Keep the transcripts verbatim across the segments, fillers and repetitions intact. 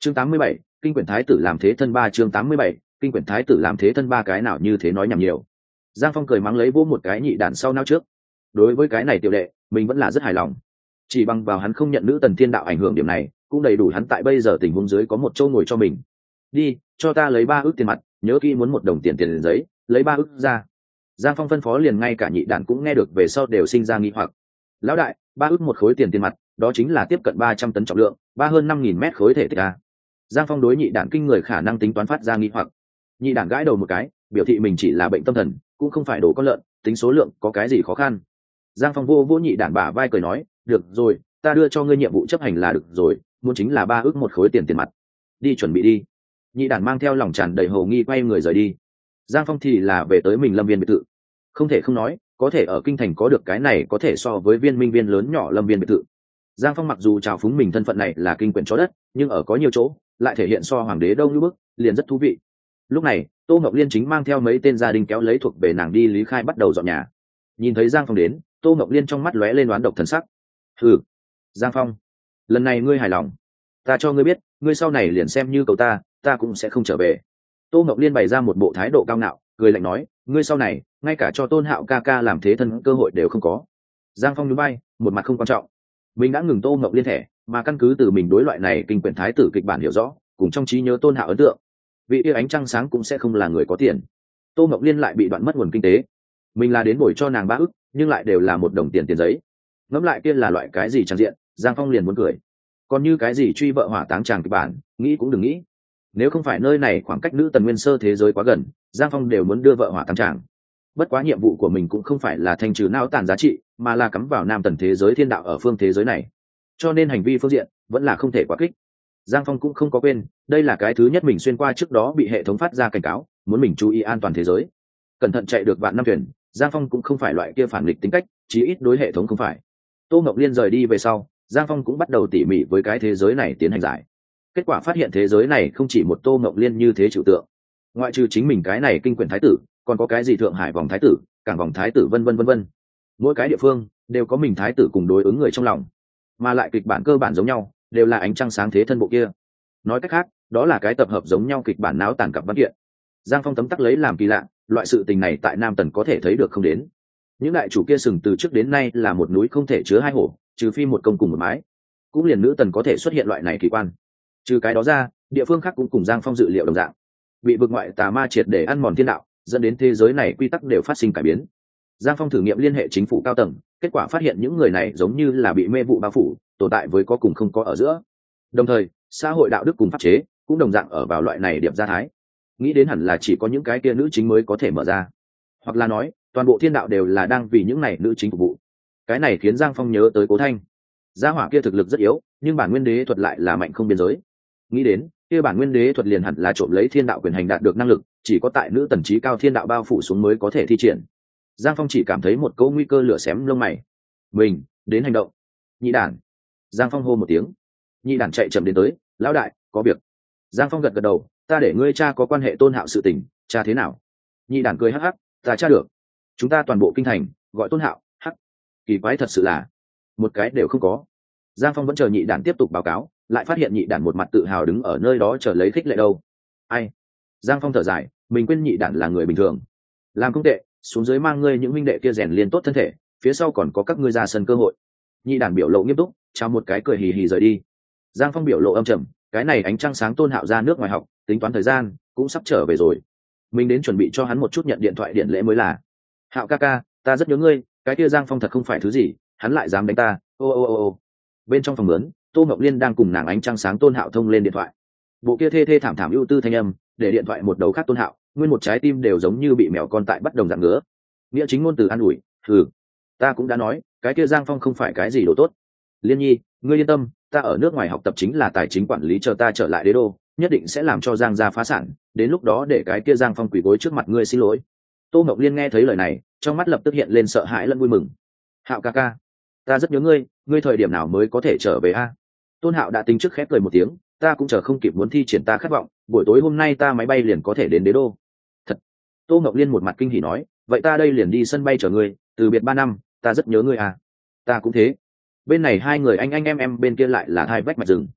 chương tám mươi bảy, kinh quyển thái tử làm thế thân ba chương tám mươi bảy, kinh quyển thái tử làm thế thân ba cái nào như thế nói nhảm nhiều. Giang Phong cười mắng lấy vỗ một cái nhị đản sau não trước. Đối với cái này tiểu đệ mình vẫn là rất hài lòng, chỉ bằng vào hắn không nhận nữ tần thiên đạo ảnh hưởng điểm này cũng đầy đủ hắn tại bây giờ tình huống dưới có một chỗ ngồi cho mình. Đi cho ta lấy ba ức tiền mặt, nhớ kỹ muốn một đồng tiền tiền giấy, lấy ba ức ra. Giang Phong phân phó liền ngay cả nhị đản cũng nghe được về sau đều sinh ra nghi hoặc. Lão đại, ba ức một khối tiền tiền mặt, đó chính là tiếp cận ba trăm tấn trọng lượng, ba hơn năm nghìn mét khối thể tích a. Giang Phong đối nhị đản kinh người khả năng tính toán phát ra nghi hoặc. Nhị đản gãi đầu một cái, biểu thị mình chỉ là bệnh tâm thần, cũng không phải đồ con lợn, tính số lượng có cái gì khó khăn. Giang Phong vô vô nhị đản bả vai cười nói, được rồi, ta đưa cho ngươi nhiệm vụ chấp hành là được rồi, muốn chính là ba ức một khối tiền tiền mặt. Đi chuẩn bị đi. Nhị đản mang theo lòng tràn đầy hồ nghi quay người rời đi. Giang Phong thì là về tới mình lâm viên biệt thự. Không thể không nói, có thể ở kinh thành có được cái này có thể so với viên minh viên lớn nhỏ lâm viên biệt thự. Giang Phong mặc dù trào phúng mình thân phận này là kinh quyển chó đất, nhưng ở có nhiều chỗ lại thể hiện so hoàng đế đông như bức, liền rất thú vị. Lúc này Tô Ngọc Liên chính mang theo mấy tên gia đình kéo lấy thuộc về nàng đi Lý Khai bắt đầu dọn nhà. Nhìn thấy Giang Phong đến, Tô Ngọc Liên trong mắt lóe lên đoán độc thần sắc. Ừ, Giang Phong, lần này ngươi hài lòng, ta cho ngươi biết, ngươi sau này liền xem như cậu ta, ta cũng sẽ không trở về. Tô Ngọc Liên bày ra một bộ thái độ cao ngạo, cười lạnh nói, ngươi sau này ngay cả cho Tôn Hạo ca ca làm thế thân cơ hội đều không có. Giang Phong nhún vai, một mặt không quan trọng. Mình đã ngừng Tô Ngọc Liên thẻ, mà căn cứ từ mình đối loại này kinh quyển thái tử kịch bản hiểu rõ, cùng trong trí nhớ Tôn Hạo ấn tượng, vị yêu ánh trăng sáng cũng sẽ không là người có tiền. Tô Ngọc Liên lại bị đoạn mất nguồn kinh tế. Mình là đến bồi cho nàng ba ức, nhưng lại đều là một đồng tiền tiền giấy. Ngẫm lại kia là loại cái gì trang diện, Giang Phong liền muốn cười. Còn như cái gì truy vợ hỏa táng chàng kịch bản, nghĩ cũng đừng nghĩ. Nếu không phải nơi này khoảng cách nữ tần nguyên sơ thế giới quá gần, Giang Phong đều muốn đưa vợ hỏa táng chàng. Bất quá nhiệm vụ của mình cũng không phải là thanh trừ não tàn giá trị, mà là cắm vào nam tần thế giới thiên đạo ở phương thế giới này. Cho nên hành vi phương diện vẫn là không thể quá kích. Giang Phong cũng không có quên, đây là cái thứ nhất mình xuyên qua trước đó bị hệ thống phát ra cảnh cáo, muốn mình chú ý an toàn thế giới. Cẩn thận chạy được vạn năm thuyền, Giang Phong cũng không phải loại kia phản nghịch tính cách, chí ít đối hệ thống không phải. Tô Ngọc Liên rời đi về sau, Giang Phong cũng bắt đầu tỉ mỉ với cái thế giới này tiến hành giải. Kết quả phát hiện thế giới này không chỉ một Tô Ngọc Liên như thế trừu tượng, ngoại trừ chính mình cái này kinh quyển thái tử, còn có cái gì thượng hải vòng thái tử, cảng vòng thái tử vân vân vân vân. Mỗi cái địa phương đều có mình thái tử cùng đối ứng người trong lòng, mà lại kịch bản cơ bản giống nhau, đều là ánh trăng sáng thế thân bộ kia. Nói cách khác, đó là cái tập hợp giống nhau kịch bản náo tàn cặp văn kiện. Giang Phong tấm tắc lấy làm kỳ lạ, loại sự tình này tại Nam Tần có thể thấy được không đến. Những đại chủ kia sừng từ trước đến nay là một núi không thể chứa hai hổ, trừ phi một công cùng một mái. Cũng liền nữ tần có thể xuất hiện loại này kỳ quan. Trừ cái đó ra, địa phương khác cũng cùng Giang Phong dự liệu đồng dạng. Bị vực ngoại tà ma triệt để ăn mòn thiên đạo, dẫn đến thế giới này quy tắc đều phát sinh cải biến. Giang Phong thử nghiệm liên hệ chính phủ cao tầng, kết quả phát hiện những người này giống như là bị mê vụ bao phủ, tồn tại với có cùng không có ở giữa. Đồng thời, xã hội đạo đức cùng pháp chế cũng đồng dạng ở vào loại này điểm ra thái. Nghĩ đến hẳn là chỉ có những cái kia nữ chính mới có thể mở ra, hoặc là nói toàn bộ thiên đạo đều là đang vì những này nữ chính phục vụ. Cái này khiến Giang Phong nhớ tới Cố Thanh. Gia hỏa kia thực lực rất yếu, nhưng bản nguyên đế thuật lại là mạnh không biên giới. Nghĩ đến kia bản nguyên đế thuật liền hẳn là trộm lấy thiên đạo quyền hành đạt được năng lực, chỉ có tại nữ tần trí cao thiên đạo bao phủ xuống mới có thể thi triển. Giang Phong chỉ cảm thấy một cỗ nguy cơ lửa xém lông mày. Mình đến hành động. Nhị đản. Giang Phong hô một tiếng. Nhị đản chạy chậm đến tới, lão đại, có việc. Giang Phong gật gật đầu, ta để ngươi cha có quan hệ Tôn Hạo sự tình, cha thế nào? Nhị đản cười hắc hắc, ta cha được. Chúng ta toàn bộ kinh thành gọi Tôn Hạo, hắc. Kỳ quái thật sự là một cái đều không có. Giang Phong vẫn chờ nhị đản tiếp tục báo cáo, lại phát hiện nhị đản một mặt tự hào đứng ở nơi đó chờ lấy khích lệ đâu. Ai? Giang Phong thở dài, mình quên nhị đản là người bình thường. Làm không tệ, xuống dưới mang ngươi những huynh đệ kia rèn liền tốt thân thể, phía sau còn có các ngươi ra sân cơ hội. Nhị đản biểu lộ nghiêm túc, chào một cái cười hì hì rời đi. Giang Phong biểu lộ âm trầm, cái này ánh trăng sáng Tôn Hạo ra nước ngoài học, tính toán thời gian cũng sắp trở về rồi. Mình đến chuẩn bị cho hắn một chút nhận điện thoại điện lễ mới là. Hạo ca ca, ta rất nhớ ngươi, cái kia Giang Phong thật không phải thứ gì, hắn lại dám đánh ta. Ô ô ô ô. Bên trong phòng mướn, Tô Ngọc Liên đang cùng nàng ánh trăng sáng Tôn Hạo thông lên điện thoại. Bộ kia thê thê thảm thảm ưu tư thanh âm, để điện thoại một đầu khác Tôn Hạo, nguyên một trái tim đều giống như bị mèo con tại bắt đồng dạng ngứa. Nghĩa chính ngôn từ an ủi, "Hừ, ta cũng đã nói, cái kia Giang Phong không phải cái gì đồ tốt. Liên Nhi, ngươi yên tâm, ta ở nước ngoài học tập chính là tài chính quản lý, chờ ta trở lại đế đô, nhất định sẽ làm cho Giang gia phá sản, đến lúc đó để cái kia Giang Phong quỳ gối trước mặt ngươi xin lỗi." Tô Ngọc Liên nghe thấy lời này, trong mắt lập tức hiện lên sợ hãi lẫn vui mừng. "Hạo ca ca, ta rất nhớ ngươi, ngươi thời điểm nào mới có thể trở về a?" Tôn Hạo đã tính trước khép cười một tiếng, "Ta cũng chờ không kịp muốn thi triển ta khát vọng, buổi tối hôm nay ta máy bay liền có thể đến đế đô." "Thật?" Tô Ngọc Liên một mặt kinh hỉ nói, "Vậy ta đây liền đi sân bay chờ ngươi, từ biệt ba năm, ta rất nhớ ngươi à." "Ta cũng thế." Bên này hai người anh anh em em, bên kia lại là hai vách mặt rừng.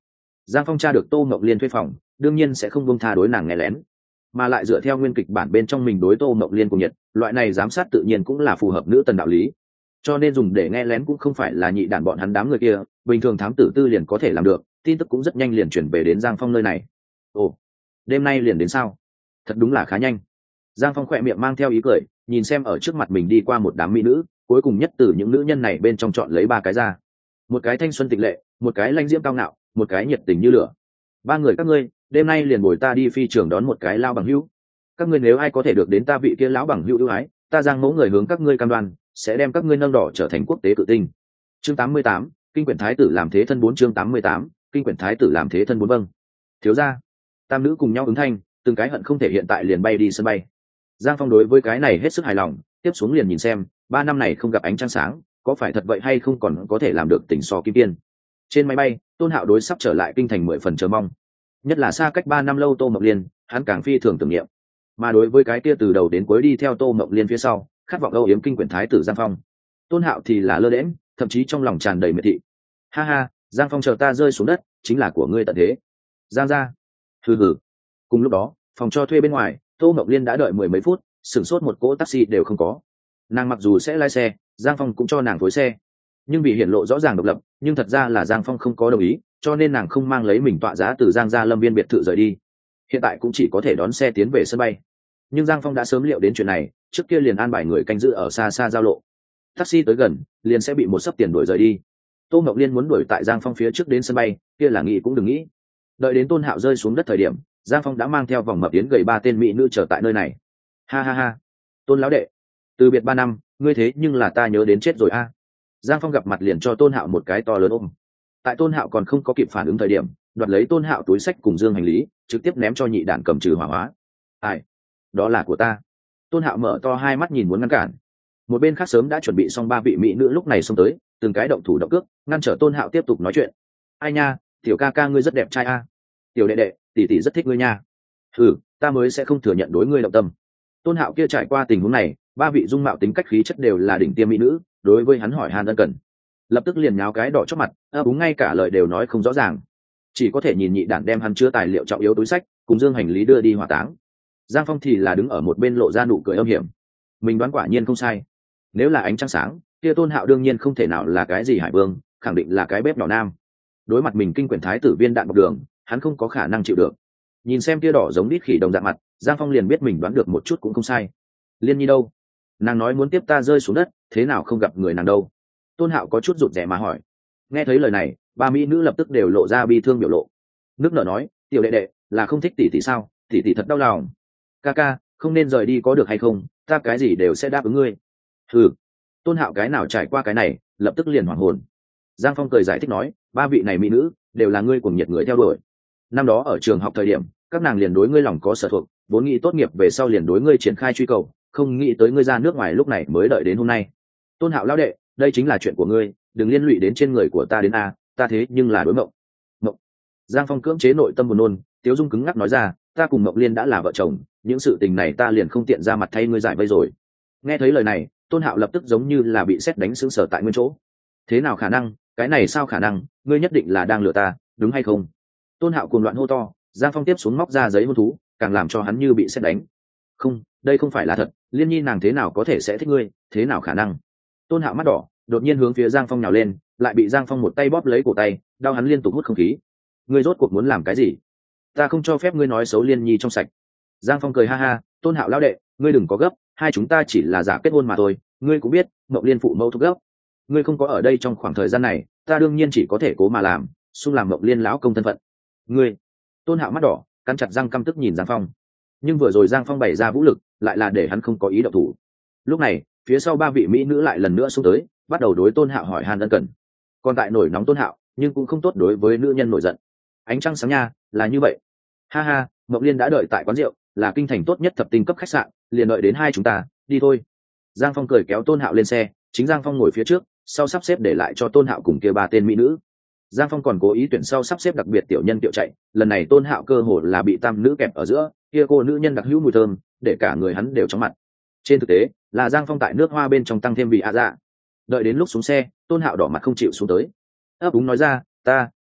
Giang Phong tra được Tô Mộng Liên thuê phòng, đương nhiên sẽ không buông tha đối nàng nghe lén, mà lại dựa theo nguyên kịch bản bên trong mình đối Tô Mộng Liên cùng nhiệt, loại này giám sát tự nhiên cũng là phù hợp nữ tần đạo lý. Cho nên dùng để nghe lén cũng không phải là nhị đản bọn hắn đám người kia, bình thường thám tử tư liền có thể làm được, tin tức cũng rất nhanh liền chuyển về đến Giang Phong nơi này. Ồ, đêm nay liền đến sao? Thật đúng là khá nhanh. Giang Phong khỏe miệng mang theo ý cười, nhìn xem ở trước mặt mình đi qua một đám mỹ nữ, cuối cùng nhất từ những nữ nhân này bên trong chọn lấy ba cái ra. Một cái thanh xuân tịch lệ, một cái lãnh diễm cao ngạo, một cái nhiệt tình như lửa. Ba người các ngươi, đêm nay liền bồi ta đi phi trường đón một cái lao bằng hữu. Các ngươi nếu ai có thể được đến ta vị kia lão bằng hữu ưu ái, ta Giang mẫu người hướng các ngươi cam đoan, sẽ đem các ngươi nâng đỏ trở thành quốc tế cự tinh. Chương tám mươi tám, kinh quyển thái tử làm thế thân bốn chương tám mươi tám, kinh quyển thái tử làm thế thân bốn vâng. Thiếu gia. Tam nữ cùng nhau ứng thanh, từng cái hận không thể hiện tại liền bay đi sân bay. Giang Phong đối với cái này hết sức hài lòng, tiếp xuống liền nhìn xem, ba năm này không gặp ánh trăng sáng, có phải thật vậy hay không còn có thể làm được tỉnh so kim tiên. Trên máy bay, Tôn Hạo đối sắp trở lại kinh thành mười phần chờ mong. Nhất là xa cách ba năm lâu Tô Mộng Liên, hắn càng phi thường tưởng niệm. Mà đối với cái kia từ đầu đến cuối đi theo Tô Mộng Liên phía sau, khát vọng âu yếm kinh quyển thái tử Giang Phong, Tôn Hạo thì là lơ đễnh, thậm chí trong lòng tràn đầy miệt thị. Ha ha, Giang Phong chờ ta rơi xuống đất, chính là của ngươi tận thế. Giang gia. Hừ hừ. Cùng lúc đó, phòng cho thuê bên ngoài, Tô Mộng Liên đã đợi mười mấy phút, sửng sốt một cỗ taxi đều không có. Nàng mặc dù sẽ lái xe, Giang Phong cũng cho nàng phối xe, nhưng vì hiển lộ rõ ràng độc lập, nhưng thật ra là Giang Phong không có đồng ý, cho nên nàng không mang lấy mình tọa giá từ Giang gia Lâm Viên biệt thự rời đi. Hiện tại cũng chỉ có thể đón xe tiến về sân bay. Nhưng Giang Phong đã sớm liệu đến chuyện này, trước kia liền an bài người canh giữ ở xa xa giao lộ. Taxi tới gần, liền sẽ bị một sấp tiền đuổi rời đi. Tô Mộng Liên muốn đuổi tại Giang Phong phía trước đến sân bay, kia là nghĩ cũng đừng nghĩ. Đợi đến Tôn Hạo rơi xuống đất thời điểm, Giang Phong đã mang theo vòng mập tiến gầy ba tên mỹ nữ chờ tại nơi này. Ha ha ha, Tôn lão đệ, từ biệt ba năm, ngươi thế nhưng là ta nhớ đến chết rồi a. Giang Phong gặp mặt liền cho Tôn Hạo một cái to lớn ôm. Tại Tôn Hạo còn không có kịp phản ứng thời điểm, đoạt lấy Tôn Hạo túi sách cùng dương hành lý, trực tiếp ném cho nhị đản cầm trừ hỏa hóa. Ai? Đó là của ta. Tôn Hạo mở to hai mắt nhìn muốn ngăn cản. Một bên khác sớm đã chuẩn bị xong ba vị mỹ nữ lúc này xông tới, từng cái động thủ động cước, ngăn trở Tôn Hạo tiếp tục nói chuyện. Ai nha, tiểu ca ca ngươi rất đẹp trai a. Tiểu đệ đệ, tỷ tỷ rất thích ngươi nha. Ừ, ta mới sẽ không thừa nhận đối ngươi động tâm. Tôn Hạo kia trải qua tình huống này, ba vị dung mạo tính cách khí chất đều là đỉnh tiêm mỹ nữ, đối với hắn hỏi han ân cần, lập tức liền nháo cái đỏ chót mặt, ấp úng ngay cả lời đều nói không rõ ràng, chỉ có thể nhìn nhị đản đem hắn chứa tài liệu trọng yếu túi sách cùng dương hành lý đưa đi hỏa táng. Giang Phong thì là đứng ở một bên lộ ra nụ cười âm hiểm. Mình đoán quả nhiên không sai, nếu là ánh trăng sáng, kia Tôn Hạo đương nhiên không thể nào là cái gì hải vương, khẳng định là cái bếp nhỏ nam. Đối mặt mình kinh quyển thái tử viên đạn bọc đường, hắn không có khả năng chịu được. Nhìn xem kia đỏ giống đít khỉ đồng dạng mặt, Giang Phong liền biết mình đoán được một chút cũng không sai. Liên Nhi đâu? Nàng nói muốn tiếp ta rơi xuống đất, thế nào không gặp người nàng đâu? Tôn Hạo có chút rụt rè mà hỏi. Nghe thấy lời này, ba mỹ nữ lập tức đều lộ ra bi thương biểu lộ. Nước nở nói, tiểu đệ đệ, là không thích tỷ tỷ sao? Tỷ tỷ thật đau lòng. Ca ca, không nên rời đi có được hay không? Ta cái gì đều sẽ đáp ứng ngươi. Ừ. Tôn Hạo cái nào trải qua cái này, lập tức liền hoảng hồn. Giang Phong cười giải thích nói, ba vị này mỹ nữ đều là ngươi cùng nhiệt người theo đuổi. Năm đó ở trường học thời điểm, các nàng liền đối ngươi lòng có sở thuộc, vốn nghĩ tốt nghiệp về sau liền đối ngươi triển khai truy cầu, không nghĩ tới ngươi ra nước ngoài lúc này mới đợi đến hôm nay. Tôn Hạo lão đệ, đây chính là chuyện của ngươi, đừng liên lụy đến trên người của ta đến a, ta thế nhưng là đối mộng. Mộng. Giang Phong cưỡng chế nội tâm buồn nôn, Tiếu Dung cứng ngắc nói ra, ta cùng Mộng Liên đã là vợ chồng, những sự tình này ta liền không tiện ra mặt thay ngươi giải vây rồi. Nghe thấy lời này, Tôn Hạo lập tức giống như là bị sét đánh sững sờ tại nguyên chỗ. Thế nào khả năng, cái này sao khả năng, ngươi nhất định là đang lừa ta, đúng hay không? Tôn Hạo cuồng loạn hô to, Giang Phong tiếp xuống móc ra giấy hôn thú, càng làm cho hắn như bị sét đánh. Không, đây không phải là thật, Liên Nhi nàng thế nào có thể sẽ thích ngươi, thế nào khả năng? Tôn Hạo mắt đỏ, đột nhiên hướng phía Giang Phong nhào lên, lại bị Giang Phong một tay bóp lấy cổ tay, đau hắn liên tục hút không khí. Ngươi rốt cuộc muốn làm cái gì? Ta không cho phép ngươi nói xấu Liên Nhi trong sạch. Giang Phong cười ha ha, Tôn Hạo lão đệ, ngươi đừng có gấp, hai chúng ta chỉ là giả kết hôn mà thôi, ngươi cũng biết, Mộng Liên phụ mẫu thúc gấp. Ngươi không có ở đây trong khoảng thời gian này, ta đương nhiên chỉ có thể cố mà làm, xung làm Mộng Liên lão công thân phận. Ngươi. Tôn Hạo mắt đỏ, cắn chặt răng căm tức nhìn Giang Phong. Nhưng vừa rồi Giang Phong bày ra vũ lực, lại là để hắn không có ý động thủ. Lúc này, phía sau ba vị mỹ nữ lại lần nữa xuống tới, bắt đầu đối Tôn Hạo hỏi han ân cần. Còn tại nổi nóng Tôn Hạo, nhưng cũng không tốt đối với nữ nhân nổi giận. Ánh trăng sáng nha, là như vậy. Ha ha, Mộng Liên đã đợi tại quán rượu, là kinh thành tốt nhất thập tinh cấp khách sạn, liền đợi đến hai chúng ta, đi thôi. Giang Phong cười kéo Tôn Hạo lên xe, chính Giang Phong ngồi phía trước, sau sắp xếp để lại cho Tôn Hạo cùng kia ba tên mỹ nữ. Giang Phong còn cố ý tuyển sau sắp xếp đặc biệt tiểu nhân tiểu chạy, lần này Tôn Hạo cơ hồ là bị tam nữ kẹp ở giữa, kia cô nữ nhân đặc hữu mùi thơm, để cả người hắn đều chóng mặt. Trên thực tế, là Giang Phong tại nước hoa bên trong tăng thêm vị a dạ. Đợi đến lúc xuống xe, Tôn Hạo đỏ mặt không chịu xuống tới. Ấp úng nói ra, ta,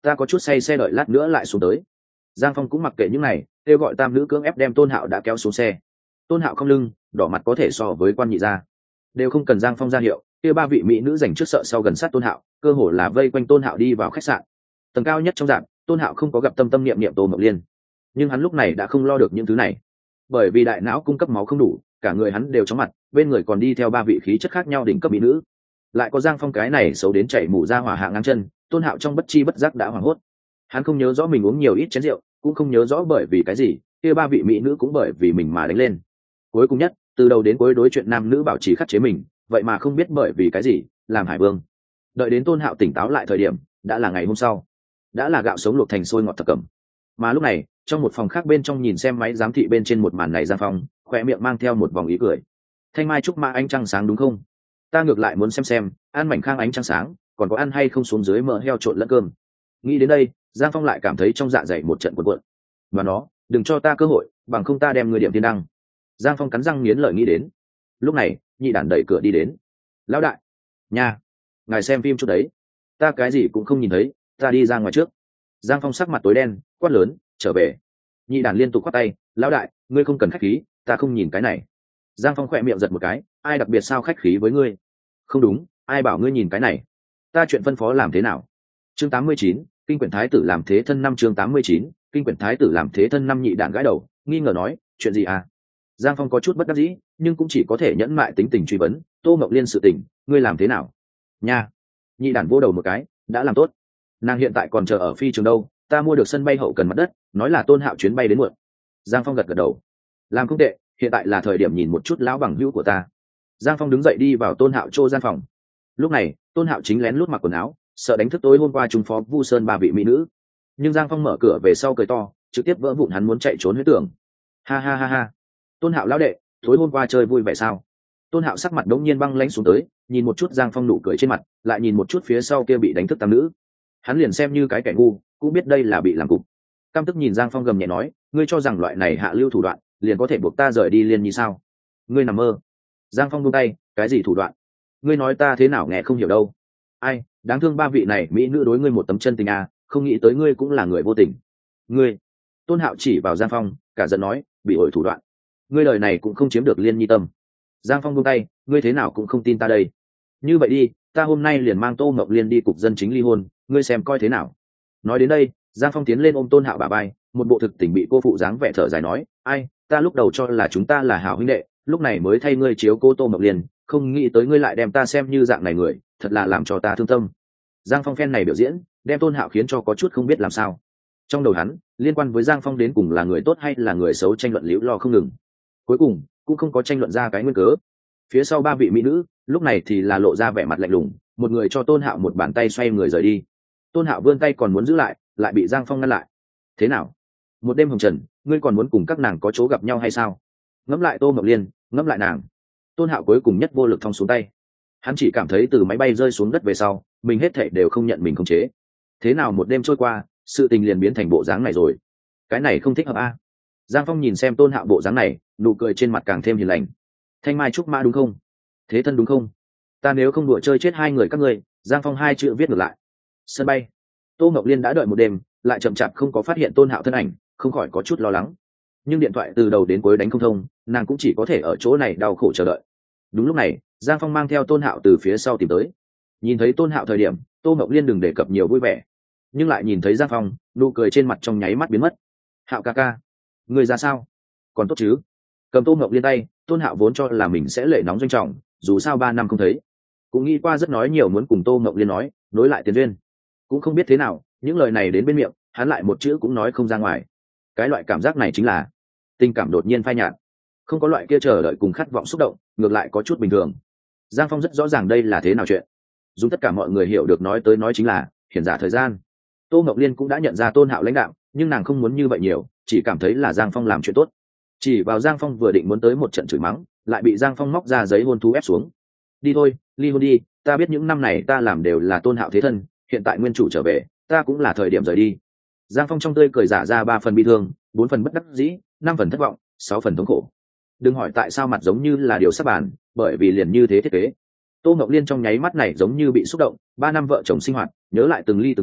ta có chút say xe đợi lát nữa lại xuống tới. Giang Phong cũng mặc kệ những này, kêu gọi tam nữ cưỡng ép đem Tôn Hạo đã kéo xuống xe. Tôn Hạo không lưng, đỏ mặt có thể so với quan nhị gia, đều không cần Giang Phong ra hiệu, kia ba vị mỹ nữ dành trước sợ sau gần sát Tôn Hạo, cơ hồ là vây quanh Tôn Hạo đi vào khách sạn. Tầng cao nhất trong dạp, Tôn Hạo không có gặp tâm tâm niệm niệm Tô Mộng Liên, nhưng hắn lúc này đã không lo được những thứ này, bởi vì đại não cung cấp máu không đủ, cả người hắn đều chóng mặt, bên người còn đi theo ba vị khí chất khác nhau đỉnh cấp mỹ nữ, lại có Giang Phong cái này xấu đến chảy mù ra hỏa hạ ngang chân. Tôn Hạo trong bất chi bất giác đã hoảng hốt, hắn không nhớ rõ mình uống nhiều ít chén rượu, cũng không nhớ rõ bởi vì cái gì kia ba vị mỹ nữ cũng bởi vì mình mà đánh lên. Cuối cùng nhất, từ đầu đến cuối đối chuyện nam nữ bảo trì khắc chế mình, vậy mà không biết bởi vì cái gì làm hải vương. Đợi đến Tôn Hạo tỉnh táo lại thời điểm đã là ngày hôm sau, đã là gạo sống luộc thành sôi ngọt thập cẩm. Mà lúc này trong một phòng khác bên trong nhìn xem máy giám thị bên trên một màn này, Giang Phong khoe miệng mang theo một vòng ý cười. Thanh mai trúc mã ánh trăng sáng đúng không? Ta ngược lại muốn xem xem ăn mảnh khang ánh trăng sáng còn có ăn hay không xuống dưới mỡ heo trộn lẫn cơm. Nghĩ đến đây, Giang Phong lại cảm thấy trong dạ dày một trận cuộn cuộn. Và nó, đừng cho ta cơ hội, bằng không ta đem người điểm thiên đăng. Giang Phong cắn răng nghiến lợi nghĩ đến. Lúc này nhị đản đẩy cửa đi đến. Lão đại, nha, ngài xem phim chút đấy, ta cái gì cũng không nhìn thấy, ta đi ra ngoài trước. Giang Phong sắc mặt tối đen, quát lớn, trở về. Nhị đản liên tục quát tay, lão đại, ngươi không cần khách khí, ta không nhìn cái này. Giang Phong khỏe miệng giật một cái, ai đặc biệt sao khách khí với ngươi? Không đúng, ai bảo ngươi nhìn cái này? Ta chuyện phân phó làm thế nào? Chương tám mươi chín, kinh quyển thái tử làm thế thân năm. Chương tám mươi chín, kinh quyển thái tử làm thế thân năm. Nhị đản gãi đầu, nghi ngờ nói, chuyện gì à? Giang Phong có chút bất đắc dĩ, nhưng cũng chỉ có thể nhẫn mại tính tình truy vấn, Tô Mộng Liên sự tình, ngươi làm thế nào? Nha. Nhị đản vỗ đầu một cái, đã làm tốt. Nàng hiện tại còn chờ ở phi trường đâu, ta mua được sân bay hậu cần mặt đất, nói là Tôn Hạo chuyến bay đến muộn. Giang Phong gật gật đầu, làm không tệ, hiện tại là thời điểm nhìn một chút lão bằng hữu của ta. Giang Phong đứng dậy đi vào Tôn Hạo chỗ gian phòng. Lúc này Tôn Hạo chính lén lút mặc quần áo, sợ đánh thức tối hôm qua trung phó Vu Sơn ba vị mỹ nữ, nhưng Giang Phong mở cửa về sau cười to, trực tiếp vỡ vụn hắn muốn chạy trốn huyết tưởng. Ha ha ha ha, Tôn Hạo lão đệ, tối hôm qua chơi vui vẻ sao? Tôn Hạo sắc mặt đống nhiên băng lãnh xuống tới, nhìn một chút Giang Phong nụ cười trên mặt, lại nhìn một chút phía sau kia bị đánh thức tam nữ, hắn liền xem như cái kẻ ngu cũng biết đây là bị làm cục. Căm tức nhìn Giang Phong gầm nhẹ nói, ngươi cho rằng loại này hạ lưu thủ đoạn liền có thể buộc ta rời đi Liên Nhi sao? Ngươi nằm mơ. Giang Phong buông tay, cái gì thủ đoạn? Ngươi nói ta thế nào nghe không hiểu đâu. Ai, đáng thương ba vị này mỹ nữ đối ngươi một tấm chân tình à, không nghĩ tới ngươi cũng là người vô tình. Ngươi. Tôn Hạo chỉ vào Giang Phong, cả giận nói, bị ổi thủ đoạn. Ngươi lời này cũng không chiếm được Liên Nhi tâm. Giang Phong buông tay, ngươi thế nào cũng không tin ta đây. Như vậy đi, ta hôm nay liền mang Tô Mộng Liên đi cục dân chính ly hôn, ngươi xem coi thế nào. Nói đến đây, Giang Phong tiến lên ôm Tôn Hạo bả vai, một bộ thực tình bị cô phụ dáng vẻ thở dài nói, ai, ta lúc đầu cho là chúng ta là hảo huynh đệ, lúc này mới thay ngươi chiếu cô Tô Mộng Liên, không nghĩ tới ngươi lại đem ta xem như dạng này người, thật là làm cho ta thương tâm. Giang Phong phen này biểu diễn, đem Tôn Hạo khiến cho có chút không biết làm sao. Trong đầu hắn, liên quan với Giang Phong đến cùng là người tốt hay là người xấu tranh luận liễu lo không ngừng. Cuối cùng, cũng không có tranh luận ra cái nguyên cớ. Phía sau ba vị mỹ nữ, lúc này thì là lộ ra vẻ mặt lạnh lùng, một người cho Tôn Hạo một bàn tay xoay người rời đi. Tôn Hạo vươn tay còn muốn giữ lại, lại bị Giang Phong ngăn lại. Thế nào? Một đêm hồng trần, ngươi còn muốn cùng các nàng có chỗ gặp nhau hay sao? Ngẫm lại Tô Mộng Liên, ngẫm lại nàng. Tôn Hạo cuối cùng nhất vô lực thong xuống tay. Hắn chỉ cảm thấy từ máy bay rơi xuống đất về sau, mình hết thảy đều không nhận mình khống chế. Thế nào một đêm trôi qua, sự tình liền biến thành bộ dáng này rồi? Cái này không thích hợp a. Giang Phong nhìn xem Tôn Hạo bộ dáng này, nụ cười trên mặt càng thêm hiền lành. Thanh mai trúc mã đúng không? Thế thân đúng không? Ta nếu không đùa chơi chết hai người các ngươi. Giang Phong hai chữ viết ngược lại. Sân bay. Tô Ngọc Liên đã đợi một đêm, lại chậm chạp không có phát hiện Tôn Hạo thân ảnh, không khỏi có chút lo lắng. Nhưng điện thoại từ đầu đến cuối đánh không thông, nàng cũng chỉ có thể ở chỗ này đau khổ chờ đợi. Đúng lúc này, Giang Phong mang theo Tôn Hạo từ phía sau tìm tới. Nhìn thấy Tôn Hạo thời điểm, Tô Ngọc Liên đừng đề cập nhiều vui vẻ, nhưng lại nhìn thấy Giang Phong, nụ cười trên mặt trong nháy mắt biến mất. Hạo ca ca, người ra sao? Còn tốt chứ? Cầm Tô Ngọc Liên tay, Tôn Hạo vốn cho là mình sẽ lệ nóng doanh trọng, dù sao ba năm không thấy, cũng nghĩ qua rất nói nhiều muốn cùng Tô Ngọc Liên nói, nối lại tiền duyên. Cũng không biết thế nào, những lời này đến bên miệng, hắn lại một chữ cũng nói không ra ngoài. Cái loại cảm giác này chính là tình cảm đột nhiên phai nhạt, không có loại kia chờ đợi cùng khát vọng xúc động, ngược lại có chút bình thường. Giang Phong rất rõ ràng đây là thế nào chuyện, dùng tất cả mọi người hiểu được nói tới nói chính là hiển giả thời gian. Tô Ngọc Liên cũng đã nhận ra Tôn Hạo lãnh đạo, nhưng nàng không muốn như vậy nhiều, chỉ cảm thấy là Giang Phong làm chuyện tốt. Chỉ vào Giang Phong vừa định muốn tới một trận chửi mắng, lại bị Giang Phong móc ra giấy hôn thú ép xuống. Đi thôi, ly hôn đi, ta biết những năm này ta làm đều là Tôn Hạo thế thân, hiện tại nguyên chủ trở về, ta cũng là thời điểm rời đi. Giang Phong trong tươi cười giả ra ba phần bi thương, bốn phần bất đắc dĩ, năm phần thất vọng, sáu phần thống khổ. Đừng hỏi tại sao mặt giống như là điều sắp bàn, bởi vì liền như thế thiết kế. Tô Ngọc Liên trong nháy mắt này giống như bị xúc động, ba năm vợ chồng sinh hoạt, nhớ lại từng ly từng tí,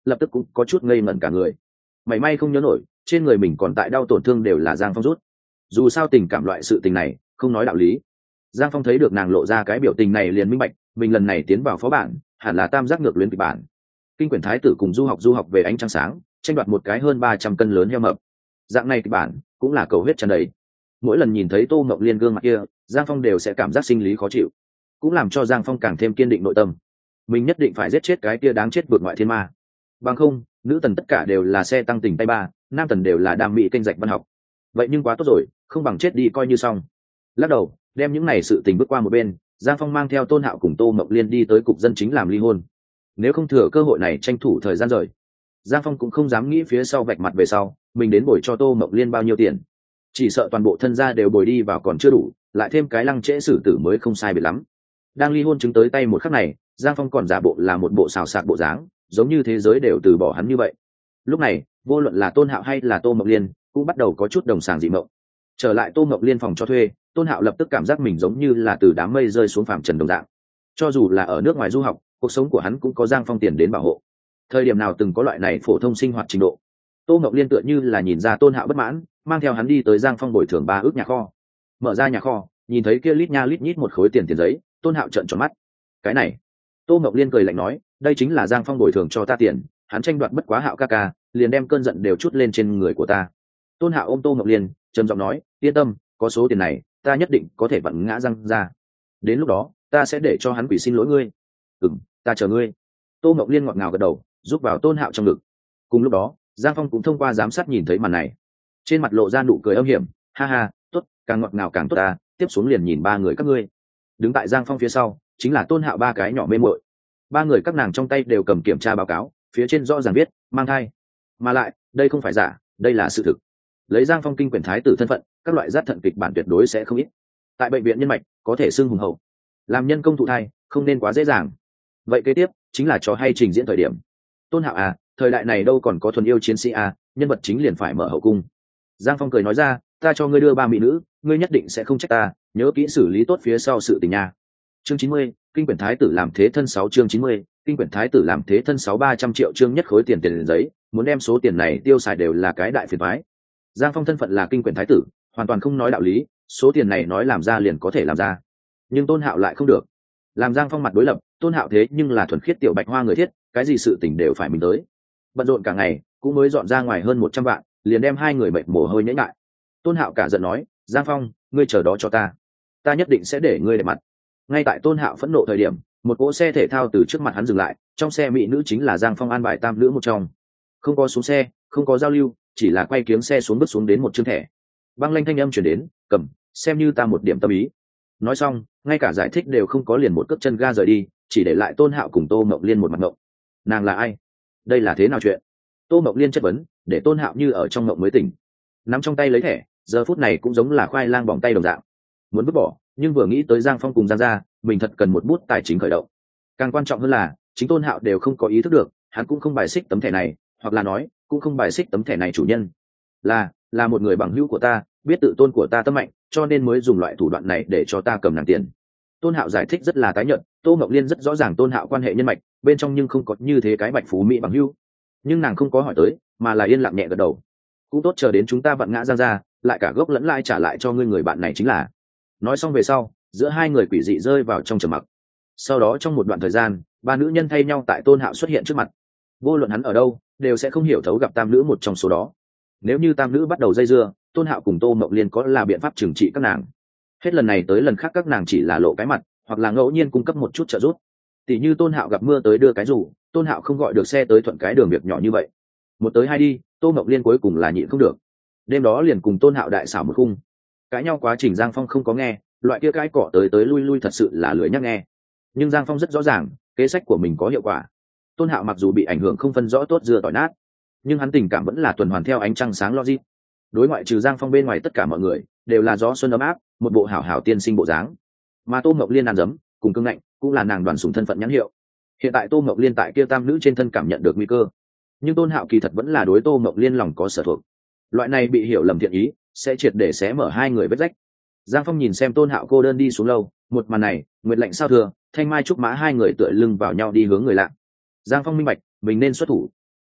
lập tức cũng có chút ngây ngẩn cả người. Mảy may không nhớ nổi trên người mình còn tại đau tổn thương đều là Giang Phong rút. Dù sao tình cảm loại sự tình này không nói đạo lý. Giang Phong thấy được nàng lộ ra cái biểu tình này liền minh bạch, mình lần này tiến vào phó bản hẳn là tam giác ngược luyến kịch bản. Kinh quyển thái tử cùng du học du học về ánh trăng sáng, tranh đoạt một cái hơn ba trăm cân lớn heo mập. Dạng này kịch bản cũng là cầu huyết tràn đầy. Mỗi lần nhìn thấy Tô Ngọc Liên gương mặt kia, Giang Phong đều sẽ cảm giác sinh lý khó chịu, cũng làm cho Giang Phong càng thêm kiên định nội tâm. Mình nhất định phải giết chết cái kia đáng chết vượt ngoại thiên ma. Bằng không, nữ tần tất cả đều là xe tăng tình tay ba, nam tần đều là đam mỹ kênh rạch văn học. Vậy nhưng quá tốt rồi, không bằng chết đi coi như xong. Lắc đầu, đem những này sự tình bước qua một bên, Giang Phong mang theo Tôn Hạo cùng Tô Mộng Liên đi tới cục dân chính làm ly hôn. Nếu không thừa cơ hội này tranh thủ thời gian rời, Giang Phong cũng không dám nghĩ phía sau vạch mặt về sau mình đến bồi cho Tô Mộng Liên bao nhiêu tiền. Chỉ sợ toàn bộ thân gia đều bồi đi vào còn chưa đủ, lại thêm cái lăng trễ xử tử mới không sai biệt lắm. Đang ly hôn chứng tới tay một khắc này, Giang Phong còn giả bộ là một bộ xào sạc bộ dáng, giống như thế giới đều từ bỏ hắn như vậy. Lúc này, vô luận là Tôn Hạo hay là Tô Mộng Liên cũng bắt đầu có chút đồng sàng dị mộng. Trở lại Tô Mộng Liên phòng cho thuê, Tôn Hạo lập tức cảm giác mình giống như là từ đám mây rơi xuống phàm trần đồng dạng. Cho dù là ở nước ngoài du học, cuộc sống của hắn cũng có Giang Phong tiền đến bảo hộ. Thời điểm nào từng có loại này phổ thông sinh hoạt trình độ. Tô Mộng Liên tựa như là nhìn ra Tôn Hạo bất mãn, mang theo hắn đi tới Giang Phong bồi thường ba ước nhà kho. Mở ra nhà kho, nhìn thấy kia lít nha lít nhít một khối tiền tiền giấy, Tôn Hạo trợn tròn mắt. Cái này, Tô Mộng Liên cười lạnh nói, đây chính là Giang Phong bồi thường cho ta tiền, hắn tranh đoạt bất quá Hạo ca ca, liền đem cơn giận đều chút lên trên người của ta. Tôn Hạo ôm Tô Mộng Liên, trầm giọng nói, yên tâm, có số tiền này, ta nhất định có thể vặn ngã Giang ra. Đến lúc đó, ta sẽ để cho hắn quỷ xin lỗi ngươi. Ừm, ta chờ ngươi. Tô Mộng Liên ngọt ngào gật đầu, giúp vào Tôn Hạo trong ngực. Cùng lúc đó, Giang Phong cũng thông qua giám sát nhìn thấy màn này, trên mặt lộ ra nụ cười âm hiểm, ha ha, tốt, càng ngọt ngào càng tốt ta, tiếp xuống liền nhìn ba người các ngươi. Đứng tại Giang Phong phía sau chính là Tôn Hạo ba cái nhỏ mê muội. Ba người các nàng trong tay đều cầm kiểm tra báo cáo, phía trên rõ ràng viết mang thai, mà lại đây không phải giả, đây là sự thực. Lấy Giang Phong kinh quyển thái tử thân phận, các loại giác thận kịch bản tuyệt đối sẽ không ít. Tại bệnh viện nhân mạch có thể xưng hùng hậu, làm nhân công thụ thai không nên quá dễ dàng. Vậy kế tiếp chính là trò hay trình diễn thời điểm. Tôn Hạo à, thời đại này đâu còn có thuần yêu chiến sĩ à, nhân vật chính liền phải mở hậu cung. Giang Phong cười nói ra, ta cho ngươi đưa ba mỹ nữ, ngươi nhất định sẽ không trách ta, nhớ kỹ xử lý tốt phía sau sự tình nha. Chương chín mươi, kinh quyển thái tử làm thế thân sáu chương chín mươi, kinh quyển thái tử làm thế thân sáu ba trăm triệu chương nhất khối tiền tiền giấy, muốn đem số tiền này tiêu xài đều là cái đại phiền toái. Giang Phong thân phận là kinh quyển thái tử, hoàn toàn không nói đạo lý, số tiền này nói làm ra liền có thể làm ra. Nhưng Tôn Hạo lại không được. Làm Giang Phong mặt đối lập, Tôn Hạo thế nhưng là thuần khiết tiểu bạch hoa người thiết, cái gì sự tình đều phải mình tới. Bận rộn cả ngày, cũng mới dọn ra ngoài hơn một trăm vạn, liền đem hai người mệt mồ hôi nhễ nhại. Tôn Hạo cả giận nói, Giang Phong, ngươi chờ đó cho ta, ta nhất định sẽ để ngươi để mặt. Ngay tại Tôn Hạo phẫn nộ thời điểm, một cỗ xe thể thao từ trước mặt hắn dừng lại, trong xe mỹ nữ chính là Giang Phong an bài tam nữ một trong. Không có xuống xe, không có giao lưu, chỉ là quay kiếng xe xuống bước xuống đến một chương thẻ. Băng lanh thanh âm chuyển đến, cầm, xem như ta một điểm tâm ý. Nói xong, ngay cả giải thích đều không có, liền một cước chân ga rời đi, chỉ để lại Tôn Hạo cùng Tô Mộng Liên một mặt ngộng. Nàng là ai? Đây là thế nào chuyện? Tô Mộng Liên chất vấn, để Tôn Hạo như ở trong ngộng mới tỉnh. Nắm trong tay lấy thẻ, giờ phút này cũng giống là khoai lang bỏng tay đồng dạng. Muốn vứt bỏ, nhưng vừa nghĩ tới Giang Phong cùng Giang gia, mình thật cần một bút tài chính khởi động. Càng quan trọng hơn là, chính Tôn Hạo đều không có ý thức được, hắn cũng không bài xích tấm thẻ này, hoặc là nói, cũng không bài xích tấm thẻ này chủ nhân. Là, là một người bằng hữu của ta, biết tự tôn của ta tâm mạnh, cho nên mới dùng loại thủ đoạn này để cho ta cầm nàng tiền. Tôn Hạo giải thích rất là tái nhợt, Tô Ngọc Liên rất rõ ràng Tôn Hạo quan hệ nhân mạch, bên trong nhưng không có như thế cái bạch phú mỹ bằng hữu. Nhưng nàng không có hỏi tới, mà là yên lặng nhẹ gật đầu. Cũng tốt, chờ đến chúng ta vặn ngã Giang ra, lại cả gốc lẫn lai trả lại cho ngươi người bạn này chính là. Nói xong về sau, giữa hai người quỷ dị rơi vào trong trầm mặc. Sau đó trong một đoạn thời gian, ba nữ nhân thay nhau tại Tôn Hạo xuất hiện trước mặt. Vô luận hắn ở đâu, đều sẽ không hiểu thấu gặp tam nữ một trong số đó. Nếu như tam nữ bắt đầu dây dưa, Tôn Hạo cùng Tô Mộng Liên có là biện pháp trừng trị các nàng. Hết lần này tới lần khác các nàng chỉ là lộ cái mặt, hoặc là ngẫu nhiên cung cấp một chút trợ giúp. Tỷ như Tôn Hạo gặp mưa tới đưa cái rủ, Tôn Hạo không gọi được xe tới thuận cái đường việc nhỏ như vậy. Một tới hai đi, Tô Mộng Liên cuối cùng là nhịn không được. Đêm đó liền cùng Tôn Hạo đại xảo một khung. Cãi nhau quá trình Giang Phong không có nghe, loại kia cãi cọ tới tới lui lui thật sự là lười nhắc nghe. Nhưng Giang Phong rất rõ ràng, kế sách của mình có hiệu quả. Tôn Hạo mặc dù bị ảnh hưởng không phân rõ tốt dưa tỏi nát, nhưng hắn tình cảm vẫn là tuần hoàn theo ánh trăng sáng logic. Đối ngoại trừ Giang Phong bên ngoài tất cả mọi người đều là gió xuân ấm áp, một bộ hảo hảo tiên sinh bộ dáng. Mà Tô Mộng Liên ăn dấm, cùng cưng ngạnh, cũng là nàng đoàn sủng thân phận nhãn hiệu. Hiện tại Tô Mộng Liên tại kia tam nữ trên thân cảm nhận được nguy cơ, nhưng Tôn Hạo kỳ thật vẫn là đối Tô Mộng Liên lòng có sở thuộc. Loại này bị hiểu lầm thiện ý sẽ triệt để xé mở hai người vết rách. Giang Phong nhìn xem Tôn Hạo cô đơn đi xuống lâu, một màn này, nguyệt lạnh sao thừa, thanh mai trúc mã hai người tựa lưng vào nhau đi hướng người lạ. Giang Phong minh bạch, mình nên xuất thủ.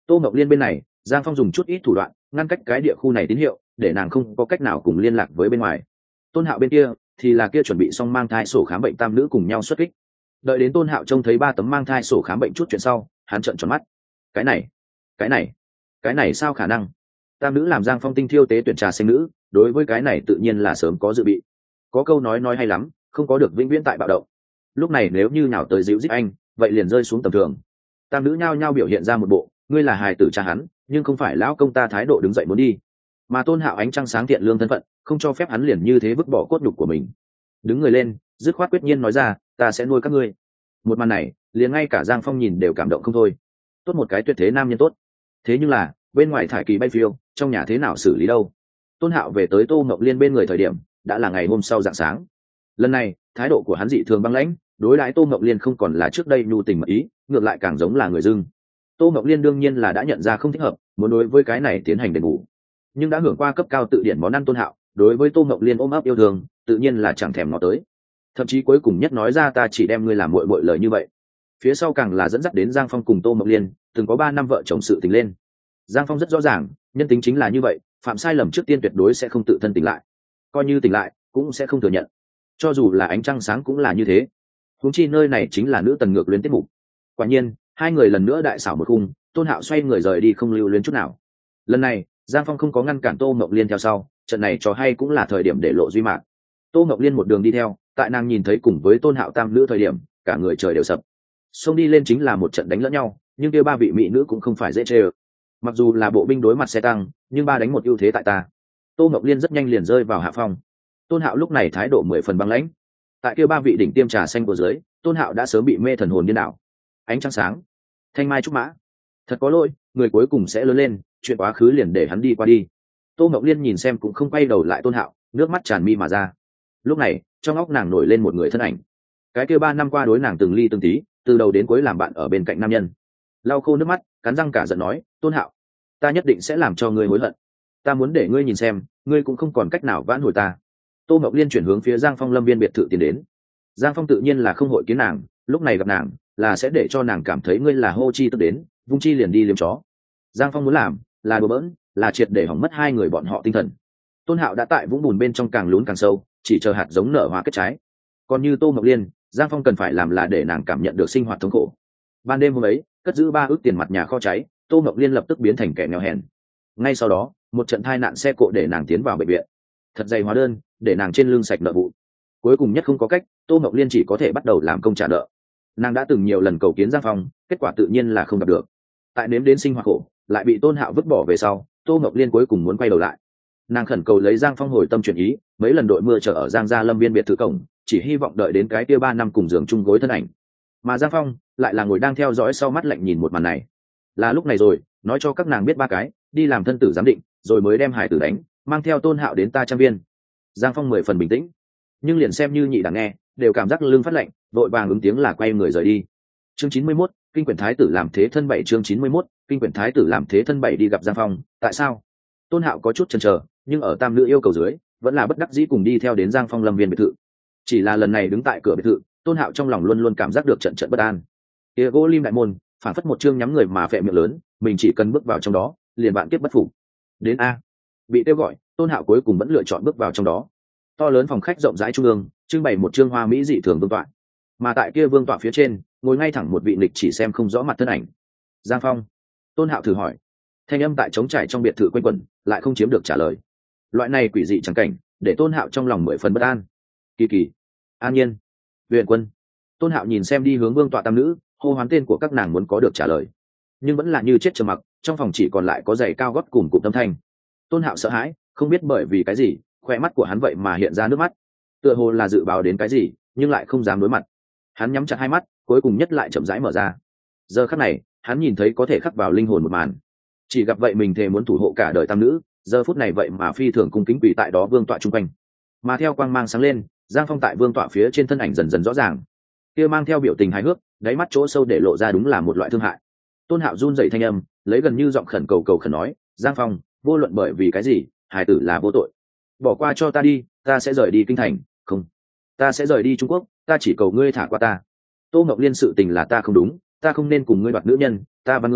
Tô Ngọc Liên bên này, Giang Phong dùng chút ít thủ đoạn ngăn cách cái địa khu này tín hiệu, để nàng không có cách nào cùng liên lạc với bên ngoài. Tôn Hạo bên kia thì là kia chuẩn bị xong mang thai sổ khám bệnh tam nữ cùng nhau xuất kích. Đợi đến Tôn Hạo trông thấy ba tấm mang thai sổ khám bệnh chút chuyện sau, hắn trợn tròn mắt. Cái này, cái này, cái này sao khả năng? Tam nữ làm Giang Phong tinh thiêu tế tuyển trà xanh nữ, đối với cái này tự nhiên là sớm có dự bị. Có câu nói nói hay lắm, không có được vĩnh viễn tại bạo động. Lúc này nếu như nào tới dịu dít anh, vậy liền rơi xuống tầm thường. Tam nữ nhao nhao biểu hiện ra một bộ, ngươi là hài tử cha hắn, nhưng không phải lão công ta thái độ đứng dậy muốn đi. Mà Tôn Hạo ánh trăng sáng thiện lương thân phận, không cho phép hắn liền như thế vứt bỏ cốt nhục của mình. Đứng người lên, dứt khoát quyết nhiên nói ra, ta sẽ nuôi các ngươi. Một màn này, liền ngay cả Giang Phong nhìn đều cảm động không thôi. Tốt một cái tuyệt thế nam nhân tốt. Thế nhưng là, bên ngoài thải kỳ bay phiêu, trong nhà thế nào xử lý đâu? Tôn Hạo về tới Tô Ngọc Liên bên người thời điểm, đã là ngày hôm sau rạng sáng. Lần này, thái độ của hắn dị thường băng lãnh, đối đãi Tô Ngọc Liên không còn là trước đây nhu tình mật ý, ngược lại càng giống là người dưng. Tô Ngọc Liên đương nhiên là đã nhận ra không thích hợp, muốn đối với cái này tiến hành đền bù. Nhưng đã hưởng qua cấp cao tự điển món ăn Tôn Hạo, đối với Tô Ngọc Liên ôm ấp yêu thương, tự nhiên là chẳng thèm ngó tới. Thậm chí cuối cùng nhất nói ra ta chỉ đem ngươi làm muội muội lời như vậy. Phía sau càng là dẫn dắt đến Giang Phong cùng Tô Ngọc Liên, từng có ba năm vợ chồng sự tình lên. Giang Phong rất rõ ràng, nhân tính chính là như vậy, phạm sai lầm trước tiên tuyệt đối sẽ không tự thân tỉnh lại, coi như tỉnh lại cũng sẽ không thừa nhận. Cho dù là ánh trăng sáng cũng là như thế. Huống chi nơi này chính là nữ tần ngược luyến tiết mục. Quả nhiên, hai người lần nữa đại xảo một khung, Tôn Hạo xoay người rời đi không lưu luyến chút nào. Lần này, Giang Phong không có ngăn cản Tô Ngọc Liên theo sau, trận này trò hay cũng là thời điểm để lộ duy mạc. Tô Ngọc Liên một đường đi theo, tại nàng nhìn thấy cùng với Tôn Hạo tam nữ thời điểm, cả người trời đều sập. Xông đi lên chính là một trận đánh lẫn nhau, nhưng kia ba vị mỹ nữ cũng không phải dễ chơi. Mặc dù là bộ binh đối mặt xe tăng, nhưng ba đánh một ưu thế tại ta. Tô Ngọc Liên rất nhanh liền rơi vào hạ phong. Tôn Hạo lúc này thái độ mười phần băng lãnh. Tại kia ba vị đỉnh tiêm trà xanh của dưới, Tôn Hạo đã sớm bị mê thần hồn điên đảo. Ánh trăng sáng, thanh mai trúc mã, thật có lỗi, người cuối cùng sẽ lớn lên, chuyện quá khứ liền để hắn đi qua đi. Tô Ngọc Liên nhìn xem cũng không quay đầu lại Tôn Hạo, nước mắt tràn mi mà ra. Lúc này, trong óc nàng nổi lên một người thân ảnh. Cái kia ba năm qua đối nàng từng ly từng tí, từ đầu đến cuối làm bạn ở bên cạnh nam nhân. Lau khô nước mắt, cắn răng cả giận nói, Tôn Hạo, ta nhất định sẽ làm cho ngươi hối hận. Ta muốn để ngươi nhìn xem, ngươi cũng không còn cách nào vãn hồi ta. Tô Ngọc Liên chuyển hướng phía Giang Phong lâm viên biệt thự tiến đến. Giang Phong tự nhiên là không hội kiến nàng, lúc này gặp nàng là sẽ để cho nàng cảm thấy ngươi là hô chi tức đến, vung chi liền đi liếm chó. Giang Phong muốn làm là đùa bỡn, là triệt để hỏng mất hai người bọn họ tinh thần. Tôn Hạo đã tại vũng bùn bên trong càng lún càng sâu, chỉ chờ hạt giống nở hoa kết trái. Còn như Tô Ngọc Liên, Giang Phong cần phải làm là để nàng cảm nhận được sinh hoạt thống khổ. Ban đêm hôm ấy, cất giữ ba ước tiền mặt nhà kho cháy, Tô Ngọc Liên lập tức biến thành kẻ nghèo hèn. Ngay sau đó, một trận tai nạn xe cộ để nàng tiến vào bệnh viện. Thật dày hóa đơn, để nàng trên lưng sạch nợ vụ. Cuối cùng nhất không có cách, Tô Ngọc Liên chỉ có thể bắt đầu làm công trả nợ. Nàng đã từng nhiều lần cầu kiến Giang Phong, kết quả tự nhiên là không gặp được. Tại nếm đến sinh hoạt khổ, lại bị Tôn Hạo vứt bỏ về sau, Tô Ngọc Liên cuối cùng muốn quay đầu lại. Nàng khẩn cầu lấy Giang Phong hồi tâm chuyển ý, mấy lần đội mưa chờ ở Giang gia lâm viên biệt thự cổng, chỉ hy vọng đợi đến cái kia ba năm cùng giường chung gối thân ảnh. Mà Giang Phong lại là ngồi đang theo dõi sau mắt lạnh nhìn một màn này. Là lúc này rồi, nói cho các nàng biết ba cái, đi làm thân tử giám định, rồi mới đem hải tử đánh, mang theo Tôn Hạo đến ta trang viên. Giang Phong mười phần bình tĩnh, nhưng liền xem như nhị đẳng nghe, đều cảm giác lưng phát lạnh, vội vàng ứng tiếng là quay người rời đi. Chương chín mươi mốt, kinh quyển thái tử làm thế thân bảy chương chín mươi mốt, kinh quyển thái tử làm thế thân bảy đi gặp Giang Phong, tại sao? Tôn Hạo có chút chần chờ, nhưng ở tam nữ yêu cầu dưới, vẫn là bất đắc dĩ cùng đi theo đến Giang Phong lâm viên biệt thự. Chỉ là lần này đứng tại cửa biệt thự, Tôn Hạo trong lòng luôn luôn cảm giác được trận trận bất an. Kia gỗ lim đại môn, phản phất một chương nhắm người mà phệ miệng lớn, mình chỉ cần bước vào trong đó, liền bạn kiếp bất phục. Đến a. Bị kêu gọi, Tôn Hạo cuối cùng vẫn lựa chọn bước vào trong đó. To lớn phòng khách rộng rãi trung ương, trưng bày một chương hoa mỹ dị thường vương tọa. Mà tại kia vương tọa phía trên, ngồi ngay thẳng một vị lịch chỉ xem không rõ mặt thân ảnh. Giang Phong. Tôn Hạo thử hỏi. Thanh âm tại trống trải trong biệt thự quanh quẩn, lại không chiếm được trả lời. Loại này quỷ dị chẳng cảnh, để Tôn Hạo trong lòng mười phần bất an. Kỳ Kỳ, An Nhiên, Huyền Quân. Tôn Hạo nhìn xem đi hướng vương tọa tam nữ, hô hoán tên của các nàng muốn có được trả lời, nhưng vẫn là như chết trầm mặc. Trong phòng chỉ còn lại có giày cao gót cùng cụm tâm thanh. Tôn Hạo sợ hãi, không biết bởi vì cái gì, khoe mắt của hắn vậy mà hiện ra nước mắt, tựa hồ là dự báo đến cái gì, nhưng lại không dám đối mặt. Hắn nhắm chặt hai mắt, cuối cùng nhất lại chậm rãi mở ra. Giờ khắc này, hắn nhìn thấy có thể khắc vào linh hồn một màn. Chỉ gặp vậy mình thề muốn thủ hộ cả đời tam nữ, giờ phút này vậy mà phi thường cung kính quỳ tại đó vương tọa chung quanh. Mà theo quang mang sáng lên, Giang Phong tại vương tọa phía trên thân ảnh dần dần rõ ràng. Kia mang theo biểu tình hài hước, đáy mắt chỗ sâu để lộ ra đúng là một loại thương hại. Tôn Hạo run rẩy thanh âm, lấy gần như giọng khẩn cầu cầu khẩn nói, Giang Phong, vô luận bởi vì cái gì, hài tử là vô tội, bỏ qua cho ta đi, ta sẽ rời đi kinh thành. Không, ta sẽ rời đi Trung Quốc, ta chỉ cầu ngươi thả qua ta. Tô Ngọc Liên sự tình là ta không đúng, ta không nên cùng ngươi đoạt nữ nhân, ta văn ngươi,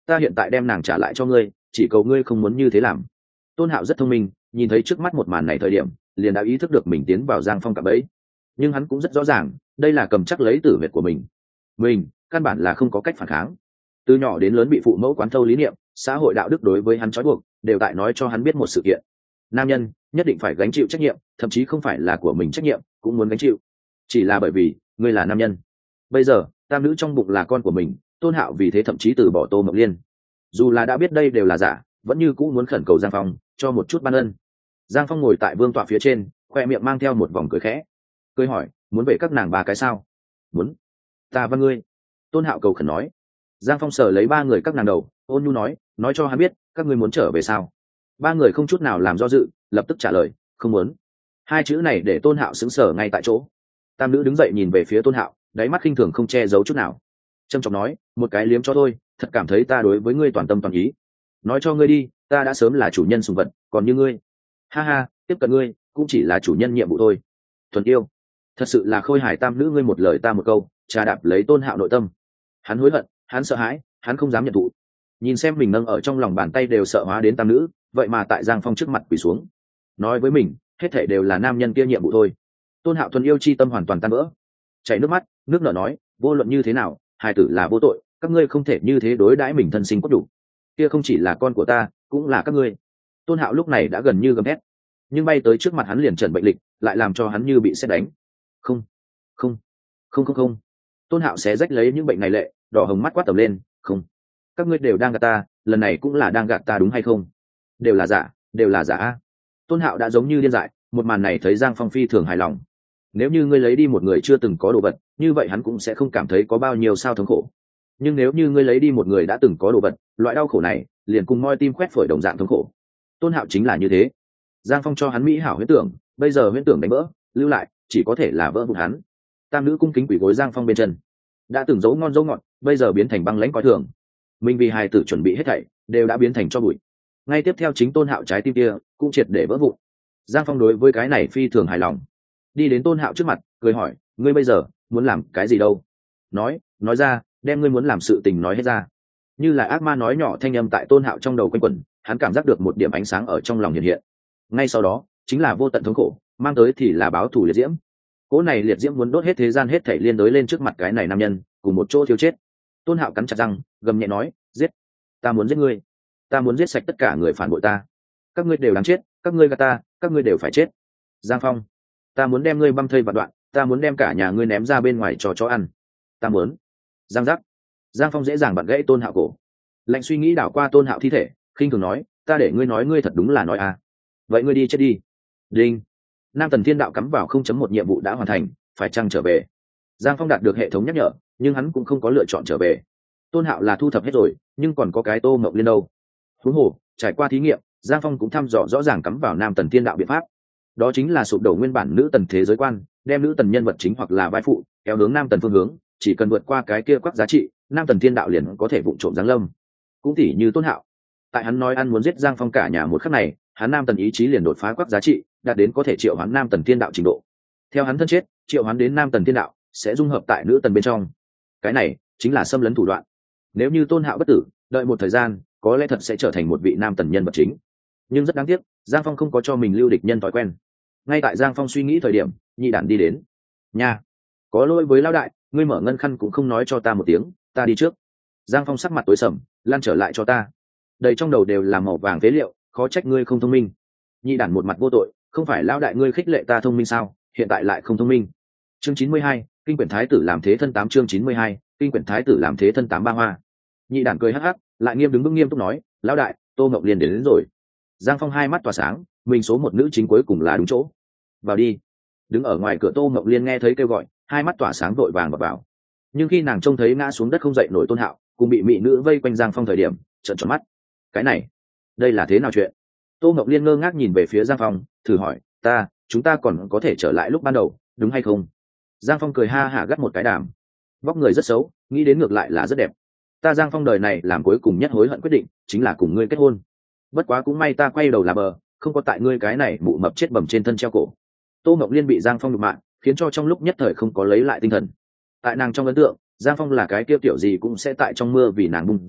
ta hiện tại đem nàng trả lại cho ngươi, chỉ cầu ngươi không muốn như thế làm. Tôn Hạo rất thông minh, nhìn thấy trước mắt một màn này thời điểm liền đã ý thức được mình tiến vào Giang Phong cạm bẫy, nhưng hắn cũng rất rõ ràng đây là cầm chắc lấy tử huyệt của mình mình căn bản là không có cách phản kháng. Từ nhỏ đến lớn bị phụ mẫu quán thâu lý niệm, xã hội đạo đức đối với hắn trói buộc đều tại nói cho hắn biết một sự kiện: nam nhân nhất định phải gánh chịu trách nhiệm, thậm chí không phải là của mình trách nhiệm cũng muốn gánh chịu, chỉ là bởi vì ngươi là nam nhân. Bây giờ tam nữ trong bụng là con của mình, Tôn Hạo vì thế thậm chí từ bỏ Tô Mộng Liên, dù là đã biết đây đều là giả, vẫn như cũ muốn khẩn cầu Giang Phong cho một chút ban ân. Giang Phong ngồi tại vương tọa phía trên, khoe miệng mang theo một vòng cười khẽ, cười hỏi: muốn về các nàng ba cái sao? Muốn. Ta và ngươi. Tôn Hạo cầu khẩn nói. Giang Phong sờ lấy ba người các nàng đầu, ôn nhu nói: nói cho hắn biết các ngươi muốn trở về sao? Ba người không chút nào làm do dự, lập tức trả lời: không muốn. Hai chữ này để Tôn Hạo sững sờ ngay tại chỗ. Tam nữ đứng dậy nhìn về phía Tôn Hạo, đáy mắt khinh thường không che giấu chút nào, trầm trọng nói: một cái liếm cho thôi, thật cảm thấy ta đối với ngươi toàn tâm toàn ý. Nói cho ngươi đi, ta đã sớm là chủ nhân sùng vật, còn như ngươi, ha ha, tiếp cận ngươi cũng chỉ là chủ nhân nhiệm vụ thôi. Thuần yêu, thật sự là khôi hài. Tam nữ ngươi một lời ta một câu, trà đạp lấy Tôn Hạo nội tâm. Hắn hối hận, hắn sợ hãi, hắn không dám nhận thụ. Nhìn xem mình nâng ở trong lòng bàn tay đều sợ hóa đến tam nữ, vậy mà tại Giang Phong trước mặt quỳ xuống nói với mình hết thảy đều là nam nhân kia nhiệm vụ thôi. Tôn Hạo thuần yêu chi tâm hoàn toàn tan vỡ, chảy nước mắt nước nở nói: vô luận như thế nào, hài tử là vô tội, các ngươi không thể như thế đối đãi mình thân sinh cốt đủ. Kia không chỉ là con của ta, cũng là các ngươi. Tôn Hạo lúc này đã gần như gầm thét, nhưng bay tới trước mặt hắn liền trần bệnh lịch lại làm cho hắn như bị sét đánh. Không không không không không. Tôn Hạo xé rách lấy những bệnh này lệ đỏ hồng mắt quát tầm lên: không, các ngươi đều đang gạt ta, lần này cũng là đang gạt ta đúng hay không? Đều là giả, đều là giả. Tôn Hạo đã giống như điên dại, một màn này thấy Giang Phong phi thường hài lòng. Nếu như ngươi lấy đi một người chưa từng có đồ vật, như vậy hắn cũng sẽ không cảm thấy có bao nhiêu sao thống khổ. Nhưng nếu như ngươi lấy đi một người đã từng có đồ vật, loại đau khổ này liền cùng moi tim khoét phổi đồng dạng thống khổ. Tôn Hạo chính là như thế. Giang Phong cho hắn mỹ hảo huyễn tưởng, bây giờ huyễn tưởng đánh vỡ, lưu lại chỉ có thể là vỡ vụn hắn. Tam nữ cung kính quỳ gối Giang Phong bên chân, đã từng dấu ngon dấu ngọt, bây giờ biến thành băng lãnh coi thường. Mình vì hài tử chuẩn bị hết thảy đều đã biến thành cho bụi. Ngay tiếp theo chính Tôn Hạo trái tim kia cũng triệt để vỡ vụn. Giang Phong đối với cái này phi thường hài lòng, đi đến Tôn Hạo trước mặt cười hỏi: ngươi bây giờ muốn làm cái gì đâu? Nói, nói ra, đem ngươi muốn làm sự tình nói hết ra. Như là ác ma nói nhỏ thanh âm tại Tôn Hạo trong đầu quanh quẩn, hắn cảm giác được một điểm ánh sáng ở trong lòng hiện hiện. Ngay sau đó chính là vô tận thống khổ, mang tới thì là báo thù liệt diễm. Cỗ này liệt diễm muốn đốt hết thế gian hết thảy liên đối lên trước mặt cái này nam nhân, cùng một chỗ thiếu chết. Tôn Hạo cắn chặt răng, gầm nhẹ nói: giết, ta muốn giết ngươi, ta muốn giết sạch tất cả người phản bội ta. Các ngươi đều đáng chết, các ngươi gạt ta, các ngươi đều phải chết. Giang Phong, ta muốn đem ngươi băm thây vạn đoạn, ta muốn đem cả nhà ngươi ném ra bên ngoài cho chó ăn. Ta muốn. Giang giác. Giang Phong dễ dàng bật gãy Tôn Hạo cổ. Lạnh suy nghĩ đảo qua Tôn Hạo thi thể, khinh thường nói: ta để ngươi nói, ngươi thật đúng là nói à. Vậy ngươi đi chết đi. Đinh. Nam Tần Thiên Đạo cắm vào không chấm một nhiệm vụ đã hoàn thành, phải chăng trở về? Giang Phong đạt được hệ thống nhắc nhở, nhưng hắn cũng không có lựa chọn trở về. Tôn Hạo là thu thập hết rồi, nhưng còn có cái Tô Mộng Liên đâu. Huống hồ, trải qua thí nghiệm, Giang Phong cũng thăm dò rõ ràng cắm vào Nam Tần Thiên Đạo biện pháp. Đó chính là sụp đổ nguyên bản nữ tần thế giới quan, đem nữ tần nhân vật chính hoặc là vai phụ kéo hướng Nam Tần phương hướng, chỉ cần vượt qua cái kia quắc giá trị, Nam Tần Thiên Đạo liền có thể vụng trộm giáng lâm. Cũng tỉ như Tôn Hạo, tại hắn nói ăn muốn giết Giang Phong cả nhà một khắc này, hắn Nam Tần ý chí liền đột phá quắc giá trị, đạt đến có thể triệu hoán Nam Tần Thiên Đạo trình độ. Theo hắn thân chết, triệu hoán đến Nam Tần Thiên Đạo sẽ dung hợp tại nữ tần bên trong. Cái này chính là xâm lấn thủ đoạn. Nếu như Tôn Hạo bất tử, đợi một thời gian, có lẽ thật sẽ trở thành một vị Nam Tần nhân vật chính. Nhưng rất đáng tiếc, Giang Phong không có cho mình lưu địch nhân thói quen. Ngay tại Giang Phong suy nghĩ thời điểm, Nhị Đản đi đến. Nha, có lỗi với lão đại, ngươi mở ngân khăn cũng không nói cho ta một tiếng, ta đi trước. Giang Phong sắc mặt tối sầm, lan trở lại cho ta. Đầy trong đầu đều là màu vàng phế liệu, khó trách ngươi không thông minh. Nhị Đản một mặt vô tội, không phải lão đại ngươi khích lệ ta thông minh sao, hiện tại lại không thông minh. Chương chín mươi hai, kinh quyển thái tử làm thế thân tám chương chín mươi hai, kinh quyển thái tử làm thế thân tám ba hoa. Nhị Đản cười hắc hắc, lại nghiêm đứng vững nghiêm túc nói: lão đại, Tô Ngọc Liên đến, đến rồi. Giang Phong hai mắt tỏa sáng, mình số một nữ chính cuối cùng là đúng chỗ. Vào đi. Đứng ở ngoài cửa Tô Ngọc Liên nghe thấy kêu gọi, hai mắt tỏa sáng vội vàng vào vào. Nhưng khi nàng trông thấy ngã xuống đất không dậy nổi Tôn Hạo cùng bị mỹ nữ vây quanh Giang Phong thời điểm, trợn tròn mắt. Cái này, đây là thế nào chuyện? Tô Ngọc Liên ngơ ngác nhìn về phía Giang Phong, thử hỏi: ta, chúng ta còn có thể trở lại lúc ban đầu, đúng hay không? Giang Phong cười ha hả gắt một cái đàm. Vóc người rất xấu, nghĩ đến ngược lại là rất đẹp. Ta Giang Phong đời này làm cuối cùng nhất hối hận quyết định, chính là cùng ngươi kết hôn. Bất quá cũng may ta quay đầu là bờ, không có tại ngươi cái này mụ mập chết bầm trên thân treo cổ. Tô Ngọc Liên bị Giang Phong nhục mạ, khiến cho trong lúc nhất thời không có lấy lại tinh thần. Tại nàng trong ấn tượng, Giang Phong là cái kia tiểu gì cũng sẽ tại trong mưa vì nàng bung rủ,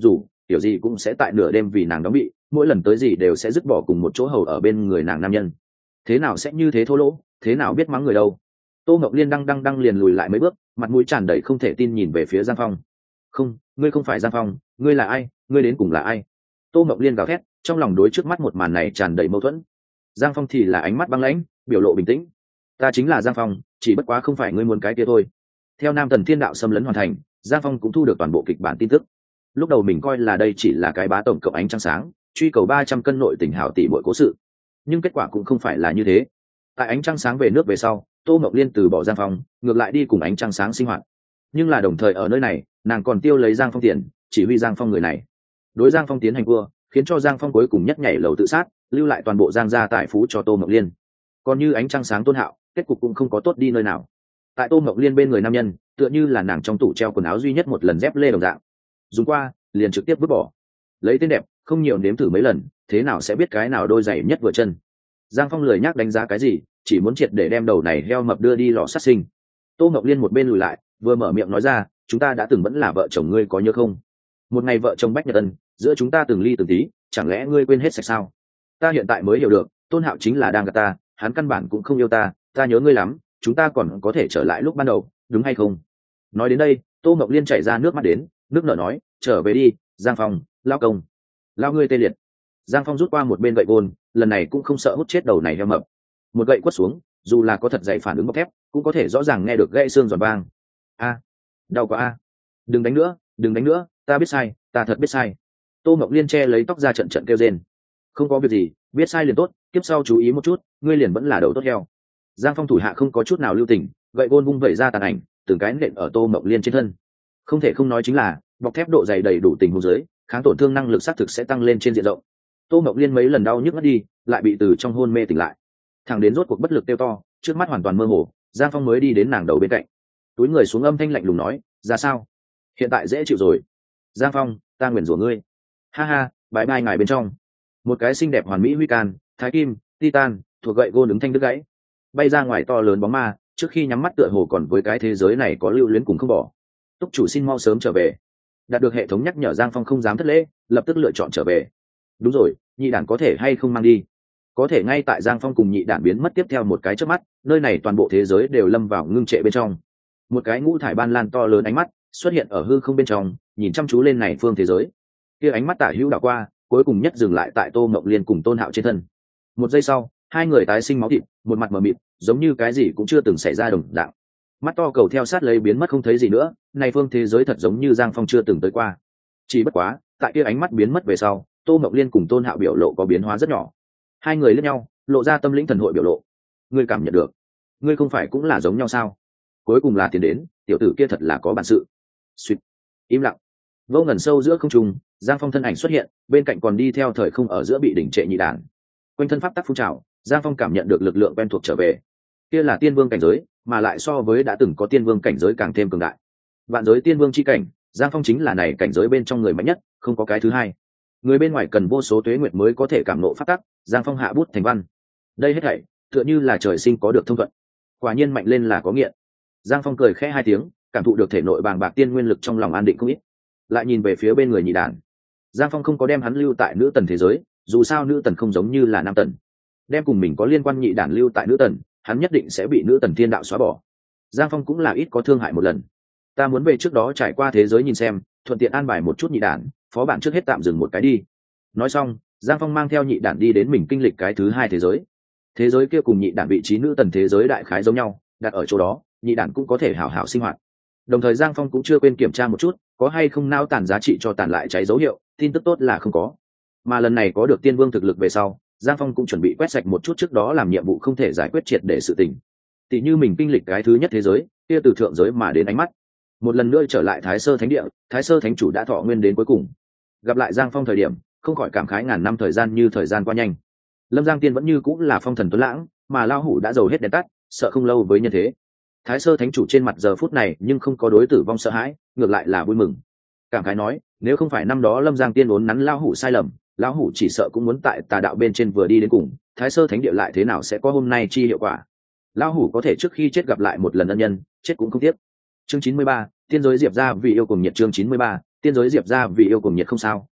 kiểu gì cũng sẽ tại nửa đêm vì nàng đóng bị, mỗi lần tới gì đều sẽ dứt bỏ cùng một chỗ hầu ở bên người nàng nam nhân. Thế nào sẽ như thế thô lỗ, thế nào biết mắng người đâu. Tô Ngọc Liên đăng đăng đăng liền lùi lại mấy bước, mặt mũi tràn đầy không thể tin nhìn về phía Giang Phong. Không, ngươi không phải Giang Phong, ngươi là ai, ngươi đến cùng là ai? Tô Ngọc Liên gào thét, trong lòng đối trước mắt một màn này tràn đầy mâu thuẫn. Giang Phong thì là ánh mắt băng lãnh, biểu lộ bình tĩnh. Ta chính là Giang Phong, chỉ bất quá không phải ngươi muốn cái kia thôi. Theo Nam Tần Thiên Đạo xâm lấn hoàn thành, Giang Phong cũng thu được toàn bộ kịch bản tin tức. Lúc đầu mình coi là đây chỉ là cái bá tổng cộng ánh trăng sáng, truy cầu ba trăm cân nội tình hảo tỷ muội cố sự, nhưng kết quả cũng không phải là như thế. Tại ánh trăng sáng về nước về sau, Tô Ngọc Liên từ bỏ Giang Phong, ngược lại đi cùng ánh trăng sáng sinh hoạt. Nhưng là đồng thời ở nơi này, nàng còn tiêu lấy Giang Phong tiền, chỉ huy Giang Phong người này. Đối Giang Phong tiến hành cua, khiến cho Giang Phong cuối cùng nhất nhảy lầu tự sát, lưu lại toàn bộ Giang gia tài phú cho Tô Ngọc Liên. Còn như ánh trăng sáng Tôn Hạo, kết cục cũng không có tốt đi nơi nào. Tại Tô Ngọc Liên bên người nam nhân, tựa như là nàng trong tủ treo quần áo duy nhất một lần dép lê đồng dạng, dùng qua liền trực tiếp vứt bỏ. Lấy tên đẹp, không nhiều nếm thử mấy lần, thế nào sẽ biết cái nào đôi giày nhất vừa chân. Giang Phong lười nhắc đánh giá cái gì, chỉ muốn triệt để đem đầu này heo mập đưa đi lò sát sinh. Tô Ngọc Liên một bên lùi lại, vừa mở miệng nói ra, chúng ta đã từng vẫn là vợ chồng, ngươi có nhớ không? Một ngày vợ chồng bách nhật ân, giữa chúng ta từng ly từng tí, chẳng lẽ ngươi quên hết sạch sao? Ta hiện tại mới hiểu được, Tôn Hạo chính là đang gạt ta, hắn căn bản cũng không yêu ta, ta nhớ ngươi lắm, chúng ta còn có thể trở lại lúc ban đầu, đúng hay không? Nói đến đây, Tô Ngọc Liên chảy ra nước mắt đến, nước nở nói, trở về đi, Giang Phong, lao công, lao ngươi tê liệt. Giang Phong rút qua một bên gậy gôn, lần này cũng không sợ hút chết đầu này heo mập. Một gậy quất xuống, dù là có thật dày phản ứng bọc thép, cũng có thể rõ ràng nghe được gãy xương giòn vang. A, đau quá a, đừng đánh nữa, đừng đánh nữa, ta biết sai, ta thật biết sai. Tô Ngọc Liên che lấy tóc ra trận trận kêu rên. Không có việc gì, biết sai liền tốt, tiếp sau chú ý một chút, ngươi liền vẫn là đầu tốt heo. Giang Phong thủ hạ không có chút nào lưu tình, gậy gôn vung vẩy ra tàn ảnh, từng cái nện ở Tô Ngọc Liên trên thân. Không thể không nói chính là, bọc thép độ dày đầy đủ tình huống dưới, kháng tổn thương năng lực xác thực sẽ tăng lên trên diện rộng. Tô Ngọc Liên mấy lần đau nhức ngất đi, lại bị từ trong hôn mê tỉnh lại. Thằng đến rốt cuộc bất lực tiêu to, trước mắt hoàn toàn mơ hồ, Giang Phong mới đi đến nàng đầu bên cạnh, túi người xuống âm thanh lạnh lùng nói, ra sao? Hiện tại dễ chịu rồi. Giang Phong, ta nguyền rủa ngươi. Ha ha, bãi bai ngài bên trong. Một cái xinh đẹp hoàn mỹ huy can, thái kim, titan, thuộc gậy gôn đứng thanh đứt gãy, bay ra ngoài to lớn bóng ma, trước khi nhắm mắt tựa hồ còn với cái thế giới này có lưu luyến cùng không bỏ. Túc chủ xin mau sớm trở về. Đạt được hệ thống nhắc nhở, Giang Phong không dám thất lễ, lập tức lựa chọn trở về. Đúng rồi, nhị đản có thể hay không mang đi? Có thể. Ngay tại Giang Phong cùng nhị đản biến mất tiếp theo một cái chớp mắt, nơi này toàn bộ thế giới đều lâm vào ngưng trệ bên trong. Một cái ngũ thải ban lan to lớn ánh mắt xuất hiện ở hư không bên trong, nhìn chăm chú lên này phương thế giới. Kia ánh mắt tả hữu đảo qua, cuối cùng nhất dừng lại tại Tô Ngọc Liên cùng Tôn Hạo trên thân. Một giây sau, hai người tái sinh máu thịt, một mặt mờ mịt, giống như cái gì cũng chưa từng xảy ra đồng dạng. Mắt to cầu theo sát lấy biến mất không thấy gì nữa, này phương thế giới thật giống như Giang Phong chưa từng tới qua. Chỉ bất quá, tại kia ánh mắt biến mất về sau, Tô Ngọc Liên cùng Tôn Hạo biểu lộ có biến hóa rất nhỏ. Hai người liếc nhau, lộ ra tâm lĩnh thần hội biểu lộ. Ngươi cảm nhận được, ngươi không phải cũng là giống nhau sao? Cuối cùng là tiền đến, tiểu tử kia thật là có bản sự. Suýt, im lặng. Vô ngần sâu giữa không trung, Giang Phong thân ảnh xuất hiện, bên cạnh còn đi theo thời không ở giữa bị đỉnh trệ nhị đàn. Quanh thân pháp tắc phun trào, Giang Phong cảm nhận được lực lượng quen thuộc trở về. Kia là tiên vương cảnh giới, mà lại so với đã từng có tiên vương cảnh giới càng thêm cường đại. Vạn giới tiên vương chi cảnh, Giang Phong chính là này cảnh giới bên trong người mạnh nhất, không có cái thứ hai. Người bên ngoài cần vô số tuế nguyệt mới có thể cảm ngộ pháp tắc, Giang Phong hạ bút thành văn. Đây hết thảy tựa như là trời sinh có được thông thuận. Quả nhiên mạnh lên là có nghiện. Giang Phong cười khẽ hai tiếng, cảm thụ được thể nội bàng bạc tiên nguyên lực trong lòng an định không ít. Lại nhìn về phía bên người nhị đàn, Giang Phong không có đem hắn lưu tại nữ tần thế giới, dù sao nữ tần không giống như là nam tần. Đem cùng mình có liên quan nhị đàn lưu tại nữ tần, hắn nhất định sẽ bị nữ tần thiên đạo xóa bỏ. Giang Phong cũng là ít có thương hại một lần. Ta muốn về trước đó trải qua thế giới nhìn xem, thuận tiện an bài một chút nhị đàn, phó bản trước hết tạm dừng một cái đi. Nói xong, Giang Phong mang theo nhị đàn đi đến mình kinh lịch cái thứ hai thế giới. Thế giới kia cùng nhị đàn vị trí nữ tần thế giới đại khái giống nhau, đặt ở chỗ đó, nhị đàn cũng có thể hảo hảo sinh hoạt. Đồng thời Giang Phong cũng chưa quên kiểm tra một chút, có hay không nao tản giá trị cho tàn lại cháy dấu hiệu, tin tức tốt là không có. Mà lần này có được tiên vương thực lực về sau, Giang Phong cũng chuẩn bị quét sạch một chút trước đó làm nhiệm vụ không thể giải quyết triệt để sự tình. Tỷ như mình kinh lịch cái thứ nhất thế giới, kia từ thượng giới mà đến ánh mắt. Một lần nữa trở lại Thái Sơ Thánh Địa, Thái Sơ Thánh chủ đã thọ nguyên đến cuối cùng. Gặp lại Giang Phong thời điểm, không khỏi cảm khái ngàn năm thời gian như thời gian qua nhanh. Lâm Giang Tiên vẫn như cũng là phong thần tuấn lãng, mà lao hủ đã dầu hết đèn tắt, sợ không lâu với nhân thế. Thái Sơ Thánh chủ trên mặt giờ phút này nhưng không có đối tử vong sợ hãi, ngược lại là vui mừng. Cảm khái nói, nếu không phải năm đó Lâm Giang Tiên uốn nắn lao hủ sai lầm, lão hủ chỉ sợ cũng muốn tại tà đạo bên trên vừa đi đến cùng, Thái Sơ Thánh Địa lại thế nào sẽ có hôm nay chi hiệu quả. Lão hủ có thể trước khi chết gặp lại một lần ân nhân, chết cũng không tiếc. Chương chín mươi ba, tiên giới diệp ra vì yêu cùng nhiệt. Chương chín mươi ba, tiên giới diệp ra vì yêu cùng nhiệt. Không sao,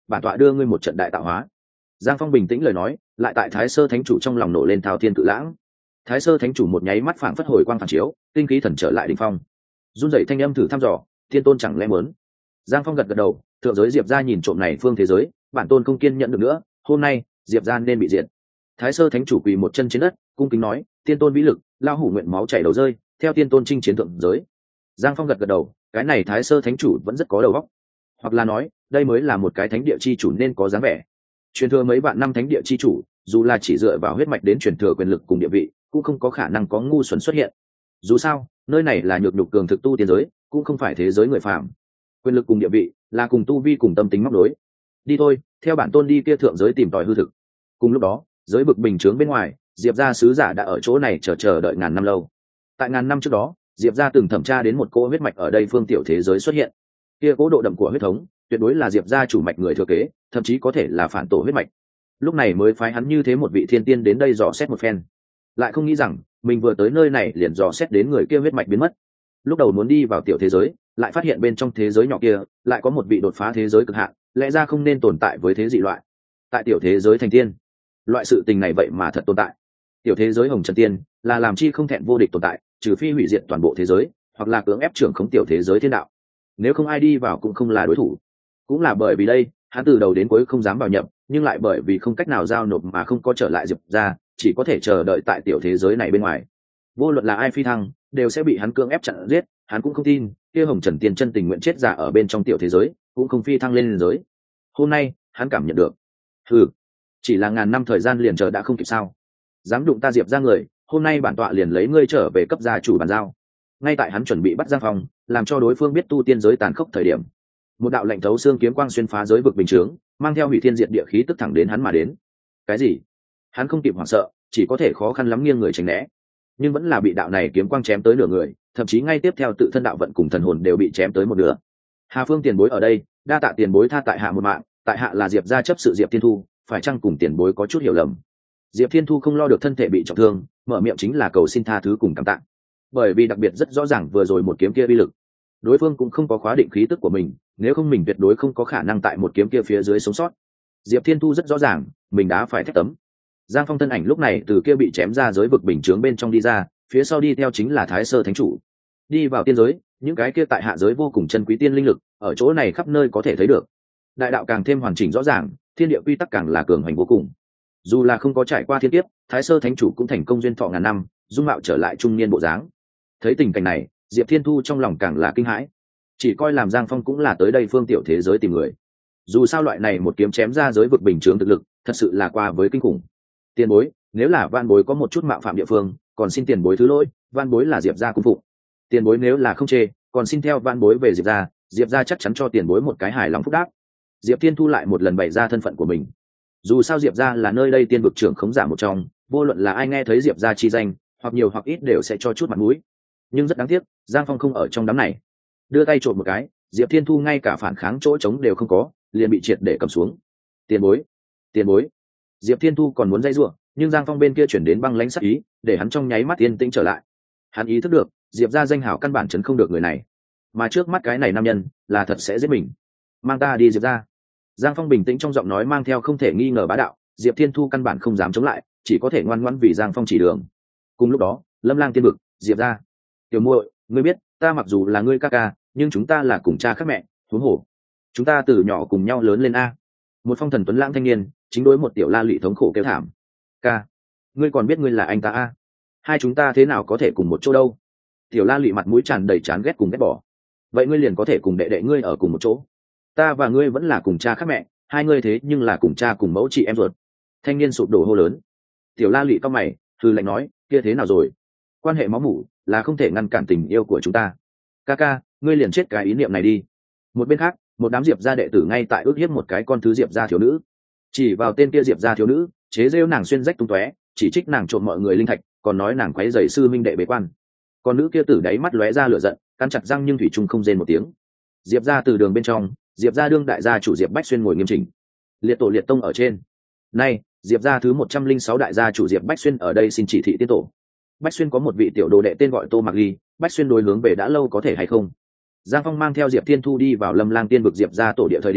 bản tọa đưa ngươi một trận đại tạo hóa. Giang Phong bình tĩnh lời nói, lại tại Thái Sơ Thánh chủ trong lòng nổ lên thao thiên cự lãng. Thái Sơ Thánh chủ một nháy mắt phảng phất hồi quang phản chiếu, tinh khí thần trở lại đỉnh phong. Run rẩy thanh âm thử thăm dò, thiên tôn chẳng lẽ muốn? Giang Phong gật gật đầu, thượng giới Diệp gia nhìn trộm này phương thế giới, bản tôn không kiên nhẫn được nữa, hôm nay Diệp gia nên bị diệt. Thái Sơ Thánh chủ quỳ một chân trên đất, cung kính nói, tiên tôn vĩ lực, lao hủ nguyện máu chảy đầu rơi, theo tiên tôn chinh chiến thượng giới. Giang Phong gật gật đầu, cái này Thái Sơ Thánh chủ vẫn rất có đầu óc, hoặc là nói, đây mới là một cái thánh địa chi chủ nên có dáng vẻ. Truyền thừa mấy vạn năm thánh địa chi chủ, dù là chỉ dựa vào huyết mạch đến truyền thừa quyền lực cùng địa vị, cũng không có khả năng có ngu xuẩn xuất hiện. Dù sao, nơi này là nhược nhục cường thực tu tiên giới, cũng không phải thế giới người phàm. Quyền lực cùng địa vị là cùng tu vi cùng tâm tính móc đối. Đi thôi, theo bản tôn đi kia thượng giới tìm tòi hư thực. Cùng lúc đó, giới vực bình chướng bên ngoài, Diệp gia sứ giả đã ở chỗ này chờ chờ đợi ngàn năm lâu. Tại ngàn năm trước đó, Diệp gia từng thẩm tra đến một cỗ huyết mạch ở đây phương tiểu thế giới xuất hiện. Kia cỗ độ đậm của huyết thống, tuyệt đối là Diệp gia chủ mạch người thừa kế, thậm chí có thể là phản tổ huyết mạch. Lúc này mới phái hắn như thế một vị thiên tiên đến đây dò xét một phen. Lại không nghĩ rằng, mình vừa tới nơi này liền dò xét đến người kia huyết mạch biến mất. Lúc đầu muốn đi vào tiểu thế giới, lại phát hiện bên trong thế giới nhỏ kia lại có một vị đột phá thế giới cực hạn, lẽ ra không nên tồn tại với thế dị loại. Tại tiểu thế giới thành tiên, loại sự tình này vậy mà thật tồn tại. Tiểu thế giới hồng trần tiên là làm chi không thẹn vô địch tồn tại, trừ phi hủy diệt toàn bộ thế giới, hoặc là cưỡng ép trưởng khống tiểu thế giới thiên đạo. Nếu không ai đi vào cũng không là đối thủ. Cũng là bởi vì đây, hắn từ đầu đến cuối không dám vào nhập, nhưng lại bởi vì không cách nào giao nộp mà không có trở lại Diệp ra, chỉ có thể chờ đợi tại tiểu thế giới này bên ngoài. Vô luận là ai phi thăng, đều sẽ bị hắn cưỡng ép chặn giết. Hắn cũng không tin kia hồng trần tiên chân tình nguyện chết giả ở bên trong tiểu thế giới, cũng không phi thăng lên giới. Hôm nay hắn cảm nhận được, ừ, chỉ là ngàn năm thời gian liền chờ đã không kịp sao? Dám đụng ta Diệp ra người, hôm nay bản tọa liền lấy ngươi trở về cấp gia chủ bàn giao. Ngay tại hắn chuẩn bị bắt Giang Phong, làm cho đối phương biết tu tiên giới tàn khốc thời điểm, một đạo lệnh thấu xương kiếm quang xuyên phá giới vực bình chướng, mang theo hủy thiên diệt địa khí tức thẳng đến hắn mà đến. Cái gì? Hắn không kịp hoảng sợ, chỉ có thể khó khăn lắm nghiêng người tránh né, nhưng vẫn là bị đạo này kiếm quang chém tới nửa người, thậm chí ngay tiếp theo tự thân đạo vận cùng thần hồn đều bị chém tới một nửa. Hà Phương tiền bối ở đây, đa tạ tiền bối tha tại hạ một mạng, tại hạ là Diệp gia chấp sự Diệp Thiên Thu, phải chăng cùng tiền bối có chút hiểu lầm? Diệp Thiên Thu không lo được thân thể bị trọng thương, mở miệng chính là cầu xin tha thứ cùng cảm tạ. Bởi vì đặc biệt rất rõ ràng vừa rồi một kiếm kia uy lực, đối phương cũng không có khóa định khí tức của mình, nếu không mình tuyệt đối không có khả năng tại một kiếm kia phía dưới sống sót. Diệp Thiên Thu rất rõ ràng, mình đã phải thét tấm. Giang Phong thân ảnh lúc này từ kia bị chém ra giới vực bình chướng bên trong đi ra, phía sau đi theo chính là Thái Sơ Thánh chủ. Đi vào tiên giới, những cái kia tại hạ giới vô cùng chân quý tiên linh lực, ở chỗ này khắp nơi có thể thấy được. Đại đạo càng thêm hoàn chỉnh rõ ràng, thiên địa quy tắc càng là cường hành vô cùng. Dù là không có trải qua thiên kiếp, Thái Sơ Thánh chủ cũng thành công duyên thọ ngàn năm, dung mạo trở lại trung niên bộ dáng. Thấy tình cảnh này, Diệp Thiên Thu trong lòng càng là kinh hãi. Chỉ coi làm Giang Phong cũng là tới đây phương tiểu thế giới tìm người. Dù sao loại này một kiếm chém ra giới vực bình chướng thực lực, thật sự là qua với kinh khủng. Tiền bối, nếu là van bối có một chút mạo phạm địa phương, còn xin tiền bối thứ lỗi, van bối là Diệp gia cung phụng. Tiền bối nếu là không chê, còn xin theo van bối về Diệp gia, Diệp gia chắc chắn cho tiền bối một cái hài lòng phúc đáp. Diệp Thiên Thu lại một lần bày ra thân phận của mình. Dù sao Diệp gia là nơi đây tiên vực trưởng khống giả một trong, vô luận là ai nghe thấy Diệp gia chi danh, hoặc nhiều hoặc ít đều sẽ cho chút mặt mũi. Nhưng rất đáng tiếc, Giang Phong không ở trong đám này. Đưa tay trộm một cái, Diệp Thiên Thu ngay cả phản kháng chỗ trống đều không có, liền bị triệt để cầm xuống. Tiền bối, tiền bối. Diệp Thiên Thu còn muốn dây giụa, nhưng Giang Phong bên kia chuyển đến băng lãnh sắc ý, để hắn trong nháy mắt yên tĩnh trở lại. Hắn ý thức được, Diệp gia danh hảo căn bản chấn không được người này, mà trước mắt cái này nam nhân là thật sẽ giết mình. Mang ta đi Diệp gia. Giang Phong bình tĩnh trong giọng nói mang theo không thể nghi ngờ bá đạo. Diệp Thiên Thu căn bản không dám chống lại, chỉ có thể ngoan ngoãn vì Giang Phong chỉ đường. Cùng lúc đó, Lâm Lang tiên vực, Diệp gia. Tiểu muội, ngươi biết, ta mặc dù là ngươi ca ca, nhưng chúng ta là cùng cha khác mẹ, huống hồ chúng ta từ nhỏ cùng nhau lớn lên a. Một phong thần tuấn lãng thanh niên chính đối một tiểu la lị thống khổ kêu thảm. Ca, ngươi còn biết ngươi là anh ta a? Hai chúng ta thế nào có thể cùng một chỗ đâu? Tiểu la lị mặt mũi tràn đầy chán ghét cùng ghét bỏ. Vậy ngươi liền có thể cùng đệ đệ ngươi ở cùng một chỗ. Ta và ngươi vẫn là cùng cha khác mẹ, hai ngươi thế nhưng là cùng cha cùng mẫu chị em ruột. Thanh niên sụp đổ hô lớn. Tiểu la lị cao mày, hừ lạnh nói, kia thế nào rồi? Quan hệ máu mủ là không thể ngăn cản tình yêu của chúng ta. Ca ca, ngươi liền chết cái ý niệm này đi. Một bên khác, một đám Diệp gia đệ tử ngay tại ước hiếp một cái con thứ Diệp gia thiếu nữ. Chỉ vào tên kia Diệp gia thiếu nữ, chế rêu nàng xuyên rách tung tóe, chỉ trích nàng trộm mọi người linh thạch, còn nói nàng quấy rầy sư minh đệ bế quan. Con nữ kia tử đáy mắt lóe ra lửa giận, cắn chặt răng nhưng thủy chung không rên một tiếng. Diệp gia từ đường bên trong, Diệp gia đương đại gia chủ Diệp Bách Xuyên ngồi nghiêm chỉnh, liệt tổ liệt tông ở trên. Nay, Diệp gia thứ một trăm linh sáu đại gia chủ Diệp Bách Xuyên ở đây xin chỉ thị tiên tổ. Bách Xuyên có một vị tiểu đồ đệ tên gọi Tô Mạc Ly, Bách Xuyên đối hướng về đã lâu có thể hay không? Giang Phong mang theo Diệp Thiên Thu đi vào Lâm Lang tiên vực Diệp gia tổ địa thời điểm,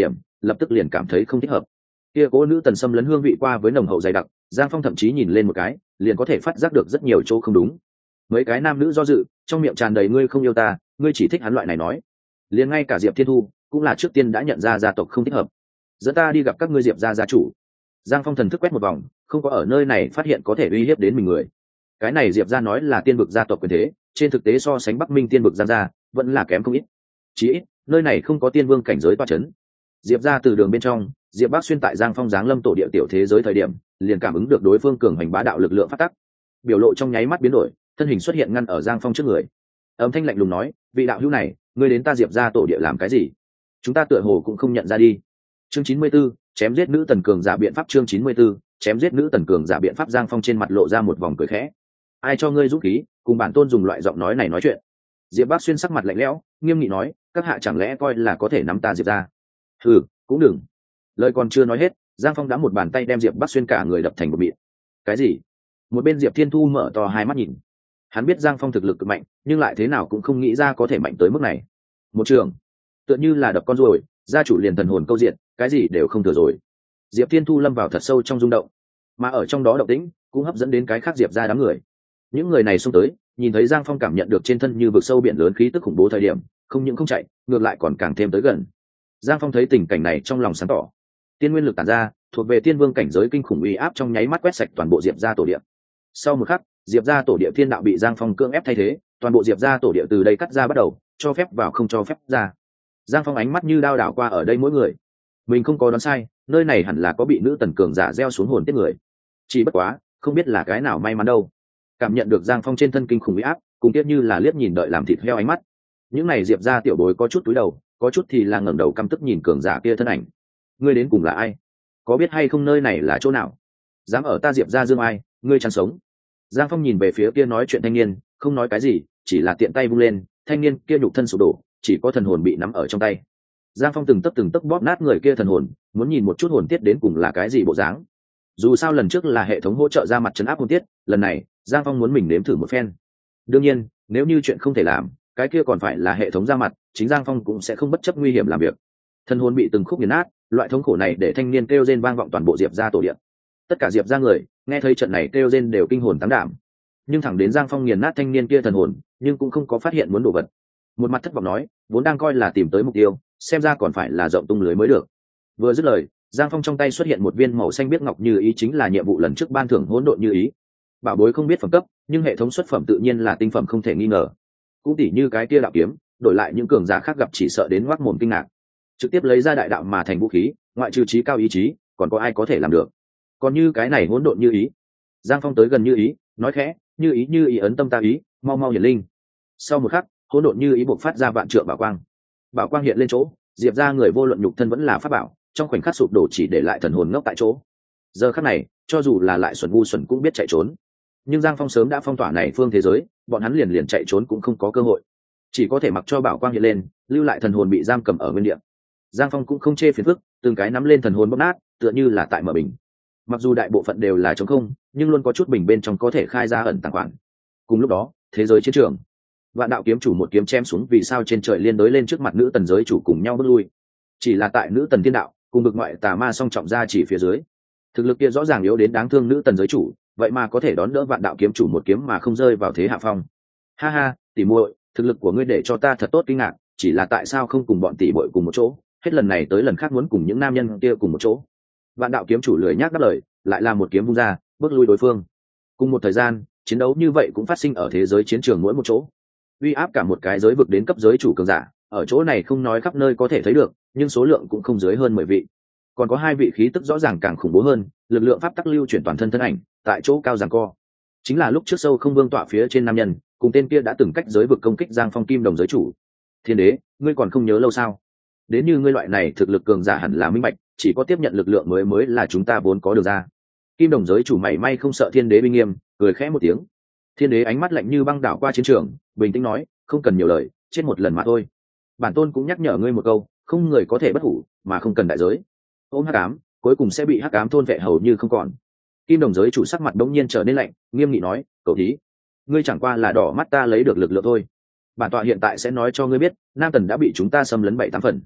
lập tức liền cảm thấy không thích hợp. Kia cố nữ tần xâm lấn hương vị qua với nồng hậu dày đặc, Giang Phong thậm chí nhìn lên một cái liền có thể phát giác được rất nhiều chỗ không đúng. Mấy cái nam nữ do dự, trong miệng tràn đầy ngươi không yêu ta, ngươi chỉ thích hắn loại này nói. Liền ngay cả Diệp Thiên Thu cũng là trước tiên đã nhận ra gia tộc không thích hợp. Dẫn ta đi gặp các ngươi Diệp gia gia chủ. Giang Phong thần thức quét một vòng, không có ở nơi này phát hiện có thể uy hiếp đến mình người. Cái này Diệp gia nói là tiên vực gia tộc quyền thế, trên thực tế so sánh Bắc Minh tiên vực Giang gia vẫn là kém không ít. Chỉ ít nơi này không có tiên vương cảnh giới toa chấn. Diệp gia từ đường bên trong, Diệp Bác Xuyên tại Giang Phong giáng lâm tổ địa tiểu thế giới thời điểm, liền cảm ứng được đối phương cường hành bá đạo lực lượng phát tắc. Biểu lộ trong nháy mắt biến đổi, thân hình xuất hiện ngăn ở Giang Phong trước người. Âm thanh lạnh lùng nói, vị đạo hữu này, ngươi đến ta Diệp gia tổ địa làm cái gì? Chúng ta tựa hồ cũng không nhận ra đi. Chương chín mươi 94, chém giết nữ tần cường giả biện pháp. Chương chín mươi 94, chém giết nữ tần cường giả biện pháp. Giang Phong trên mặt lộ ra một vòng cười khẽ. Ai cho ngươi dũng khí cùng bản tôn dùng loại giọng nói này nói chuyện? Diệp Bác Xuyên sắc mặt lạnh lẽo, nghiêm nghị nói, các hạ chẳng lẽ coi là có thể nắm ta Diệp gia? Ừ, cũng đừng. Lời còn chưa nói hết, Giang Phong đã một bàn tay đem Diệp Bác Xuyên cả người đập thành một mịn. Cái gì? Một bên Diệp Thiên Thu mở to hai mắt nhìn. Hắn biết Giang Phong thực lực cực mạnh, nhưng lại thế nào cũng không nghĩ ra có thể mạnh tới mức này. Một trường, tựa như là đập con ruồi, gia chủ liền thần hồn câu diện, cái gì đều không thừa rồi. Diệp Thiên Thu lâm vào thật sâu trong rung động, mà ở trong đó động tĩnh cũng hấp dẫn đến cái khác Diệp gia đám người. Những người này xông tới, nhìn thấy Giang Phong cảm nhận được trên thân như vực sâu biển lớn khí tức khủng bố thời điểm, không những không chạy, ngược lại còn càng thêm tới gần. Giang Phong thấy tình cảnh này trong lòng sáng tỏ. Tiên nguyên lực tản ra, thuộc về tiên vương cảnh giới kinh khủng uy áp trong nháy mắt quét sạch toàn bộ Diệp gia tổ địa. Sau một khắc, Diệp gia tổ địa thiên đạo bị Giang Phong cưỡng ép thay thế, toàn bộ Diệp gia tổ địa từ đây cắt ra bắt đầu, cho phép vào không cho phép ra. Giang Phong ánh mắt như đao đảo qua ở đây mỗi người. Mình không có đoán sai, nơi này hẳn là có bị nữ tần cường giả gieo xuống hồn tiết người. Chỉ bất quá, không biết là cái nào may mắn đâu. Cảm nhận được Giang Phong trên thân kinh khủng uy áp, cùng tiếp như là liếc nhìn đợi làm thịt heo ánh mắt. Những này Diệp gia tiểu bối có chút túi đầu, có chút thì là ngẩng đầu căm tức nhìn cường giả kia thân ảnh. Ngươi đến cùng là ai? Có biết hay không nơi này là chỗ nào? Dám ở ta Diệp gia dương ai, ngươi chẳng sống. Giang Phong nhìn về phía kia nói chuyện thanh niên, không nói cái gì, chỉ là tiện tay vung lên, thanh niên kia nhục thân sụp đổ, chỉ có thần hồn bị nắm ở trong tay. Giang Phong từng tấc từng tấc bóp nát người kia thần hồn, muốn nhìn một chút hồn tiết đến cùng là cái gì bộ dáng. Dù sao lần trước là hệ thống hỗ trợ ra mặt trấn áp hồn tiết, lần này Giang Phong muốn mình nếm thử một phen. Đương nhiên, nếu như chuyện không thể làm, cái kia còn phải là hệ thống ra mặt, chính Giang Phong cũng sẽ không bất chấp nguy hiểm làm việc. Thần hồn bị từng khúc nghiền nát, loại thống khổ này để thanh niên kêu rên vang vọng toàn bộ Diệp gia tổ địa. Tất cả Diệp gia người nghe thấy trận này kêu rên đều kinh hồn táng đảm. Nhưng thẳng đến Giang Phong nghiền nát thanh niên kia thần hồn, nhưng cũng không có phát hiện muốn đổ vật. Một mặt thất vọng nói, vốn đang coi là tìm tới mục tiêu, xem ra còn phải là rộng tung lưới mới được. Vừa dứt lời, Giang Phong trong tay xuất hiện một viên màu xanh biếc ngọc như ý, chính là nhiệm vụ lần trước ban thưởng hỗn độn như ý. Bảo bối không biết phẩm cấp, nhưng hệ thống xuất phẩm tự nhiên là tinh phẩm không thể nghi ngờ. Cũng tỉ như cái kia đạo kiếm, đổi lại những cường giả khác gặp chỉ sợ đến ngoác mồm kinh ngạc. Trực tiếp lấy ra đại đạo mà thành vũ khí, ngoại trừ trí cao ý chí, còn có ai có thể làm được? Còn như cái này hỗn độn như ý. Giang Phong tới gần như ý, nói khẽ, như ý như ý ấn tâm ta ý, mau mau hiển linh. Sau một khắc, hỗn độn như ý bộc phát ra vạn trượng bảo quang. Bảo quang hiện lên chỗ, Diệp ra người vô luận nhục thân vẫn là pháp bảo, trong khoảnh khắc sụp đổ chỉ để lại thần hồn ngốc tại chỗ. Giờ khắc này, cho dù là lại xuẩn ngu xuẩn cũng biết chạy trốn. Nhưng Giang Phong sớm đã phong tỏa này phương thế giới, bọn hắn liền liền chạy trốn cũng không có cơ hội, chỉ có thể mặc cho bảo quang hiện lên, lưu lại thần hồn bị giam cầm ở nguyên địa. Giang Phong cũng không chê phiền phức, từng cái nắm lên thần hồn bóp nát, tựa như là tại mở bình. Mặc dù đại bộ phận đều là trống không, nhưng luôn có chút bình bên trong có thể khai ra ẩn tàng khoản. Cùng lúc đó, thế giới chiến trường, Vạn đạo kiếm chủ một kiếm chém xuống vì sao trên trời liên đối lên trước mặt nữ tần giới chủ cùng nhau bước lui. Chỉ là tại nữ tần thiên đạo cùng vực ngoại tà ma song trọng ra chỉ phía dưới, thực lực kia rõ ràng yếu đến đáng thương nữ tần giới chủ, vậy mà có thể đón đỡ vạn đạo kiếm chủ một kiếm mà không rơi vào thế hạ phong. Ha ha, tỷ muội, thực lực của ngươi để cho ta thật tốt kinh ngạc, chỉ là tại sao không cùng bọn tỷ muội cùng một chỗ, hết lần này tới lần khác muốn cùng những nam nhân kia cùng một chỗ. Vạn đạo kiếm chủ lười nhác đáp lời, lại là một kiếm vung ra, bước lui đối phương. Cùng một thời gian, chiến đấu như vậy cũng phát sinh ở thế giới chiến trường mỗi một chỗ, uy áp cả một cái giới vực đến cấp giới chủ cường giả, ở chỗ này không nói khắp nơi có thể thấy được, nhưng số lượng cũng không dưới hơn mười vị. Còn có hai vị khí tức rõ ràng càng khủng bố hơn, lực lượng pháp tắc lưu chuyển toàn thân thân ảnh, tại chỗ cao giằng co. Chính là lúc trước sâu không vương tọa phía trên nam nhân, cùng tên kia đã từng cách giới vực công kích Giang Phong Kim Đồng giới chủ. Thiên đế, ngươi còn không nhớ lâu sao? Đến như ngươi loại này thực lực cường giả hẳn là minh bạch, chỉ có tiếp nhận lực lượng mới mới là chúng ta vốn có được ra. Kim Đồng giới chủ mảy may không sợ thiên đế uy nghiêm, cười khẽ một tiếng. Thiên đế ánh mắt lạnh như băng đảo qua chiến trường, bình tĩnh nói, không cần nhiều lời, chết một lần mà thôi. Bản tôn cũng nhắc nhở ngươi một câu, không người có thể bất hủ, mà không cần đại giới. Ôm hắc ám, cuối cùng sẽ bị hắc ám thôn vệ hầu như không còn. Kim Đồng giới chủ sắc mặt đống nhiên trở nên lạnh, nghiêm nghị nói, cậu thí, ngươi chẳng qua là đỏ mắt ta lấy được lực lượng thôi. Bản tọa hiện tại sẽ nói cho ngươi biết, Nam Tần đã bị chúng ta xâm lấn bảy tám phần.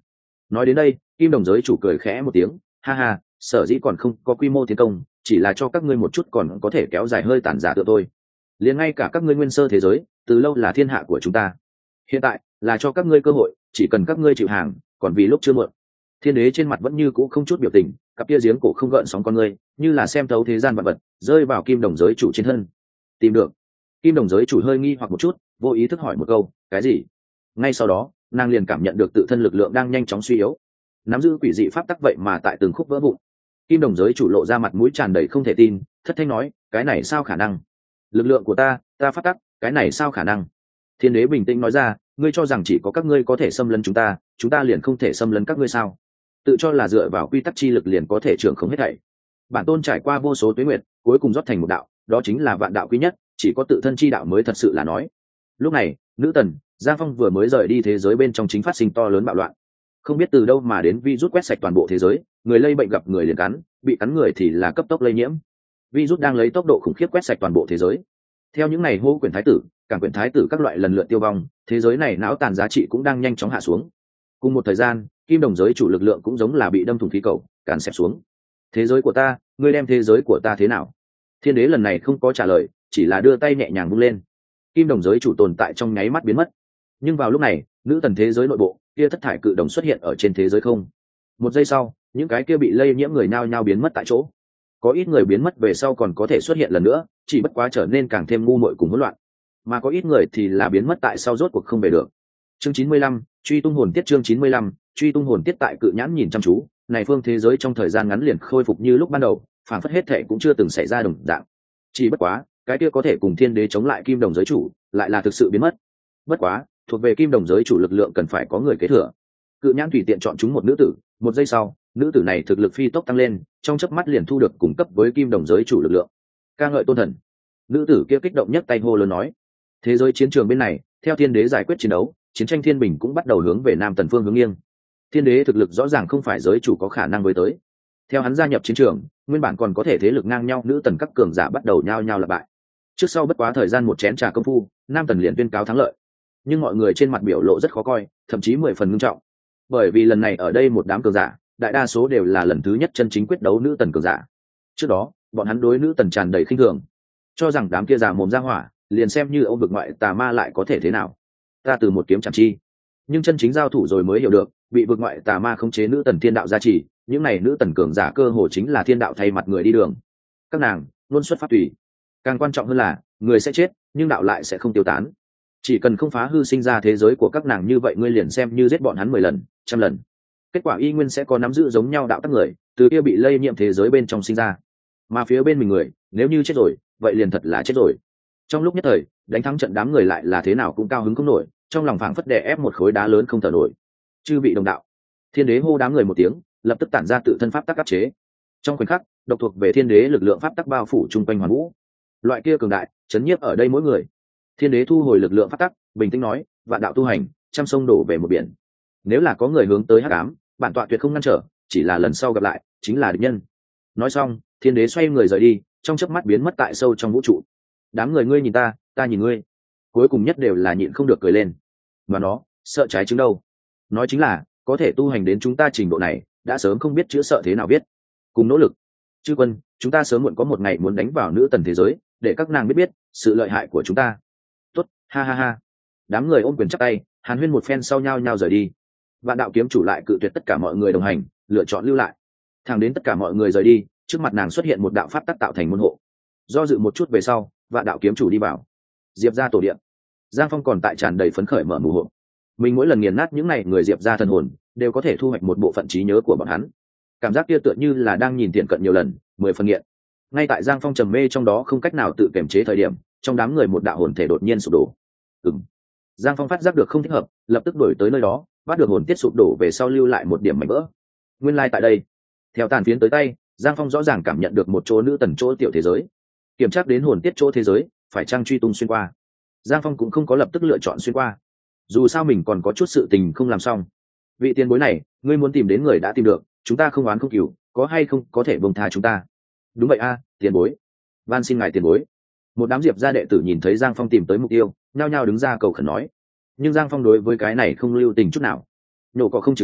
Nói đến đây, kim đồng giới chủ cười khẽ một tiếng, ha ha, sở dĩ còn không có quy mô tiến công, chỉ là cho các ngươi một chút còn có thể kéo dài hơi tàn giả tựa thôi. Liền ngay cả các ngươi nguyên sơ thế giới, từ lâu là thiên hạ của chúng ta. Hiện tại là cho các ngươi cơ hội, chỉ cần các ngươi chịu hàng, còn vì lúc chưa muộn. Thiên đế trên mặt vẫn như cũ không chút biểu tình, cặp kia giếng cổ không gợn sóng con ngươi, như là xem thấu thế gian vạn vật, rơi vào kim đồng giới chủ trên thân. Tìm được. Kim đồng giới chủ hơi nghi hoặc một chút, vô ý thức hỏi một câu, cái gì? Ngay sau đó, nàng liền cảm nhận được tự thân lực lượng đang nhanh chóng suy yếu, nắm giữ quỷ dị pháp tắc vậy mà tại từng khúc vỡ vụn. Kim đồng giới chủ lộ ra mặt mũi tràn đầy không thể tin, thất thanh nói, cái này sao khả năng? Lực lượng của ta, ta pháp tắc, cái này sao khả năng? Thiên đế bình tĩnh nói ra, ngươi cho rằng chỉ có các ngươi có thể xâm lấn chúng ta, chúng ta liền không thể xâm lấn các ngươi sao? Tự cho là dựa vào quy tắc chi lực liền có thể trưởng không hết thảy. Bản tôn trải qua vô số tuế nguyệt, cuối cùng rót thành một đạo, đó chính là vạn đạo quý nhất, chỉ có tự thân chi đạo mới thật sự là nói. Lúc này, nữ tần Giang Phong vừa mới rời đi thế giới bên trong chính phát sinh to lớn bạo loạn, không biết từ đâu mà đến virus quét sạch toàn bộ thế giới, người lây bệnh gặp người liền cắn, bị cắn người thì là cấp tốc lây nhiễm. Virus đang lấy tốc độ khủng khiếp quét sạch toàn bộ thế giới. Theo những ngày hô quyền thái tử, cảng quyền thái tử các loại lần lượt tiêu vong, thế giới này não tàn giá trị cũng đang nhanh chóng hạ xuống. Cùng một thời gian, kim đồng giới chủ lực lượng cũng giống là bị đâm thủng khí cầu, càn xẹp xuống. Thế giới của ta, ngươi đem thế giới của ta thế nào? Thiên đế lần này không có trả lời, chỉ là đưa tay nhẹ nhàng vung lên. Kim đồng giới chủ tồn tại trong nháy mắt biến mất. Nhưng vào lúc này, nữ tần thế giới nội bộ kia thất thải cự đồng xuất hiện ở trên thế giới không. Một giây sau, những cái kia bị lây nhiễm người nao nhao biến mất tại chỗ. Có ít người biến mất về sau còn có thể xuất hiện lần nữa, chỉ bất quá trở nên càng thêm ngu muội cùng hỗn loạn. Mà có ít người thì là biến mất tại sau rốt cuộc không về được. Chương chín mươi lăm, truy tung hồn tiết chương chín mươi lăm, truy tung hồn tiết tại cự nhãn nhìn chăm chú, này phương thế giới trong thời gian ngắn liền khôi phục như lúc ban đầu, phản phất hết thệ cũng chưa từng xảy ra đồng dạng. Chỉ bất quá, cái kia có thể cùng thiên đế chống lại kim đồng giới chủ, lại là thực sự biến mất. Bất quá, thuộc về kim đồng giới chủ lực lượng cần phải có người kế thừa. Cự nhãn tùy tiện chọn chúng một nữ tử, một giây sau, nữ tử này thực lực phi tốc tăng lên, trong chớp mắt liền thu được cung cấp với kim đồng giới chủ lực lượng. Ca ngợi tôn thần. Nữ tử kia kích động nhất tay hô lớn nói. Thế giới chiến trường bên này, theo thiên đế giải quyết chiến đấu, chiến tranh thiên bình cũng bắt đầu hướng về nam tần phương hướng nghiêng. Thiên đế thực lực rõ ràng không phải giới chủ có khả năng với tới. Theo hắn gia nhập chiến trường, nguyên bản còn có thể thế lực ngang nhau nữ tần các cường giả bắt đầu nhao nhao là bại. Trước sau bất quá thời gian một chén trà công phu, nam tần liền tuyên cáo thắng lợi. Nhưng mọi người trên mặt biểu lộ rất khó coi, thậm chí mười phần nghiêm trọng. Bởi vì lần này ở đây một đám cường giả, đại đa số đều là lần thứ nhất chân chính quyết đấu nữ tần cường giả. Trước đó, bọn hắn đối nữ tần tràn đầy khinh thường, cho rằng đám kia già mồm ra hỏa, liền xem như ông vực ngoại tà ma lại có thể thế nào. Ta từ một kiếm chẳng chi. Nhưng chân chính giao thủ rồi mới hiểu được, bị vực ngoại tà ma khống chế nữ tần thiên đạo gia trì, những này nữ tần cường giả cơ hồ chính là thiên đạo thay mặt người đi đường. Các nàng luôn xuất phát tùy. Càng quan trọng hơn là, người sẽ chết, nhưng đạo lại sẽ không tiêu tán. Chỉ cần không phá hư sinh ra thế giới của các nàng như vậy, ngươi liền xem như giết bọn hắn mười lần, trăm lần, kết quả y nguyên sẽ có nắm giữ giống nhau đạo tắc người, từ kia bị lây nhiễm thế giới bên trong sinh ra. Mà phía bên mình người, nếu như chết rồi, vậy liền thật là chết rồi. Trong lúc nhất thời, đánh thắng trận đám người lại là thế nào cũng cao hứng không nổi, trong lòng phảng phất đè ép một khối đá lớn không thở nổi. Chư vị đồng đạo, thiên đế hô đám người một tiếng, lập tức tản ra tự thân pháp tắc áp chế. Trong khoảnh khắc, độc thuộc về thiên đế lực lượng pháp tắc bao phủ chung quanh hoàn vũ. Loại kia cường đại, chấn nhiếp ở đây mỗi người. Thiên đế thu hồi lực lượng pháp tắc, bình tĩnh nói, vạn đạo tu hành, trăm sông đổ về một biển. Nếu là có người hướng tới hắc ám, bản tọa tuyệt không ngăn trở, chỉ là lần sau gặp lại, chính là địch nhân. Nói xong, thiên đế xoay người rời đi, trong chớp mắt biến mất tại sâu trong vũ trụ. Đám người ngươi nhìn ta, ta nhìn ngươi, cuối cùng nhất đều là nhịn không được cười lên. Mà nó, sợ trái chứng đâu? Nói chính là, có thể tu hành đến chúng ta trình độ này, đã sớm không biết chữa sợ thế nào biết. Cùng nỗ lực, chư quân, chúng ta sớm muộn có một ngày muốn đánh vào nữ tần thế giới, để các nàng biết biết sự lợi hại của chúng ta. Tốt, ha ha ha. Đám người ôm quyền chắp tay, hàn huyên một phen sau nhau nhau rời đi. Vạn đạo kiếm chủ lại cự tuyệt tất cả mọi người đồng hành, lựa chọn lưu lại. Thẳng đến tất cả mọi người rời đi, trước mặt nàng xuất hiện một đạo pháp tắc tạo thành môn hộ. Do dự một chút về sau, vạn đạo kiếm chủ đi vào. Diệp ra tổ điện. Giang Phong còn tại tràn đầy phấn khởi mở mù hộ. Mình mỗi lần nghiền nát những này người Diệp ra thần hồn, đều có thể thu hoạch một bộ phận trí nhớ của bọn hắn. Cảm giác kia tựa như là đang nhìn tiện cận nhiều lần, mười phần nghiện. Ngay tại Giang Phong trầm mê trong đó không cách nào tự kiềm chế thời điểm, trong đám người một đạo hồn thể đột nhiên sụp đổ. Ừm. Giang Phong phát giác được không thích hợp, lập tức đuổi tới nơi đó, bắt được hồn tiết sụp đổ về sau lưu lại một điểm mảnh vỡ. Nguyên lai like tại đây. Theo tàn phiến tới tay, Giang Phong rõ ràng cảm nhận được một chỗ nữ tần chỗ tiểu thế giới. Kiểm tra đến hồn tiết chỗ thế giới, phải trang truy tung xuyên qua. Giang Phong cũng không có lập tức lựa chọn xuyên qua. Dù sao mình còn có chút sự tình không làm xong. Vị tiền bối này, ngươi muốn tìm đến người đã tìm được, chúng ta không oán không cừu, có hay không có thể bông tha chúng ta? Đúng vậy a, à, tiền bối. Van xin ngài tiền bối. Một đám Diệp gia đệ tử nhìn thấy Giang Phong tìm tới mục tiêu, nhao nhao đứng ra cầu khẩn nói. Nhưng Giang Phong đối với cái này không lưu tình chút nào. Nhổ cỏ không trừ gốc,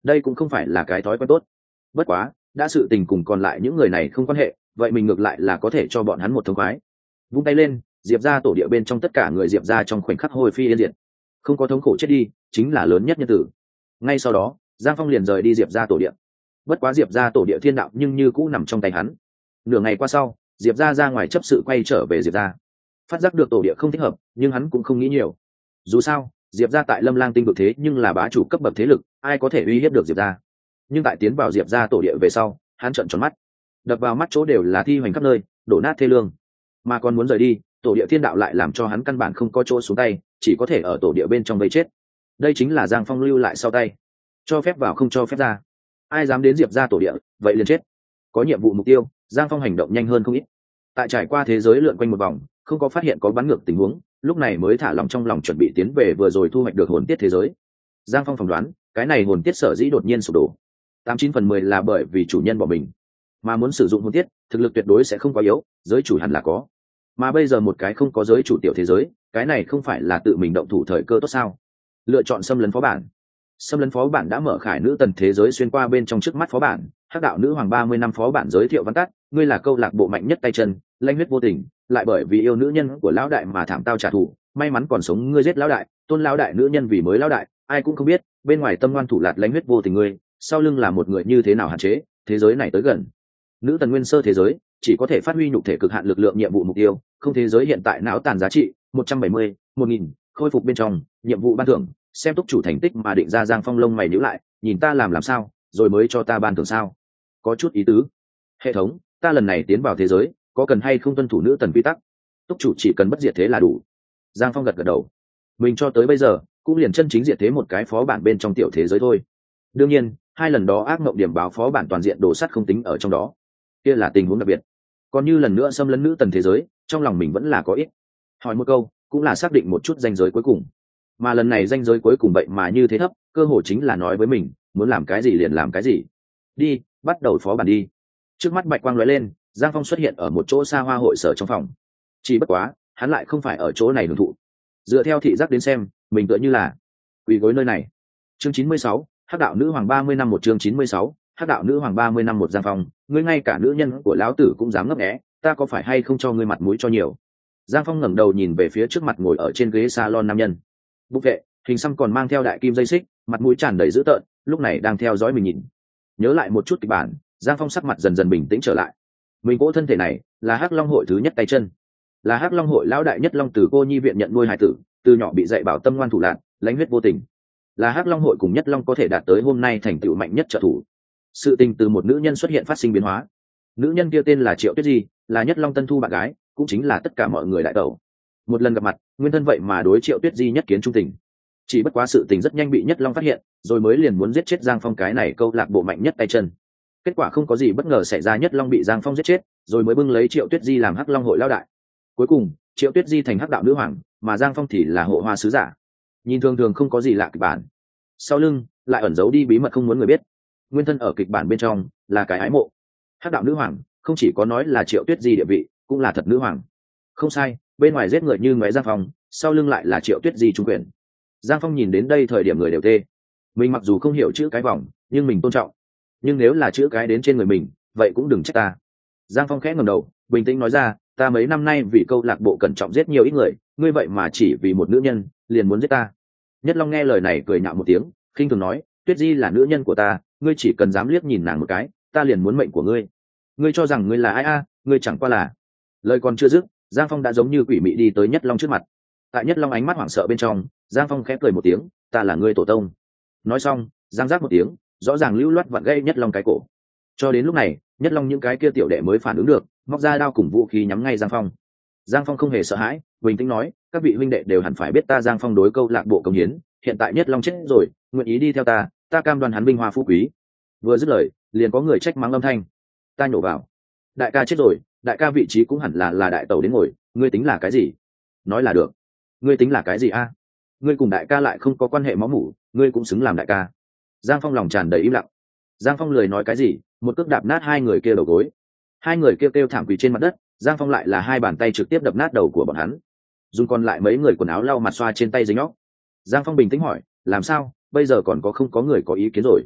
đây cũng không phải là cái thói quen tốt. Bất quá đã sự tình cùng còn lại những người này không quan hệ, vậy mình ngược lại là có thể cho bọn hắn một thông khoái. Vung tay lên, diệp ra tổ địa bên trong tất cả người diệp ra trong khoảnh khắc hồi phi yên diệt, không có thống khổ chết đi chính là lớn nhất nhân tử. Ngay sau đó Giang Phong liền rời đi diệp ra tổ địa. Bất quá diệp ra tổ địa thiên đạo nhưng như cũ nằm trong tay hắn. Nửa ngày qua sau, diệp ra ra ngoài chấp sự quay trở về diệp ra, phát giác được tổ địa không thích hợp, nhưng hắn cũng không nghĩ nhiều. Dù sao diệp ra tại Lâm Lang tinh vực thế nhưng là bá chủ cấp bậc thế lực, ai có thể uy hiếp được diệp ra. Nhưng tại tiến vào diệp ra tổ địa về sau, hắn trợn tròn mắt, đập vào mắt chỗ đều là thi hoành khắp nơi, đổ nát thê lương. Mà còn muốn rời đi, tổ địa thiên đạo lại làm cho hắn căn bản không có chỗ xuống tay, chỉ có thể ở tổ địa bên trong vây chết. Đây chính là Giang Phong lưu lại sau tay, cho phép vào không cho phép ra, ai dám đến diệp ra tổ địa vậy liền chết. Có nhiệm vụ mục tiêu, Giang Phong hành động nhanh hơn không ít. Tại trải qua thế giới lượn quanh một vòng, không có phát hiện có bắn ngược tình huống, lúc này mới thả lòng trong lòng chuẩn bị tiến về vừa rồi thu hoạch được hồn tiết thế giới. Giang Phong phỏng đoán cái này hồn tiết sở dĩ đột nhiên sụp đổ, tám chín phần mười là bởi vì chủ nhân bỏ mình, mà muốn sử dụng hồn tiết thực lực tuyệt đối sẽ không quá yếu, giới chủ hẳn là có. Mà bây giờ một cái không có giới chủ tiểu thế giới, cái này không phải là tự mình động thủ thời cơ tốt sao? Lựa chọn xâm lấn phó bản. Xâm lấn phó bản đã mở khải nữ tần thế giới xuyên qua bên trong trước mắt phó bản. Hắc đạo nữ hoàng ba mươi năm phó bản giới thiệu văn tắt: ngươi là câu lạc bộ mạnh nhất tay chân, lanh huyết vô tình, lại bởi vì yêu nữ nhân của lão đại mà thảm tao trả thù, may mắn còn sống ngươi giết lão đại, tôn lão đại nữ nhân vì mới lão đại, ai cũng không biết, bên ngoài tâm ngoan thủ lạt lanh huyết vô tình ngươi, sau lưng là một người như thế nào hạn chế thế giới này tới gần. Nữ tần nguyên sơ thế giới chỉ có thể phát huy nhục thể cực hạn lực lượng, nhiệm vụ mục tiêu không thế giới hiện tại não tàn giá trị một trăm bảy mươi, một nghìn, khôi phục bên trong nhiệm vụ ban thưởng, xem túc chủ thành tích mà định ra. Giang Phong lông mày nhíu lại, nhìn ta làm làm sao rồi mới cho ta ban thưởng sao? Có chút ý tứ. Hệ thống, ta lần này tiến vào thế giới có cần hay không tuân thủ nữ tần quy tắc? Túc chủ chỉ cần bất diệt thế là đủ. Giang Phong gật gật đầu, mình cho tới bây giờ cũng liền chân chính diệt thế một cái phó bản bên trong tiểu thế giới thôi. Đương nhiên hai lần đó ác mộng điểm báo phó bản toàn diện đồ sắt không tính ở trong đó, kia là tình huống đặc biệt. Còn như lần nữa xâm lấn nữ tần thế giới, trong lòng mình vẫn là có ít hỏi một câu, cũng là xác định một chút ranh giới cuối cùng. Mà lần này ranh giới cuối cùng vậy mà như thế thấp, cơ hội chính là nói với mình muốn làm cái gì liền làm cái gì. Đi, bắt đầu phó bản đi. Trước mắt bạch quang lóe lên, Giang Phong xuất hiện ở một chỗ xa hoa hội sở trong phòng. Chỉ bất quá hắn lại không phải ở chỗ này hưởng thụ, dựa theo thị giác đến xem mình tựa như là quỳ gối nơi này. Chương chín mươi sáu, Hắc đạo nữ hoàng ba mươi năm. Một chương chín mươi sáu, Hắc đạo nữ hoàng ba mươi năm. Một Giang Phong, ngươi ngay cả nữ nhân của lão tử cũng dám ngấp nghé, ta có phải hay không cho ngươi mặt mũi cho nhiều? Giang Phong ngẩng đầu nhìn về phía trước mặt ngồi ở trên ghế salon nam nhân. Bục vệ, hình xăm còn mang theo đại kim dây xích, mặt mũi tràn đầy dữ tợn, lúc này đang theo dõi mình nhìn. Nhớ lại một chút kịch bản, Giang Phong sắc mặt dần dần bình tĩnh trở lại. Mình cỗ thân thể này là Hắc Long hội thứ nhất tay chân, là Hắc Long hội lão đại nhất long từ cô nhi viện nhận nuôi hải tử, từ nhỏ bị dạy bảo tâm ngoan thủ lạn, lãnh huyết vô tình, là Hắc Long hội cùng nhất long có thể đạt tới hôm nay thành tựu mạnh nhất trợ thủ. Sự tình từ một nữ nhân xuất hiện phát sinh biến hóa. Nữ nhân kia tên là Triệu Tuyết Di, là nhất long tân thu bạn gái, cũng chính là tất cả mọi người đại tẩu. Một lần gặp mặt, nguyên thân vậy mà đối Triệu Tuyết Di nhất kiến trung tình. Chỉ bất quá sự tình rất nhanh bị nhất long phát hiện, rồi mới liền muốn giết chết Giang Phong cái này câu lạc bộ mạnh nhất tay chân. Kết quả không có gì bất ngờ xảy ra, nhất long bị Giang Phong giết chết, rồi mới bưng lấy Triệu Tuyết Di làm Hắc Long hội lão đại. Cuối cùng Triệu Tuyết Di thành Hắc đạo nữ hoàng, mà Giang Phong thì là hộ hoa sứ giả. Nhìn thường thường không có gì lạ kịch bản, sau lưng lại ẩn giấu đi bí mật không muốn người biết. Nguyên thân ở kịch bản bên trong là cái ái mộ. Hắc đạo nữ hoàng không chỉ có nói là Triệu Tuyết Di địa vị, cũng là thật nữ hoàng. Không sai, bên ngoài giết người như ngoé Giang Phong, sau lưng lại là Triệu Tuyết Di trung quyền. Giang Phong nhìn đến đây thời điểm người đều tê. Mình mặc dù không hiểu chữ cái vòng, nhưng mình tôn trọng. Nhưng nếu là chữ cái đến trên người mình, vậy cũng đừng trách ta. Giang Phong khẽ ngẩng đầu, bình tĩnh nói ra, ta mấy năm nay vì câu lạc bộ cẩn trọng giết nhiều ít người, ngươi vậy mà chỉ vì một nữ nhân liền muốn giết ta. Nhất Long nghe lời này cười nhạo một tiếng, khinh thường nói, Tuyết Di là nữ nhân của ta, ngươi chỉ cần dám liếc nhìn nàng một cái, ta liền muốn mệnh của ngươi. Ngươi cho rằng ngươi là ai a? À, ngươi chẳng qua là. Lời còn chưa dứt, Giang Phong đã giống như quỷ mị đi tới Nhất Long trước mặt. Tại Nhất Long ánh mắt hoảng sợ bên trong, Giang Phong khẽ cười một tiếng, ta là ngươi tổ tông. Nói xong, Giang giác một tiếng, rõ ràng lưu loát vặn gây Nhất Long cái cổ. Cho đến lúc này, Nhất Long những cái kia tiểu đệ mới phản ứng được, móc ra đao cùng vũ khí nhắm ngay Giang Phong. Giang Phong không hề sợ hãi, bình tĩnh nói, các vị huynh đệ đều hẳn phải biết ta Giang Phong đối câu lạc bộ công hiến, hiện tại Nhất Long chết rồi, nguyện ý đi theo ta, ta cam đoan hắn vinh hoa phú quý. Vừa dứt lời, liền có người trách mắng âm thanh. Ta nhổ vào, đại ca chết rồi, đại ca vị trí cũng hẳn là là đại tẩu đến ngồi, ngươi tính là cái gì? Nói là được. Ngươi tính là cái gì a? Ngươi cùng đại ca lại không có quan hệ máu mủ, ngươi cũng xứng làm đại ca. Giang Phong lòng tràn đầy im lặng. Giang Phong lười nói cái gì, một cước đạp nát hai người kia đầu gối. Hai người kia kêu thảm quỳ trên mặt đất, Giang Phong lại là hai bàn tay trực tiếp đập nát đầu của bọn hắn. Dùng còn lại mấy người quần áo lau mặt xoa trên tay dính nhóc. Giang Phong bình tĩnh hỏi, làm sao, bây giờ còn có không có người có ý kiến rồi?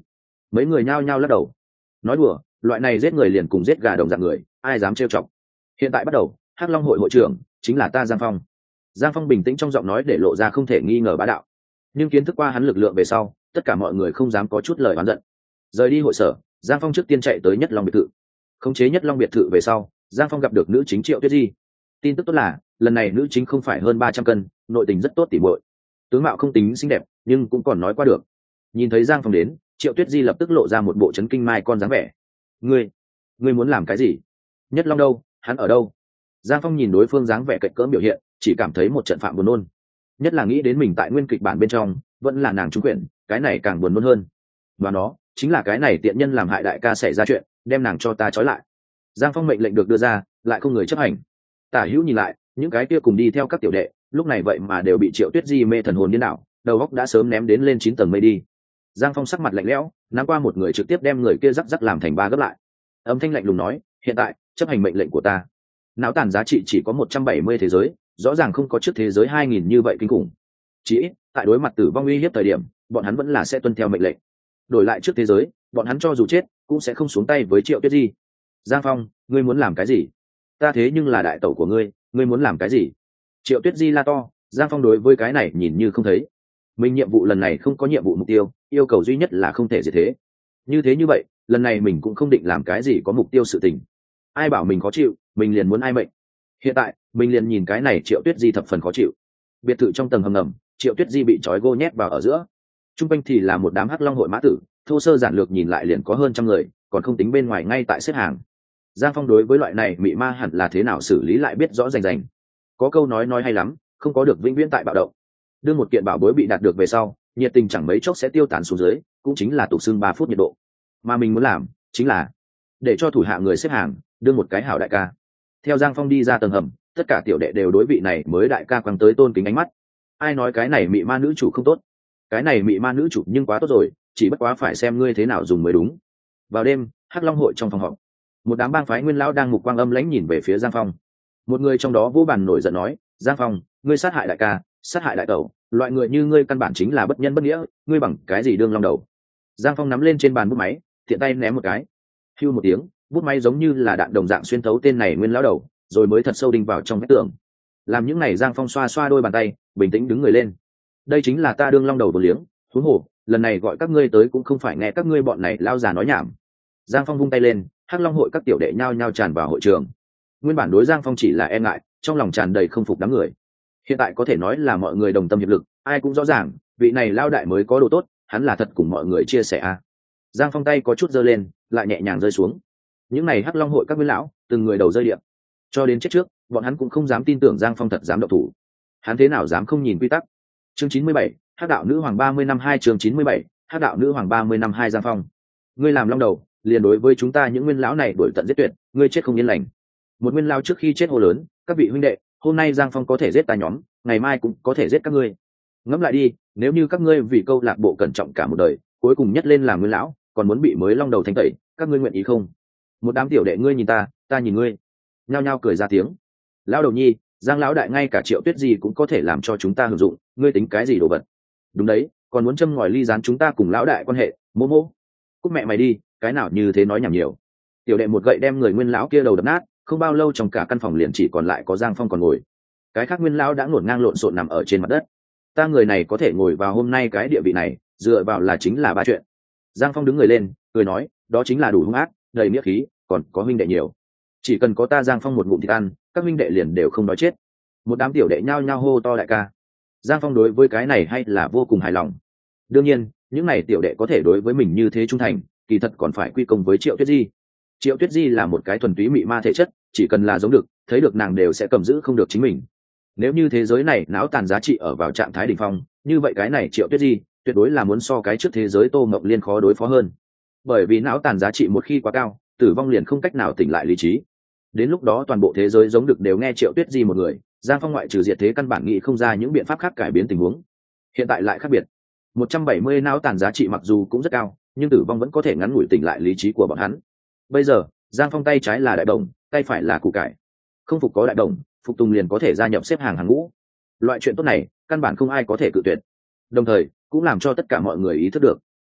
Mấy người nhao nhao lắc đầu. Nói đùa, loại này giết người liền cùng giết gà đồng dạng người, ai dám trêu chọc. Hiện tại bắt đầu, Hắc Long hội hội trưởng chính là ta Giang Phong. Giang Phong bình tĩnh trong giọng nói để lộ ra không thể nghi ngờ bá đạo. Nhưng kiến thức qua hắn lực lượng về sau, tất cả mọi người không dám có chút lời oán giận. Rời đi hội sở, Giang Phong trước tiên chạy tới Nhất Long biệt thự. Khống chế Nhất Long biệt thự về sau, Giang Phong gặp được nữ chính Triệu Tuyết Di. Tin tức tốt là, lần này nữ chính không phải hơn ba trăm cân, nội tình rất tốt tỉ muội. Tướng mạo không tính xinh đẹp, nhưng cũng còn nói qua được. Nhìn thấy Giang Phong đến, Triệu Tuyết Di lập tức lộ ra một bộ chấn kinh mai con dáng vẻ. Ngươi, ngươi muốn làm cái gì? Nhất Long đâu, hắn ở đâu? Giang Phong nhìn đối phương dáng vẻ cạnh cỡm biểu hiện, chỉ cảm thấy một trận phạm buồn nôn. Nhất là nghĩ đến mình tại nguyên kịch bản bên trong, vẫn là nàng trúng quyển, cái này càng buồn nôn hơn. Và nó, chính là cái này tiện nhân làm hại đại ca xảy ra chuyện, đem nàng cho ta trói lại. Giang Phong mệnh lệnh được đưa ra, lại không người chấp hành. Tả Hữu nhìn lại, những cái kia cùng đi theo các tiểu đệ, lúc này vậy mà đều bị Triệu Tuyết Di mê thần hồn điên đảo, đầu óc đã sớm ném đến lên chín tầng mây đi. Giang Phong sắc mặt lạnh lẽo, nắm qua một người trực tiếp đem người kia rắc rắc làm thành ba gấp lại. Âm thanh lạnh lùng nói, hiện tại chấp hành mệnh lệnh của ta. Não tàn giá trị chỉ có một trăm bảy mươi thế giới, rõ ràng không có trước thế giới hai nghìn như vậy kinh khủng. Chỉ ít, tại đối mặt tử vong uy hiếp thời điểm, bọn hắn vẫn là sẽ tuân theo mệnh lệnh. Đổi lại trước thế giới, bọn hắn cho dù chết, cũng sẽ không xuống tay với Triệu Tuyết Di. Giang Phong, ngươi muốn làm cái gì? Ta thế nhưng là đại tẩu của ngươi, ngươi muốn làm cái gì? Triệu Tuyết Di la to. Giang Phong đối với cái này nhìn như không thấy. Mình nhiệm vụ lần này không có nhiệm vụ mục tiêu, yêu cầu duy nhất là không thể diệt thế. Như thế như vậy, lần này mình cũng không định làm cái gì có mục tiêu sự tình. Ai bảo mình khó chịu, mình liền muốn ai mệnh. Hiện tại, mình liền nhìn cái này Triệu Tuyết Di thập phần khó chịu. Biệt thự trong tầng hầm ngầm, Triệu Tuyết Di bị trói gô nhét vào ở giữa. Trung quanh thì là một đám Hắc Long hội mã tử, thô sơ giản lược nhìn lại liền có hơn trăm người, còn không tính bên ngoài ngay tại xếp hàng. Giang Phong đối với loại này mị ma hẳn là thế nào xử lý lại biết rõ rành rành. Có câu nói nói hay lắm, không có được vĩnh viễn tại bạo động. Đưa một kiện bảo bối bị đạt được về sau, nhiệt tình chẳng mấy chốc sẽ tiêu tán xuống dưới, cũng chính là tục xương ba phút nhiệt độ. Mà mình muốn làm, chính là để cho thủ hạ người xếp hàng, đưa một cái hảo đại ca. Theo Giang Phong đi ra tầng hầm, tất cả tiểu đệ đều đối vị này mới đại ca quăng tới tôn kính ánh mắt. Ai nói cái này mị ma nữ chủ không tốt? Cái này mị ma nữ chủ nhưng quá tốt rồi, chỉ bất quá phải xem ngươi thế nào dùng mới đúng. Vào đêm, Hắc Long hội trong phòng họp, một đám bang phái nguyên lão đang mục quang âm lãnh nhìn về phía Giang Phong. Một người trong đó vô bàn nổi giận nói, Giang Phong, ngươi sát hại đại ca, sát hại đại tẩu, loại người như ngươi căn bản chính là bất nhân bất nghĩa, ngươi bằng cái gì đương long đầu? Giang Phong nắm lên trên bàn bút máy, tiện tay ném một cái, hưu một tiếng, bút máy giống như là đạn đồng dạng xuyên thấu tên này nguyên lão đầu, rồi mới thật sâu đinh vào trong vách tường. Làm những này Giang Phong xoa xoa đôi bàn tay, bình tĩnh đứng người lên. Đây chính là ta đương long đầu vô liếng, huống hồ, lần này gọi các ngươi tới cũng không phải nghe các ngươi bọn này lao già nói nhảm. Giang Phong vung tay lên, Hắc Long hội các tiểu đệ nhao nhao tràn vào hội trường. Nguyên bản đối Giang Phong chỉ là e ngại, trong lòng tràn đầy không phục đám người. Hiện tại có thể nói là mọi người đồng tâm hiệp lực, ai cũng rõ ràng, vị này lao đại mới có đồ tốt, hắn là thật cùng mọi người chia sẻ a. Giang Phong tay có chút giơ lên, lại nhẹ nhàng rơi xuống. Những này Hắc Long hội các nguyên lão, từng người đầu rơi điện. Cho đến chết trước, bọn hắn cũng không dám tin tưởng Giang Phong thật dám động thủ. Hắn thế nào dám không nhìn quy tắc? Chương chín mươi bảy, Hắc đạo nữ hoàng ba mươi năm hai chương chín mươi bảy, Hắc đạo nữ hoàng ba mươi năm hai Giang Phong. Ngươi làm long đầu, liền đối với chúng ta những nguyên lão này đuổi tận giết tuyệt, ngươi chết không yên lành. Một nguyên lão trước khi chết hô lớn, các vị huynh đệ, hôm nay Giang Phong có thể giết ta nhóm, ngày mai cũng có thể giết các ngươi. Ngẫm lại đi, nếu như các ngươi vì câu lạc bộ cẩn trọng cả một đời, cuối cùng nhất lên làm nguyên lão, còn muốn bị mới long đầu thanh tẩy, các ngươi nguyện ý không? Một đám tiểu đệ ngươi nhìn ta, ta nhìn ngươi, nhao nhao cười ra tiếng. Lão đầu nhi, Giang lão đại ngay cả Triệu Tuyết gì cũng có thể làm cho chúng ta hưởng dụng, ngươi tính cái gì đồ vật? Đúng đấy, còn muốn châm ngòi ly gián chúng ta cùng lão đại quan hệ, mô mô. Cút mẹ mày đi, cái nào như thế nói nhảm nhiều. Tiểu đệ một gậy đem người nguyên lão kia đầu đập nát, không bao lâu trong cả căn phòng liền chỉ còn lại có Giang Phong còn ngồi. Cái khác nguyên lão đã ngổn ngang lộn xộn nằm ở trên mặt đất. Ta người này có thể ngồi vào hôm nay cái địa vị này, dựa vào là chính là ba chuyện. Giang Phong đứng người lên, cười nói, đó chính là đủ hung ác, đầy nghĩa khí, còn có huynh đệ nhiều. Chỉ cần có ta Giang Phong một ngụm thịt ăn, các huynh đệ liền đều không đói chết. Một đám tiểu đệ nhao nhao hô to đại ca. Giang Phong đối với cái này hay là vô cùng hài lòng. Đương nhiên, những này tiểu đệ có thể đối với mình như thế trung thành, kỳ thật còn phải quy công với Triệu Tuyết Di. Triệu Tuyết Di là một cái thuần túy mị ma thể chất, chỉ cần là giống được, thấy được nàng đều sẽ cầm giữ không được chính mình. Nếu như thế giới này não tàn giá trị ở vào trạng thái đỉnh phong, như vậy cái này Triệu Tuyết Di tuyệt đối là muốn so cái trước thế giới Tô Mộng Liên khó đối phó hơn. Bởi vì não tàn giá trị một khi quá cao, tử vong liền không cách nào tỉnh lại lý trí. Đến lúc đó toàn bộ thế giới giống được đều nghe Triệu Tuyết Di một người, Giang Phong ngoại trừ diệt thế căn bản nghĩ không ra những biện pháp khác cải biến tình huống. Hiện tại lại khác biệt. một trăm bảy mươi não tàn giá trị mặc dù cũng rất cao, nhưng tử vong vẫn có thể ngắn ngủi tỉnh lại lý trí của bọn hắn. Bây giờ, Giang Phong tay trái là đại đồng, tay phải là củ cải. Không phục có đại đồng, phục tùng liền có thể gia nhập xếp hàng hàng ngũ. Loại chuyện tốt này, căn bản không ai có thể cự tuyệt. Đồng thời, cũng làm cho tất cả mọi người ý thức được,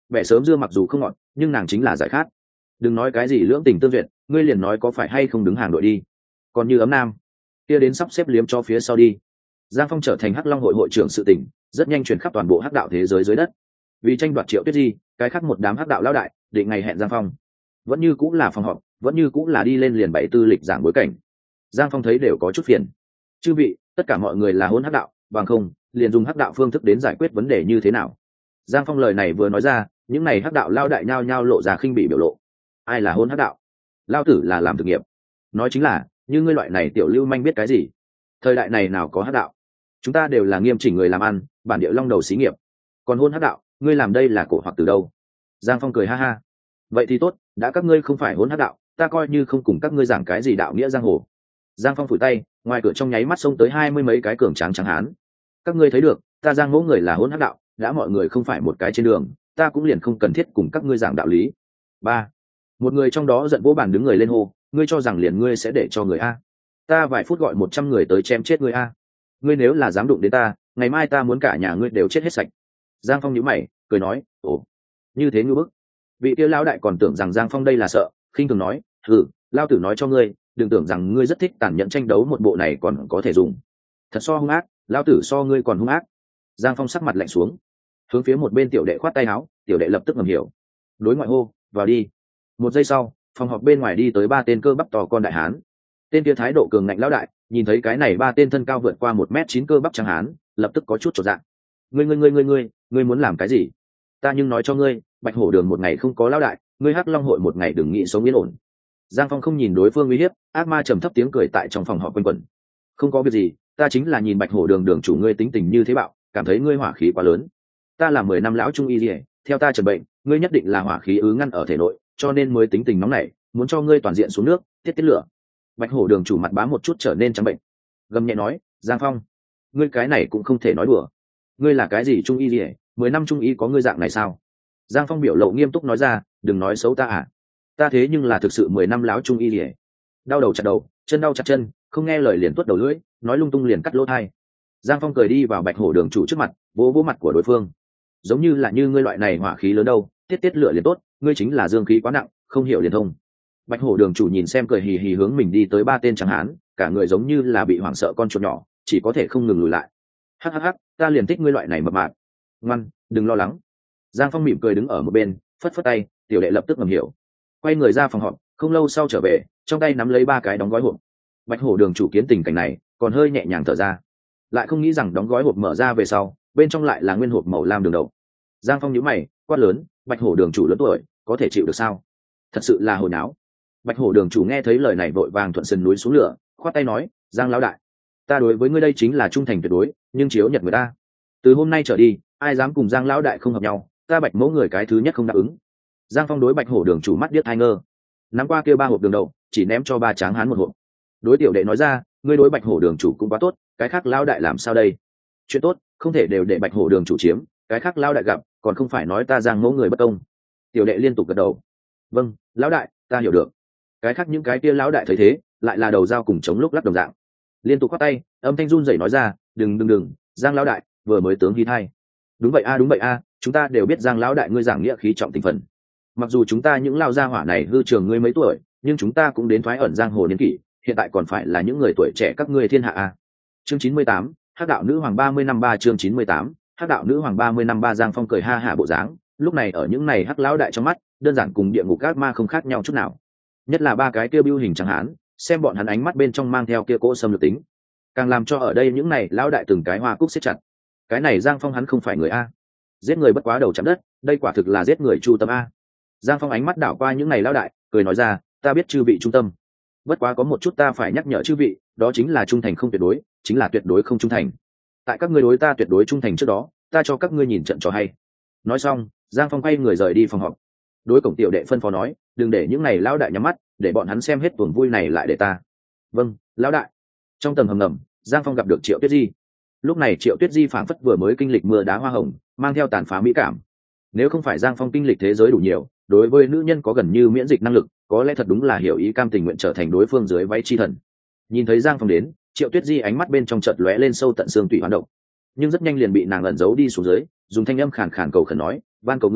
Bẻ sớm dưa mặc dù không ngọt nhưng nàng chính là giải khát. Đừng nói cái gì lưỡng tình tương duyệt, ngươi liền nói có phải hay không đứng hàng đội đi. Còn như ấm nam kia đến sắp xếp liếm cho phía sau đi. Giang Phong trở thành hắc long hội hội trưởng sự tình rất nhanh truyền khắp toàn bộ hắc đạo thế giới dưới đất. Vì tranh đoạt Triệu Tuyết Di, cái khác một đám hắc đạo lão đại định ngày hẹn Giang Phong, vẫn như cũng là phòng họp, vẫn như cũng là đi lên liền bảy tư lịch giảng bối cảnh. Giang Phong thấy đều có chút phiền. Chư vị, tất cả mọi người là hôn hắc đạo, bằng không liền dùng hắc đạo phương thức đến giải quyết vấn đề như thế nào. Giang Phong lời này vừa nói ra, những này hắc đạo lao đại nhao nhao lộ ra khinh bị biểu lộ. Ai là hôn hắc đạo? Lao tử là làm thực nghiệp. Nói chính là như ngươi loại này tiểu lưu manh biết cái gì? Thời đại này nào có hắc đạo? Chúng ta đều là nghiêm chỉnh người làm ăn, bản địa long đầu xí nghiệp. Còn hôn hắc đạo, ngươi làm đây là cổ hoặc từ đâu? Giang Phong cười ha ha. Vậy thì tốt, đã các ngươi không phải hôn hắc đạo, ta coi như không cùng các ngươi giảng cái gì đạo nghĩa giang hồ. Giang Phong phủi tay, ngoài cửa trong nháy mắt xông tới hai mươi mấy cái cường tráng trắng hán. Các ngươi thấy được, ta Giang mẫu người là hôn hắc đạo, đã mọi người không phải một cái trên đường, ta cũng liền không cần thiết cùng các ngươi giảng đạo lý. Ba, một người trong đó giận vỗ bàn đứng người lên hô, ngươi cho rằng liền ngươi sẽ để cho người a? Ta vài phút gọi một trăm người tới chém chết ngươi a. Ngươi nếu là dám đụng đến ta, ngày mai ta muốn cả nhà ngươi đều chết hết sạch. Giang Phong nhíu mày, cười nói, ồ, như thế ngư bức. Vị kia lão đại còn tưởng rằng Giang Phong đây là sợ, khinh thường nói, hừ, lao tử nói cho ngươi, đừng tưởng rằng ngươi rất thích tàn nhẫn tranh đấu một bộ này còn có thể dùng. Thật so hung ác, lao tử so ngươi còn hung ác. Giang Phong sắc mặt lạnh xuống, hướng phía một bên tiểu đệ khoát tay áo, tiểu đệ lập tức ngầm hiểu. Đối ngoại hô, vào đi. Một giây sau, phòng họp bên ngoài đi tới ba tên cơ bắp to con đại hán. Tên kia thái độ cường ngạnh lão đại, nhìn thấy cái này ba tên thân cao vượt qua một mét chín cơ bắp trắng hán, lập tức có chút chột dạ. Ngươi ngươi ngươi ngươi ngươi, ngươi muốn làm cái gì? Ta nhưng nói cho ngươi, Bạch Hổ Đường một ngày không có lão đại, ngươi Hắc Long hội một ngày đừng nghĩ sống yên ổn. Giang Phong không nhìn đối phương uy hiếp, ác ma trầm thấp tiếng cười tại trong phòng họp quanh quẩn. Không có việc gì, ta chính là nhìn Bạch Hổ Đường đường chủ ngươi tính tình như thế bạo, cảm thấy ngươi hỏa khí quá lớn. Ta là mười năm lão trung y liễu, theo ta trần bệnh, ngươi nhất định là hỏa khí ứ ngăn ở thể nội, cho nên mới tính tình nóng nảy, muốn cho ngươi toàn diện xuống nước, tiết tiết lửa. Bạch Hổ Đường chủ mặt bám một chút trở nên trắng bệnh, gầm nhẹ nói, Giang Phong, ngươi cái này cũng không thể nói đùa. Ngươi là cái gì trung y liễu, mười năm trung y có ngươi dạng này sao? Giang Phong biểu lộ nghiêm túc nói ra, đừng nói xấu ta à, ta thế nhưng là thực sự mười năm lão trung y liễu. Đau đầu chặt đầu, chân đau chặt chân, không nghe lời liền tuốt đầu lưỡi, nói lung tung liền cắt lỗ tai. Giang Phong cười đi vào Bạch Hổ Đường chủ trước mặt, vỗ vỗ mặt của đối phương, giống như là như ngươi loại này hỏa khí lớn đâu, tiết tiết lửa liền tốt, ngươi chính là dương khí quá nặng, không hiểu liền thông. Bạch Hổ Đường chủ nhìn xem cười hì hì hướng mình đi tới ba tên trắng hán, cả người giống như là bị hoảng sợ con chuột nhỏ, chỉ có thể không ngừng lùi lại. Hắc hắc hắc, ta liền thích ngươi loại này mập mạp. Ngoan, đừng lo lắng. Giang Phong mỉm cười đứng ở một bên, phất phất tay, tiểu đệ lập tức ngầm hiểu. Quay người ra phòng họp, không lâu sau trở về, trong tay nắm lấy ba cái đóng gói hộp. Bạch Hổ Đường chủ kiến tình cảnh này, còn hơi nhẹ nhàng thở ra, lại không nghĩ rằng đóng gói hộp mở ra về sau, bên trong lại là nguyên hộp màu lam đường đầu. Giang Phong nhíu mày, quát lớn, Bạch Hổ Đường chủ lớn tuổi, có thể chịu được sao? Thật sự là hồi náo. Bạch Hổ Đường chủ nghe thấy lời này vội vàng thuận sườn núi xuống lửa, khoát tay nói, Giang lão đại, ta đối với ngươi đây chính là trung thành tuyệt đối, nhưng chiếu nhật người ta, từ hôm nay trở đi, ai dám cùng Giang lão đại không hợp nhau, ta Bạch mẫu người cái thứ nhất không đáp ứng. Giang Phong đối Bạch Hổ Đường chủ mắt điếc hai ngơ, nắm qua kia ba hộp đường đầu, chỉ ném cho ba tráng hán một hộp. Đối tiểu đệ nói ra, ngươi đối Bạch Hổ Đường chủ cũng quá tốt, cái khác lão đại làm sao đây? Chuyện tốt không thể đều để Bạch Hổ Đường chủ chiếm, cái khác lão đại gặp, còn không phải nói ta Giang mẫu người bất công. Tiểu đệ liên tục gật đầu, vâng, lão đại, ta hiểu được. Cái khác những cái kia lão đại thấy thế, lại là đầu dao cùng chống lúc lắc đồng dạng, liên tục khoát tay, âm thanh run rẩy nói ra, đừng đừng đừng, Giang lão đại vừa mới tướng hí thai. Đúng vậy a đúng vậy a, chúng ta đều biết Giang lão đại ngươi giảng nghĩa khí trọng tình phần, mặc dù chúng ta những lao gia hỏa này hư trường ngươi mấy tuổi, nhưng chúng ta cũng đến thoái ẩn giang hồ niên kỷ, hiện tại còn phải là những người tuổi trẻ các ngươi thiên hạ a. Chương chín mươi tám, Hắc đạo nữ hoàng ba mươi năm ba chương chín mươi tám, Hắc đạo nữ hoàng ba mươi năm ba. Giang Phong cười ha hả bộ dáng, lúc này ở những này hắc lão đại trong mắt, đơn giản cùng địa ngục ác ma không khác nhau chút nào. Nhất là ba cái kia bưu hình chẳng hạn, xem bọn hắn ánh mắt bên trong mang theo kia cỗ xâm lược tính, càng làm cho ở đây những này lão đại từng cái hoa cúc siết chặt. Cái này Giang Phong hắn không phải người a, giết người bất quá đầu chạm đất, đây quả thực là giết người chu tâm a. Giang Phong ánh mắt đảo qua những này lão đại, cười nói ra, ta biết chư vị trung tâm, bất quá có một chút ta phải nhắc nhở chư vị, đó chính là trung thành không tuyệt đối, chính là tuyệt đối không trung thành. Tại các ngươi đối ta tuyệt đối trung thành trước đó, ta cho các ngươi nhìn trận cho hay. Nói xong, Giang Phong quay người rời đi phòng họp. Đối cổng tiểu đệ phân phó nói, đừng để những này lão đại nhắm mắt, để bọn hắn xem hết tuần vui này lại để ta. Vâng, lão đại. Trong tầng hầm ngầm, Giang Phong gặp được Triệu Tuyết Di. Lúc này Triệu Tuyết Di phảng phất vừa mới kinh lịch mưa đá hoa hồng, mang theo tàn phá mỹ cảm. Nếu không phải Giang Phong kinh lịch thế giới đủ nhiều, đối với nữ nhân có gần như miễn dịch năng lực, có lẽ thật đúng là hiểu ý cam tình nguyện trở thành đối phương dưới váy chi thần. Nhìn thấy Giang Phong đến, Triệu Tuyết Di ánh mắt bên trong chợt lóe lên sâu tận xương tủy hoán động, nhưng rất nhanh liền bị nàng ẩn giấu đi xuống dưới, dùng thanh âm khàn khàn cầu khẩn nói, van cầu ngươi,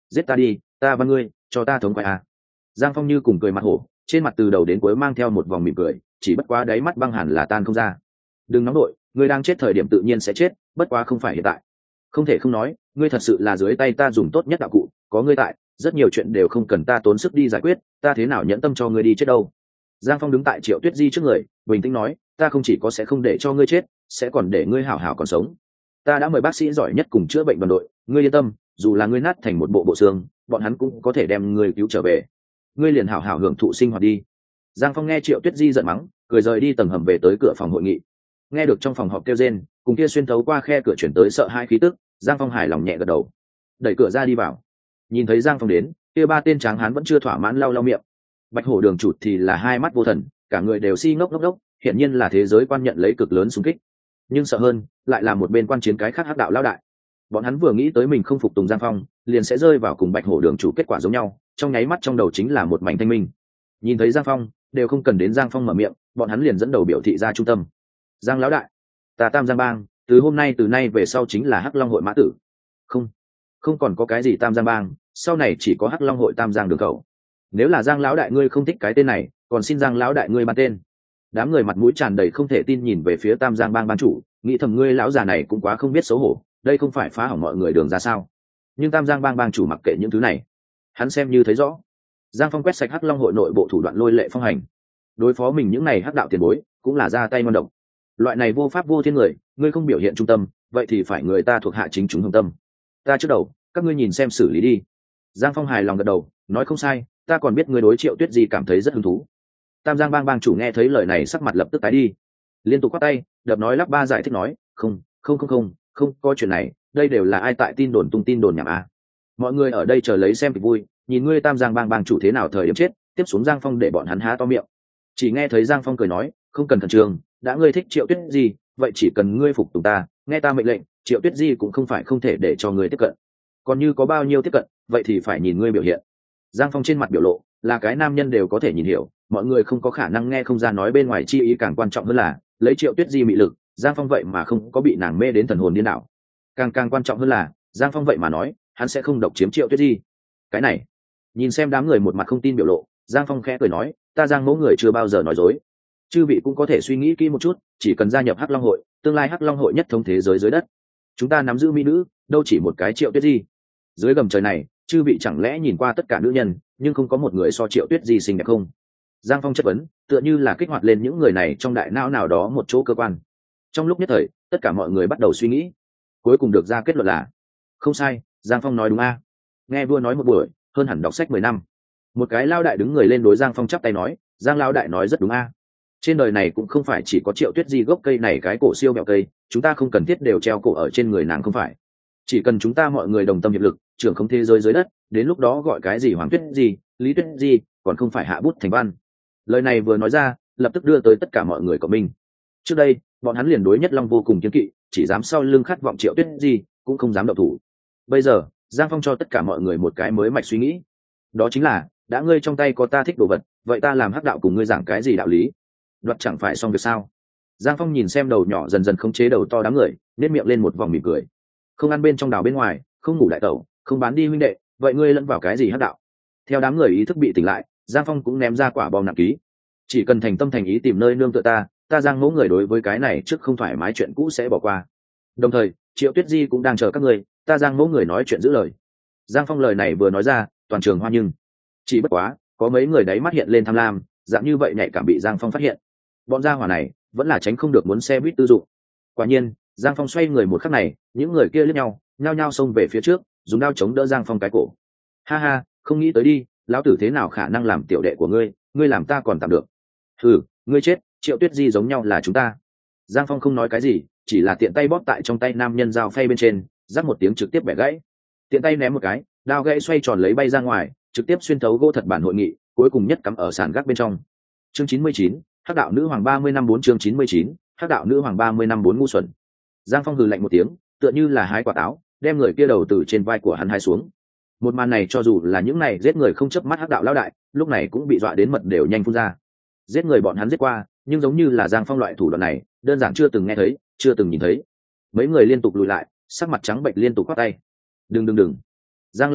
giết ta đi, ta văn ngươi, cho ta thống khoái à. Giang Phong như cùng cười mặt hổ, trên mặt từ đầu đến cuối mang theo một vòng mỉm cười, chỉ bất quá đáy mắt băng hẳn là tan không ra. Đừng nóng đội, ngươi đang chết thời điểm tự nhiên sẽ chết, bất quá không phải hiện tại. Không thể không nói, ngươi thật sự là dưới tay ta dùng tốt nhất đạo cụ, có ngươi tại, rất nhiều chuyện đều không cần ta tốn sức đi giải quyết, ta thế nào nhẫn tâm cho ngươi đi chết đâu. Giang Phong đứng tại Triệu Tuyết Di trước người, bình tĩnh nói, ta không chỉ có sẽ không để cho ngươi chết, sẽ còn để ngươi hảo hảo còn sống. Ta đã mời bác sĩ giỏi nhất cùng chữa bệnh đoàn đội, ngươi yên tâm, dù là ngươi nát thành một bộ bộ xương, bọn hắn cũng có thể đem ngươi cứu trở về. Ngươi liền hảo hảo hưởng thụ sinh hoạt đi. Giang Phong nghe Triệu Tuyết Di giận mắng, cười rời đi tầng hầm về tới cửa phòng hội nghị. Nghe được trong phòng họp kêu rên, cùng kia xuyên thấu qua khe cửa chuyển tới sợ hai khí tức, Giang Phong hài lòng nhẹ gật đầu, đẩy cửa ra đi vào. Nhìn thấy Giang Phong đến, kia ba tên tráng hán vẫn chưa thỏa mãn lau lau miệng. Bạch Hổ Đường chủ thì là hai mắt vô thần, cả người đều si ngốc ngốc ngốc, hiển nhiên là thế giới quan nhận lấy cực lớn xung kích. Nhưng sợ hơn, lại là một bên quan chiến cái khác hắc đạo lão đại. Bọn hắn vừa nghĩ tới mình không phục tùng Giang Phong, liền sẽ rơi vào cùng Bạch Hổ Đường chủ kết quả giống nhau, trong nháy mắt trong đầu chính là một mảnh thanh minh. Nhìn thấy Giang Phong, đều không cần đến Giang Phong mở miệng, bọn hắn liền dẫn đầu biểu thị ra trung tâm. Giang lão đại, ta Tam Giang Bang, từ hôm nay từ nay về sau chính là Hắc Long hội mã tử. Không, không còn có cái gì Tam Giang Bang, sau này chỉ có Hắc Long hội Tam Giang đường khẩu. Nếu là Giang lão đại ngươi không thích cái tên này, còn xin Giang lão đại ngươi ban tên. Đám người mặt mũi tràn đầy không thể tin nhìn về phía Tam Giang Bang ban chủ, nghĩ thầm ngươi lão già này cũng quá không biết xấu hổ, đây không phải phá hỏng mọi người đường ra sao? Nhưng Tam Giang Bang bang chủ mặc kệ những thứ này, hắn xem như thấy rõ. Giang Phong quét sạch Hắc Long hội nội bộ thủ đoạn lôi lệ phong hành, đối phó mình những này hắc đạo tiền bối, cũng là ra tay ngon độc. Loại này vô pháp vô thiên người, ngươi không biểu hiện trung tâm, vậy thì phải người ta thuộc hạ chính chúng hồng tâm. Ta trước đầu, các ngươi nhìn xem xử lý đi. Giang Phong hài lòng gật đầu, nói không sai, ta còn biết ngươi đối Triệu Tuyết Di cảm thấy rất hứng thú. Tam Giang Bang bang chủ nghe thấy lời này sắc mặt lập tức tái đi, liên tục quát tay, đập nói lắp ba giải thích nói, không, không không không, không có chuyện này, đây đều là ai tại tin đồn tung tin đồn nhảm à. Mọi người ở đây chờ lấy xem kịch vui, nhìn ngươi Tam Giang Bang bang chủ thế nào thời điểm chết, tiếp xuống Giang Phong để bọn hắn há to miệng. Chỉ nghe thấy Giang Phong cười nói, không cần khẩn trương, đã ngươi thích Triệu Tuyết Di, vậy chỉ cần ngươi phục tùng ta, nghe ta mệnh lệnh, Triệu Tuyết Di cũng không phải không thể để cho ngươi tiếp cận. Còn như có bao nhiêu tiếp cận, vậy thì phải nhìn ngươi biểu hiện. Giang Phong trên mặt biểu lộ, là cái nam nhân đều có thể nhìn hiểu, mọi người không có khả năng nghe không ra nói bên ngoài chi ý, càng quan trọng hơn là lấy Triệu Tuyết Di mị lực, Giang Phong vậy mà không có bị nàng mê đến thần hồn điên đảo. Càng càng quan trọng hơn là Giang Phong vậy mà nói hắn sẽ không độc chiếm Triệu Tuyết Di. Cái này, nhìn xem đám người một mặt không tin biểu lộ, Giang Phong khẽ cười nói, ta Giang mẫu người chưa bao giờ nói dối. Chư vị cũng có thể suy nghĩ kỹ một chút, chỉ cần gia nhập Hắc Long hội, tương lai Hắc Long hội nhất thống thế giới dưới đất. Chúng ta nắm giữ mỹ nữ, đâu chỉ một cái Triệu Tuyết Di. Dưới gầm trời này, chư vị chẳng lẽ nhìn qua tất cả nữ nhân, nhưng không có một người so Triệu Tuyết Di xinh đẹp không? Giang Phong chất vấn, tựa như là kích hoạt lên những người này trong đại não nào đó một chỗ cơ quan. Trong lúc nhất thời, tất cả mọi người bắt đầu suy nghĩ, cuối cùng được ra kết luận là không sai. Giang Phong nói đúng a. Nghe vua nói một buổi, hơn hẳn đọc sách mười năm. Một cái lao đại đứng người lên đối Giang Phong chắp tay nói, Giang lao đại nói rất đúng a. Trên đời này cũng không phải chỉ có Triệu Tuyết Di gốc cây này cái cổ siêu bẹo cây, chúng ta không cần thiết đều treo cổ ở trên người nàng không phải. Chỉ cần chúng ta mọi người đồng tâm hiệp lực, trưởng không thế giới dưới đất, đến lúc đó gọi cái gì Hoàng Tuyết Di, Lý Tuyết Di, còn không phải hạ bút thành văn. Lời này vừa nói ra, lập tức đưa tới tất cả mọi người của mình. Trước đây, bọn hắn liền đối Nhất Long vô cùng kiêng kỵ, chỉ dám sau lưng khát vọng Triệu Tuyết Di, cũng không dám động thủ. Bây giờ, Giang Phong cho tất cả mọi người một cái mới mạch suy nghĩ. Đó chính là, đã ngươi trong tay có ta thích đồ vật, vậy ta làm hắc đạo cùng ngươi giảng cái gì đạo lý? Đoạt chẳng phải xong việc sao? Giang Phong nhìn xem đầu nhỏ dần dần khống chế đầu to đám người, nét miệng lên một vòng mỉm cười. Không ăn bên trong đào bên ngoài, không ngủ đại tẩu, không bán đi huynh đệ, vậy ngươi lẫn vào cái gì hắc đạo? Theo đám người ý thức bị tỉnh lại, Giang Phong cũng ném ra quả bom nặng ký. Chỉ cần thành tâm thành ý tìm nơi nương tựa ta, ta Giang mẫu người đối với cái này trước không thoải mái chuyện cũ sẽ bỏ qua. Đồng thời, Triệu Tuyết Di cũng đang chờ các ngươi, ta Giang mẫu người nói chuyện giữ lời. Giang Phong lời này vừa nói ra, toàn trường hoa nhưng chỉ bất quá, có mấy người đấy mắt hiện lên tham lam, dạng như vậy nhạy cảm bị Giang Phong phát hiện. Bọn gia hỏa này vẫn là tránh không được muốn xe buýt tư dụng. Quả nhiên, Giang Phong xoay người một khắc này, những người kia liếc nhau, nhao nhao xông về phía trước, dùng đao chống đỡ Giang Phong cái cổ. Ha ha, không nghĩ tới đi, lão tử thế nào khả năng làm tiểu đệ của ngươi, ngươi làm ta còn tạm được. Ừ, ngươi chết, Triệu Tuyết Di giống nhau là chúng ta. Giang Phong không nói cái gì, chỉ là tiện tay bóp tại trong tay nam nhân dao phay bên trên, rắc một tiếng trực tiếp bẻ gãy. Tiện tay ném một cái, đao gãy xoay tròn lấy bay ra ngoài, trực tiếp xuyên thấu gỗ thật bản hội nghị, cuối cùng nhất cắm ở sàn gác bên trong. Chương chín mươi chín, Hắc đạo nữ hoàng ba mươi năm bốn chương chín mươi chín, Hắc đạo nữ hoàng ba mươi năm bốn ngu xuẩn. Giang Phong hừ lạnh một tiếng, tựa như là hái quả táo, đem người kia đầu từ trên vai của hắn hái xuống. Một màn này cho dù là những này giết người không chớp mắt hắc đạo lão đại, lúc này cũng bị dọa đến mật đều nhanh phun ra. Giết người bọn hắn giết qua, nhưng giống như là Giang Phong loại thủ đoạn này, đơn giản chưa từng nghe thấy, chưa từng nhìn thấy. Mấy người liên tục lùi lại, sắc mặt trắng bệch liên tục quát tay. Đừng đừng đừng, Giang lão đại,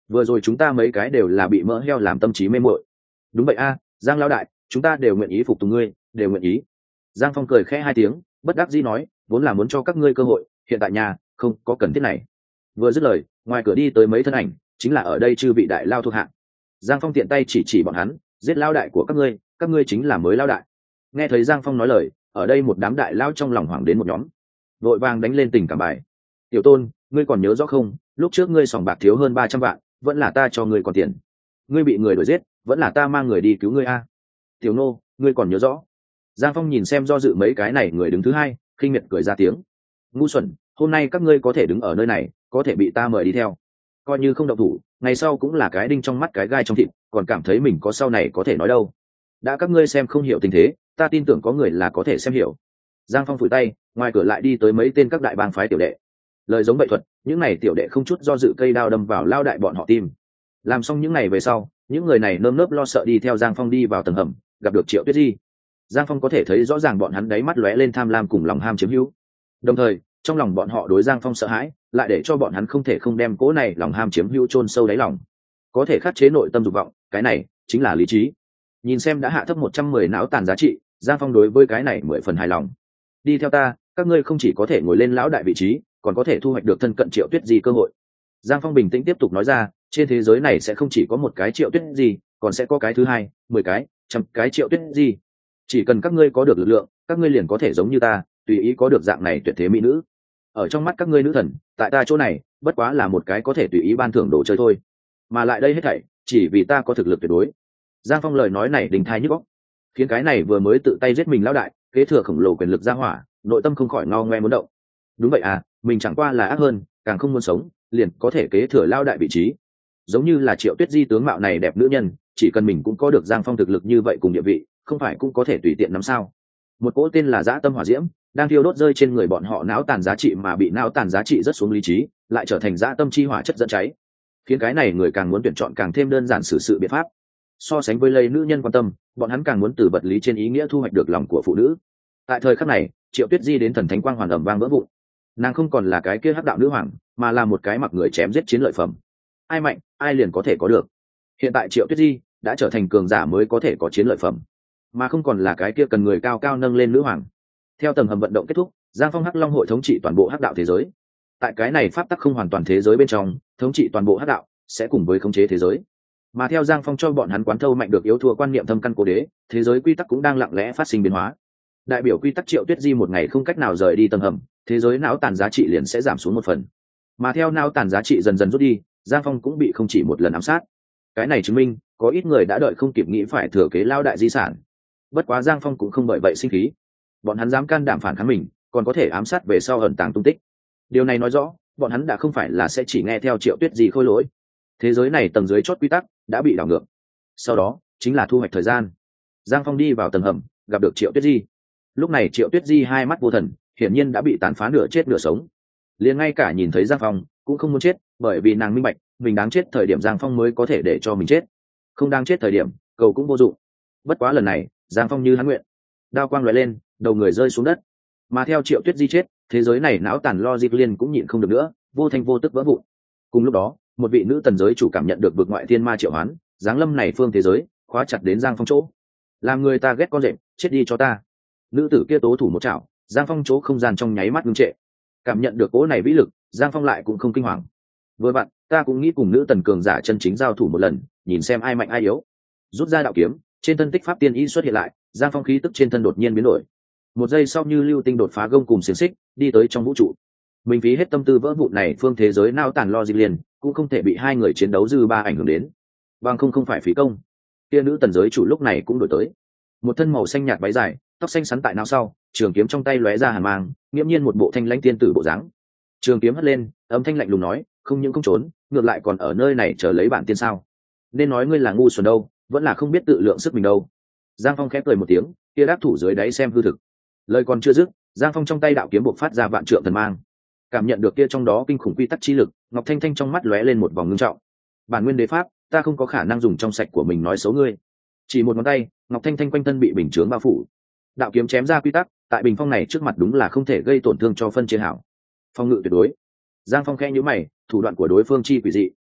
vừa rồi chúng ta mấy cái đều là bị mỡ heo làm tâm trí mê muội. Đúng vậy a, Giang lão đại, chúng ta đều nguyện ý phục tùng ngươi, đều nguyện ý. Giang Phong cười khẽ hai tiếng, bất đắc dĩ nói, vốn là muốn cho các ngươi cơ hội, hiện tại nhà không có cần thiết này. Vừa dứt lời, ngoài cửa đi tới mấy thân ảnh, chính là ở đây chư vị đại lao thuộc hạ. Giang Phong tiện tay chỉ chỉ bọn hắn, giết lao đại của các ngươi, các ngươi chính là mới lao đại. Nghe thấy Giang Phong nói lời, ở đây một đám đại lao trong lòng hoảng đến một nhóm, vội vàng đánh lên tình cảm bài. Tiểu Tôn, ngươi còn nhớ rõ không, lúc trước ngươi sòng bạc thiếu hơn ba trăm vạn, vẫn là ta cho ngươi còn tiền. Ngươi bị người đuổi giết, vẫn là ta mang người đi cứu ngươi a. Tiểu Nô, ngươi còn nhớ rõ? Giang Phong nhìn xem do dự mấy cái này người đứng thứ hai, khinh miệt cười ra tiếng. Ngu xuẩn, hôm nay các ngươi có thể đứng ở nơi này, có thể bị ta mời đi theo. Coi như không động thủ, ngày sau cũng là cái đinh trong mắt cái gai trong thịt, còn cảm thấy mình có sau này có thể nói đâu. Đã các ngươi xem không hiểu tình thế, ta tin tưởng có người là có thể xem hiểu. Giang Phong phủi tay, ngoài cửa lại đi tới mấy tên các đại bang phái tiểu đệ. Lời giống bậy thuật, những này tiểu đệ không chút do dự cây đao đâm vào lao đại bọn họ tim. Làm xong những ngày về sau, những người này nơm nớp lo sợ đi theo Giang Phong đi vào tầng hầm, gặp được Triệu Tuyết Di. Giang Phong có thể thấy rõ ràng bọn hắn đáy mắt lóe lên tham lam cùng lòng ham chiếm hữu. Đồng thời, trong lòng bọn họ đối Giang Phong sợ hãi, lại để cho bọn hắn không thể không đem cố này lòng ham chiếm hữu chôn sâu đáy lòng. Có thể khắc chế nội tâm dục vọng, cái này chính là lý trí. Nhìn xem đã hạ thấp một trăm mười não tàn giá trị, Giang Phong đối với cái này mười phần hài lòng. Đi theo ta, các ngươi không chỉ có thể ngồi lên lão đại vị trí, còn có thể thu hoạch được thân cận Triệu Tuyết Di cơ hội. Giang Phong bình tĩnh tiếp tục nói ra, trên thế giới này sẽ không chỉ có một cái Triệu Tuyết Di, còn sẽ có cái thứ hai, mười cái, trăm cái Triệu Tuyết Di. Chỉ cần các ngươi có được lực lượng, các ngươi liền có thể giống như ta, tùy ý có được dạng này tuyệt thế mỹ nữ. Ở trong mắt các ngươi nữ thần, tại ta chỗ này, bất quá là một cái có thể tùy ý ban thưởng đồ chơi thôi. Mà lại đây hết thảy, chỉ vì ta có thực lực tuyệt đối. Giang Phong lời nói này đình thai nhức óc, khiến cái này vừa mới tự tay giết mình lão đại, kế thừa khổng lồ quyền lực ra hỏa, nội tâm không khỏi ngao ngoe muốn động. Đúng vậy à, mình chẳng qua là ác hơn, càng không muốn sống, liền có thể kế thừa lão đại vị trí. Giống như là Triệu Tuyết Di tướng mạo này đẹp nữ nhân, chỉ cần mình cũng có được Giang Phong thực lực như vậy cùng địa vị, không phải cũng có thể tùy tiện nắm sao? Một cỗ tên là dã tâm hỏa diễm, đang thiêu đốt rơi trên người bọn họ, não tàn giá trị mà bị não tàn giá trị rất xuống lý trí, lại trở thành dã tâm chi hỏa chất dẫn cháy, khiến cái này người càng muốn tuyển chọn càng thêm đơn giản xử sự biện pháp. So sánh với lấy nữ nhân quan tâm, bọn hắn càng muốn từ vật lý trên ý nghĩa thu hoạch được lòng của phụ nữ. Tại thời khắc này, Triệu Tuyết Di đến thần thánh quang hoàn ầm vang vỡ vụn. Nàng không còn là cái kia hắc đạo nữ hoàng, mà là một cái mặc người chém giết chiến lợi phẩm. Ai mạnh, ai liền có thể có được. Hiện tại Triệu Tuyết Di đã trở thành cường giả mới có thể có chiến lợi phẩm, mà không còn là cái kia cần người cao cao nâng lên nữ hoàng. Theo tầng hầm vận động kết thúc, Giang Phong Hắc Long hội thống trị toàn bộ hắc đạo thế giới. Tại cái này pháp tắc không hoàn toàn thế giới bên trong, thống trị toàn bộ hắc đạo sẽ cùng với khống chế thế giới. Mà theo Giang Phong cho bọn hắn quán thâu mạnh được yếu thua quan niệm thâm căn cố đế, thế giới quy tắc cũng đang lặng lẽ phát sinh biến hóa. Đại biểu quy tắc Triệu Tuyết Di một ngày không cách nào rời đi tầng hầm, thế giới não tàn giá trị liền sẽ giảm xuống một phần. Mà theo não tàn giá trị dần dần rút đi, Giang Phong cũng bị không chỉ một lần ám sát. Cái này chứng minh có ít người đã đợi không kịp nghĩ phải thừa kế lao đại di sản. Bất quá Giang Phong cũng không bởi vậy sinh khí, bọn hắn dám can đảm phản kháng mình, còn có thể ám sát về sau ẩn tàng tung tích. Điều này nói rõ bọn hắn đã không phải là sẽ chỉ nghe theo Triệu Tuyết Di khôi lỗi. Thế giới này tầng dưới chót quy tắc đã bị đảo ngược. Sau đó chính là thu hoạch thời gian. Giang Phong đi vào tầng hầm, gặp được Triệu Tuyết Di. Lúc này Triệu Tuyết Di hai mắt vô thần, hiển nhiên đã bị tàn phá nửa chết nửa sống. Liền ngay cả nhìn thấy Giang Phong cũng không muốn chết, bởi vì nàng minh bạch mình đáng chết thời điểm Giang Phong mới có thể để cho mình chết, không đang chết thời điểm cầu cũng vô dụng. Bất quá lần này Giang Phong như hắn nguyện, đao quang lóe lên, đầu người rơi xuống đất. Mà theo Triệu Tuyết Di chết, thế giới này não tàn logic liên cũng nhịn không được nữa, vô thanh vô tức vỡ vụn. Cùng lúc đó, một vị nữ tần giới chủ cảm nhận được vực ngoại thiên ma triệu hoán, giáng lâm này phương thế giới, khóa chặt đến Giang Phong chỗ. Làm người ta ghét con rệp, chết đi cho ta. Nữ tử kia tố thủ một chảo, Giang Phong chỗ không gian trong nháy mắt ngưng trệ. Cảm nhận được cỗ này vĩ lực, Giang Phong lại cũng không kinh hoàng. Vừa vặn, ta cũng nghĩ cùng nữ tần cường giả chân chính giao thủ một lần, nhìn xem ai mạnh ai yếu. Rút ra đạo kiếm, trên thân tích pháp tiên y xuất hiện lại, Giang Phong khí tức trên thân đột nhiên biến đổi. Một giây sau như lưu tinh đột phá gông cùng xiềng xích, đi tới trong vũ trụ. Mình phí hết tâm tư vỡ vụn này phương thế giới nao tàn lo gì liền, cũng không thể bị hai người chiến đấu dư ba ảnh hưởng đến. Bằng không không phải phí công. Kia nữ tần giới chủ lúc này cũng đổi tới. Một thân màu xanh nhạt váy dài, tóc xanh sắn tại não sau, trường kiếm trong tay lóe ra hàn mang, nghiễm nhiên một bộ thanh lãnh tiên tử bộ dáng. Trường kiếm hất lên, âm thanh lạnh lùng nói, không những không trốn, ngược lại còn ở nơi này chờ lấy bản tiên sao? Nên nói ngươi là ngu xuẩn đâu, vẫn là không biết tự lượng sức mình đâu. Giang Phong khẽ cười một tiếng, kia đáp thủ dưới đáy xem hư thực. Lời còn chưa dứt, Giang Phong trong tay đạo kiếm bộc phát ra vạn trượng thần mang. Cảm nhận được kia trong đó kinh khủng quy tắc chi lực, Ngọc Thanh Thanh trong mắt lóe lên một vòng ngưng trọng. Bản nguyên đế pháp, ta không có khả năng dùng trong sạch của mình nói xấu ngươi. Chỉ một ngón tay, Ngọc Thanh Thanh quanh thân bị bình chướng bao phủ. Đạo kiếm chém ra quy tắc, tại bình phong này trước mặt đúng là không thể gây tổn thương cho phân chia hảo. Phong ngự tuyệt đối. Giang Phong khẽ nhíu mày, thủ đoạn của đối phương chi quỷ dị,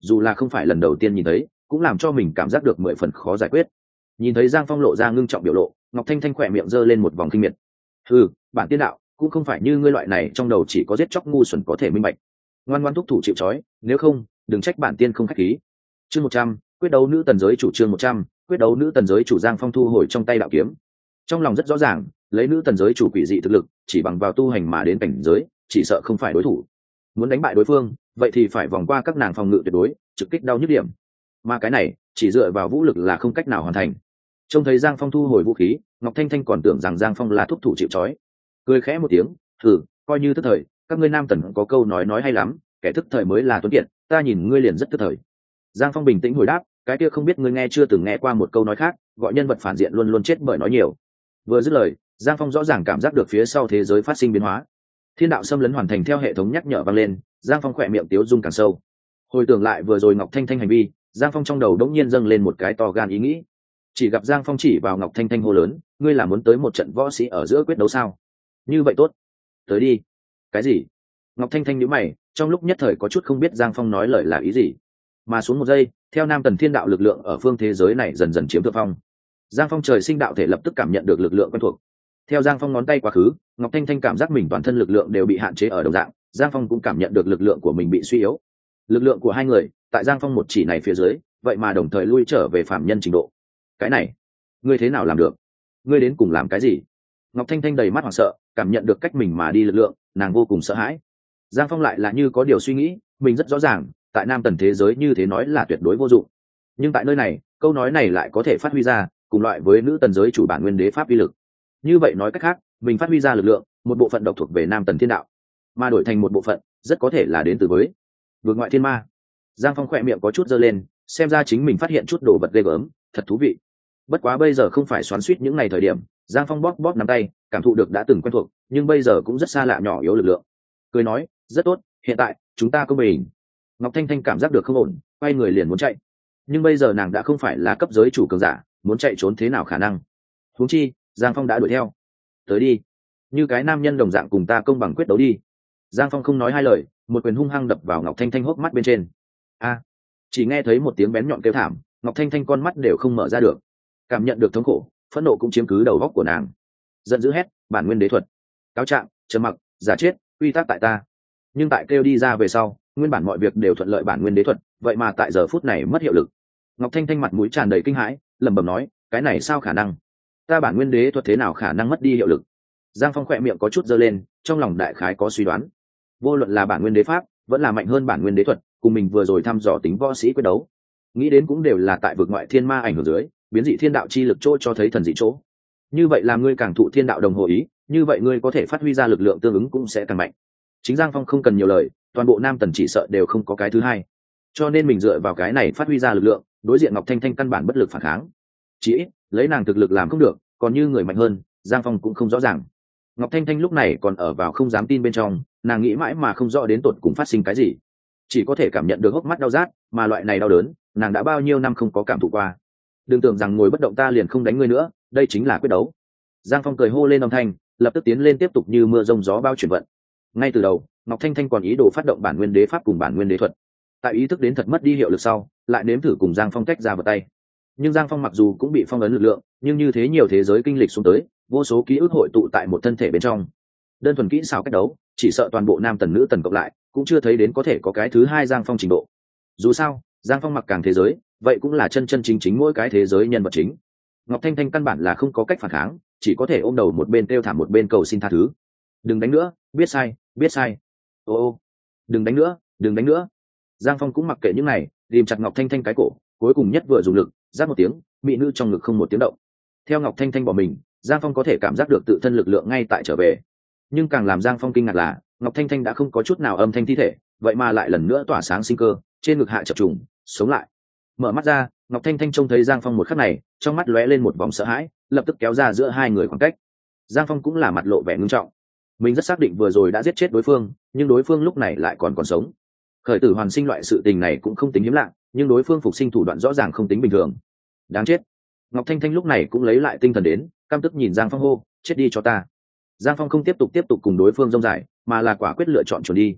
dù là không phải lần đầu tiên nhìn thấy cũng làm cho mình cảm giác được mười phần khó giải quyết. Nhìn thấy Giang Phong lộ ra ngưng trọng biểu lộ, Ngọc Thanh Thanh khỏe miệng giơ lên một vòng kinh miệt. Ừ, bản tiên đạo cũng không phải như ngươi loại này trong đầu chỉ có giết chóc ngu xuẩn có thể minh bạch. Ngoan ngoan thúc thủ chịu trói, nếu không đừng trách bản tiên không khách khí. Chương một trăm, quyết đấu nữ tần giới chủ. Chương một trăm, quyết đấu nữ tần giới chủ. Giang Phong thu hồi trong tay đạo kiếm, trong lòng rất rõ ràng, lấy nữ tần giới chủ quỷ dị thực lực, chỉ bằng vào tu hành mà đến cảnh giới, chỉ sợ không phải đối thủ. Muốn đánh bại đối phương, vậy thì phải vòng qua các nàng phòng ngự tuyệt đối, trực kích đau nhức điểm. Mà cái này, chỉ dựa vào vũ lực là không cách nào hoàn thành. Trông thấy Giang Phong thu hồi vũ khí, Ngọc Thanh Thanh còn tưởng rằng Giang Phong là thúc thủ chịu trói, cười khẽ một tiếng, thử, coi như tức thời, các ngươi nam tần có câu nói nói hay lắm, kẻ thức thời mới là tuấn kiệt, ta nhìn ngươi liền rất tức thời. Giang Phong bình tĩnh hồi đáp, cái kia không biết ngươi nghe chưa từng nghe qua một câu nói khác, gọi nhân vật phản diện luôn luôn chết bởi nói nhiều. Vừa dứt lời, Giang Phong rõ ràng cảm giác được phía sau thế giới phát sinh biến hóa. Thiên đạo xâm lấn hoàn thành theo hệ thống nhắc nhở vang lên, Giang Phong khỏe miệng tiếu dung càng sâu. Hồi tưởng lại vừa rồi Ngọc Thanh Thanh hành vi, Giang Phong trong đầu đống nhiên dâng lên một cái to gan ý nghĩ. Chỉ gặp Giang Phong chỉ vào Ngọc Thanh Thanh hô lớn, ngươi là muốn tới một trận võ sĩ ở giữa quyết đấu sao? Như vậy tốt, tới đi. Cái gì? Ngọc Thanh Thanh nhíu mày, trong lúc nhất thời có chút không biết Giang Phong nói lời là ý gì. Mà xuống một giây, theo nam tần thiên đạo lực lượng ở phương thế giới này dần dần chiếm thượng phong. Giang Phong trời sinh đạo thể lập tức cảm nhận được lực lượng quen thuộc. Theo Giang Phong ngón tay quá khứ, Ngọc Thanh Thanh cảm giác mình toàn thân lực lượng đều bị hạn chế ở đồng dạng, Giang Phong cũng cảm nhận được lực lượng của mình bị suy yếu. Lực lượng của hai người, tại Giang Phong một chỉ này phía dưới, vậy mà đồng thời lui trở về phạm nhân trình độ. Cái này, ngươi thế nào làm được? Ngươi đến cùng làm cái gì? Ngọc Thanh Thanh đầy mắt hoảng sợ, cảm nhận được cách mình mà đi lực lượng, nàng vô cùng sợ hãi. Giang Phong lại là như có điều suy nghĩ, mình rất rõ ràng, tại nam tần thế giới như thế nói là tuyệt đối vô dụng. Nhưng tại nơi này, câu nói này lại có thể phát huy ra, cùng loại với nữ tần giới chủ bản nguyên đế pháp uy lực. Như vậy nói cách khác, mình phát huy ra lực lượng, một bộ phận độc thuộc về nam tần thiên đạo, mà đổi thành một bộ phận, rất có thể là đến từ với vượt ngoại thiên ma. Giang Phong khỏe miệng có chút giơ lên, xem ra chính mình phát hiện chút đồ vật ghê gớm, thật thú vị. Bất quá bây giờ không phải xoắn xuýt những ngày thời điểm, Giang Phong bóp bóp nắm tay, cảm thụ được đã từng quen thuộc, nhưng bây giờ cũng rất xa lạ nhỏ yếu lực lượng. Cười nói, rất tốt, hiện tại chúng ta công bình. Ngọc Thanh Thanh cảm giác được không ổn, quay người liền muốn chạy, nhưng bây giờ nàng đã không phải là cấp giới chủ cường giả, muốn chạy trốn thế nào khả năng? Huống chi, Giang Phong đã đuổi theo. Tới đi, như cái nam nhân đồng dạng cùng ta công bằng quyết đấu đi. Giang Phong không nói hai lời, một quyền hung hăng đập vào Ngọc Thanh Thanh hốc mắt bên trên. A! Chỉ nghe thấy một tiếng bén nhọn kêu thảm, Ngọc Thanh Thanh con mắt đều không mở ra được, cảm nhận được thống khổ, phẫn nộ cũng chiếm cứ đầu óc của nàng. Giận dữ hét, bản nguyên đế thuật, cáo trạng, trầm mặc, giả chết, uy tắc tại ta. Nhưng tại kêu đi ra về sau, nguyên bản mọi việc đều thuận lợi bản nguyên đế thuật, vậy mà tại giờ phút này mất hiệu lực. Ngọc Thanh Thanh mặt mũi tràn đầy kinh hãi, lẩm bẩm nói, cái này sao khả năng? Ta bản nguyên đế thuật thế nào khả năng mất đi hiệu lực? Giang Phong khỏe miệng có chút giơ lên, trong lòng đại khái có suy đoán. Vô luận là bản nguyên đế pháp, vẫn là mạnh hơn bản nguyên đế thuật, cùng mình vừa rồi thăm dò tính võ sĩ quyết đấu, nghĩ đến cũng đều là tại vực ngoại thiên ma ảnh hưởng dưới, biến dị thiên đạo chi lực chỗ cho thấy thần dị chỗ. Như vậy làm ngươi càng thụ thiên đạo đồng hồ ý, như vậy ngươi có thể phát huy ra lực lượng tương ứng cũng sẽ càng mạnh. Chính Giang Phong không cần nhiều lời, toàn bộ nam tần chỉ sợ đều không có cái thứ hai, cho nên mình dựa vào cái này phát huy ra lực lượng, đối diện Ngọc Thanh Thanh căn bản bất lực phản kháng. Chỉ ít lấy nàng thực lực làm không được, còn như người mạnh hơn, Giang Phong cũng không rõ ràng. Ngọc Thanh Thanh lúc này còn ở vào không dám tin bên trong, nàng nghĩ mãi mà không rõ đến tột cùng phát sinh cái gì, chỉ có thể cảm nhận được hốc mắt đau rát, mà loại này đau đớn, nàng đã bao nhiêu năm không có cảm thụ qua. Đừng tưởng rằng ngồi bất động ta liền không đánh ngươi nữa, đây chính là quyết đấu. Giang Phong cười hô lên âm thanh, lập tức tiến lên tiếp tục như mưa rông gió bao chuyển vận. Ngay từ đầu, Ngọc Thanh Thanh còn ý đồ phát động bản nguyên đế pháp cùng bản nguyên đế thuật, tại ý thức đến thật mất đi hiệu lực sau, lại nếm thử cùng Giang Phong tách ra vào tay. Nhưng Giang Phong mặc dù cũng bị phong ấn lực lượng, nhưng như thế nhiều thế giới kinh lịch xuống tới, vô số ký ức hội tụ tại một thân thể bên trong. Đơn thuần kỹ xảo cách đấu, chỉ sợ toàn bộ nam tần nữ tần cộng lại, cũng chưa thấy đến có thể có cái thứ hai Giang Phong trình độ. Dù sao, Giang Phong mặc càng thế giới, vậy cũng là chân chân chính chính mỗi cái thế giới nhân vật chính. Ngọc Thanh Thanh căn bản là không có cách phản kháng, chỉ có thể ôm đầu một bên kêu thảm một bên cầu xin tha thứ. Đừng đánh nữa, biết sai, biết sai. Ô ô, đừng đánh nữa, đừng đánh nữa. Giang Phong cũng mặc kệ những này, ghìm chặt Ngọc Thanh Thanh cái cổ, cuối cùng nhất vừa dùng lực, giáp một tiếng, mỹ nữ trong ngực không một tiếng động. Theo Ngọc Thanh Thanh bỏ mình, Giang Phong có thể cảm giác được tự thân lực lượng ngay tại trở về. Nhưng càng làm Giang Phong kinh ngạc là, Ngọc Thanh Thanh đã không có chút nào âm thanh thi thể, vậy mà lại lần nữa tỏa sáng sinh cơ, trên ngực hạ chập trùng, sống lại. Mở mắt ra, Ngọc Thanh Thanh trông thấy Giang Phong một khắc này, trong mắt lóe lên một vòng sợ hãi, lập tức kéo ra giữa hai người khoảng cách. Giang Phong cũng là mặt lộ vẻ ngưng trọng. Mình rất xác định vừa rồi đã giết chết đối phương, nhưng đối phương lúc này lại còn còn sống. Khởi tử hoàn sinh loại sự tình này cũng không tính hiếm lạ, nhưng đối phương phục sinh thủ đoạn rõ ràng không tính bình thường. Đáng chết. Ngọc Thanh Thanh lúc này cũng lấy lại tinh thần đến, căm tức nhìn Giang Phong hô, chết đi cho ta. Giang Phong không tiếp tục tiếp tục cùng đối phương rông dài, mà là quả quyết lựa chọn chuẩn đi.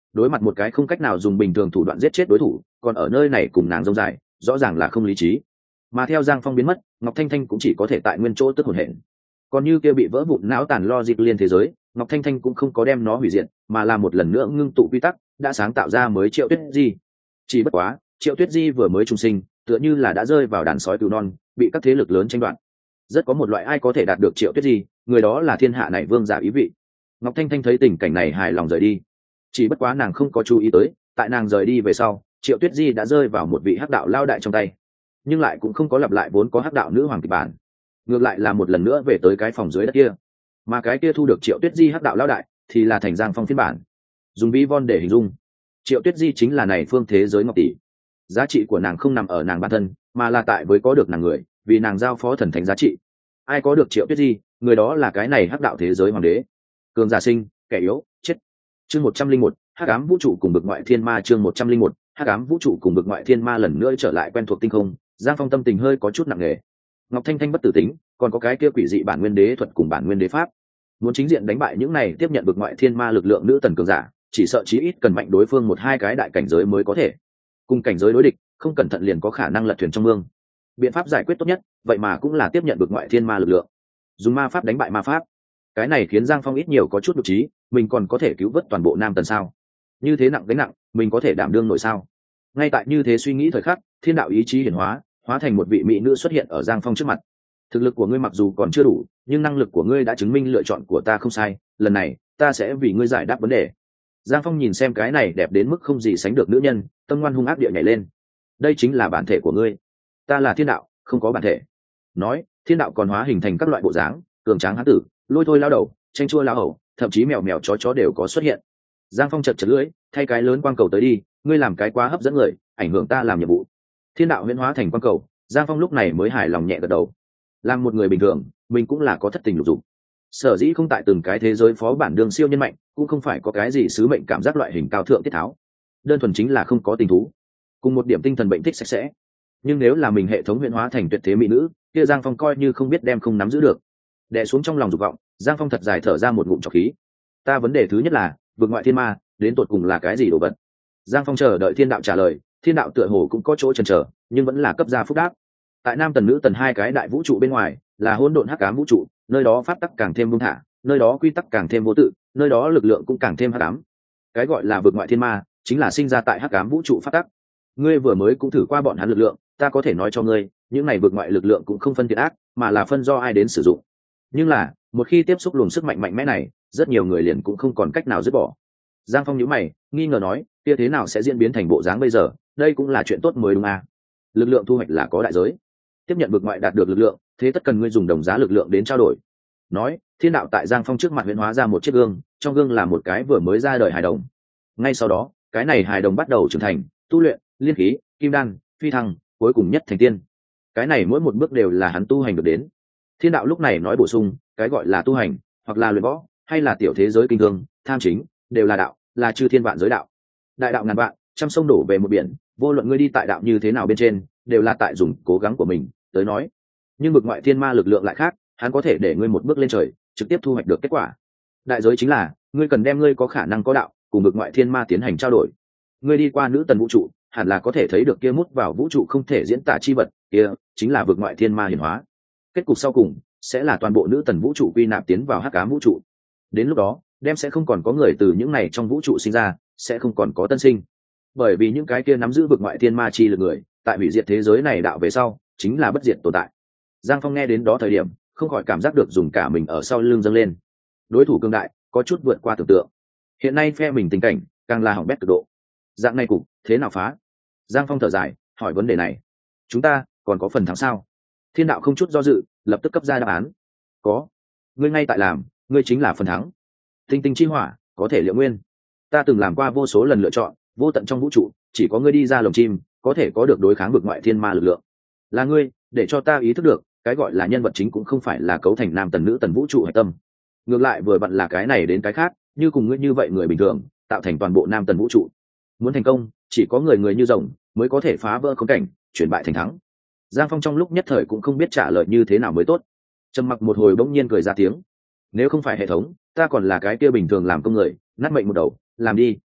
đối mặt một cái không cách nào dùng bình thường thủ đoạn giết chết đối thủ, còn ở nơi này cùng nàng rông dài, rõ ràng là không lý trí. Mà theo Giang Phong biến mất, Ngọc Thanh Thanh cũng chỉ có thể tại nguyên chỗ tức hồn hển. Còn như kia bị vỡ vụn não tàn logic liên thế giới, Ngọc Thanh Thanh cũng không có đem nó hủy diệt, mà là một lần nữa ngưng tụ quy tắc, đã sáng tạo ra mới Triệu Tuyết Di. Chỉ bất quá, Triệu Tuyết Di vừa mới trùng sinh, tựa như là đã rơi vào đàn sói cừu non, bị các thế lực lớn tranh đoạt. Rất có một loại ai có thể đạt được Triệu Tuyết Di, người đó là thiên hạ này vương giả ý vị. Ngọc Thanh Thanh thấy tình cảnh này hài lòng rời đi. Chỉ bất quá nàng không có chú ý tới, tại nàng rời đi về sau, Triệu Tuyết Di đã rơi vào một vị hắc đạo lao đại trong tay, nhưng lại cũng không có lặp lại vốn có hắc đạo nữ hoàng kịch bản, ngược lại là một lần nữa về tới cái phòng dưới đất kia. Mà cái kia thu được Triệu Tuyết Di hắc đạo lao đại thì là thành Giang Phong phiên bản. Dùng ví von để hình dung, Triệu Tuyết Di chính là này phương thế giới ngọc tỷ. Giá trị của nàng không nằm ở nàng bản thân, mà là tại với có được nàng người, vì nàng giao phó thần thánh giá trị. Ai có được Triệu Tuyết Di, người đó là cái này hắc đạo thế giới hoàng đế. Cường giả sinh, kẻ yếu chết. Chương một trăm linh một, hắc ám vũ trụ cùng bực ngoại thiên ma. Chương một trăm linh một, hắc ám vũ trụ cùng bực ngoại thiên ma. Lần nữa trở lại quen thuộc tinh không, Giang Phong tâm tình hơi có chút nặng nề. Ngọc Thanh Thanh bất tử tính, còn có cái kia quỷ dị bản nguyên đế thuật cùng bản nguyên đế pháp, muốn chính diện đánh bại những này tiếp nhận bực ngoại thiên ma lực lượng nữ tần cường giả, chỉ sợ chí ít cần mạnh đối phương một hai cái đại cảnh giới mới có thể. Cùng cảnh giới đối địch, không cẩn thận liền có khả năng lật thuyền trong mương. Biện pháp giải quyết tốt nhất, vậy mà cũng là tiếp nhận bực ngoại thiên ma lực lượng, dùng ma pháp đánh bại ma pháp. Cái này khiến Giang Phong ít nhiều có chút đột trí, mình còn có thể cứu vớt toàn bộ Nam Tần sao? Như thế nặng gánh nặng, mình có thể đảm đương nổi sao? Ngay tại như thế suy nghĩ thời khắc, thiên đạo ý chí hiển hóa, hóa thành một vị mỹ nữ xuất hiện ở Giang Phong trước mặt. Thực lực của ngươi mặc dù còn chưa đủ, nhưng năng lực của ngươi đã chứng minh lựa chọn của ta không sai, lần này ta sẽ vì ngươi giải đáp vấn đề. Giang Phong nhìn xem cái này đẹp đến mức không gì sánh được nữ nhân, tâm ngoan hung ác địa nhảy lên. Đây chính là bản thể của ngươi. Ta là thiên đạo, không có bản thể. Nói, thiên đạo còn hóa hình thành các loại bộ dáng, cường tráng hán tử, lôi thôi lao đầu, tranh chua lao hầu, thậm chí mèo mèo chó chó đều có xuất hiện. Giang Phong chật chật lưỡi, thay cái lớn quang cầu tới đi, ngươi làm cái quá hấp dẫn người, ảnh hưởng ta làm nhiệm vụ. Thiên đạo huyễn hóa thành quang cầu, Giang Phong lúc này mới hài lòng nhẹ gật đầu. Làm một người bình thường, mình cũng là có thất tình lục dục. Sở dĩ không tại từng cái thế giới phó bản đường siêu nhân mạnh, cũng không phải có cái gì sứ mệnh cảm giác loại hình cao thượng tiết tháo, đơn thuần chính là không có tình thú, cùng một điểm tinh thần bệnh thích sạch sẽ. Nhưng nếu là mình hệ thống huyễn hóa thành tuyệt thế mỹ nữ, kia Giang Phong coi như không biết đem không nắm giữ được. Đè xuống trong lòng dục vọng, Giang Phong thật dài thở ra một ngụm trọc khí. Ta vấn đề thứ nhất là, vượt ngoại thiên ma đến tột cùng là cái gì đồ vật? Giang Phong chờ đợi thiên đạo trả lời. Thiên đạo tựa hồ cũng có chỗ chần chờ, nhưng vẫn là cấp ra phúc đáp. Tại nam tần nữ tần hai cái đại vũ trụ bên ngoài là hỗn độn hắc ám vũ trụ, nơi đó pháp tắc càng thêm buông thả, nơi đó quy tắc càng thêm vô tự, nơi đó lực lượng cũng càng thêm hắc ám. Cái gọi là vượt ngoại thiên ma chính là sinh ra tại hắc ám vũ trụ pháp tắc. Ngươi vừa mới cũng thử qua bọn hắn lực lượng, ta có thể nói cho ngươi, những này vượt ngoại lực lượng cũng không phân thiện ác, mà là phân do ai đến sử dụng. Nhưng là một khi tiếp xúc luồng sức mạnh mạnh mẽ này, rất nhiều người liền cũng không còn cách nào dứt bỏ. Giang Phong nhíu mày, nghi ngờ nói, kia thế nào sẽ diễn biến thành bộ dáng bây giờ? Đây cũng là chuyện tốt mới đúng à? Lực lượng thu hoạch là có đại giới, tiếp nhận vượt ngoại đạt được lực lượng, thế tất cần ngươi dùng đồng giá lực lượng đến trao đổi. Nói, thiên đạo tại Giang Phong trước mặt huyễn hóa ra một chiếc gương, trong gương là một cái vừa mới ra đời hài đồng. Ngay sau đó, cái này hài đồng bắt đầu trưởng thành, tu luyện liên khí, kim đan, phi thăng, cuối cùng nhất thành tiên. Cái này mỗi một bước đều là hắn tu hành được đến. Thiên đạo lúc này nói bổ sung, cái gọi là tu hành, hoặc là luyện võ, hay là tiểu thế giới kinh thương, tham chính, đều là đạo, là chư thiên vạn giới đạo. Đại đạo ngàn vạn, trăm sông đổ về một biển, vô luận ngươi đi tại đạo như thế nào bên trên, đều là tại dùng cố gắng của mình tới nói. Nhưng bực ngoại thiên ma lực lượng lại khác, hắn có thể để ngươi một bước lên trời, trực tiếp thu hoạch được kết quả. Đại giới chính là ngươi cần đem ngươi có khả năng có đạo cùng bực ngoại thiên ma tiến hành trao đổi. Ngươi đi qua nữ tần vũ trụ, hẳn là có thể thấy được kia mút vào vũ trụ không thể diễn tả chi vật, kia chính là vực ngoại thiên ma hiển hóa. Kết cục sau cùng sẽ là toàn bộ nữ tần vũ trụ quy nạp tiến vào hắc ám vũ trụ. Đến lúc đó, đem sẽ không còn có người từ những này trong vũ trụ sinh ra, sẽ không còn có tân sinh. Bởi vì những cái kia nắm giữ vực ngoại thiên ma chi lực người, tại hủy diệt thế giới này đạo về sau, chính là bất diệt tồn tại. Giang Phong nghe đến đó thời điểm, không khỏi cảm giác được dùng cả mình ở sau lưng dâng lên. Đối thủ cương đại, có chút vượt qua tưởng tượng. Hiện nay phe mình tình cảnh, càng là hỏng bét cực độ. Dạng này cục, thế nào phá? Giang Phong thở dài, hỏi vấn đề này. Chúng ta còn có phần thắng sao? Thiên đạo không chút do dự, lập tức cấp ra đáp án. Có. Ngươi ngay tại làm, ngươi chính là phần thắng. Tinh tinh chi hỏa, có thể liệu nguyên. Ta từng làm qua vô số lần lựa chọn, vô tận trong vũ trụ, chỉ có ngươi đi ra lồng chim, có thể có được đối kháng vực ngoại thiên ma lực lượng. Là ngươi, để cho ta ý thức được, cái gọi là nhân vật chính cũng không phải là cấu thành nam tần nữ tần vũ trụ hải tâm. Ngược lại vừa vặn là cái này đến cái khác, như cùng ngươi như vậy người bình thường, tạo thành toàn bộ nam tần vũ trụ. Muốn thành công, chỉ có người người như rồng mới có thể phá vỡ khốn cảnh, chuyển bại thành thắng. Giang Phong trong lúc nhất thời cũng không biết trả lời như thế nào mới tốt. Trầm mặc một hồi bỗng nhiên cười ra tiếng. Nếu không phải hệ thống, ta còn là cái kia bình thường làm công người, nát mệnh một đầu, làm đi.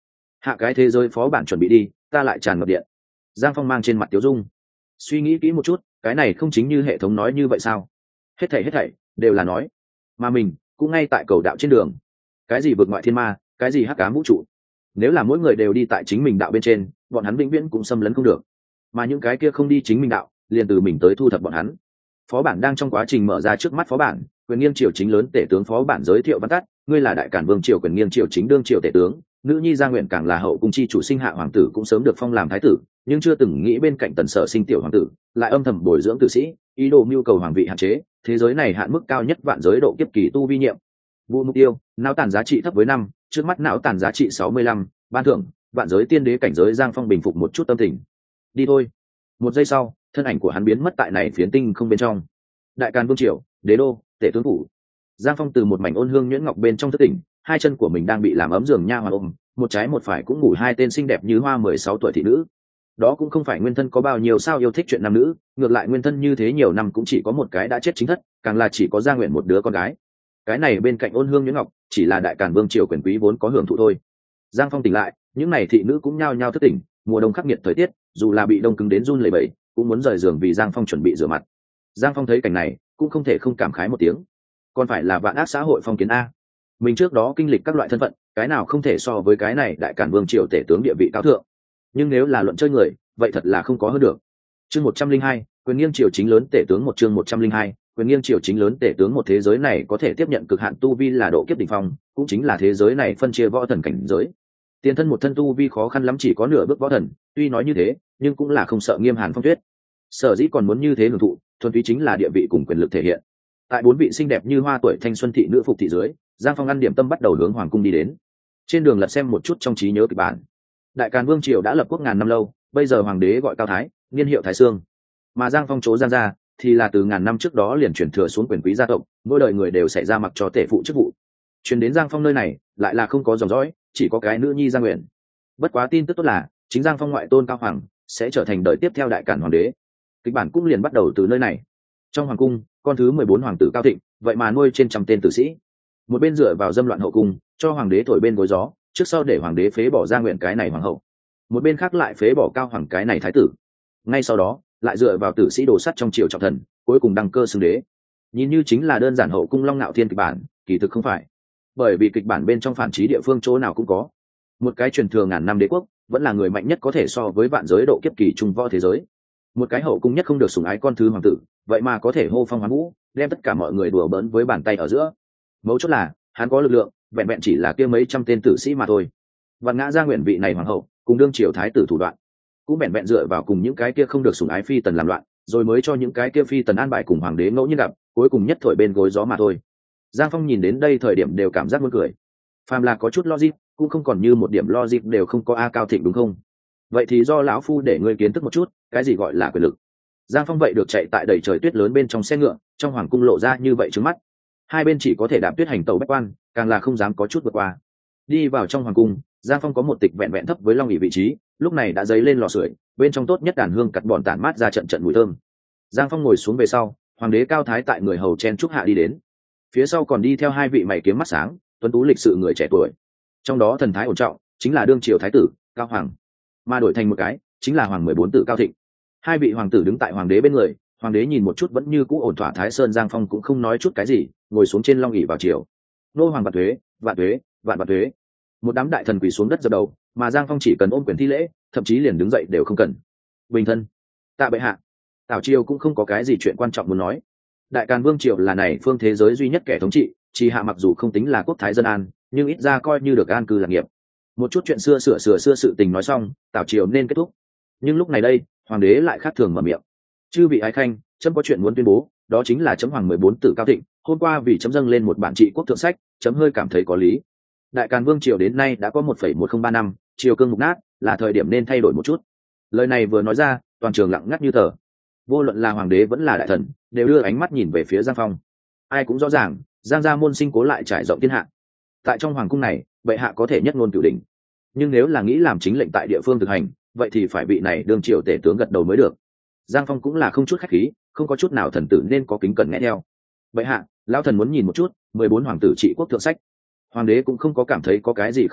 hạ cái thế giới phó bản chuẩn bị đi, ta lại tràn ngập điện. Giang Phong mang trên mặt tiếu dung, suy nghĩ kỹ một chút, cái này không chính như hệ thống nói như vậy sao? Hết thảy hết thảy đều là nói, mà mình cũng ngay tại cầu đạo trên đường. Cái gì vượt ngoại thiên ma, cái gì hắc ám vũ trụ, nếu là mỗi người đều đi tại chính mình đạo bên trên, bọn hắn vĩnh viễn cũng xâm lấn không được. Mà những cái kia không đi chính mình đạo, liền từ mình tới thu thập bọn hắn. Phó bản đang trong quá trình mở ra trước mắt phó bản, quyền nghiêng triều chính lớn tể tướng phó bản giới thiệu văn tắt, ngươi là đại cản vương triều quyền nghiêng triều chính đương triều tể tướng, nữ nhi gia nguyện càng là hậu cung chi chủ sinh hạ hoàng tử cũng sớm được phong làm thái tử, nhưng chưa từng nghĩ bên cạnh tần sở sinh tiểu hoàng tử, lại âm thầm bồi dưỡng tử sĩ, ý đồ mưu cầu hoàng vị hạn chế, thế giới này hạn mức cao nhất vạn giới độ kiếp kỳ tu vi nhiệm. Vụ mục tiêu, não tàn giá trị thấp với năm, trước mắt não tàn giá trị sáu mươi lăm, ban thưởng, vạn giới tiên đế cảnh giới. Giang Phong bình phục một chút tâm tình. Đi thôi. Một giây sau, thân ảnh của hắn biến mất tại này phiến tinh không bên trong. Đại Càn vương triều, đế đô, tể tướng phủ. Giang Phong từ một mảnh ôn hương nhuyễn ngọc bên trong thức tỉnh, hai chân của mình đang bị làm ấm giường nha hoàn ôm, một trái một phải cũng ngủ hai tên xinh đẹp như hoa mười sáu tuổi thị nữ. Đó cũng không phải nguyên thân có bao nhiêu sao yêu thích chuyện nam nữ, ngược lại nguyên thân như thế nhiều năm cũng chỉ có một cái đã chết chính thất, càng là chỉ có Gia Nguyện một đứa con gái. Cái này bên cạnh ôn hương nhuyễn ngọc, chỉ là đại càn vương triều quyền quý vốn có hưởng thụ thôi. Giang Phong tỉnh lại, những này thị nữ cũng nhao nhao thức tỉnh, mùa đông khắc nghiệt thời tiết, dù là bị đông cứng đến run lẩy bẩy, cũng muốn rời giường vì Giang Phong chuẩn bị rửa mặt. Giang Phong thấy cảnh này, cũng không thể không cảm khái một tiếng. Còn phải là vạn ác xã hội phong kiến a. Mình trước đó kinh lịch các loại thân phận, cái nào không thể so với cái này đại càn vương triều tể tướng địa vị cao thượng. Nhưng nếu là luận chơi người, vậy thật là không có hơn được. Chương một trăm linh hai, quyền nghiêng triều chính lớn tể tướng. Một chương một trăm linh hai, quyền nghiêng triều chính lớn tể tướng. Một thế giới này có thể tiếp nhận cực hạn tu vi là độ kiếp đỉnh phong, cũng chính là thế giới này phân chia võ thần cảnh giới. Tiền thân một thân tu vi khó khăn lắm chỉ có nửa bước võ thần, tuy nói như thế, nhưng cũng là không sợ nghiêm hàn phong tuyết. Sở dĩ còn muốn như thế hưởng thụ, thuần túy chính là địa vị cùng quyền lực thể hiện. Tại bốn vị xinh đẹp như hoa tuổi thanh xuân thị nữ phục thị dưới, Giang Phong ăn điểm tâm bắt đầu hướng hoàng cung đi đến. Trên đường lật xem một chút trong trí nhớ kịch bản. Đại Càn vương triều đã lập quốc ngàn năm lâu, bây giờ hoàng đế gọi Cao Thái, niên hiệu Thái Sương. Mà Giang Phong chỗ Giang gia thì là từ ngàn năm trước đó liền chuyển thừa xuống quyền quý gia tộc, mỗi đời người đều sẽ ra mặc cho tể phụ chức vụ. Chuyển đến Giang Phong nơi này, lại là không có dòng dõi, chỉ có cái nữ nhi Giang Nguyện. Bất quá tin tức tốt là, chính Giang Phong ngoại tôn Cao Hoàng sẽ trở thành đời tiếp theo Đại Càn hoàng đế. Kịch bản cũng liền bắt đầu từ nơi này. Trong hoàng cung, con thứ mười bốn hoàng tử Cao Thịnh, vậy mà nuôi trên trăm tên tử sĩ. Một bên dựa vào dâm loạn hậu cung, cho hoàng đế thổi bên gối gió, trước sau để hoàng đế phế bỏ Giang Nguyện cái này hoàng hậu. Một bên khác lại phế bỏ Cao Hoàng cái này thái tử. Ngay sau đó, lại dựa vào tử sĩ đồ sắt trong triều trọng thần, cuối cùng đăng cơ xưng đế. Nhìn như chính là đơn giản hậu cung long nạo thiên kịch bản, kỳ thực không phải. Bởi vì kịch bản bên trong phản trí địa phương chỗ nào cũng có. Một cái truyền thừa ngàn năm đế quốc, vẫn là người mạnh nhất có thể so với vạn giới độ kiếp kỳ trung võ thế giới. Một cái hậu cung nhất không được sủng ái con thứ hoàng tử, vậy mà có thể hô phong hoán vũ, đem tất cả mọi người đùa bỡn với bàn tay ở giữa. Mấu chốt là, hắn có lực lượng, vẹn vẹn chỉ là kia mấy trăm tên tử sĩ mà thôi. Và ngã Gia Nguyện vị này hoàng hậu, cùng đương triều thái tử thủ đoạn, cũng vẹn vẹn dựa vào cùng những cái kia không được sủng ái phi tần làm loạn, rồi mới cho những cái kia phi tần an bài cùng hoàng đế ngẫu nhiên gặp, cuối cùng nhất thổi bên gối gió mà thôi. Giang Phong nhìn đến đây thời điểm đều cảm giác muốn cười. Phàm là có chút logic, cũng không còn như một điểm logic đều không có a Cao Thịnh đúng không? Vậy thì do lão phu để ngươi kiến thức một chút, cái gì gọi là quyền lực. Giang Phong vậy được chạy tại đầy trời tuyết lớn bên trong xe ngựa, trong hoàng cung lộ ra như vậy trước mắt. Hai bên chỉ có thể đạp tuyết hành tàu bách quan, càng là không dám có chút vượt qua. Đi vào trong hoàng cung, Giang Phong có một tịch vẹn vẹn thấp với long ỷ vị trí, lúc này đã dấy lên lò sưởi, bên trong tốt nhất đàn hương cặt bòn tản mát ra trận trận mùi thơm. Giang Phong ngồi xuống về sau, hoàng đế Cao Thái tại người hầu chen trúc hạ đi đến. Phía sau còn đi theo hai vị mày kiếm mắt sáng, tuấn tú lịch sự người trẻ tuổi. Trong đó thần thái ổn trọng, chính là đương triều thái tử Cao Hoàng, mà đổi thành một cái, chính là hoàng mười bốn tử Cao Thịnh. Hai vị hoàng tử đứng tại hoàng đế bên người, hoàng đế nhìn một chút vẫn như cũ ổn thỏa Thái Sơn. Giang Phong cũng không nói chút cái gì, ngồi xuống trên long ỷ vào chiều. Nô hoàng vạn thuế, vạn thuế, vạn vạn thuế. Một đám đại thần quỳ xuống đất dập đầu, mà Giang Phong chỉ cần ôm quyền thi lễ, thậm chí liền đứng dậy đều không cần. Bình thân. Tạ bệ hạ. Tào triều cũng không có cái gì chuyện quan trọng muốn nói. Đại Càn vương triều là này phương thế giới duy nhất kẻ thống trị, chỉ hạ mặc dù không tính là quốc thái dân an, nhưng ít ra coi như được an cư lạc nghiệp. Một chút chuyện xưa sửa sửa xưa sự tình nói xong, Tào triều nên kết thúc. Nhưng lúc này đây, hoàng đế lại khác thường mở miệng. Chư vị ái khanh, chấm có chuyện muốn tuyên bố, đó chính là chấm hoàng mười bốn tử Cao Thịnh, hôm qua vì chấm dâng lên một bản trị quốc thượng sách, chấm hơi cảm thấy có lý. Đại Càn vương triều đến nay đã có một phẩy một không ba năm, triều cương mục nát, là thời điểm nên thay đổi một chút. Lời này vừa nói ra, toàn trường lặng ngắt như tờ. Vô luận là hoàng đế vẫn là đại thần, đều đưa ánh mắt nhìn về phía Giang Phong. Ai cũng rõ ràng, Giang gia môn sinh cố lại trải rộng thiên hạ. Tại trong hoàng cung này, bệ hạ có thể nhất ngôn cửu đỉnh, nhưng nếu là nghĩ làm chính lệnh tại địa phương thực hành, vậy thì phải vị này đương triều tể tướng gật đầu mới được. Giang Phong cũng là không chút khách khí, không có chút nào thần tử nên có kính cẩn nghe theo. Bệ hạ, lão thần muốn nhìn một chút mười bốn hoàng tử trị quốc thượng sách. Hoàng đế cũng không có cảm thấy có cái gì không ổn,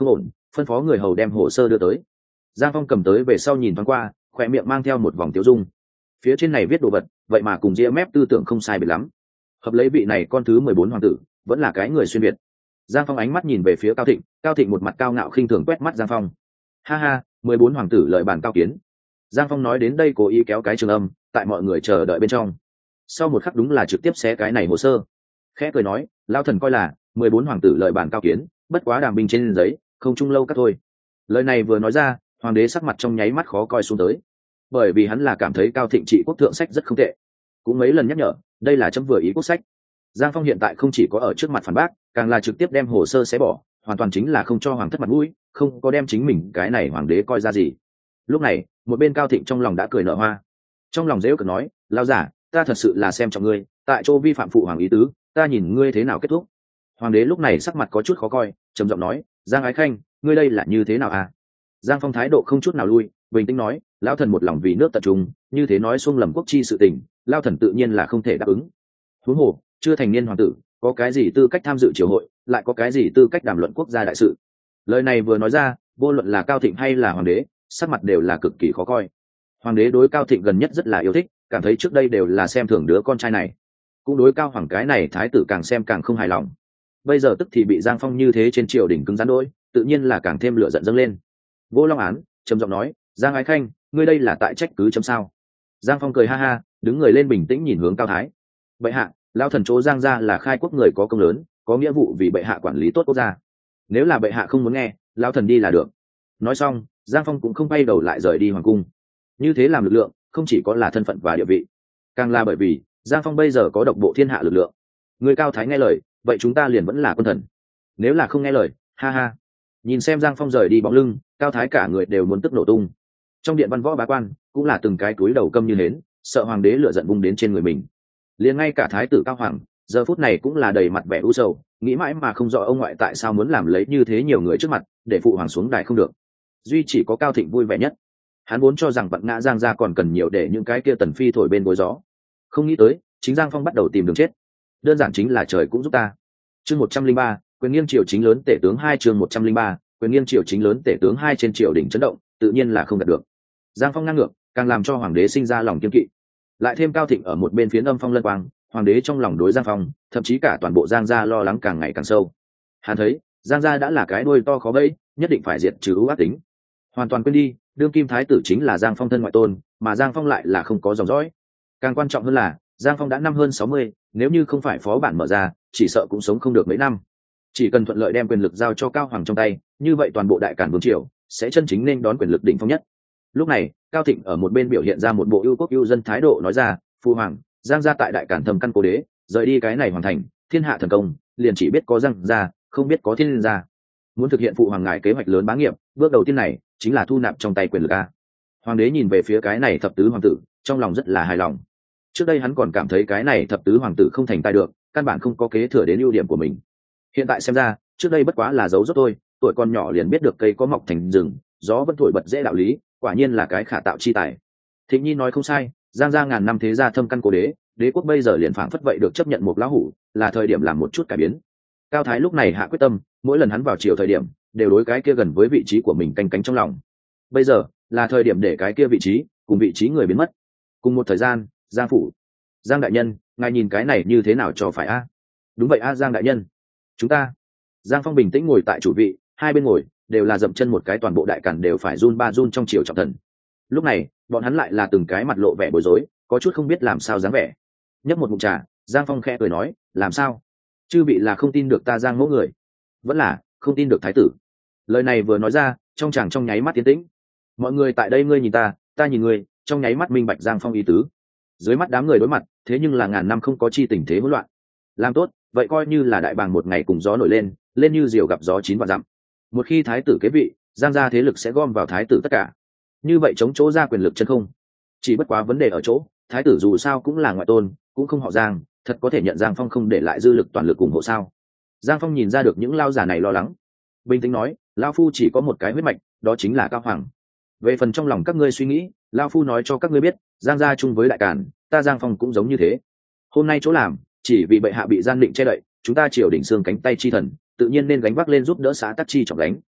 phân phó người hầu đem hồ sơ đưa tới. Giang Phong cầm tới về sau nhìn thoáng qua, khỏe miệng mang theo một vòng tiêu dung. Phía trên này viết đồ vật vậy mà cùng ria mép tư tưởng không sai biệt lắm. Hợp lấy vị này con thứ mười bốn hoàng tử vẫn là cái người xuyên việt. Giang Phong ánh mắt nhìn về phía Cao Thịnh, Cao Thịnh một mặt cao ngạo khinh thường quét mắt Giang Phong. Ha ha, mười bốn hoàng tử lợi bản cao kiến. Giang Phong nói đến đây cố ý kéo cái trường âm, tại mọi người chờ đợi bên trong. Sau một khắc đúng là trực tiếp xé cái này hồ sơ. Khẽ cười nói, lão thần coi là mười bốn hoàng tử lợi bản cao kiến, bất quá đàm binh trên giấy, không chung lâu các thôi. Lời này vừa nói ra, hoàng đế sắc mặt trong nháy mắt khó coi xuống tới, bởi vì hắn là cảm thấy Cao Thịnh trị quốc thượng sách rất không tệ, cũng mấy lần nhắc nhở đây là chấm vừa ý quốc sách. Giang Phong hiện tại không chỉ có ở trước mặt phản bác, càng là trực tiếp đem hồ sơ xé bỏ, hoàn toàn chính là không cho hoàng thất mặt mũi, không có đem chính mình cái này hoàng đế coi ra gì. Lúc này một bên Cao Thịnh trong lòng đã cười nở hoa, trong lòng dễ cợt nói, lão giả, ta thật sự là xem trọng ngươi, tại chỗ vi phạm phụ hoàng ý tứ, ta nhìn ngươi thế nào kết thúc. Hoàng đế lúc này sắc mặt có chút khó coi, trầm giọng nói, Giang Ái Khanh, ngươi đây là như thế nào à? Giang Phong thái độ không chút nào lui, bình tĩnh nói, lão thần một lòng vì nước tận trung, như thế nói xuông lầm quốc chi sự tình, lão thần tự nhiên là không thể đáp ứng. Huống hồ chưa thành niên hoàng tử có cái gì tư cách tham dự triều hội, lại có cái gì tư cách đàm luận quốc gia đại sự. Lời này vừa nói ra, vô luận là Cao Thịnh hay là hoàng đế, sắc mặt đều là cực kỳ khó coi. Hoàng đế đối Cao Thịnh gần nhất rất là yêu thích, cảm thấy trước đây đều là xem thường đứa con trai này, cũng đối Cao Hoàng cái này thái tử càng xem càng không hài lòng. Bây giờ tức thì bị Giang Phong như thế trên triều đình cứng rắn đôi, tự nhiên là càng thêm lửa giận dâng lên. Vô Long Án trầm giọng nói, Giang Ái Khanh, ngươi đây là tại trách cứ chấm sao? Giang Phong cười ha ha, đứng người lên bình tĩnh nhìn hướng Cao Thái. Bệ hạ, lão thần chỗ Giang gia là khai quốc người có công lớn, có nghĩa vụ vì bệ hạ quản lý tốt quốc gia. Nếu là bệ hạ không muốn nghe, lão thần đi là được. Nói xong, Giang Phong cũng không bay đầu lại rời đi hoàng cung. Như thế làm lực lượng, không chỉ có là thân phận và địa vị, càng là bởi vì Giang Phong bây giờ có độc bộ thiên hạ lực lượng. Người Cao Thái nghe lời, vậy chúng ta liền vẫn là quân thần. Nếu là không nghe lời, ha ha. Nhìn xem Giang Phong rời đi bóng lưng, Cao Thái cả người đều muốn tức nổ tung. Trong điện văn võ bá quan cũng là từng cái túi đầu câm như hến, sợ hoàng đế lửa giận bung đến trên người mình. Liền ngay cả thái tử Cao Hoàng giờ phút này cũng là đầy mặt vẻ u sầu, nghĩ mãi mà không rõ ông ngoại tại sao muốn làm lấy như thế nhiều người trước mặt để phụ hoàng xuống đài không được. Duy chỉ có Cao Thịnh vui vẻ nhất, hắn vốn cho rằng vận ngã Giang gia còn cần nhiều để những cái kia tần phi thổi bên gối gió, không nghĩ tới chính Giang Phong bắt đầu tìm đường chết. Đơn giản chính là trời cũng giúp ta. Chương một trăm linh ba, quyền nghiêng triều chính lớn tể tướng hai. Chương một trăm linh ba, quyền nghiêng triều chính lớn tể tướng hai. Trên triều đỉnh chấn động, tự nhiên là không đạt được. Giang Phong ngang ngược, càng làm cho hoàng đế sinh ra lòng kiên kỵ. Lại thêm Cao Thịnh ở một bên phiến âm phong lân quang, hoàng đế trong lòng đối Giang Phong, thậm chí cả toàn bộ Giang gia lo lắng càng ngày càng sâu. Hắn thấy Giang gia đã là cái đuôi to khó bẫy, nhất định phải diệt trừ ưu ác tính. Hoàn toàn quên đi, đương kim thái tử chính là Giang Phong thân ngoại tôn, mà Giang Phong lại là không có dòng dõi. Càng quan trọng hơn là Giang Phong đã năm hơn sáu mươi, nếu như không phải phó bản mở ra, chỉ sợ cũng sống không được mấy năm. Chỉ cần thuận lợi đem quyền lực giao cho Cao Hoàng trong tay, như vậy toàn bộ đại cản vương triều sẽ chân chính nên đón quyền lực đỉnh phong nhất. Lúc này Cao Thịnh ở một bên biểu hiện ra một bộ ưu quốc ưu dân thái độ, nói ra, phu hoàng, Giang gia tại đại cản thầm căn cố đế, rời đi cái này hoàn thành thiên hạ thần công, liền chỉ biết có Giang gia, không biết có thiên gia. Muốn thực hiện phụ hoàng ngài kế hoạch lớn bá nghiệp, bước đầu tiên này chính là thu nạp trong tay quyền lực a. Hoàng đế nhìn về phía cái này thập tứ hoàng tử, trong lòng rất là hài lòng. Trước đây hắn còn cảm thấy cái này thập tứ hoàng tử không thành tài được, căn bản không có kế thừa đến ưu điểm của mình. Hiện tại xem ra, trước đây bất quá là giấu dốt thôi, tuổi còn nhỏ liền biết được cây có mọc thành rừng, gió vẫn thổi bật dễ đạo lý, quả nhiên là cái khả tạo chi tài. Thịnh Nhi nói không sai, Giang gia ngàn năm thế gia thâm căn cố đế, đế quốc bây giờ liền phảng phất vậy được chấp nhận một lão hủ, là thời điểm làm một chút cải biến. Cao Thái lúc này hạ quyết tâm, mỗi lần hắn vào triều thời điểm, đều đối cái kia gần với vị trí của mình canh cánh trong lòng. Bây giờ là thời điểm để cái kia vị trí cùng vị trí người biến mất. Cùng một thời gian, Giang phủ, Giang đại nhân, ngài nhìn cái này như thế nào cho phải a? Đúng vậy a, Giang đại nhân. Chúng ta. Giang Phong bình tĩnh ngồi tại chủ vị, hai bên ngồi đều là dậm chân một cái, toàn bộ đại cản đều phải run ba run trong triều trọng thần. Lúc này bọn hắn lại là từng cái mặt lộ vẻ bối rối, có chút không biết làm sao dáng vẻ. Nhấp một ngụm trà, Giang Phong khẽ cười nói, làm sao? Chư vị là không tin được ta Giang mẫu người, vẫn là không tin được thái tử? Lời này vừa nói ra, trong chàng trong nháy mắt tiến tĩnh. Mọi người tại đây ngươi nhìn ta, ta nhìn ngươi, trong nháy mắt minh bạch Giang Phong ý tứ. Dưới mắt đám người đối mặt, thế nhưng là ngàn năm không có chi tình thế hỗn loạn. Làm tốt, vậy coi như là đại bàng một ngày cùng gió nổi lên, lên như diều gặp gió chín vạn dặm. Một khi thái tử kế vị, Giang gia thế lực sẽ gom vào thái tử tất cả. Như vậy chống chỗ ra quyền lực chân không. Chỉ bất quá vấn đề ở chỗ, thái tử dù sao cũng là ngoại tôn, cũng không họ Giang, thật có thể nhận Giang Phong không để lại dư lực toàn lực ủng hộ sao? Giang Phong nhìn ra được những lao giả này lo lắng, bình tĩnh nói, lao phu chỉ có một cái huyết mạch, đó chính là Cao Hoàng. Về phần trong lòng các ngươi suy nghĩ, lao phu nói cho các ngươi biết, Giang gia chung với đại cản, ta Giang Phong cũng giống như thế. Hôm nay chỗ làm, chỉ vì bệ hạ bị gian định che đậy, chúng ta triều đỉnh xương cánh tay chi thần, tự nhiên nên gánh vác lên giúp đỡ xã tắc chi trọng đánh.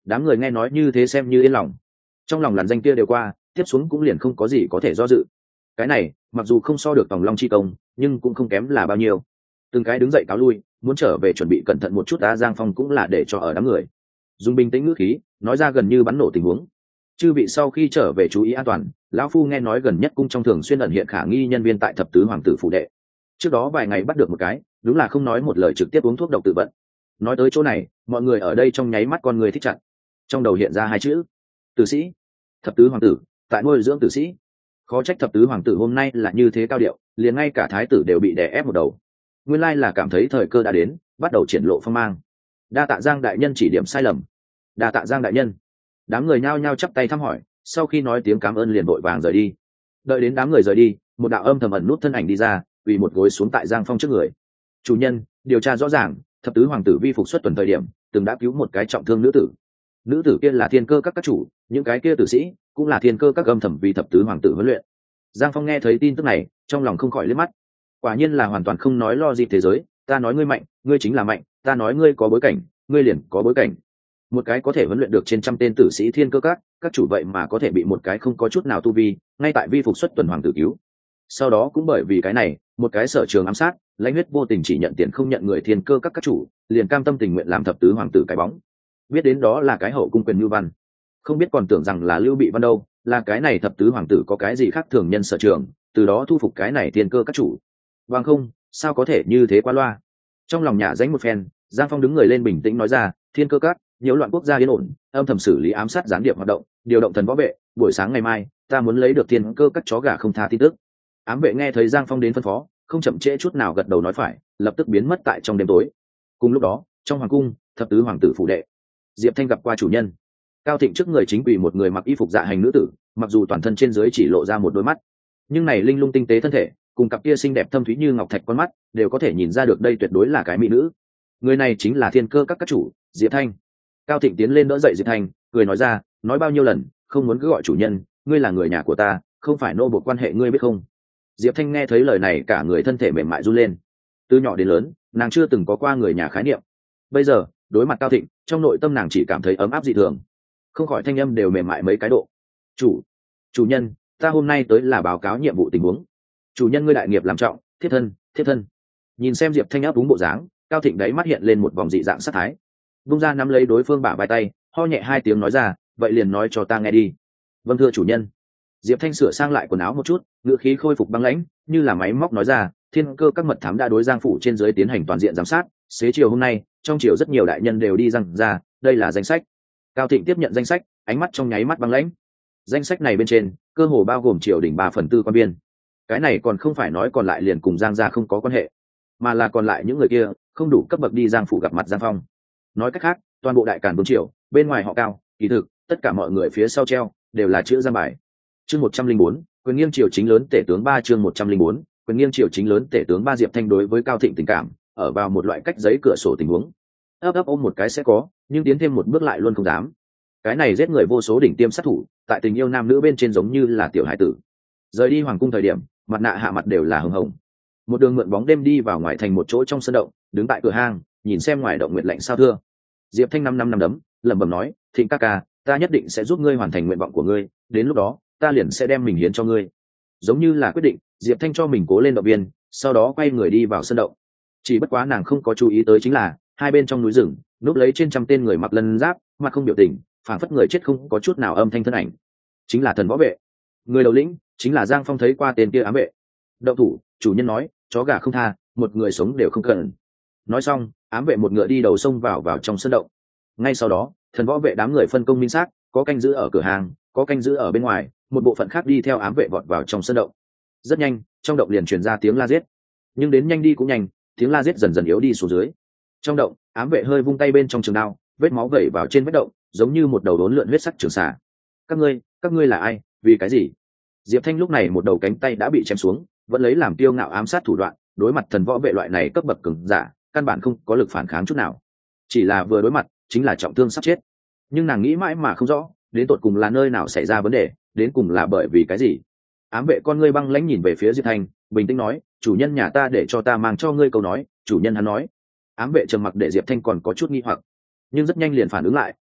Đám người nghe nói như thế xem như yên lòng, trong lòng làn danh kia đều qua, tiếp xuống cũng liền không có gì có thể do dự. Cái này mặc dù không so được tòng long chi công, nhưng cũng không kém là bao nhiêu. Từng cái đứng dậy cáo lui, muốn trở về chuẩn bị cẩn thận một chút. Đã Giang Phong cũng là để cho ở đám người dùng bình tĩnh ngữ khí nói ra gần như bắn nổ tình huống. Chư vị sau khi trở về chú ý an toàn, lão phu nghe nói gần nhất cung trong thường xuyên ẩn hiện khả nghi nhân viên tại thập tứ hoàng tử phủ đệ. Trước đó vài ngày bắt được một cái, đúng là không nói một lời trực tiếp uống thuốc độc tự vận. Nói tới chỗ này, mọi người ở đây trong nháy mắt con người thích chặt, trong đầu hiện ra hai chữ: tử sĩ. Thập tứ hoàng tử tại nuôi dưỡng tử sĩ. Khó trách thập tứ hoàng tử hôm nay là như thế cao điệu, liền ngay cả thái tử đều bị đè ép một đầu. Nguyên lai là cảm thấy thời cơ đã đến, bắt đầu triển lộ phong mang. Đa tạ Giang đại nhân chỉ điểm sai lầm. Đa tạ Giang đại nhân. Đám người nhao nhao chắp tay thăm hỏi, sau khi nói tiếng cảm ơn liền vội vàng rời đi. Đợi đến đám người rời đi, một đạo âm thầm ẩn nút thân ảnh đi ra, quỳ một gối xuống tại Giang Phong trước người. Chủ nhân, điều tra rõ ràng, thập tứ hoàng tử vi phục xuất tuần thời điểm từng đã cứu một cái trọng thương nữ tử. Nữ tử kia là thiên cơ các các chủ, những cái kia tử sĩ cũng là thiên cơ các âm thầm vì thập tứ hoàng tử huấn luyện. Giang Phong nghe thấy tin tức này, trong lòng không khỏi liếc mắt. Quả nhiên là hoàn toàn không nói lo gì thế giới, ta nói ngươi mạnh, ngươi chính là mạnh, ta nói ngươi có bối cảnh, ngươi liền có bối cảnh. Một cái có thể huấn luyện được trên trăm tên tử sĩ thiên cơ các các chủ, vậy mà có thể bị một cái không có chút nào tu vi, ngay tại vi phục xuất tuần hoàng tử cứu. Sau đó cũng bởi vì cái này, một cái sở trường ám sát, lãnh huyết vô tình chỉ nhận tiền không nhận người thiên cơ các các chủ, liền cam tâm tình nguyện làm thập tứ hoàng tử cái bóng. Biết đến đó là cái hậu cung quyền Lưu Văn, không biết còn tưởng rằng là Lưu Bị Văn đâu, là cái này thập tứ hoàng tử có cái gì khác thường nhân sở trường, từ đó thu phục cái này thiên cơ các chủ. Bằng không, sao có thể như thế qua loa. Trong lòng nhả dánh một phen, Giang Phong đứng người lên bình tĩnh nói ra, thiên cơ các nhiễu loạn quốc gia yên ổn, âm thầm xử lý ám sát gián điệp hoạt động, điều động thần võ vệ, buổi sáng ngày mai ta muốn lấy được thiên cơ các chó gà không tha tin tức. Ám vệ nghe thấy Giang Phong đến phân phó, không chậm trễ chút nào gật đầu nói phải, lập tức biến mất tại trong đêm tối. Cùng lúc đó, trong hoàng cung, thập tứ hoàng tử phủ đệ, Diệp Thanh gặp qua chủ nhân. Cao Thịnh trước người chính quỳ một người mặc y phục dạ hành nữ tử, mặc dù toàn thân trên dưới chỉ lộ ra một đôi mắt, nhưng này linh lung tinh tế thân thể cùng cặp kia xinh đẹp thâm thúy như ngọc thạch con mắt đều có thể nhìn ra được đây tuyệt đối là cái mỹ nữ. Người này chính là thiên cơ các các chủ Diệp Thanh. Cao Thịnh tiến lên đỡ dậy Diệp Thanh, cười nói ra, nói bao nhiêu lần không muốn cứ gọi chủ nhân, ngươi là người nhà của ta, không phải nô bộc quan hệ, ngươi biết không? Diệp Thanh nghe thấy lời này cả người thân thể mềm mại run lên. Từ nhỏ đến lớn, nàng chưa từng có qua người nhà khái niệm. Bây giờ đối mặt Cao Thịnh, trong nội tâm nàng chỉ cảm thấy ấm áp dị thường, không khỏi thanh âm đều mềm mại mấy cái độ. Chủ, chủ nhân, ta hôm nay tới là báo cáo nhiệm vụ tình huống. Chủ nhân ngươi đại nghiệp làm trọng, thiết thân, thiết thân. Nhìn xem Diệp Thanh áp đúng bộ dáng, Cao Thịnh đáy mắt hiện lên một vòng dị dạng sát thái, vung ra nắm lấy đối phương bả vai tay, ho nhẹ hai tiếng nói ra, vậy liền nói cho ta nghe đi. Vâng thưa chủ nhân. Diệp Thanh sửa sang lại quần áo một chút, ngữ khí khôi phục băng lãnh, như là máy móc nói ra, thiên cơ các mật thám đã đối Giang phủ trên dưới tiến hành toàn diện giám sát, xế chiều hôm nay trong triều rất nhiều đại nhân đều đi răng ra, đây là danh sách. Cao Thịnh tiếp nhận danh sách, ánh mắt trong nháy mắt băng lãnh. Danh sách này bên trên cơ hồ bao gồm triều đình ba phần tư quan viên. Cái này còn không phải nói còn lại liền cùng Giang gia không có quan hệ, mà là còn lại những người kia không đủ cấp bậc đi Giang phủ gặp mặt Giang Phong. Nói cách khác, toàn bộ đại càn vương triều bên ngoài họ Cao, kỳ thực tất cả mọi người phía sau treo đều là chữ Giang bài. Chương một trăm linh bốn, quyền nghiêng triều chính lớn tể tướng ba. Chương một trăm linh bốn, quyền nghiêng triều chính lớn tể tướng ba. Diệp Thanh đối với Cao Thịnh tình cảm ở vào một loại cách giấy cửa sổ tình huống, ấp ấp ôm một cái sẽ có, nhưng tiến thêm một bước lại luôn không dám. Cái này giết người vô số đỉnh tiêm sát thủ, tại tình yêu nam nữ bên trên giống như là tiểu hải tử. Rời đi hoàng cung thời điểm, mặt nạ hạ mặt đều là hồng hồng. Một đường mượn bóng đêm đi vào ngoài thành một chỗ trong sân động, đứng tại cửa hang, nhìn xem ngoài động nguyện lạnh sao thưa. Diệp Thanh năm năm năm đấm, lẩm bẩm nói, Thịnh ca ca, ta nhất định sẽ giúp ngươi hoàn thành nguyện vọng của ngươi, đến lúc đó ta liền sẽ đem mình hiến cho ngươi. Giống như là quyết định, Diệp Thanh cho mình cố lên động viên, sau đó quay người đi vào sân động. Chỉ bất quá nàng không có chú ý tới chính là hai bên trong núi rừng núp lấy trên trăm tên người mặc lân giáp, mặt không biểu tình, phảng phất người chết không có chút nào âm thanh thân ảnh, chính là thần võ vệ. Người đầu lĩnh chính là Giang Phong thấy qua tên kia ám vệ. Động thủ, chủ nhân nói, chó gà không tha, một người sống đều không cần. Nói xong, ám vệ một ngựa đi đầu sông vào vào trong sân động. Ngay sau đó, thần võ vệ đám người phân công minh xác, có canh giữ ở cửa hàng, có canh giữ ở bên ngoài, một bộ phận khác đi theo ám vệ vọt vào trong sân động. Rất nhanh, trong động liền truyền ra tiếng la giết, nhưng đến nhanh đi cũng nhanh, tiếng la giết dần dần yếu đi xuống dưới. Trong động, ám vệ hơi vung tay bên trong trường đao, vết máu vẩy vào trên vết động, giống như một đầu đốn lượn huyết sắc trường xà. Các ngươi, các ngươi là ai, vì cái gì? Diệp Thanh lúc này một đầu cánh tay đã bị chém xuống, vẫn lấy làm tiêu ngạo ám sát thủ đoạn, đối mặt thần võ vệ loại này cấp bậc cường giả, căn bản không có lực phản kháng chút nào. Chỉ là vừa đối mặt, chính là trọng thương sắp chết. Nhưng nàng nghĩ mãi mà không rõ, đến tột cùng là nơi nào xảy ra vấn đề, đến cùng là bởi vì cái gì? Ám vệ con ngươi băng lãnh nhìn về phía Diệp Thanh, bình tĩnh nói, chủ nhân nhà ta để cho ta mang cho ngươi câu nói, chủ nhân hắn nói. Ám vệ trầm mặc để Diệp Thanh còn có chút nghi hoặc, nhưng rất nhanh liền phản ứng lại,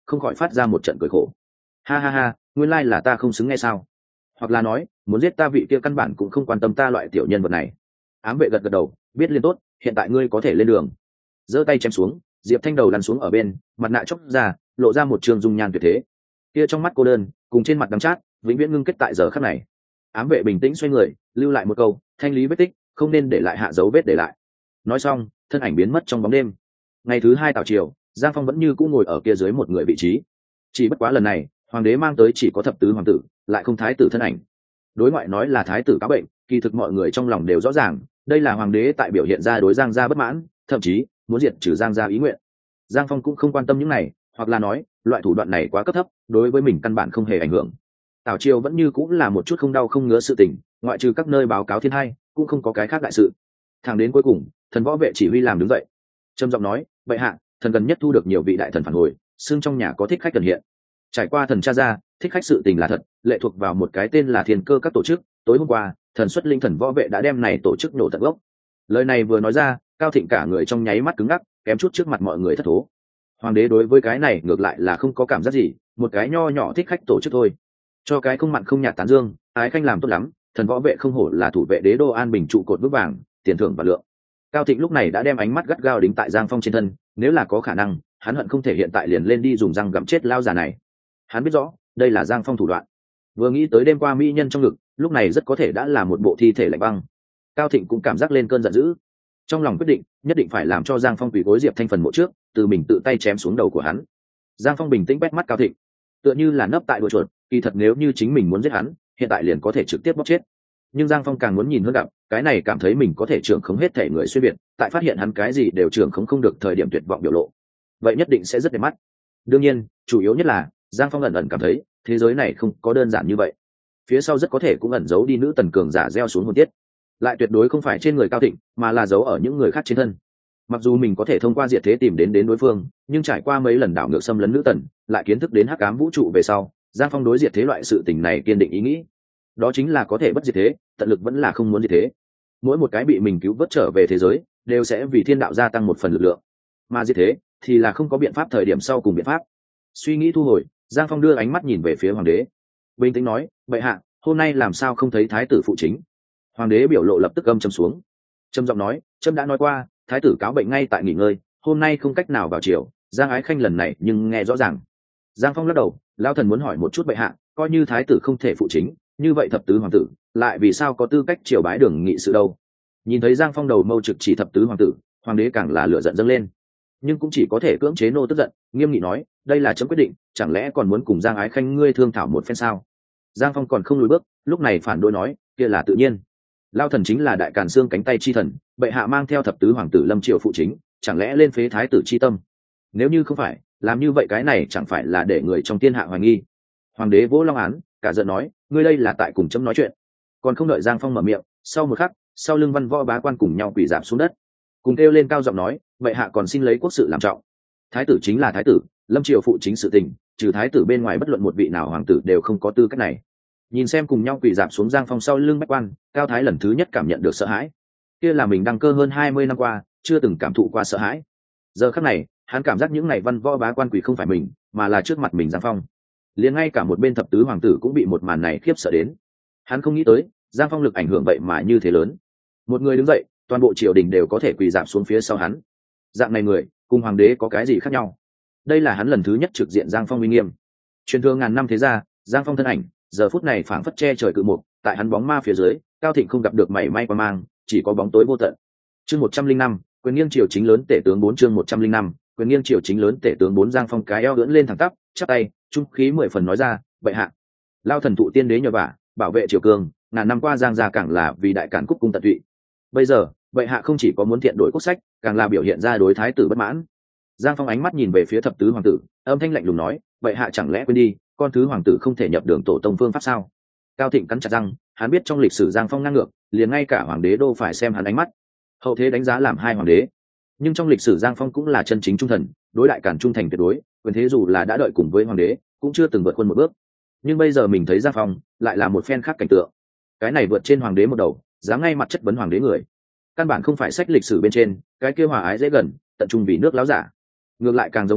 không khỏi phát ra một trận cười khổ. Ha ha ha, nguyên lai là ta không xứng nghe sao? Hoặc là nói, muốn giết ta vị kia căn bản cũng không quan tâm ta loại tiểu nhân vật này. Ám vệ gật gật đầu, biết liên tốt, hiện tại ngươi có thể lên đường. Giơ tay chém xuống, Diệp Thanh đầu lăn xuống ở bên, mặt nạ chốc ra, lộ ra một trường dung nhan tuyệt thế. Kia trong mắt cô đơn, cùng trên mặt đắng chát, vĩnh viễn ngưng kết tại giờ khắc này. Ám vệ bình tĩnh xoay người, lưu lại một câu, thanh lý vết tích, không nên để lại hạ dấu vết để lại. Nói xong, thân ảnh biến mất trong bóng đêm. Ngày thứ hai tào triều, Giang Phong vẫn như cũ ngồi ở kia dưới một người vị trí. Chỉ bất quá lần này, hoàng đế mang tới chỉ có thập tứ hoàng tử, lại không thái tử thân ảnh. Đối ngoại nói là thái tử cáo bệnh, kỳ thực mọi người trong lòng đều rõ ràng, đây là hoàng đế tại biểu hiện ra đối Giang gia bất mãn, thậm chí muốn diệt trừ Giang gia ý nguyện. Giang Phong cũng không quan tâm những này, hoặc là nói, loại thủ đoạn này quá cấp thấp, đối với mình căn bản không hề ảnh hưởng. Tào triều vẫn như cũng là một chút không đau không ngứa sự tình, ngoại trừ các nơi báo cáo thiên hai, cũng không có cái khác đại sự. Thẳng đến cuối cùng, thần võ vệ chỉ huy làm đứng dậy, trầm giọng nói, bệ hạ, thần gần nhất thu được nhiều vị đại thần phản hồi, xưng trong nhà có thích khách cần hiện. Trải qua thần tra ra, thích khách sự tình là thật, lệ thuộc vào một cái tên là Thiên Cơ các tổ chức. Tối hôm qua, thần xuất linh thần võ vệ đã đem này tổ chức nổ tận gốc. Lời này vừa nói ra, Cao Thịnh cả người trong nháy mắt cứng ngắc, kém chút trước mặt mọi người thất thố. Hoàng đế đối với cái này ngược lại là không có cảm giác gì, một cái nho nhỏ thích khách tổ chức thôi, cho cái không mặn không nhạt tán dương. Ái khanh làm tốt lắm, thần võ vệ không hổ là thủ vệ đế đô an bình trụ cột vững vàng, tiền thưởng và lượng. Cao Thịnh lúc này đã đem ánh mắt gắt gao đính tại Giang Phong trên thân, nếu là có khả năng, hắn hận không thể hiện tại liền lên đi dùng răng gặm chết lao già này. Hắn biết rõ, đây là Giang Phong thủ đoạn. Vừa nghĩ tới đêm qua mỹ nhân trong ngực, lúc này rất có thể đã là một bộ thi thể lạnh băng. Cao Thịnh cũng cảm giác lên cơn giận dữ, trong lòng quyết định, nhất định phải làm cho Giang Phong quỳ gối Diệp Thanh phần mộ trước, từ mình tự tay chém xuống đầu của hắn. Giang Phong bình tĩnh quét mắt Cao Thịnh, tựa như là nấp tại đuôi chuột, kỳ thật nếu như chính mình muốn giết hắn, hiện tại liền có thể trực tiếp bóc chết. Nhưng Giang Phong càng muốn nhìn hơn gặp, cái này cảm thấy mình có thể trưởng khống hết thể người xuyên việt, tại phát hiện hắn cái gì đều trưởng khống không được thời điểm tuyệt vọng biểu lộ, vậy nhất định sẽ rất đẹp mắt. Đương nhiên, chủ yếu nhất là Giang Phong ẩn ẩn cảm thấy thế giới này không có đơn giản như vậy, phía sau rất có thể cũng ẩn giấu đi nữ tần cường giả gieo xuống hồn tiết, lại tuyệt đối không phải trên người Cao Thịnh, mà là giấu ở những người khác trên thân. Mặc dù mình có thể thông qua diệt thế tìm đến đến đối phương, nhưng trải qua mấy lần đảo ngược xâm lấn nữ tần, lại kiến thức đến hắc ám vũ trụ về sau, Giang Phong đối diệt thế loại sự tình này kiên định ý nghĩ, đó chính là có thể bất diệt thế, tận lực vẫn là không muốn diệt thế. Mỗi một cái bị mình cứu vớt trở về thế giới, đều sẽ vì thiên đạo gia tăng một phần lực lượng, mà diệt thế thì là không có biện pháp thời điểm sau cùng biện pháp. Suy nghĩ thu hồi, Giang Phong đưa ánh mắt nhìn về phía hoàng đế, bình tĩnh nói, bệ hạ, hôm nay làm sao không thấy thái tử phụ chính? Hoàng đế biểu lộ lập tức âm trầm xuống, trầm giọng nói, trâm đã nói qua, thái tử cáo bệnh ngay tại nghỉ ngơi, hôm nay không cách nào vào triều. Giang Ái Khanh lần này nhưng nghe rõ ràng. Giang Phong lắc đầu, lao thần muốn hỏi một chút bệ hạ, coi như thái tử không thể phụ chính, như vậy thập tứ hoàng tử lại vì sao có tư cách triều bái đường nghị sự đâu? Nhìn thấy Giang Phong đầu mâu trực chỉ thập tứ hoàng tử, hoàng đế càng là lửa giận dâng lên, nhưng cũng chỉ có thể cưỡng chế nô tức giận, nghiêm nghị nói, đây là chấm quyết định, chẳng lẽ còn muốn cùng Giang Ái Khanh ngươi thương thảo một phen sao? Giang Phong còn không lùi bước, lúc này phản đối nói, kia là tự nhiên, lao thần chính là đại càn xương cánh tay chi thần, bệ hạ mang theo thập tứ hoàng tử lâm triều phụ chính, chẳng lẽ lên phế thái tử chi tâm? Nếu như không phải, làm như vậy cái này chẳng phải là để người trong thiên hạ hoài nghi? Hoàng đế vỗ long án, cả giận nói, ngươi đây là tại cùng chấm nói chuyện. Còn không đợi Giang Phong mở miệng, sau một khắc, sau lưng văn võ bá quan cùng nhau quỳ rạp xuống đất, cùng kêu lên cao giọng nói, bệ hạ còn xin lấy quốc sự làm trọng, thái tử chính là thái tử, lâm triều phụ chính sự tình, trừ thái tử bên ngoài bất luận một vị nào hoàng tử đều không có tư cách này. Nhìn xem cùng nhau quỳ rạp xuống Giang Phong sau lưng bách quan, Cao Thái lần thứ nhất cảm nhận được sợ hãi, kia là mình đăng cơ hơn hai mươi năm qua chưa từng cảm thụ qua sợ hãi. Giờ khắc này, hắn cảm giác những ngày văn võ bá quan quỳ không phải mình, mà là trước mặt mình Giang Phong. Liền ngay cả một bên thập tứ hoàng tử cũng bị một màn này khiếp sợ đến. Hắn không nghĩ tới, Giang Phong lực ảnh hưởng vậy mà như thế lớn. Một người đứng dậy, toàn bộ triều đình đều có thể quỳ rạp xuống phía sau hắn. Dạng này người, cùng hoàng đế có cái gì khác nhau? Đây là hắn lần thứ nhất trực diện Giang Phong uy nghiêm. Truyền thừa ngàn năm thế gia, Giang Phong thân ảnh, giờ phút này phảng phất che trời cự mục, tại hắn bóng ma phía dưới, Cao Thịnh không gặp được mảy may qua mang, chỉ có bóng tối vô tận. Chương một trăm linh năm, quyền nghiêng triều chính lớn tể tướng bốn chương một trăm linh năm, quyền nghiêng triều chính lớn tể tướng bốn Giang Phong cái eo ưỡn lên thẳng tắp, chắp tay, trung khí mười phần nói ra, bệ hạ, lao thần thụ tiên đế nhờ vả, bảo vệ triều cường, ngàn năm qua Giang gia càng là vì đại càn cúc cung tận tụy. Bây giờ, bệ hạ không chỉ có muốn thiện đổi quốc sách, càng là biểu hiện ra đối thái tử bất mãn. Giang Phong ánh mắt nhìn về phía thập tứ hoàng tử, âm thanh lạnh lùng nói, bệ hạ chẳng lẽ quên đi, con thứ hoàng tử không thể nhập đường tổ tông phương pháp sao? Cao Thịnh cắn chặt răng, hắn biết trong lịch sử Giang Phong ngang ngược, liền ngay cả hoàng đế đô phải xem hắn ánh mắt. Hậu thế đánh giá làm hai hoàng đế, nhưng trong lịch sử Giang Phong cũng là chân chính trung thần, đối đại càn trung thành tuyệt đối, quyền thế dù là đã đợi cùng với hoàng đế, cũng chưa từng vượt quân một bước. Nhưng bây giờ mình thấy Giang Phong lại là một phen khác cảnh tượng. Cái này vượt trên hoàng đế một đầu, dám ngay mặt chất vấn hoàng đế người. Căn bản không phải sách lịch sử bên trên, cái kia hòa ái dễ gần, tận trung vì nước láo giả. Ngược lại càng giống là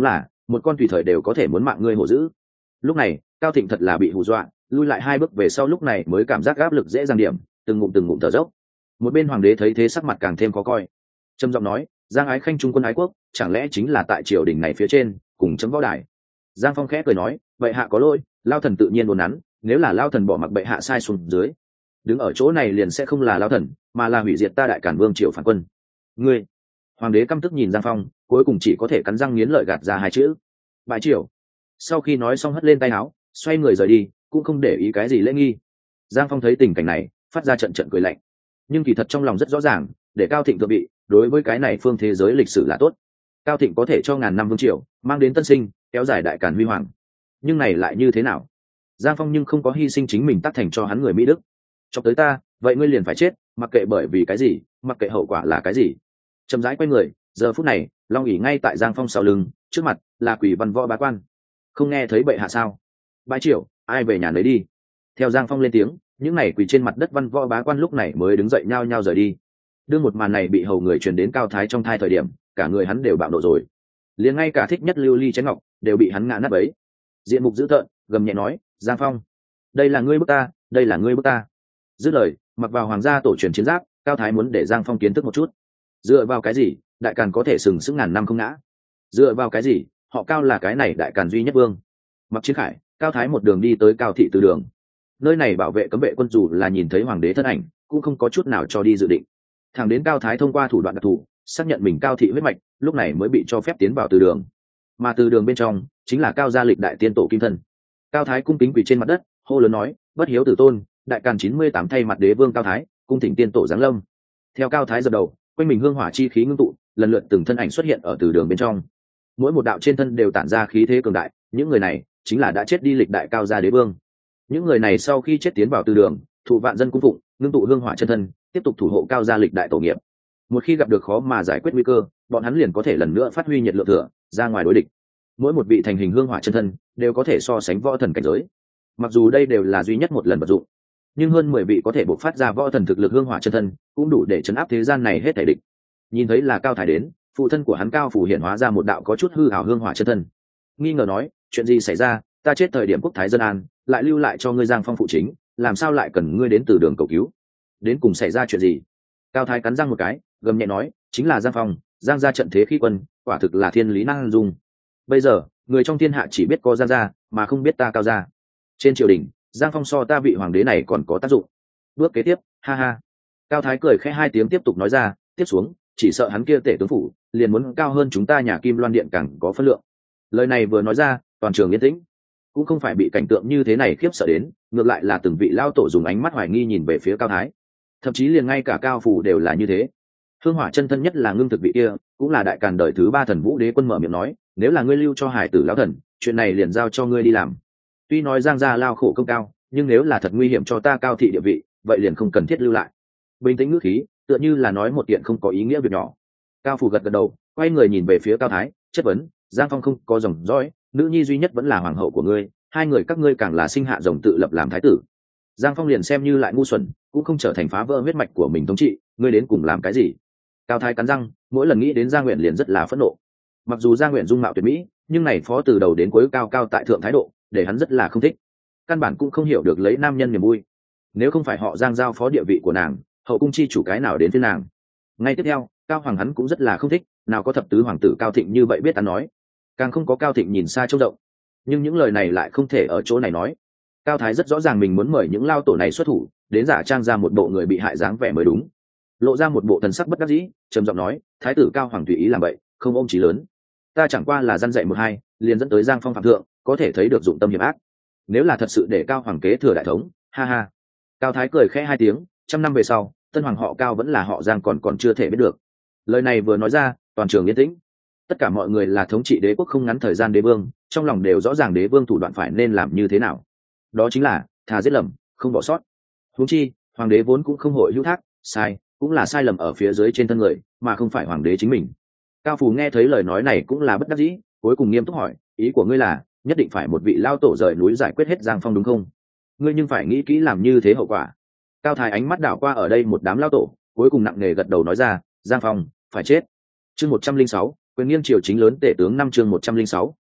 một con tùy thời đều có thể muốn mạng ngươi hộ giữ. Lúc này Cao Thịnh thật là bị hù dọa, lui lại hai bước về sau, lúc này mới cảm giác áp lực dễ dàng điểm, từng ngụm từng ngụm thở dốc. Một bên hoàng đế thấy thế sắc mặt càng thêm khó coi, trầm giọng nói: Giang Ái Khanh trung quân ái quốc, chẳng lẽ chính là tại triều đình này phía trên cùng chấm võ đài? Giang Phong khẽ cười nói: vậy hạ có lỗi, lao thần tự nhiên buồn nắn, nếu là lao thần bỏ mặc bệ hạ sai xuống dưới, đứng ở chỗ này liền sẽ không là lao thần, mà là hủy diệt ta Đại Càn Vương triều phản quân. Ngươi! Hoàng đế căm tức nhìn Giang Phong, cuối cùng chỉ có thể cắn răng nghiến lợi gạt ra hai chữ: bại triều. Sau khi nói xong hất lên tay áo, xoay người rời đi, cũng không để ý cái gì lễ nghi. Giang Phong thấy tình cảnh này, phát ra trận trận cười lạnh, nhưng kỳ thật trong lòng rất rõ ràng, để Cao Thịnh thượng vị, đối với cái này phương thế giới lịch sử là tốt. Cao Thịnh có thể cho ngàn năm vương triều mang đến tân sinh, kéo dài Đại Càn huy hoàng, nhưng này lại như thế nào? Giang Phong nhưng không có hy sinh chính mình tác thành cho hắn người Mỹ Đức. Cho tới ta, vậy ngươi liền phải chết, mặc kệ bởi vì cái gì, mặc kệ hậu quả là cái gì. Chậm rãi quay người, giờ phút này, Long ỉ ngay tại Giang Phong sau lưng, trước mặt là Quỷ Văn Võ bá quan. Không nghe thấy bệ hạ sao? Bãi triều, ai về nhà lấy đi. Theo Giang Phong lên tiếng, những này quỳ trên mặt đất văn võ bá quan lúc này mới đứng dậy nhao nhao rời đi. Đương một màn này bị hầu người truyền đến Cao Thái trong thai thời điểm, cả người hắn đều bạo nộ rồi, liền ngay cả thích nhất lưu ly chén ngọc đều bị hắn ngã nát bấy. Diện mục dữ tợn, gầm nhẹ nói: Giang Phong, đây là ngươi bức ta, đây là ngươi bức ta. Dứt lời, mặc vào hoàng gia tổ truyền chiến giáp, Cao Thái muốn để Giang Phong kiến thức một chút, dựa vào cái gì Đại Càn có thể sừng sững ngàn năm không ngã? Dựa vào cái gì họ Cao là cái này Đại Càn duy nhất vương? Mặc chiến khải, Cao Thái một đường đi tới Cao thị từ đường. Nơi này bảo vệ cấm vệ quân dù là nhìn thấy hoàng đế thân ảnh, cũng không có chút nào cho đi dự định. Thẳng đến Cao Thái thông qua thủ đoạn đặc thù xác nhận mình Cao thị huyết mạch, lúc này mới bị cho phép tiến vào từ đường. Mà từ đường bên trong chính là Cao gia lịch đại tiên tổ kim thân. Cao Thái cung kính quỳ trên mặt đất, hô lớn nói: bất hiếu tử tôn, Đại Càn chín mươi tám thay mặt đế vương Cao Thái cung thỉnh tiên tổ giáng lâm. Theo Cao Thái dập đầu, quanh mình hương hỏa chi khí ngưng tụ, lần lượt từng thân ảnh xuất hiện ở từ đường bên trong. Mỗi một đạo trên thân đều tản ra khí thế cường đại, những người này chính là đã chết đi lịch đại Cao gia đế vương. Những người này sau khi chết tiến vào từ đường, thụ vạn dân cung phụng, ngưng tụ hương hỏa chân thân, tiếp tục thủ hộ Cao gia lịch đại tổ nghiệp. Một khi gặp được khó mà giải quyết nguy cơ, bọn hắn liền có thể lần nữa phát huy nhiệt lượng thừa ra ngoài đối địch. Mỗi một vị thành hình hương hỏa chân thân đều có thể so sánh võ thần cảnh giới. Mặc dù đây đều là duy nhất một lần vận dụng, nhưng hơn mười vị có thể bộc phát ra võ thần thực lực hương hỏa chân thân cũng đủ để chấn áp thế gian này hết thảy địch. Nhìn thấy là Cao Thái đến, phụ thân của hắn Cao Phủ hiện hóa ra một đạo có chút hư ảo hương hỏa chân thân, nghi ngờ nói: chuyện gì xảy ra? Ta chết thời điểm quốc thái dân an, lại lưu lại cho ngươi Giang Phong phụ chính, làm sao lại cần ngươi đến từ đường cầu cứu? Đến cùng xảy ra chuyện gì? Cao Thái cắn răng một cái, gầm nhẹ nói: chính là Giang Phong, Giang gia trận thế khí quân, quả thực là thiên lý năng dung. Bây giờ người trong thiên hạ chỉ biết có Giang gia, mà không biết ta Cao gia. Trên triều đình, Giang Phong so ta vị hoàng đế này còn có tác dụng. Bước kế tiếp, ha ha. Cao Thái cười khẽ hai tiếng tiếp tục nói ra: tiếp xuống, chỉ sợ hắn kia tể tướng phủ liền muốn cao hơn chúng ta nhà Kim Loan điện càng có phân lượng. Lời này vừa nói ra, toàn trường yên tĩnh, cũng không phải bị cảnh tượng như thế này khiếp sợ đến, ngược lại là từng vị lao tổ dùng ánh mắt hoài nghi nhìn về phía Cao Thái. Thậm chí liền ngay cả Cao Phủ đều là như thế. Hương hỏa chân thân nhất là ngưng thực vị kia, cũng là Đại Càn đời thứ ba thần vũ đế quân mở miệng nói: nếu là ngươi lưu cho hải tử lão thần, chuyện này liền giao cho ngươi đi làm. Tuy nói Giang gia lao khổ công cao, nhưng nếu là thật nguy hiểm cho ta Cao thị địa vị, vậy liền không cần thiết lưu lại. Bình tĩnh ngữ khí, tựa như là nói một kiện không có ý nghĩa việc nhỏ. Cao Phủ gật gật đầu, quay người nhìn về phía Cao Thái, chất vấn: Giang Phong không có dòng dõi, nữ nhi duy nhất vẫn là hoàng hậu của ngươi, hai người các ngươi càng là sinh hạ rồng tự lập làm thái tử. Giang Phong liền xem như lại ngu xuẩn, cũng không trở thành phá vỡ huyết mạch của mình thống trị, ngươi đến cùng làm cái gì? Cao Thái cắn răng, mỗi lần nghĩ đến Gia Nguyện liền rất là phẫn nộ. Mặc dù Gia Nguyện dung mạo tuyệt mỹ, nhưng này phó từ đầu đến cuối cao cao tại thượng thái độ, để hắn rất là không thích. Căn bản cũng không hiểu được lấy nam nhân niềm vui. Nếu không phải họ Giang giao phó địa vị của nàng, hậu cung chi chủ cái nào đến phía nàng. Ngay tiếp theo, Cao Hoàng hắn cũng rất là không thích, nào có thập tứ hoàng tử Cao Thịnh như vậy biết ăn nói, càng không có Cao Thịnh nhìn xa trông rộng. Nhưng những lời này lại không thể ở chỗ này nói. Cao Thái rất rõ ràng mình muốn mời những lao tổ này xuất thủ, đến giả trang ra một bộ người bị hại dáng vẻ mới đúng. Lộ ra một bộ thần sắc bất đắc dĩ, trầm giọng nói: thái tử Cao Hoàng tùy ý làm vậy, không ôm chí lớn. Ta chẳng qua là răn dạy một hai, liền dẫn tới Giang Phong phạm thượng, có thể thấy được dụng tâm hiểm ác. Nếu là thật sự để Cao Hoàng kế thừa đại thống, ha ha. Cao Thái cười khẽ hai tiếng, trăm năm về sau, tân hoàng họ Cao vẫn là họ Giang còn còn chưa thể biết được. Lời này vừa nói ra, toàn trường yên tĩnh. Tất cả mọi người là thống trị đế quốc không ngắn thời gian đế vương, trong lòng đều rõ ràng đế vương thủ đoạn phải nên làm như thế nào. Đó chính là thà giết lầm, không bỏ sót. Huống chi, hoàng đế vốn cũng không hội hữu thác, sai, cũng là sai lầm ở phía dưới trên thân người, mà không phải hoàng đế chính mình. Cao Phù nghe thấy lời nói này cũng là bất đắc dĩ, cuối cùng nghiêm túc hỏi: ý của ngươi là nhất định phải một vị lao tổ rời núi giải quyết hết Giang Phong đúng không? Ngươi nhưng phải nghĩ kỹ làm như thế hậu quả. Cao Thái ánh mắt đảo qua ở đây một đám lao tổ, cuối cùng nặng nề gật đầu nói ra: Giang Phong phải chết. Chương một trăm linh sáu, quyền nghiêng triều chính lớn tể tướng năm chương một trăm linh sáu,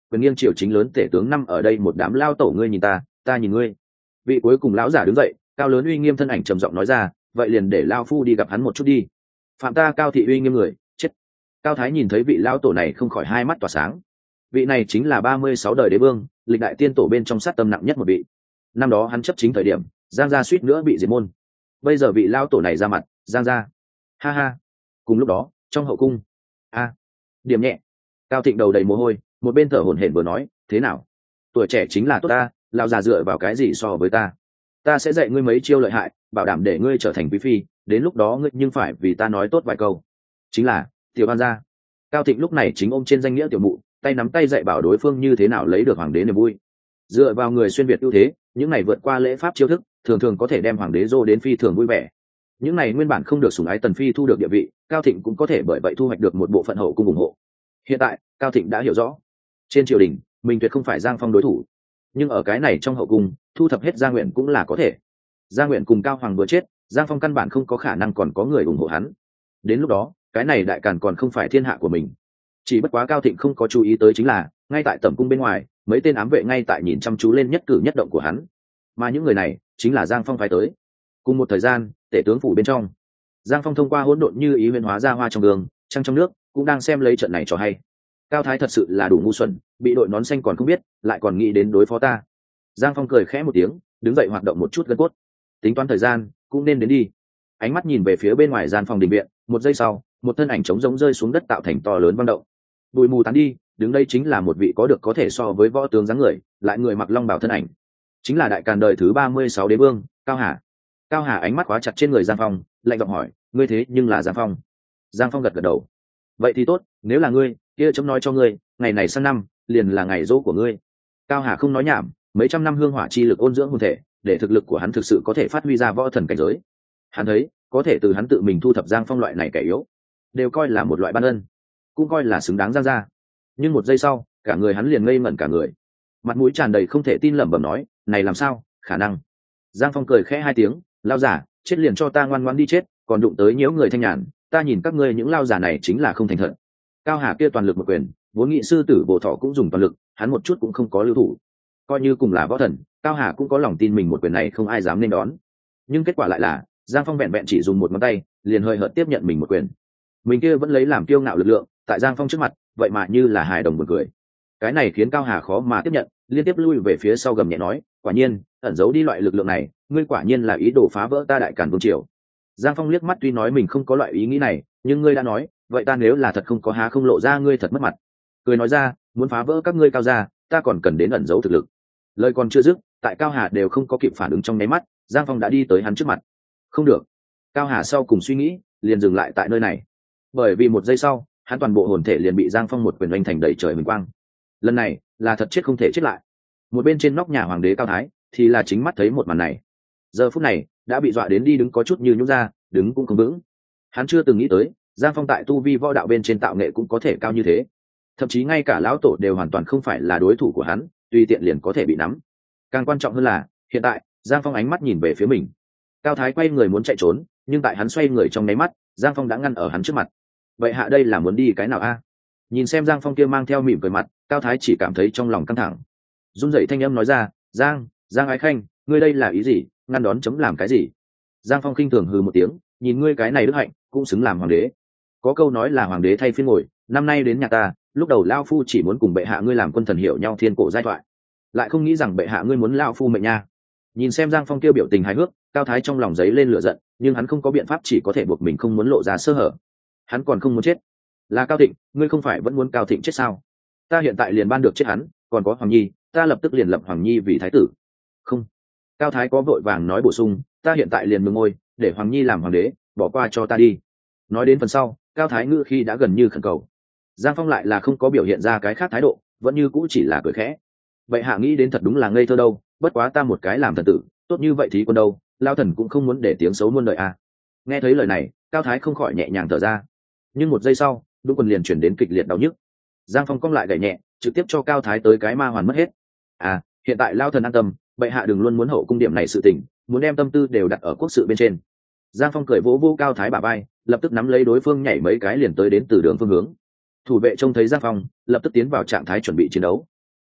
quyền nghiêng triều chính lớn tể tướng năm ở đây một đám lao tổ, ngươi nhìn ta ta nhìn ngươi. Vị cuối cùng lão giả đứng dậy, cao lớn uy nghiêm thân ảnh trầm giọng nói ra, vậy liền để lao phu đi gặp hắn một chút đi. Phạm ta Cao thị uy nghiêm người chết. Cao Thái nhìn thấy vị lão tổ này không khỏi hai mắt tỏa sáng. Vị này chính là ba mươi sáu đời đế vương, lịch đại tiên tổ bên trong sát tâm nặng nhất một vị. Năm đó hắn chấp chính thời điểm, Giang gia suýt nữa bị diệt môn. Bây giờ vị lão tổ này ra mặt, Giang gia ha ha. Cùng lúc đó trong hậu cung, a điểm nhẹ. Cao Thịnh đầu đầy mồ hôi, một bên thở hổn hển vừa nói, thế nào, tuổi trẻ chính là tốt ta, lão già dựa vào cái gì so với ta? Ta sẽ dạy ngươi mấy chiêu lợi hại, bảo đảm để ngươi trở thành quý phi, đến lúc đó ngươi nhưng phải vì ta nói tốt vài câu. Chính là tiểu ban gia. Cao Thịnh lúc này chính ôm trên danh nghĩa tiểu mụ, tay nắm tay dạy bảo đối phương như thế nào lấy được hoàng đế niềm vui. Dựa vào người xuyên việt ưu thế, những này vượt qua lễ pháp chiêu thức, thường thường có thể đem hoàng đế dô đến phi thường vui vẻ. Những này nguyên bản không được sủng ái tần phi thu được địa vị, Cao Thịnh cũng có thể bởi vậy thu hoạch được một bộ phận hậu cung ủng hộ. Hiện tại Cao Thịnh đã hiểu rõ, trên triều đình mình tuyệt không phải Giang Phong đối thủ, nhưng ở cái này trong hậu cung thu thập hết Giang Nguyện cũng là có thể. Giang Nguyện cùng Cao Hoàng vừa chết, Giang Phong căn bản không có khả năng còn có người ủng hộ hắn. Đến lúc đó cái này đại càn còn không phải thiên hạ của mình. Chỉ bất quá Cao Thịnh không có chú ý tới chính là, ngay tại tẩm cung bên ngoài, mấy tên ám vệ ngay tại nhìn chăm chú lên nhất cử nhất động của hắn, mà những người này chính là Giang Phong phái tới. Cùng một thời gian, tể tướng phủ bên trong, Giang Phong thông qua hỗn độn như ý huyền hóa ra hoa trong đường, trăng trong nước, cũng đang xem lấy trận này cho hay. Cao Thái thật sự là đủ ngu xuẩn, bị đội nón xanh còn không biết, lại còn nghĩ đến đối phó ta. Giang Phong cười khẽ một tiếng, đứng dậy hoạt động một chút gân cốt. Tính toán thời gian, cũng nên đến đi. Ánh mắt nhìn về phía bên ngoài gian phòng đình viện, một giây sau, một thân ảnh trống rỗng rơi xuống đất tạo thành to lớn vang động. Bụi mù tán đi, đứng đây chính là một vị có được có thể so với võ tướng dáng người, lại người mặc long bào thân ảnh. Chính là đại càn đời thứ ba mươi sáu đế vương, Cao Hà. Cao Hà ánh mắt khóa chặt trên người Giang Phong, lạnh giọng hỏi, ngươi thế nhưng là Giang Phong? Giang Phong gật gật đầu. Vậy thì tốt, nếu là ngươi, kia chấm nói cho ngươi, ngày này sang năm, liền là ngày dỗ của ngươi. Cao Hà không nói nhảm, mấy trăm năm hương hỏa chi lực ôn dưỡng hồn thể, để thực lực của hắn thực sự có thể phát huy ra võ thần cảnh giới. Hắn thấy, có thể từ hắn tự mình thu thập Giang Phong loại này kẻ yếu, đều coi là một loại ban ân, cũng coi là xứng đáng Giang gia. Nhưng một giây sau, cả người hắn liền ngây ngẩn cả người, mặt mũi tràn đầy không thể tin, lẩm bẩm nói, này làm sao khả năng? Giang Phong cười khẽ hai tiếng, lao giả, chết liền cho ta ngoan ngoãn đi chết, còn đụng tới nhiễu người thanh nhàn, ta nhìn các ngươi những lao giả này chính là không thành thật. Cao Hà kia toàn lực một quyền, vốn nghị sư tử Bồ Thọ cũng dùng toàn lực, hắn một chút cũng không có lưu thủ. Coi như cùng là võ thần, Cao Hà cũng có lòng tin mình một quyền này không ai dám nên đón. Nhưng kết quả lại là, Giang Phong vẹn vẹn chỉ dùng một ngón tay, liền hơi hợt tiếp nhận mình một quyền. Mình kia vẫn lấy làm kiêu ngạo lực lượng, tại Giang Phong trước mặt, vậy mà như là hài đồng buồn cười. Cái này khiến Cao Hà khó mà tiếp nhận, liên tiếp lui về phía sau gầm nhẹ nói, quả nhiên, ẩn giấu đi loại lực lượng này, ngươi quả nhiên là ý đồ phá vỡ ta đại càn vương triều. Giang Phong liếc mắt, tuy nói mình không có loại ý nghĩ này, nhưng ngươi đã nói, vậy ta nếu là thật không có há không lộ ra ngươi thật mất mặt. Cười nói ra, muốn phá vỡ các ngươi Cao gia, ta còn cần đến ẩn giấu thực lực. Lời còn chưa dứt, tại Cao Hà đều không có kịp phản ứng trong nháy mắt, Giang Phong đã đi tới hắn trước mặt. Không được. Cao Hà sau cùng suy nghĩ, liền dừng lại tại nơi này. Bởi vì một giây sau, hắn toàn bộ hồn thể liền bị Giang Phong một quyền oanh thành đầy trời huỳnh quang. Lần này, là thật chết không thể chết lại. Một bên trên nóc nhà hoàng đế Cao Thái, thì là chính mắt thấy một màn này. Giờ phút này, đã bị dọa đến đi đứng có chút như nhũn ra, đứng cũng không vững. Hắn chưa từng nghĩ tới, Giang Phong tại tu vi võ đạo bên trên tạo nghệ cũng có thể cao như thế. Thậm chí ngay cả lão tổ đều hoàn toàn không phải là đối thủ của hắn, tùy tiện liền có thể bị nắm. Càng quan trọng hơn là, hiện tại, Giang Phong ánh mắt nhìn về phía mình. Cao Thái quay người muốn chạy trốn, nhưng tại hắn xoay người trong nháy mắt, Giang Phong đã ngăn ở hắn trước mặt. Vậy hạ đây là muốn đi cái nào a? Nhìn xem Giang Phong kia mang theo mỉm cười mặt, Cao Thái chỉ cảm thấy trong lòng căng thẳng. Run rẩy thanh âm nói ra, "Giang, Giang Ái Khanh, ngươi đây là ý gì, ngăn đón chấm làm cái gì?" Giang Phong khinh thường hừ một tiếng, nhìn ngươi cái này đức hạnh, cũng xứng làm hoàng đế. Có câu nói là hoàng đế thay phiên ngồi, năm nay đến nhà ta, lúc đầu lão phu chỉ muốn cùng bệ hạ ngươi làm quân thần hiểu nhau thiên cổ giai thoại, lại không nghĩ rằng bệ hạ ngươi muốn lão phu mệnh nha. Nhìn xem Giang Phong kia biểu tình hài hước, Cao Thái trong lòng giấy lên lửa giận, nhưng hắn không có biện pháp, chỉ có thể buộc mình không muốn lộ ra sơ hở. Hắn còn không muốn chết. Là Cao Thịnh, ngươi không phải vẫn muốn Cao Thịnh chết sao? Ta hiện tại liền ban được chết hắn, còn có Hoàng Nhi, ta lập tức liền lập Hoàng Nhi vì thái tử. Không. Cao Thái có vội vàng nói bổ sung, ta hiện tại liền mừng ngôi, để Hoàng Nhi làm hoàng đế, bỏ qua cho ta đi. Nói đến phần sau, Cao Thái ngữ khi đã gần như khẩn cầu. Giang Phong lại là không có biểu hiện ra cái khác thái độ, vẫn như cũ chỉ là cười khẽ. Vậy hạ nghĩ đến thật đúng là ngây thơ đâu, bất quá ta một cái làm thần tử, tốt như vậy thì quân đâu, lao thần cũng không muốn để tiếng xấu muôn đời à. Nghe thấy lời này, Cao Thái không khỏi nhẹ nhàng thở ra. Nhưng một giây sau, đúng quần liền chuyển đến kịch liệt đau nhức. Giang Phong cong lại gảy nhẹ, trực tiếp cho Cao Thái tới cái ma hoàn mất hết. À, hiện tại lao thần an tâm, bệ hạ đừng luôn muốn hậu cung điểm này sự tình, muốn đem tâm tư đều đặt ở quốc sự bên trên. Giang Phong cười vỗ vỗ Cao Thái bả vai, lập tức nắm lấy đối phương nhảy mấy cái liền tới đến từ đường phương hướng. Thủ vệ trông thấy Giang Phong, lập tức tiến vào trạng thái chuẩn bị chiến đấu.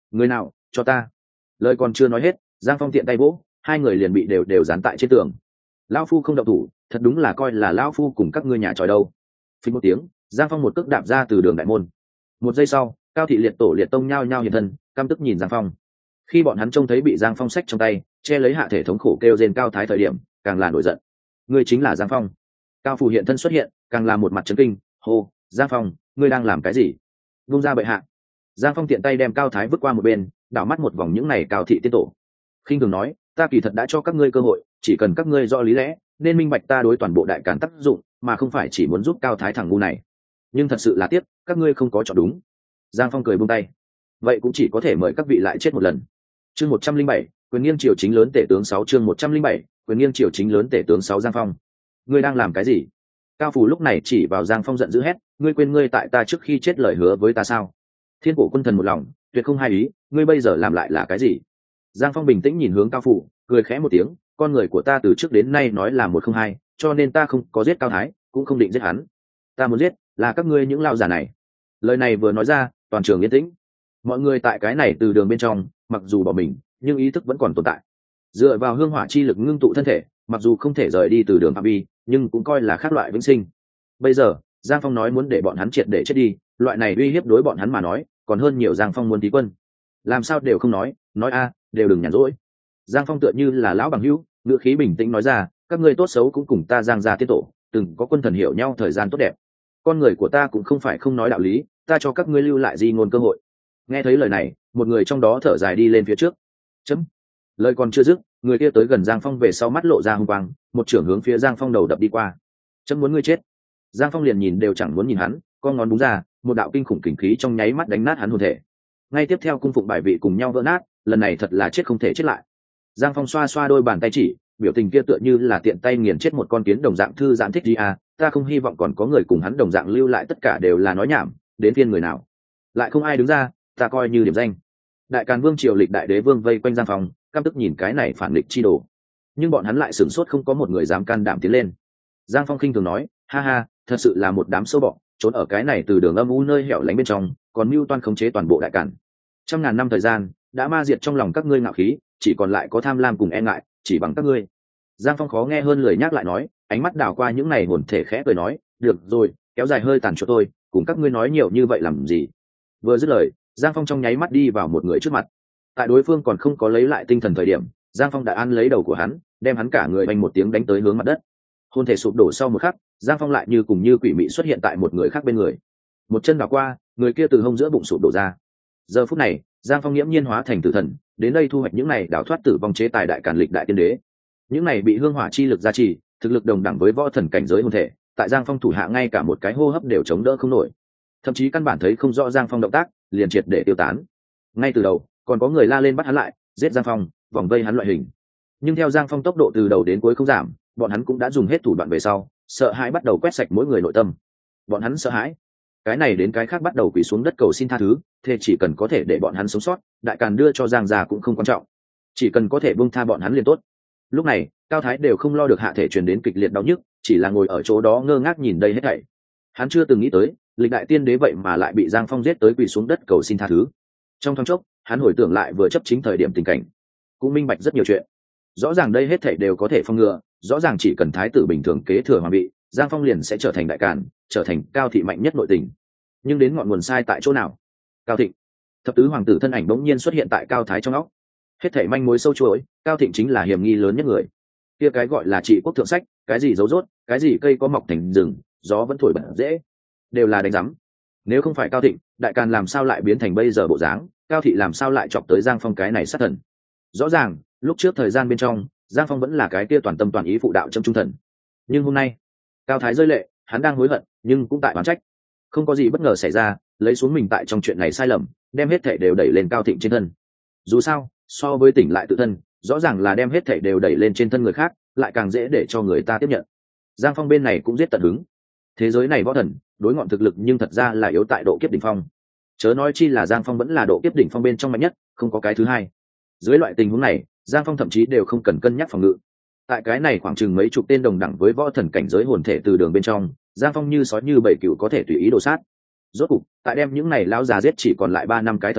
Người nào cho ta? Lời còn chưa nói hết, Giang Phong tiện tay vỗ, hai người liền bị đều đều dán tại trên tường. Lão phu không động thủ, thật đúng là coi là lão phu cùng các ngươi nhà tròi đâu. Phình một tiếng, Giang Phong một cước đạp ra từ đường đại môn. Một giây sau, Cao thị liệt tổ liệt tông nhao nhao hiện thân, căm tức nhìn Giang Phong. Khi bọn hắn trông thấy bị Giang Phong xách trong tay, che lấy hạ thể thống khổ kêu rên Cao Thái thời điểm, càng là nổi giận. Ngươi chính là Giang Phong. Cao phủ hiện thân xuất hiện, càng là một mặt chấn kinh, hô, Giang Phong, ngươi đang làm cái gì? Vung ra bệ hạ. Giang Phong tiện tay đem Cao Thái vứt qua một bên, đảo mắt một vòng những này Cao thị tiên tổ. Khinh thường nói, ta kỳ thật đã cho các ngươi cơ hội, chỉ cần các ngươi rõ lý lẽ, nên minh bạch ta đối toàn bộ đại cản tác dụng, mà không phải chỉ muốn giúp Cao Thái thằng ngu này. Nhưng thật sự là tiếc, các ngươi không có chọn đúng. Giang Phong cười buông tay. Vậy cũng chỉ có thể mời các vị lại chết một lần. Chương một trăm linh bảy, quyền nghiêng triều chính lớn tể tướng sáu chương một trăm linh bảy, quyền nghiêng triều chính lớn tể tướng sáu Giang Phong. Ngươi đang làm cái gì? Cao phủ lúc này chỉ vào Giang Phong giận dữ hét, ngươi quên ngươi tại ta trước khi chết lời hứa với ta sao? Thiên cổ quân thần một lòng, tuyệt không hai ý, ngươi bây giờ làm lại là cái gì? Giang Phong bình tĩnh nhìn hướng Cao phủ, cười khẽ một tiếng, con người của ta từ trước đến nay nói là một không hai, cho nên ta không có giết Cao Thái, cũng không định giết hắn. Ta muốn giết là các ngươi những lao giả này. Lời này vừa nói ra, toàn trường yên tĩnh. Mọi người tại cái này từ đường bên trong, mặc dù bỏ mình, nhưng ý thức vẫn còn tồn tại. Dựa vào hương hỏa chi lực ngưng tụ thân thể, mặc dù không thể rời đi từ đường phạm vi, nhưng cũng coi là khác loại vĩnh sinh. Bây giờ, Giang Phong nói muốn để bọn hắn triệt để chết đi, loại này uy hiếp đối bọn hắn mà nói, còn hơn nhiều Giang Phong muốn tí quân. Làm sao đều không nói, nói a, đều đừng nhàn rỗi. Giang Phong tựa như là lão bằng hữu, ngữ khí bình tĩnh nói ra, các ngươi tốt xấu cũng cùng ta Giang gia tiết tổ, từng có quân thần hiểu nhau thời gian tốt đẹp. Con người của ta cũng không phải không nói đạo lý, ta cho các ngươi lưu lại di ngôn cơ hội. Nghe thấy lời này, một người trong đó thở dài đi lên phía trước. Chấm. Lời còn chưa dứt, người kia tới gần Giang Phong về sau mắt lộ ra hung quang, một trưởng hướng phía Giang Phong đầu đập đi qua. Chấm muốn ngươi chết. Giang Phong liền nhìn đều chẳng muốn nhìn hắn, con ngón búng ra, một đạo kinh khủng kình khí trong nháy mắt đánh nát hắn hồn thể. Ngay tiếp theo cung phụng bài vị cùng nhau vỡ nát, lần này thật là chết không thể chết lại. Giang Phong xoa xoa đôi bàn tay chỉ, biểu tình kia tựa như là tiện tay nghiền chết một con kiến đồng dạng thư giãn thích đi à, ta không hy vọng còn có người cùng hắn đồng dạng lưu lại, tất cả đều là nói nhảm, đến phiên người nào lại không ai đứng ra, ta coi như điểm danh. Đại Càn Vương triều lịch đại đế vương vây quanh Giang Phong, căm tức nhìn cái này phản nghịch chi đồ, nhưng bọn hắn lại sửng sốt, không có một người dám can đảm tiến lên. Giang Phong khinh thường nói, ha ha, thật sự là một đám sâu bọ, trốn ở cái này từ đường âm u nơi hẻo lánh bên trong, còn mưu toan khống chế toàn bộ Đại Càn. Trăm ngàn năm thời gian đã ma diệt trong lòng các ngươi ngạo khí, chỉ còn lại có tham lam cùng e ngại, chỉ bằng các ngươi. Giang Phong khó nghe hơn lời nhắc lại nói, ánh mắt đảo qua những này hồn thể khẽ cười nói, được rồi, kéo dài hơi tàn cho tôi, cùng các ngươi nói nhiều như vậy làm gì? Vừa dứt lời, Giang Phong trong nháy mắt đi vào một người trước mặt. Tại đối phương còn không có lấy lại tinh thần thời điểm, Giang Phong đã ăn lấy đầu của hắn, đem hắn cả người bành một tiếng đánh tới hướng mặt đất. Hồn thể sụp đổ sau một khắc, Giang Phong lại như cùng như quỷ mị xuất hiện tại một người khác bên người. Một chân đảo qua, người kia từ hông giữa bụng sụp đổ ra. Giờ phút này, Giang Phong nghiễm nhiên hóa thành tử thần, đến đây thu hoạch những này đào thoát tử vong chế tài đại Càn lịch đại tiên đế. Những này bị hương hỏa chi lực gia trì, thực lực đồng đẳng với võ thần cảnh giới hồn thể, tại Giang Phong thủ hạ ngay cả một cái hô hấp đều chống đỡ không nổi, thậm chí căn bản thấy không rõ Giang Phong động tác, liền triệt để tiêu tán. Ngay từ đầu, còn có người la lên bắt hắn lại, giết Giang Phong, vòng vây hắn loại hình. Nhưng theo Giang Phong tốc độ từ đầu đến cuối không giảm, bọn hắn cũng đã dùng hết thủ đoạn về sau, sợ hãi bắt đầu quét sạch mỗi người nội tâm. Bọn hắn sợ hãi, cái này đến cái khác bắt đầu quỳ xuống đất cầu xin tha thứ, thế chỉ cần có thể để bọn hắn sống sót, Đại Càn đưa cho Giang gia cũng không quan trọng, chỉ cần có thể buông tha bọn hắn liền tốt. Lúc này, Cao Thái đều không lo được hạ thể truyền đến kịch liệt đau nhức, chỉ là ngồi ở chỗ đó ngơ ngác nhìn đây hết thảy. Hắn chưa từng nghĩ tới, lịch đại tiên đế vậy mà lại bị Giang Phong giết tới quỳ xuống đất cầu xin tha thứ. Trong thoáng chốc, hắn hồi tưởng lại vừa chấp chính thời điểm tình cảnh, cũng minh bạch rất nhiều chuyện. Rõ ràng đây hết thảy đều có thể phòng ngừa, rõ ràng chỉ cần thái tử bình thường kế thừa hoàng vị, Giang Phong liền sẽ trở thành đại Càn, trở thành Cao thị mạnh nhất nội tình. Nhưng đến ngọn nguồn sai tại chỗ nào? Cao Thịnh. Thập tứ hoàng tử thân ảnh bỗng nhiên xuất hiện tại Cao Thái trong óc. Hết thảy manh mối sâu chuỗi, Cao Thịnh chính là hiểm nghi lớn nhất người. Kia cái gọi là trị quốc thượng sách, cái gì dấu rốt, cái gì cây có mọc thành rừng, gió vẫn thổi bật dễ, đều là đánh rắm. Nếu không phải Cao Thịnh, Đại Càn làm sao lại biến thành bây giờ bộ dáng, Cao thị làm sao lại chọc tới Giang Phong cái này sát thần? Rõ ràng, lúc trước thời gian bên trong, Giang Phong vẫn là cái kia toàn tâm toàn ý phụ đạo trong trung thần. Nhưng hôm nay, Cao Thái rơi lệ, hắn đang hối hận, nhưng cũng tại oán trách. Không có gì bất ngờ xảy ra, lấy xuống mình tại trong chuyện này sai lầm, đem hết thảy đều đẩy lên Cao Thịnh trên thân. Dù sao, so với tỉnh lại tự thân, rõ ràng là đem hết thảy đều đẩy lên trên thân người khác, lại càng dễ để cho người ta tiếp nhận. Giang Phong bên này cũng giết tận hứng. Thế giới này võ thần, đối ngọn thực lực nhưng thật ra là yếu tại độ kiếp đỉnh phong. Chớ nói chi là Giang Phong vẫn là độ kiếp đỉnh phong bên trong mạnh nhất, không có cái thứ hai. Dưới loại tình huống này, Giang Phong thậm chí đều không cần cân nhắc phòng ngự. Tại cái này khoảng chừng mấy chục tên đồng đẳng với võ thần cảnh giới hồn thể từ đường bên trong, Giang Phong như sói như bầy cừu có thể tùy ý đồ sát. Rốt cục, tại đem những này lão già giết chỉ còn lại ba năm cái thời điểm,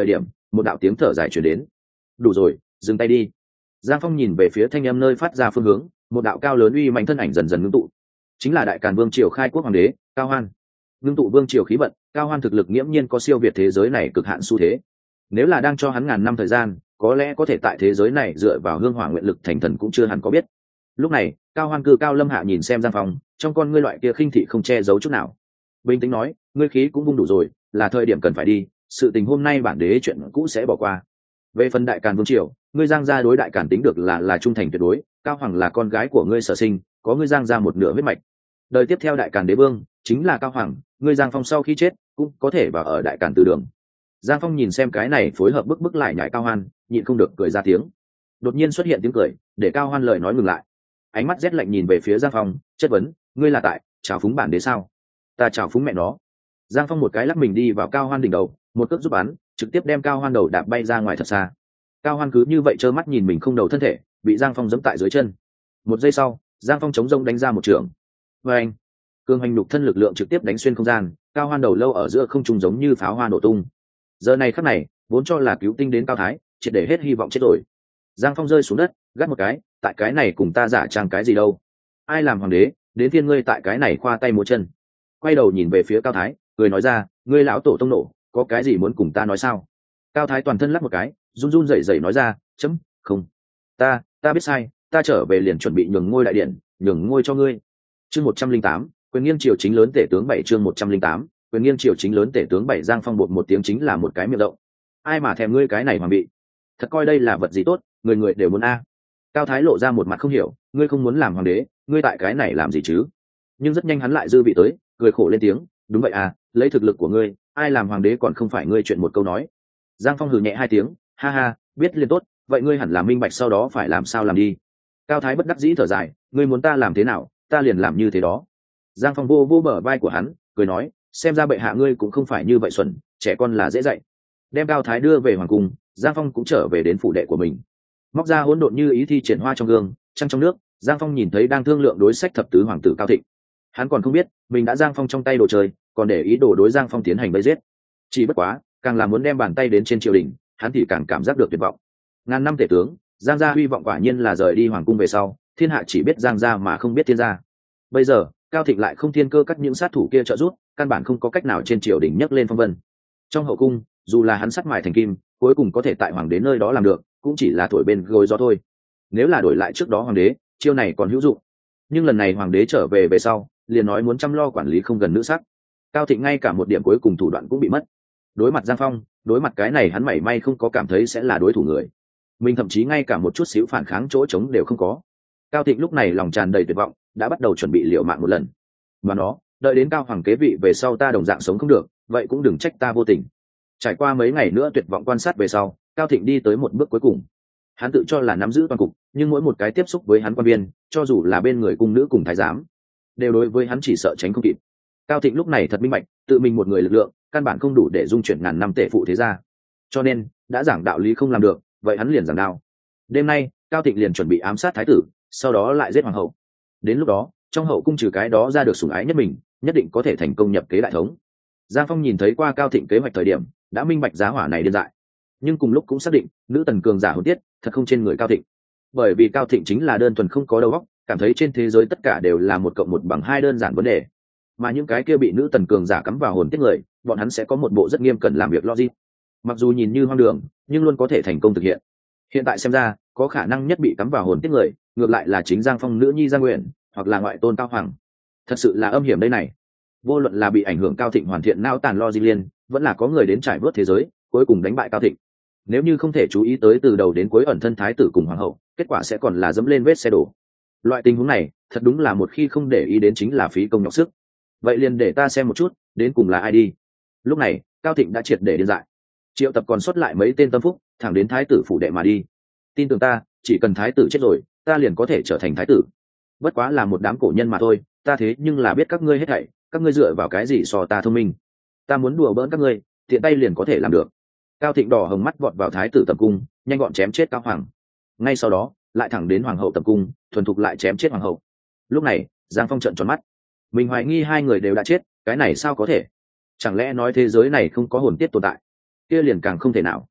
một đạo tiếng thở dài chuyển đến. Đủ rồi, dừng tay đi. Giang Phong nhìn về phía thanh âm nơi phát ra phương hướng, một đạo cao lớn uy mạnh thân ảnh dần dần ngưng tụ, chính là đại càn vương triều khai quốc hoàng đế Cao Hoan. Ngưng tụ vương triều khí vận, Cao Hoan thực lực nghiễm nhiên có siêu việt thế giới này cực hạn xu thế. Nếu là đang cho hắn ngàn năm thời gian, có lẽ có thể tại thế giới này dựa vào hương hỏa nguyện lực thành thần cũng chưa hẳn có biết. Lúc này, Cao Hoan cư cao lâm hạ nhìn xem Giang Phong, trong con ngươi loại kia khinh thị không che giấu chút nào. Bình tĩnh nói, ngươi khí cũng vung đủ rồi, là thời điểm cần phải đi, sự tình hôm nay bản đế chuyện cũ sẽ bỏ qua. Về phần đại càn vương triều, ngươi Giang gia đối đại càn tính được là là trung thành tuyệt đối, Cao Hoàng là con gái của ngươi sở sinh, có ngươi Giang gia một nửa huyết mạch. Đời tiếp theo đại càn đế vương chính là Cao Hoàng, ngươi Giang Phong sau khi chết cũng có thể vào ở đại càn từ đường. Giang Phong nhìn xem cái này phối hợp bức bức lại nhảy Cao Hoan, nhịn không được cười ra tiếng. Đột nhiên xuất hiện tiếng cười, để Cao Hoan lời nói ngừng lại. Ánh mắt rét lạnh nhìn về phía Giang Phong, chất vấn, ngươi là tại chào phúng bản đế sao? Ta chào phúng mẹ nó. Giang Phong một cái lắc mình đi vào Cao Hoan đỉnh đầu, một cước giúp bắn, trực tiếp đem Cao Hoan đầu đạp bay ra ngoài thật xa. Cao Hoan cứ như vậy trơ mắt nhìn mình không đầu thân thể bị Giang Phong giẫm tại dưới chân. Một giây sau, Giang Phong chống rông đánh ra một trường. Và anh, cường hành đục thân lực lượng trực tiếp đánh xuyên không gian, Cao Hoan đầu lâu ở giữa không trung giống như pháo hoa nổ tung. Giờ này khắc này, vốn cho là cứu tinh đến Cao Thái, triệt để hết hy vọng chết rồi. Giang Phong rơi xuống đất, gắt một cái, tại cái này cùng ta giả trang cái gì đâu? Ai làm hoàng đế, đến thiên ngươi tại cái này khoa tay múa chân. Quay đầu nhìn về phía Cao Thái, cười nói ra, ngươi lão tổ tông nổ, có cái gì muốn cùng ta nói sao? Cao Thái toàn thân lắc một cái, run run rẩy rẩy nói ra, chấm, không, ta, ta biết sai, ta trở về liền chuẩn bị nhường ngôi đại điện, nhường ngôi cho ngươi. Chương một trăm linh tám, quyền nghiêng triều chính lớn tể tướng bảy chương một trăm linh tám, quyền nghiêng triều chính lớn tể tướng bảy. Giang Phong bột một tiếng chính là một cái miệng rộng. Ai mà thèm ngươi cái này hoàng bị? Thật coi đây là vật gì tốt, người người đều muốn a. Cao Thái lộ ra một mặt không hiểu, ngươi không muốn làm hoàng đế, ngươi tại cái này làm gì chứ? Nhưng rất nhanh hắn lại dư vị tới, cười khổ lên tiếng, đúng vậy à, lấy thực lực của ngươi, ai làm hoàng đế còn không phải ngươi chuyện một câu nói. Giang Phong hừ nhẹ hai tiếng, ha ha, biết liền tốt, vậy ngươi hẳn là minh bạch sau đó phải làm sao làm đi. Cao Thái bất đắc dĩ thở dài, ngươi muốn ta làm thế nào, ta liền làm như thế đó. Giang Phong vô vô bờ vai của hắn, cười nói, xem ra bệ hạ ngươi cũng không phải như vậy xuẩn, trẻ con là dễ dạy. Đem Cao Thái đưa về hoàng cung, Giang Phong cũng trở về đến phủ đệ của mình. Móc ra hỗn độn như ý thi triển hoa trong gương, trăng trong nước, Giang Phong nhìn thấy đang thương lượng đối sách thập tứ hoàng tử Cao Thịnh. Hắn còn không biết mình đã Giang Phong trong tay đồ chơi, còn để ý đồ đối Giang Phong tiến hành vây giết. Chỉ bất quá, càng là muốn đem bàn tay đến trên triều đình, hắn thì càng cảm giác được tuyệt vọng. Ngàn năm tể tướng, Giang gia hy vọng quả nhiên là rời đi hoàng cung về sau, thiên hạ chỉ biết Giang gia mà không biết thiên gia. Bây giờ, Cao Thịnh lại không thiên cơ cắt những sát thủ kia trợ giúp, căn bản không có cách nào trên triều đình nhấc lên phong vân. Trong hậu cung, dù là hắn sắt mài thành kim, cuối cùng có thể tại hoàng đế nơi đó làm được, cũng chỉ là thổi bên gối gió thôi. Nếu là đổi lại trước đó hoàng đế, chiêu này còn hữu dụng. Nhưng lần này hoàng đế trở về về sau, liền nói muốn chăm lo quản lý không gần nữ sắc. Cao Thịnh ngay cả một điểm cuối cùng thủ đoạn cũng bị mất. Đối mặt Giang Phong, đối mặt cái này hắn mảy may không có cảm thấy sẽ là đối thủ người. Mình thậm chí ngay cả một chút xíu phản kháng chỗ trống đều không có. Cao Thịnh lúc này lòng tràn đầy tuyệt vọng, đã bắt đầu chuẩn bị liều mạng một lần. Mà nó, đợi đến Cao Hoàng kế vị về sau ta đồng dạng sống không được, vậy cũng đừng trách ta vô tình. Trải qua mấy ngày nữa tuyệt vọng quan sát về sau, Cao Thịnh đi tới một bước cuối cùng. Hắn tự cho là nắm giữ toàn cục, nhưng mỗi một cái tiếp xúc với hắn quan viên, cho dù là bên người cung nữ cùng thái giám, đều đối với hắn chỉ sợ tránh không kịp. Cao Thịnh lúc này thật minh bạch, tự mình một người lực lượng, căn bản không đủ để dung chuyển ngàn năm tể phụ thế gia. Cho nên, đã giảng đạo lý không làm được, vậy hắn liền giảng đạo. Đêm nay, Cao Thịnh liền chuẩn bị ám sát thái tử, sau đó lại giết hoàng hậu. Đến lúc đó, trong hậu cung trừ cái đó ra được sủng ái nhất mình, nhất định có thể thành công nhập kế đại thống. Giang Phong nhìn thấy qua Cao Thịnh kế hoạch thời điểm, đã minh bạch giá hỏa này điên dại. Nhưng cùng lúc cũng xác định, nữ tần cường giả hồn tiết, thật không trên người Cao Thịnh. Bởi vì Cao Thịnh chính là đơn thuần không có đầu óc, cảm thấy trên thế giới tất cả đều là một cộng một bằng hai đơn giản vấn đề. Mà những cái kia bị nữ tần cường giả cắm vào hồn tiết người, bọn hắn sẽ có một bộ rất nghiêm cẩn làm việc logic. Mặc dù nhìn như hoang đường, nhưng luôn có thể thành công thực hiện. Hiện tại xem ra, có khả năng nhất bị cắm vào hồn tiết người, ngược lại là chính Giang Phong nữ nhi Giang Nguyện, hoặc là ngoại tôn Cao Hoàng. Thật sự là âm hiểm đây này. Vô luận là bị ảnh hưởng Cao Thịnh hoàn thiện não tàn logic liên, vẫn là có người đến trải vớt thế giới, cuối cùng đánh bại Cao Thịnh. Nếu như không thể chú ý tới từ đầu đến cuối ẩn thân thái tử cùng hoàng hậu, kết quả sẽ còn là dẫm lên vết xe đổ. Loại tình huống này, thật đúng là một khi không để ý đến chính là phí công nhọc sức. Vậy liền để ta xem một chút, đến cùng là ai đi. Lúc này, Cao Thịnh đã triệt để điên dại. Triệu Tập còn sót lại mấy tên tâm phúc, thẳng đến thái tử phủ đệ mà đi. Tin tưởng ta, chỉ cần thái tử chết rồi, ta liền có thể trở thành thái tử. Bất quá là một đám cổ nhân mà thôi, ta thế nhưng là biết các ngươi hết thảy, các ngươi dựa vào cái gì so ta thông minh? Ta muốn đùa bỡn các ngươi, tiện tay liền có thể làm được. Cao Thịnh đỏ hồng mắt vọt vào thái tử tập cung, nhanh gọn chém chết Cao Hoàng. Ngay sau đó, lại thẳng đến hoàng hậu tập cung, thuần thục lại chém chết hoàng hậu. Lúc này, Giang Phong trợn tròn mắt. Mình hoài nghi hai người đều đã chết, cái này sao có thể? Chẳng lẽ nói thế giới này không có hồn tiết tồn tại? Kia liền càng không thể nào.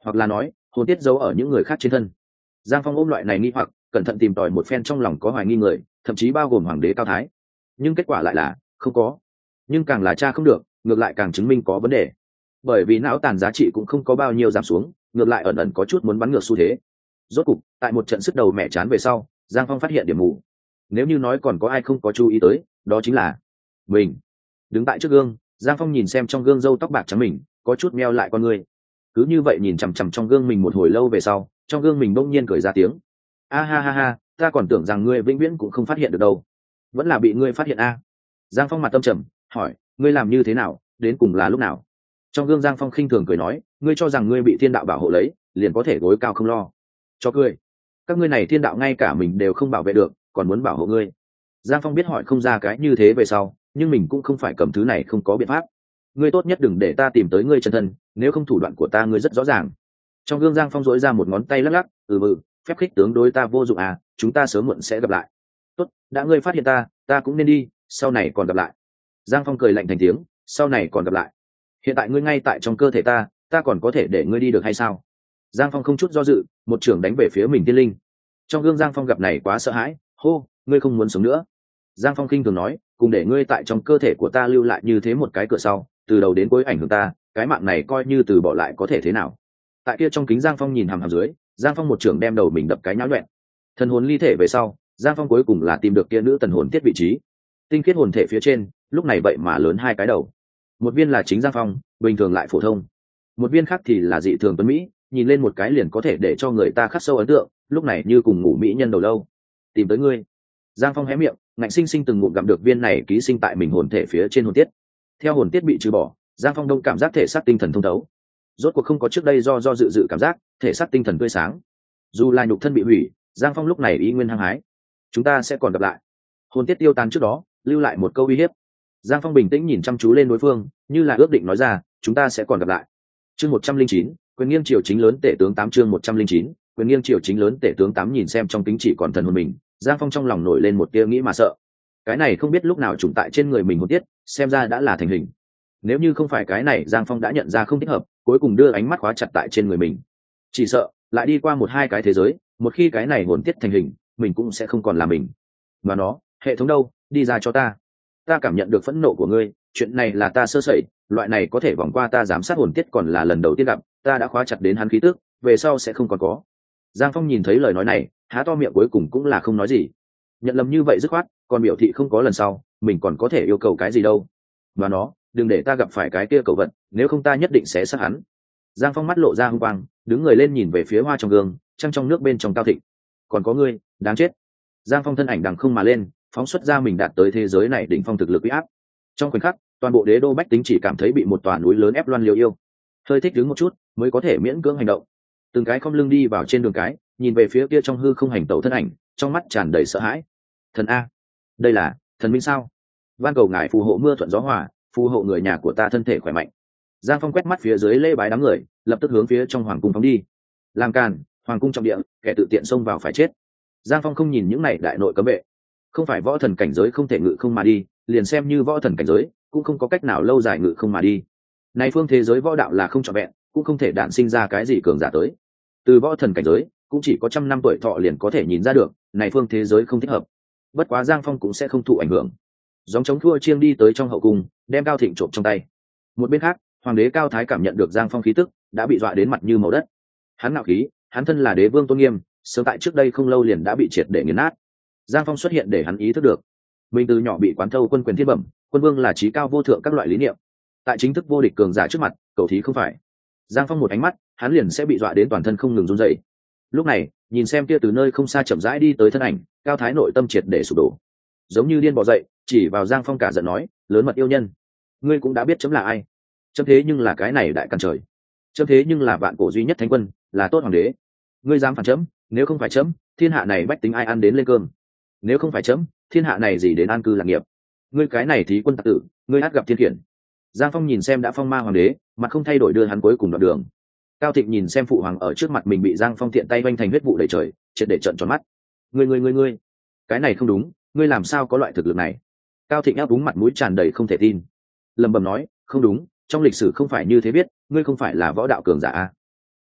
hoặc là nói hồn tiết giấu ở những người khác trên thân. Giang Phong ôm loại này nghi hoặc cẩn thận tìm tòi một phen trong lòng có hoài nghi người, thậm chí bao gồm hoàng đế Cao Thái, nhưng kết quả lại là không có. Nhưng càng là tra không được, ngược lại càng chứng minh có vấn đề, bởi vì não tàn giá trị cũng không có bao nhiêu giảm xuống, ngược lại ẩn ẩn có chút muốn bắn ngược xu thế. Rốt cục tại một trận sức đầu mẹ chán về sau, Giang Phong phát hiện điểm mù. Nếu như nói còn có ai không có chú ý tới, đó chính là mình. Đứng tại trước gương, Giang Phong nhìn xem trong gương râu tóc bạc trắng mình, có chút meo lại con người. Cứ như vậy nhìn chằm chằm trong gương mình một hồi lâu về sau, trong gương mình bỗng nhiên cười ra tiếng: a ha ha ha, ta còn tưởng rằng ngươi vĩnh viễn cũng không phát hiện được đâu, vẫn là bị ngươi phát hiện a. Giang Phong mặt tâm trầm hỏi: ngươi làm như thế nào, đến cùng là lúc nào? Trong gương Giang Phong khinh thường cười nói: ngươi cho rằng ngươi bị thiên đạo bảo hộ lấy liền có thể gối cao không lo? Cho cười. Các ngươi này thiên đạo ngay cả mình đều không bảo vệ được, còn muốn bảo hộ ngươi. Giang Phong biết hỏi không ra cái như thế về sau, nhưng mình cũng không phải cầm thứ này không có biện pháp. Ngươi tốt nhất đừng để ta tìm tới ngươi chân thân, nếu không thủ đoạn của ta ngươi rất rõ ràng. Trong gương Giang Phong dỗi ra một ngón tay lắc lắc: ừ ừ, phép khích tướng đối ta vô dụng à, chúng ta sớm muộn sẽ gặp lại. Tốt, đã ngươi phát hiện ta, ta cũng nên đi, sau này còn gặp lại. Giang Phong cười lạnh thành tiếng: sau này còn gặp lại? Hiện tại ngươi ngay tại trong cơ thể ta, ta còn có thể để ngươi đi được hay sao? Giang Phong không chút do dự, một trường đánh về phía mình tiên linh. Trong gương Giang Phong gặp này quá sợ hãi, hô: ngươi không muốn sống nữa. Giang Phong khinh thường nói: cùng để ngươi tại trong cơ thể của ta lưu lại như thế một cái cửa sau, từ đầu đến cuối ảnh hưởng ta, cái mạng này coi như từ bỏ lại có thể thế nào? Tại kia trong kính Giang Phong nhìn hằm hằm dưới, Giang Phong một trường đem đầu mình đập cái nháo nhuẹn. Thần hồn ly thể về sau, Giang Phong cuối cùng là tìm được kia nữ tần hồn tiết vị trí. Tinh khiết hồn thể phía trên, lúc này vậy mà lớn hai cái đầu. Một viên là chính Giang Phong, bình thường lại phổ thông. Một viên khác thì là dị thường tuấn mỹ, nhìn lên một cái liền có thể để cho người ta khắc sâu ấn tượng, lúc này như cùng ngủ mỹ nhân đầu lâu. Tìm tới ngươi. Giang Phong hé miệng, ngạnh sinh sinh từng ngụm gặm được viên này ký sinh tại mình hồn thể phía trên hồn tiết. Theo hồn tiết bị trừ bỏ, Giang Phong đông cảm giác thể xác tinh thần thông thấu. Rốt cuộc không có trước đây do do dự dự cảm giác, thể xác tinh thần tươi sáng. Dù là nhục thân bị hủy, Giang Phong lúc này ý nguyên hăng hái. Chúng ta sẽ còn gặp lại. Hồn tiết tiêu tan trước đó, lưu lại một câu uy hiếp. Giang Phong bình tĩnh nhìn chăm chú lên đối phương, như là ước định nói ra: chúng ta sẽ còn gặp lại. Chương một trăm linh chín, quyền nghiêng triều chính lớn tể tướng tám. Chương một trăm linh chín, quyền nghiêng triều chính lớn tể tướng tám. Nhìn xem trong kính chỉ còn thần hồn mình, Giang Phong trong lòng nổi lên một tia nghĩ mà sợ. Cái này không biết lúc nào trùng tại trên người mình hồn tiết, xem ra đã là thành hình. Nếu như không phải cái này, Giang Phong đã nhận ra không thích hợp, cuối cùng đưa ánh mắt khóa chặt tại trên người mình. Chỉ sợ lại đi qua một hai cái thế giới, một khi cái này hồn tiết thành hình, mình cũng sẽ không còn là mình. Và nó, hệ thống đâu, đi ra cho ta. Ta cảm nhận được phẫn nộ của ngươi, chuyện này là ta sơ sẩy, loại này có thể vòng qua ta giám sát hồn tiết còn là lần đầu tiên gặp, ta đã khóa chặt đến hắn khí tức, về sau sẽ không còn có. Giang Phong nhìn thấy lời nói này, há to miệng cuối cùng cũng là không nói gì. Nhận lầm như vậy dứt khoát, còn biểu thị không có lần sau, mình còn có thể yêu cầu cái gì đâu. Và nó, đừng để ta gặp phải cái kia cẩu vật, nếu không ta nhất định sẽ sát hắn. Giang Phong mắt lộ ra hung quang, đứng người lên nhìn về phía hoa trong gương, trăng trong nước bên trong Cao Thịnh. Còn có ngươi, đáng chết. Giang Phong thân ảnh đằng không mà lên, phóng xuất ra mình đạt tới thế giới này đỉnh phong thực lực uy áp. Trong khoảnh khắc, toàn bộ đế đô bách tính chỉ cảm thấy bị một tòa núi lớn ép loan liều yêu. Hơi thích đứng một chút, mới có thể miễn cưỡng hành động. Từng cái không lưng đi vào trên đường cái, nhìn về phía kia trong hư không hành tẩu thân ảnh, trong mắt tràn đầy sợ hãi. Thần a, đây là thần minh sao? Van cầu ngài phù hộ mưa thuận gió hòa, phù hộ người nhà của ta thân thể khỏe mạnh. Giang Phong quét mắt phía dưới lễ bái đám người, lập tức hướng phía trong hoàng cung phóng đi. Làm càn, hoàng cung trọng địa, kẻ tự tiện xông vào phải chết. Giang Phong không nhìn những này đại nội cấm vệ, không phải võ thần cảnh giới không thể ngự không mà đi, liền xem như võ thần cảnh giới cũng không có cách nào lâu dài ngự không mà đi. Này phương thế giới võ đạo là không trọn vẹn, cũng không thể đản sinh ra cái gì cường giả tới. Từ võ thần cảnh giới cũng chỉ có trăm năm tuổi thọ liền có thể nhìn ra được, này phương thế giới không thích hợp. Bất quá Giang Phong cũng sẽ không thụ ảnh hưởng. Giống chống thua chiêng đi tới trong hậu cung, đem Cao Thịnh trộm trong tay. Một bên khác, hoàng đế Cao Thái cảm nhận được Giang Phong khí tức, đã bị dọa đến mặt như màu đất. Hắn ngạo khí, hắn thân là đế vương tôn nghiêm, sớm tại trước đây không lâu liền đã bị triệt để nghiền nát. Giang Phong xuất hiện để hắn ý thức được, mình từ nhỏ bị quán thâu quân quyền thiên bẩm, quân vương là trí cao vô thượng các loại lý niệm. Tại chính thức vô địch cường giả trước mặt, cầu thí không phải. Giang Phong một ánh mắt, hắn liền sẽ bị dọa đến toàn thân không ngừng run rẩy. Lúc này, nhìn xem kia từ nơi không xa chậm rãi đi tới thân ảnh, Cao Thái nội tâm triệt để sụp đổ, giống như điên bò dậy, chỉ vào Giang Phong cả giận nói: lớn mật yêu nhân, ngươi cũng đã biết chấm là ai? Chấm thế nhưng là cái này đại căn trời, chấm thế nhưng là vạn cổ duy nhất thánh quân, là tốt hoàng đế. Ngươi dám phản chấm, nếu không phải chấm, thiên hạ này bách tính ai ăn đến lên cơm? Nếu không phải chấm, thiên hạ này gì đến an cư lạc nghiệp? Ngươi cái này thí quân tặc tử, ngươi át gặp thiên khiển. Giang Phong nhìn xem đã phong ma hoàng đế, mặt không thay đổi đưa hắn cuối cùng đoạn đường. Cao Thịnh nhìn xem phụ hoàng ở trước mặt mình bị Giang Phong tiện tay vanh thành huyết vụ đầy trời, triệt để trợn tròn mắt. Ngươi ngươi ngươi ngươi, cái này không đúng, ngươi làm sao có loại thực lực này? Cao Thịnh áp đúng mặt mũi tràn đầy không thể tin, lẩm bẩm nói: không đúng, trong lịch sử không phải như thế biết, ngươi không phải là võ đạo cường giả a?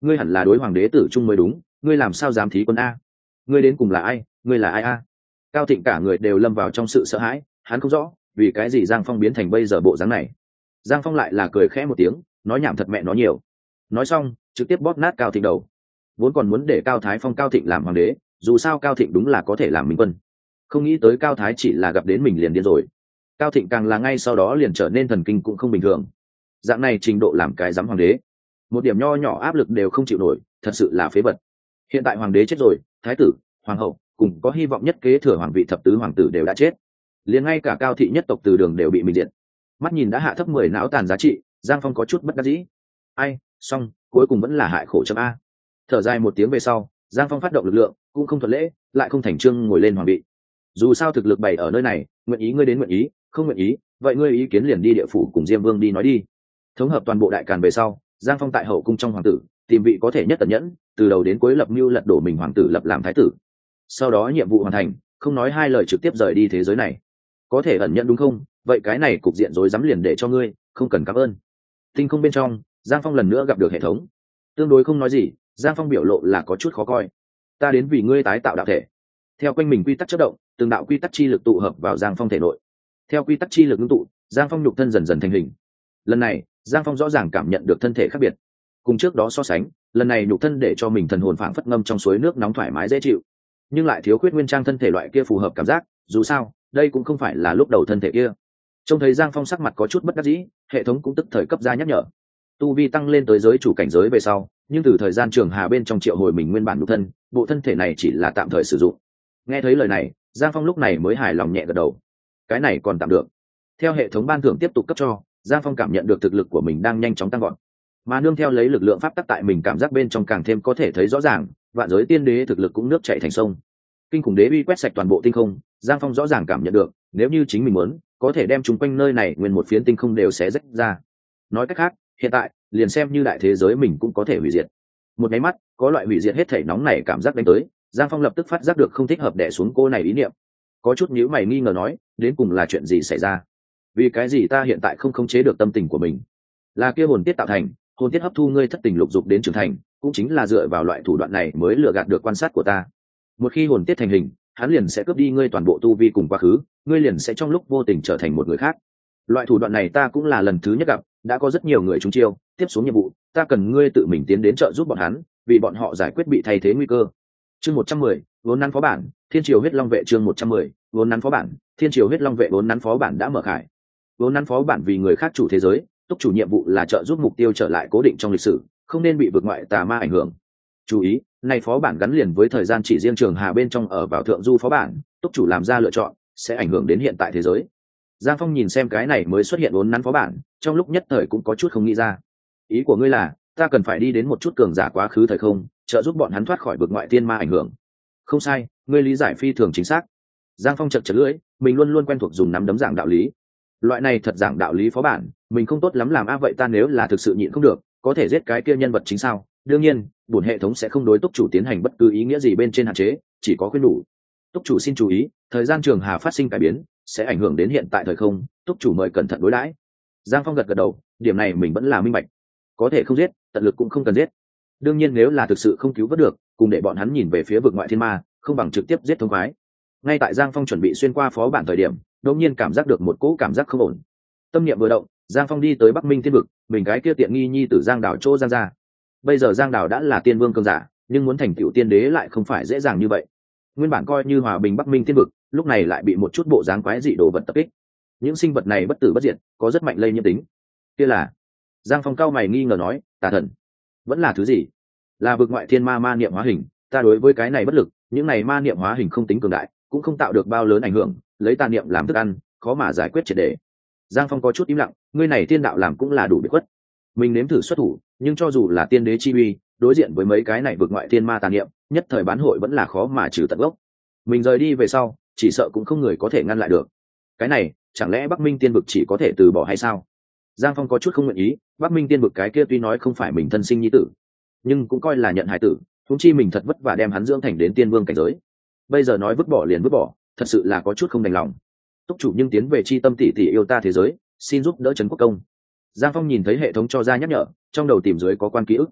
ngươi hẳn là đối hoàng đế tử trung mới đúng, ngươi làm sao dám thí quân a? Ngươi đến cùng là ai? Ngươi là ai a? Cao Thịnh cả người đều lâm vào trong sự sợ hãi, hắn không rõ vì cái gì Giang Phong biến thành bây giờ bộ dáng này. Giang Phong lại là cười khẽ một tiếng, nói nhảm thật mẹ nó nhiều. Nói xong trực tiếp bóp nát Cao Thịnh đầu. Vốn còn muốn để Cao Thái phong Cao Thịnh làm hoàng đế, dù sao Cao Thịnh đúng là có thể làm minh quân, không nghĩ tới Cao Thái chỉ là gặp đến mình liền điên rồi. Cao Thịnh càng là ngay sau đó liền trở nên thần kinh cũng không bình thường. Dạng này trình độ làm cái dám hoàng đế, một điểm nho nhỏ áp lực đều không chịu nổi, thật sự là phế vật. Hiện tại hoàng đế chết rồi, thái tử, hoàng hậu cùng có hy vọng nhất kế thừa hoàng vị thập tứ hoàng tử đều đã chết, liền ngay cả Cao thị nhất tộc Từ Đường đều bị mình diệt. Mắt nhìn đã hạ thấp mười não tàn giá trị, Giang Phong có chút bất đắc dĩ. Ai, xong, cuối cùng vẫn là hại khổ chấm a. Thở dài một tiếng về sau, Giang Phong phát động lực lượng, cũng không thuận lễ, lại không thành trương ngồi lên hoàng vị. Dù sao thực lực bày ở nơi này, nguyện ý ngươi đến nguyện ý, không nguyện ý, vậy ngươi ý kiến liền đi địa phủ cùng Diêm Vương đi nói đi. Thống hợp toàn bộ đại càn về sau, Giang Phong tại hậu cung trong hoàng tử, tìm vị có thể nhất tận nhẫn, từ đầu đến cuối lập mưu lật đổ mình hoàng tử lập làm thái tử. Sau đó nhiệm vụ hoàn thành, không nói hai lời trực tiếp rời đi thế giới này. Có thể ẩn nhận đúng không? Vậy cái này cục diện rối rắm liền để cho ngươi, không cần cảm ơn. Tinh không bên trong, Giang Phong lần nữa gặp được hệ thống. Tương đối không nói gì, Giang Phong biểu lộ là có chút khó coi. Ta đến vì ngươi tái tạo đạo thể. Theo quanh mình quy tắc chớp động, từng đạo quy tắc chi lực tụ hợp vào Giang Phong thể nội. Theo quy tắc chi lực ngưng tụ, Giang Phong nhục thân dần dần thành hình. Lần này, Giang Phong rõ ràng cảm nhận được thân thể khác biệt. Cùng trước đó so sánh, lần này nhục thân để cho mình thần hồn phảng phất ngâm trong suối nước nóng thoải mái dễ chịu, nhưng lại thiếu khuyết nguyên trang thân thể loại kia phù hợp cảm giác, dù sao, đây cũng không phải là lúc đầu thân thể kia. Trông thấy Giang Phong sắc mặt có chút bất đắc dĩ, hệ thống cũng tức thời cấp ra nhắc nhở. Tu vi tăng lên tới giới chủ cảnh giới về sau, nhưng từ thời gian trường hà bên trong triệu hồi mình nguyên bản nhục thân, bộ thân thể này chỉ là tạm thời sử dụng. Nghe thấy lời này, Giang Phong lúc này mới hài lòng nhẹ gật đầu. Cái này còn tạm được. Theo hệ thống ban thưởng tiếp tục cấp cho, Giang Phong cảm nhận được thực lực của mình đang nhanh chóng tăng vọt, mà nương theo lấy lực lượng pháp tắc tại mình cảm giác bên trong càng thêm có thể thấy rõ ràng, vạn giới tiên đế thực lực cũng nước chảy thành sông. Kinh khủng đế uy quét sạch toàn bộ tinh không, Giang Phong rõ ràng cảm nhận được, nếu như chính mình muốn, có thể đem chúng quanh nơi này nguyên một phiến tinh không đều xé rách ra. Nói cách khác, hiện tại, liền xem như đại thế giới mình cũng có thể hủy diệt. Một cái mắt, có loại hủy diệt hết thảy nóng này cảm giác đánh tới, Giang Phong lập tức phát giác được không thích hợp đè xuống cô này ý niệm. Có chút nhíu mày nghi ngờ nói, đến cùng là chuyện gì xảy ra? Vì cái gì ta hiện tại không khống chế được tâm tình của mình? Là kia hồn tiết tạo thành, hồn tiết hấp thu ngươi thất tình lục dục đến trưởng thành, cũng chính là dựa vào loại thủ đoạn này mới lừa gạt được quan sát của ta. Một khi hồn tiết thành hình, hắn liền sẽ cướp đi ngươi toàn bộ tu vi cùng quá khứ, ngươi liền sẽ trong lúc vô tình trở thành một người khác. Loại thủ đoạn này ta cũng là lần thứ nhất gặp, đã có rất nhiều người trúng chiêu, tiếp xuống nhiệm vụ, ta cần ngươi tự mình tiến đến trợ giúp bọn hắn, vì bọn họ giải quyết bị thay thế nguy cơ. Chương một trăm mười, vốn nắn phó bản, Thiên Triều huyết long vệ chương một trăm mười, vốn nắn phó bản, Thiên Triều huyết long vệ vốn nắn phó bản đã mở khải. Vốn nắn phó bản vì người khác chủ thế giới, túc chủ nhiệm vụ là trợ giúp mục tiêu trở lại cố định trong lịch sử, không nên bị vượt ngoại tà ma ảnh hưởng. Chú ý, này phó bản gắn liền với thời gian chỉ riêng trường hà bên trong ở vào thượng du phó bản, túc chủ làm ra lựa chọn sẽ ảnh hưởng đến hiện tại thế giới. Giang Phong nhìn xem cái này mới xuất hiện vốn nắn phó bản, trong lúc nhất thời cũng có chút không nghĩ ra. Ý của ngươi là, ta cần phải đi đến một chút cường giả quá khứ thời không, trợ giúp bọn hắn thoát khỏi vượt ngoại tiên ma ảnh hưởng. Không sai, ngươi lý giải phi thường chính xác. Giang Phong chật chật lưỡi, mình luôn luôn quen thuộc dùng nắm đấm giảng đạo lý. Loại này thật giảng đạo lý phó bản, mình không tốt lắm làm a vậy ta nếu là thực sự nhịn không được, có thể giết cái kia nhân vật chính sao? Đương nhiên, bổn hệ thống sẽ không đối túc chủ tiến hành bất cứ ý nghĩa gì bên trên hạn chế, chỉ có khuyên đủ. Túc chủ xin chú ý, thời gian trường hà phát sinh cải biến, sẽ ảnh hưởng đến hiện tại thời không, túc chủ mời cẩn thận đối đãi. Giang Phong gật gật đầu, điểm này mình vẫn là minh bạch. Có thể không giết, tận lực cũng không cần giết. Đương nhiên nếu là thực sự không cứu vớt được, cùng để bọn hắn nhìn về phía vực ngoại thiên ma, không bằng trực tiếp giết thông khoái. Ngay tại Giang Phong chuẩn bị xuyên qua phó bản thời điểm, đột nhiên cảm giác được một cỗ cảm giác không ổn. Tâm niệm vừa động, Giang Phong đi tới Bắc Minh Thiên vực, mình cái kia tiện nghi nhi tử Giang Đào chỗ Giang gia. Bây giờ Giang Đào đã là tiên vương cường giả, nhưng muốn thành tựu tiên đế lại không phải dễ dàng như vậy. Nguyên bản coi như hòa bình Bắc Minh Thiên vực, lúc này lại bị một chút bộ dáng quái dị đồ vật tập kích. Những sinh vật này bất tử bất diệt, có rất mạnh lây nhiễm tính. Kia là? Giang Phong cao mày nghi ngờ nói, tà thần? Vẫn là thứ gì? Là vực ngoại thiên ma ma niệm hóa hình, ta đối với cái này bất lực, những này ma niệm hóa hình không tính cường đại, cũng không tạo được bao lớn ảnh hưởng, lấy tà niệm làm thức ăn, khó mà giải quyết triệt để. Giang Phong có chút im lặng, ngươi này tiên đạo làm cũng là đủ biệt khuất. Mình nếm thử xuất thủ, nhưng cho dù là tiên đế chi uy, đối diện với mấy cái này vực ngoại thiên ma tà niệm, nhất thời bán hội vẫn là khó mà trừ tận gốc. Mình rời đi về sau, chỉ sợ cũng không người có thể ngăn lại được. Cái này, chẳng lẽ Bắc Minh tiên vực chỉ có thể từ bỏ hay sao? Giang Phong có chút không nguyện ý, Bắc Minh tiên vực cái kia tuy nói không phải mình thân sinh nhi tử, nhưng cũng coi là nhận hài tử, huống chi mình thật vất vả đem hắn dưỡng thành đến tiên vương cảnh giới. Bây giờ nói vứt bỏ liền vứt bỏ, thật sự là có chút không đành lòng. Túc chủ nhưng tiến về chi tâm tỷ tỷ yêu ta thế giới, xin giúp đỡ trấn quốc công. Giang Phong nhìn thấy hệ thống cho ra nhắc nhở, trong đầu tìm dưới có quan ký ức.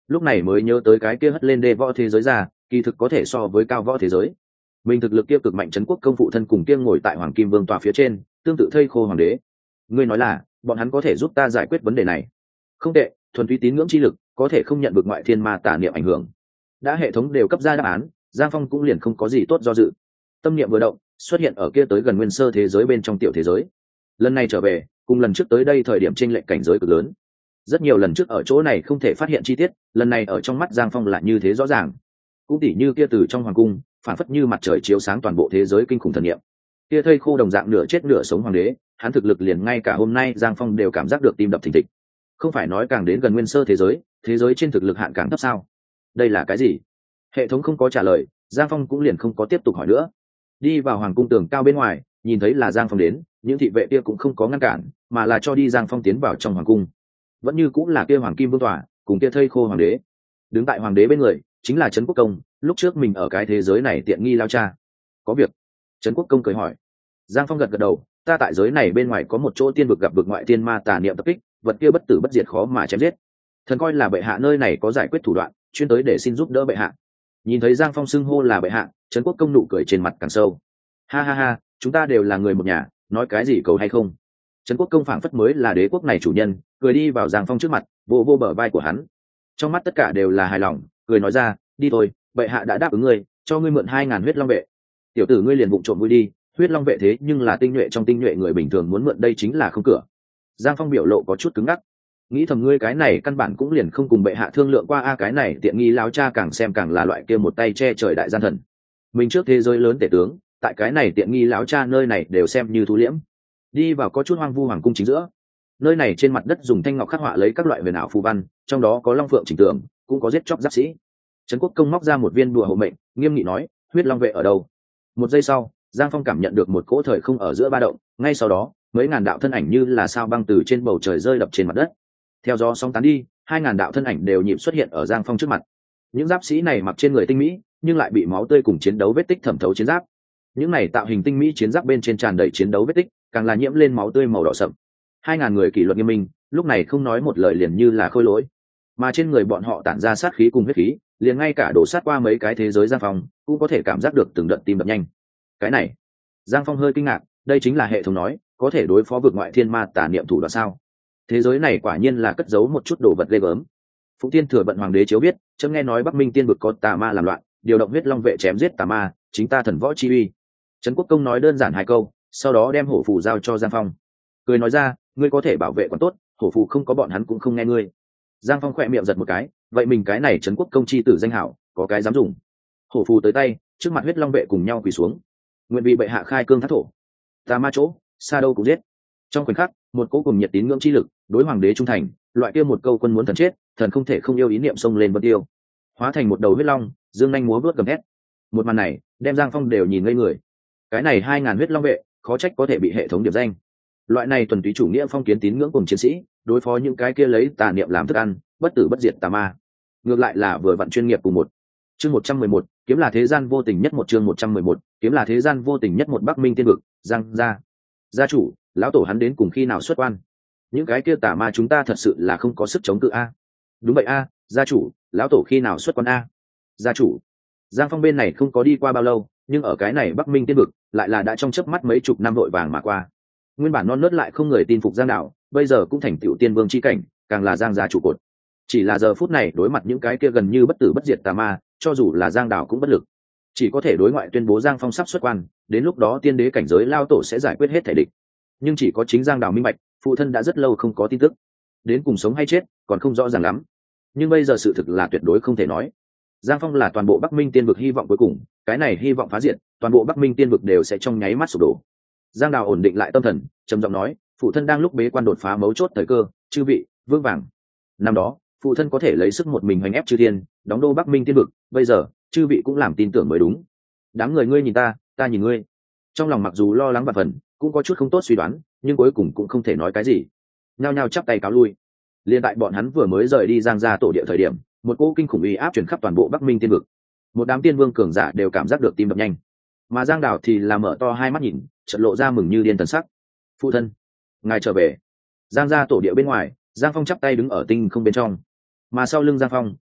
lúc này mới nhớ tới cái kia hất lên đê võ thế giới ra, kỳ thực có thể so với cao võ thế giới. Mình thực lực kia cực mạnh, trấn quốc công phụ thân cùng kia ngồi tại hoàng kim vương tòa phía trên, tương tự thây khô hoàng đế. Ngươi nói là bọn hắn có thể giúp ta giải quyết vấn đề này? Không tệ, thuần túy tín ngưỡng chi lực có thể không nhận được ngoại thiên ma tà niệm ảnh hưởng. Đã hệ thống đều cấp ra đáp án, Giang Phong cũng liền không có gì tốt do dự. Tâm niệm vừa động, xuất hiện ở kia tới gần nguyên sơ thế giới bên trong tiểu thế giới. Lần này trở về, cùng lần trước tới đây thời điểm chênh lệch cảnh giới cực lớn. Rất nhiều lần trước ở chỗ này không thể phát hiện chi tiết, lần này ở trong mắt Giang Phong lại như thế rõ ràng. Cũng tỉ như kia từ trong hoàng cung, phản phất như mặt trời chiếu sáng toàn bộ thế giới kinh khủng thần niệm. Kia thây khô đồng dạng nửa chết nửa sống hoàng đế, hắn thực lực liền ngay cả hôm nay Giang Phong đều cảm giác được tim đập thình thịch. Không phải nói càng đến gần nguyên sơ thế giới, thế giới trên thực lực hạn càng thấp sao? Đây là cái gì? Hệ thống không có trả lời, Giang Phong cũng liền không có tiếp tục hỏi nữa. Đi vào hoàng cung tường cao bên ngoài, nhìn thấy là Giang Phong đến, những thị vệ kia cũng không có ngăn cản, mà là cho đi Giang Phong tiến vào trong hoàng cung. Vẫn như cũng là kia hoàng kim vương tọa, cùng kia thây khô hoàng đế. Đứng tại hoàng đế bên người chính là Trấn Quốc Công, lúc trước mình ở cái thế giới này tiện nghi lao cha. Có việc? Trấn Quốc Công cười hỏi. Giang Phong gật gật đầu, ta tại giới này bên ngoài có một chỗ tiên vực gặp vực ngoại tiên ma tà niệm tập kích, vật kia bất tử bất diệt khó mà chém giết. Thần coi là bệ hạ nơi này có giải quyết thủ đoạn, chuyên tới để xin giúp đỡ bệ hạ. Nhìn thấy Giang Phong xưng hô là bệ hạ, Trấn Quốc Công nụ cười trên mặt càng sâu. Ha ha ha, chúng ta đều là người một nhà, nói cái gì cầu hay không? Trấn Quốc Công phảng phất mới là đế quốc này chủ nhân, cười đi vào Giang Phong trước mặt, vô vô bờ vai của hắn. Trong mắt tất cả đều là hài lòng, cười nói ra, đi thôi, bệ hạ đã đáp ứng ngươi, cho ngươi mượn hai ngàn huyết long vệ. Tiểu tử ngươi liền vụng trộm vui đi, huyết long vệ thế nhưng là tinh nhuệ trong tinh nhuệ, người bình thường muốn mượn đây chính là không cửa. Giang Phong biểu lộ có chút cứng ngắc, nghĩ thầm ngươi cái này căn bản cũng liền không cùng bệ hạ thương lượng qua a, cái này tiện nghi láo cha càng xem càng là loại kia một tay che trời đại gian thần. Mình trước thế giới lớn tể tướng, tại cái này tiện nghi láo cha nơi này đều xem như thú liễm. Đi vào có chút hoang vu hoàng cung chính giữa, nơi này trên mặt đất dùng thanh ngọc khắc họa lấy các loại huyền ảo phù văn, trong đó có long phượng chỉnh tường, cũng có giết chóc giáp sĩ. Trấn Quốc Công móc ra một viên đùa hộ mệnh, nghiêm nghị nói, huyết long vệ ở đâu? Một giây sau, Giang Phong cảm nhận được một cỗ thời không ở giữa ba động, ngay sau đó mấy ngàn đạo thân ảnh như là sao băng từ trên bầu trời rơi đập trên mặt đất. Theo gió sóng tán đi, hai ngàn đạo thân ảnh đều nhịp xuất hiện ở Giang Phong trước mặt. Những giáp sĩ này mặc trên người tinh mỹ, nhưng lại bị máu tươi cùng chiến đấu vết tích thẩm thấu chiến giáp. Những này tạo hình tinh mỹ chiến giáp bên trên tràn đầy chiến đấu vết tích, càng là nhiễm lên máu tươi màu đỏ sậm. Hai ngàn người kỷ luật nghiêm minh, lúc này không nói một lời liền như là khôi lỗi, mà trên người bọn họ tản ra sát khí cùng huyết khí, liền ngay cả đổ sát qua mấy cái thế giới Giang Phong cũng có thể cảm giác được từng đợt tim đập nhanh. Cái này, Giang Phong hơi kinh ngạc, đây chính là hệ thống nói có thể đối phó vực ngoại thiên ma tà niệm thủ đoạn sao? Thế giới này quả nhiên là cất giấu một chút đồ vật ghê gớm. Phụng Tiên Thừa Vận Hoàng đế chiếu biết, chấm nghe nói Bắc Minh tiên vực có tà ma làm loạn, điều động huyết long vệ chém giết tà ma, chính ta thần võ chi uy. Trấn Quốc Công nói đơn giản hai câu, sau đó đem hổ phù giao cho Giang Phong, cười nói ra, ngươi có thể bảo vệ còn tốt, hổ phù không có bọn hắn cũng không nghe ngươi. Giang Phong khỏe miệng giật một cái, vậy mình cái này Trấn Quốc Công chi tử danh hảo, có cái dám dùng. Hổ phù tới tay, trước mặt huyết long vệ cùng nhau quỳ xuống, nguyện vì bệ hạ khai cương thác thổ, tà ma chỗ xa đâu cũng giết. Trong khoảnh khắc, một cỗ cùng nhiệt tín ngưỡng chi lực, đối hoàng đế trung thành, loại kia một câu quân muốn thần chết, thần không thể không yêu ý niệm xông lên vân tiêu, hóa thành một đầu huyết long, dương nhanh múa vớt gầm thét. Một màn này, đem Giang Phong đều nhìn ngây người. Cái này hai ngàn huyết long vệ, khó trách có thể bị hệ thống điểm danh. Loại này thuần túy chủ nghĩa phong kiến tín ngưỡng cùng chiến sĩ, đối phó những cái kia lấy tà niệm làm thức ăn, bất tử bất diệt tà ma, ngược lại là vừa vặn chuyên nghiệp cùng một. Chương một trăm mười một, kiếm là thế gian vô tình nhất một, chương một trăm mười một, kiếm là thế gian vô tình nhất một, Bắc Minh tiên vực, Giang gia. Gia chủ, lão tổ hắn đến cùng khi nào xuất quan? Những cái kia tà ma chúng ta thật sự là không có sức chống cự a. Đúng vậy a, gia chủ, lão tổ khi nào xuất quan a? Gia chủ. Giang Phong bên này không có đi qua bao lâu, nhưng ở cái này Bắc Minh tiên vực lại là đã trong chớp mắt mấy chục năm vội vàng mà qua. Nguyên bản non nớt lại không người tin phục Giang đạo, bây giờ cũng thành tựu tiên vương chi cảnh, càng là Giang gia trụ cột. Chỉ là giờ phút này đối mặt những cái kia gần như bất tử bất diệt tà ma, cho dù là Giang đạo cũng bất lực, chỉ có thể đối ngoại tuyên bố Giang Phong sắp xuất quan, đến lúc đó tiên đế cảnh giới lao tổ sẽ giải quyết hết thể địch. Nhưng chỉ có chính Giang đạo minh bạch, phụ thân đã rất lâu không có tin tức, đến cùng sống hay chết còn không rõ ràng lắm. Nhưng bây giờ sự thực là tuyệt đối không thể nói. Giang Phong là toàn bộ Bắc Minh tiên vực hy vọng cuối cùng, cái này hy vọng phá diệt, toàn bộ Bắc Minh tiên vực đều sẽ trong nháy mắt sụp đổ. Giang Đào ổn định lại tâm thần, trầm giọng nói, phụ thân đang lúc bế quan đột phá mấu chốt thời cơ, chư vị vương vàng. Năm đó, phụ thân có thể lấy sức một mình hoành ép chư thiên, đóng đô Bắc Minh tiên vực, bây giờ, chư vị cũng làm tin tưởng mới đúng. Đám người ngươi nhìn ta, ta nhìn ngươi. Trong lòng mặc dù lo lắng và phần, cũng có chút không tốt suy đoán, nhưng cuối cùng cũng không thể nói cái gì. Nhao nhao chắp tay cáo lui. Liên tại bọn hắn vừa mới rời đi Giang gia tổ địa thời điểm, một cỗ kinh khủng uy áp truyền khắp toàn bộ Bắc Minh tiên vực. Một đám tiên vương cường giả đều cảm giác được tim đập nhanh, mà Giang Đào thì là mở to hai mắt nhìn, chợt lộ ra mừng như điên thần sắc. Phụ thân, ngài trở về. Giang gia tổ địa bên ngoài, Giang Phong chắp tay đứng ở tinh không bên trong, mà sau lưng Giang Phong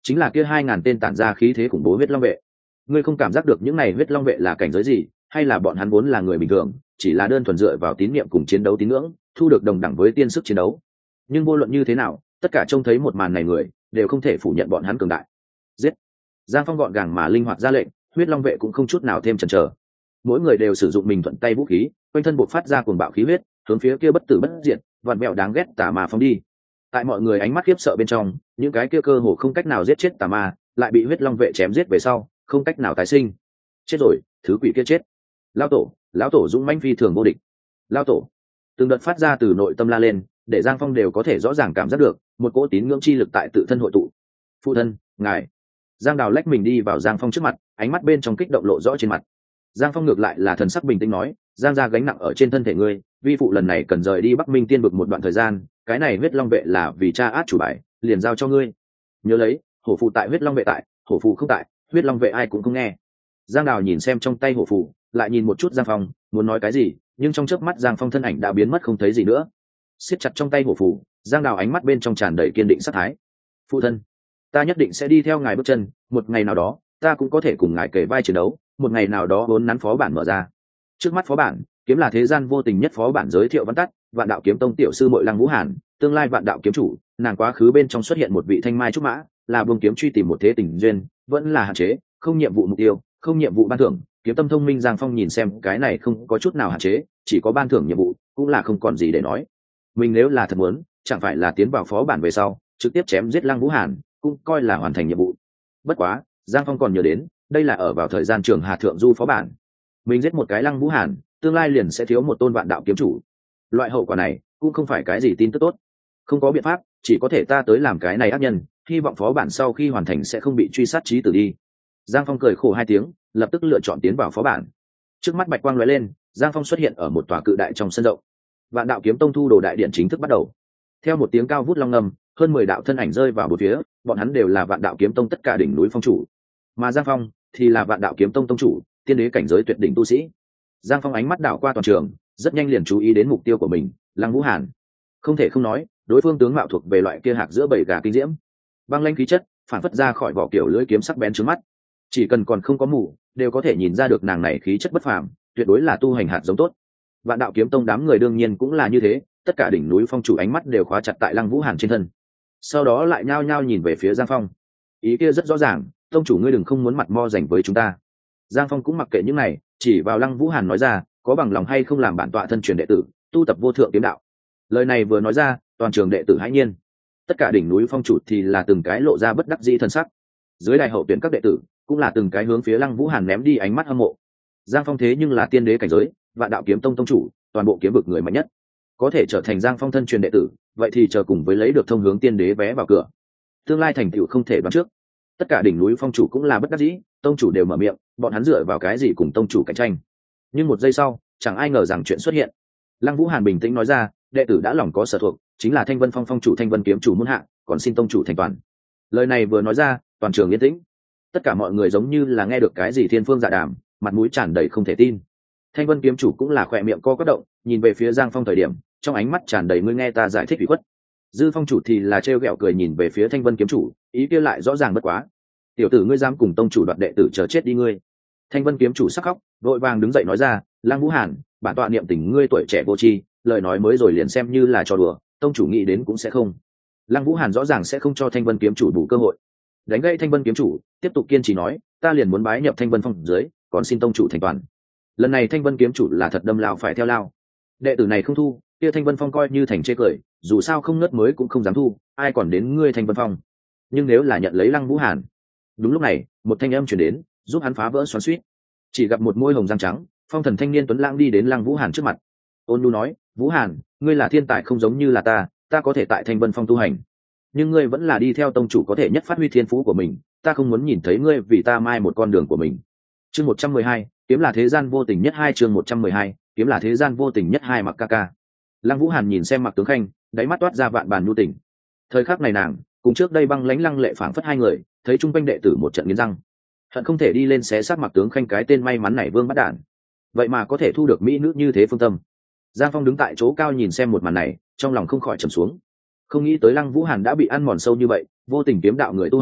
chính là kia hai ngàn tên tản ra khí thế khủng bố huyết long vệ. Ngươi không cảm giác được những này huyết long vệ là cảnh giới gì, hay là bọn hắn vốn là người bình thường, chỉ là đơn thuần dựa vào tín niệm cùng chiến đấu tín ngưỡng thu được đồng đẳng với tiên sức chiến đấu. Nhưng vô luận như thế nào, tất cả trông thấy một màn này người đều không thể phủ nhận bọn hắn cường đại. Giết! Giang Phong gọn gàng mà linh hoạt ra lệnh, huyết long vệ cũng không chút nào thêm chần chờ. Mỗi người đều sử dụng mình thuận tay vũ khí, quanh thân bộc phát ra cuồng bạo khí huyết, hướng phía kia bất tử bất diệt, vạn mèo đáng ghét tà ma phóng đi. Tại mọi người ánh mắt khiếp sợ bên trong, những cái kia cơ hồ không cách nào giết chết tà ma, lại bị huyết long vệ chém giết về sau, không cách nào tái sinh. Chết rồi, thứ quỷ kia chết. Lão tổ, lão tổ dũng mãnh phi thường vô địch. Lão tổ. Từng đợt phát ra từ nội tâm la lên, để Giang Phong đều có thể rõ ràng cảm giác được một cỗ tín ngưỡng chi lực tại tự thân hội tụ. Phụ thân, ngài. Giang Đào lách mình đi vào Giang Phong trước mặt, ánh mắt bên trong kích động lộ rõ trên mặt. Giang Phong ngược lại là thần sắc bình tĩnh nói, Giang gia gánh nặng ở trên thân thể ngươi, vi phụ lần này cần rời đi Bắc Minh Tiên vực một đoạn thời gian, cái này huyết long vệ là vì cha át chủ bài, liền giao cho ngươi. Nhớ lấy, hổ phụ tại huyết long vệ tại, hổ phụ không tại, huyết long vệ ai cũng không nghe. Giang Đào nhìn xem trong tay hổ phụ, lại nhìn một chút Giang Phong, muốn nói cái gì, nhưng trong chớp mắt Giang Phong thân ảnh đã biến mất không thấy gì nữa. Siết chặt trong tay hổ phụ, Giang Đào ánh mắt bên trong tràn đầy kiên định sát thái. Phụ thân, ta nhất định sẽ đi theo ngài bước chân, một ngày nào đó, ta cũng có thể cùng ngài kề vai chiến đấu, một ngày nào đó vốn nắn phó bản mở ra. Trước mắt phó bản, kiếm là thế gian vô tình nhất phó bản giới thiệu văn tắt, Vạn Đạo Kiếm Tông tiểu sư muội Lăng Vũ Hàn, tương lai Vạn Đạo kiếm chủ, nàng quá khứ bên trong xuất hiện một vị thanh mai trúc mã, là buông kiếm truy tìm một thế tình duyên, vẫn là hạn chế, không nhiệm vụ mục tiêu, không nhiệm vụ ban thưởng. Kiếm tâm thông minh Giang Phong nhìn xem cái này không có chút nào hạn chế, chỉ có ban thưởng nhiệm vụ, cũng là không còn gì để nói. Mình nếu là thật muốn, chẳng phải là tiến vào phó bản về sau, trực tiếp chém giết Lăng Vũ Hàn, cũng coi là hoàn thành nhiệm vụ. Bất quá, Giang Phong còn nhớ đến, đây là ở vào thời gian trường Hà Thượng Du phó bản. Mình giết một cái Lăng Vũ Hàn, tương lai liền sẽ thiếu một tôn Vạn Đạo kiếm chủ. Loại hậu quả này cũng không phải cái gì tin tức tốt. Không có biện pháp, chỉ có thể ta tới làm cái này ác nhân, hy vọng phó bản sau khi hoàn thành sẽ không bị truy sát chí tử đi. Giang Phong cười khổ hai tiếng, lập tức lựa chọn tiến vào phó bản. Trước mắt bạch quang lóe lên, Giang Phong xuất hiện ở một tòa cự đại trong sân rộng. Vạn Đạo kiếm tông thu đồ đại điện chính thức bắt đầu. Theo một tiếng cao vút long ngâm, hơn mười đạo thân ảnh rơi vào bốn phía, bọn hắn đều là Vạn Đạo kiếm tông tất cả đỉnh núi phong chủ. Mà Giang Phong thì là Vạn Đạo kiếm tông tông chủ, tiên đế cảnh giới tuyệt đỉnh tu sĩ. Giang Phong ánh mắt đảo qua toàn trường, rất nhanh liền chú ý đến mục tiêu của mình, Lăng Vũ Hàn. Không thể không nói, đối phương tướng mạo thuộc về loại kia hạc giữa bầy gà kinh diễm, băng lãnh khí chất, phản phất ra khỏi vỏ kiểu lưỡi kiếm sắc bén trước mắt. Chỉ cần còn không có mù, đều có thể nhìn ra được nàng này khí chất bất phàm, tuyệt đối là tu hành hạt giống tốt. Vạn Đạo kiếm tông đám người đương nhiên cũng là như thế, tất cả đỉnh núi phong chủ ánh mắt đều khóa chặt tại Lăng Vũ Hàn trên thân. Sau đó lại nhao nhao nhìn về phía Giang Phong. Ý kia rất rõ ràng, tông chủ ngươi đừng không muốn mặt mo dành với chúng ta. Giang Phong cũng mặc kệ những này, chỉ vào Lăng Vũ Hàn nói ra, có bằng lòng hay không làm bản tọa thân truyền đệ tử, tu tập vô thượng kiếm đạo. Lời này vừa nói ra, toàn trường đệ tử hãi nhiên. Tất cả đỉnh núi phong chủ thì là từng cái lộ ra bất đắc dĩ thân sắc. Dưới đại hậu tuyển các đệ tử cũng là từng cái hướng phía Lăng Vũ Hàn ném đi ánh mắt hâm mộ. Giang Phong thế nhưng là tiên đế cảnh giới, Vạn Đạo kiếm tông tông chủ, toàn bộ kiếm vực người mạnh nhất, có thể trở thành Giang Phong thân truyền đệ tử, vậy thì chờ cùng với lấy được thông hướng tiên đế vé vào cửa. Tương lai thành tựu không thể đoán trước. Tất cả đỉnh núi phong chủ cũng là bất đắc dĩ, tông chủ đều mở miệng, bọn hắn dựa vào cái gì cùng tông chủ cạnh tranh? Nhưng một giây sau, chẳng ai ngờ rằng chuyện xuất hiện. Lăng Vũ Hàn bình tĩnh nói ra, đệ tử đã lòng có sở thuộc, chính là Thanh Vân Phong phong chủ Thanh Vân kiếm chủ muôn hạ, còn xin tông chủ thành toàn. Lời này vừa nói ra, toàn trường yên tĩnh. Tất cả mọi người giống như là nghe được cái gì thiên phương dạ đàm, mặt mũi tràn đầy không thể tin. Thanh Vân kiếm chủ cũng là khỏe miệng co quắp động, nhìn về phía Giang Phong thời điểm, trong ánh mắt tràn đầy ngươi nghe ta giải thích ủy khuất. Dư phong chủ thì là trêu ghẹo cười nhìn về phía Thanh Vân kiếm chủ, ý kia lại rõ ràng bất quá. Tiểu tử ngươi dám cùng tông chủ đoạt đệ tử chờ chết đi ngươi. Thanh Vân kiếm chủ sắc khóc, vội vàng đứng dậy nói ra, Lăng Vũ Hàn, bản tọa niệm tình ngươi tuổi trẻ vô tri, lời nói mới rồi liền xem như là trò đùa, tông chủ nghĩ đến cũng sẽ không. Lăng Vũ Hàn rõ ràng sẽ không cho Thanh Vân kiếm chủ đủ cơ hội. Đánh gãy Thanh Vân kiếm chủ, tiếp tục kiên trì nói, ta liền muốn bái nhập Thanh Vân Phong dưới, còn xin tông chủ thành toàn. Lần này Thanh Vân kiếm chủ là thật đâm lao phải theo lao. Đệ tử này không thu, kia Thanh Vân Phong coi như thành chê cười, dù sao không nớt mới cũng không dám thu, ai còn đến ngươi Thanh Vân Phong. Nhưng nếu là nhận lấy Lăng Vũ Hàn. Đúng lúc này, một thanh âm truyền đến, giúp hắn phá vỡ xoắn xuýt. Chỉ gặp một môi hồng răng trắng, phong thần thanh niên tuấn lãng đi đến Lăng Vũ Hàn trước mặt. Ôn nhu nói, Vũ Hàn, ngươi là thiên tài không giống như là ta, ta có thể tại Thanh Vân Phong tu hành, nhưng ngươi vẫn là đi theo tông chủ có thể nhất phát huy thiên phú của mình, ta không muốn nhìn thấy ngươi vì ta mai một con đường của mình. Chương một trăm mười hai, kiếm là thế gian vô tình nhất hai chương một trăm mười hai, kiếm là thế gian vô tình nhất hai Mặc ca ca. Lăng Vũ Hàn nhìn xem Mặc Tướng Khanh, đáy mắt toát ra vạn bản nhu tình. Thời khắc này nàng, cùng trước đây băng lãnh lăng lệ phảng phất hai người, thấy trung quanh đệ tử một trận nghiến răng, hận không thể đi lên xé xác Mặc Tướng Khanh cái tên may mắn này vương bắt đản. Vậy mà có thể thu được mỹ nữ như thế phương tâm. Giang Phong đứng tại chỗ cao nhìn xem một màn này, trong lòng không khỏi trầm xuống. Không nghĩ tới Lăng Vũ Hàn đã bị ăn mòn sâu như vậy, vô tình kiếm đạo người tu hành,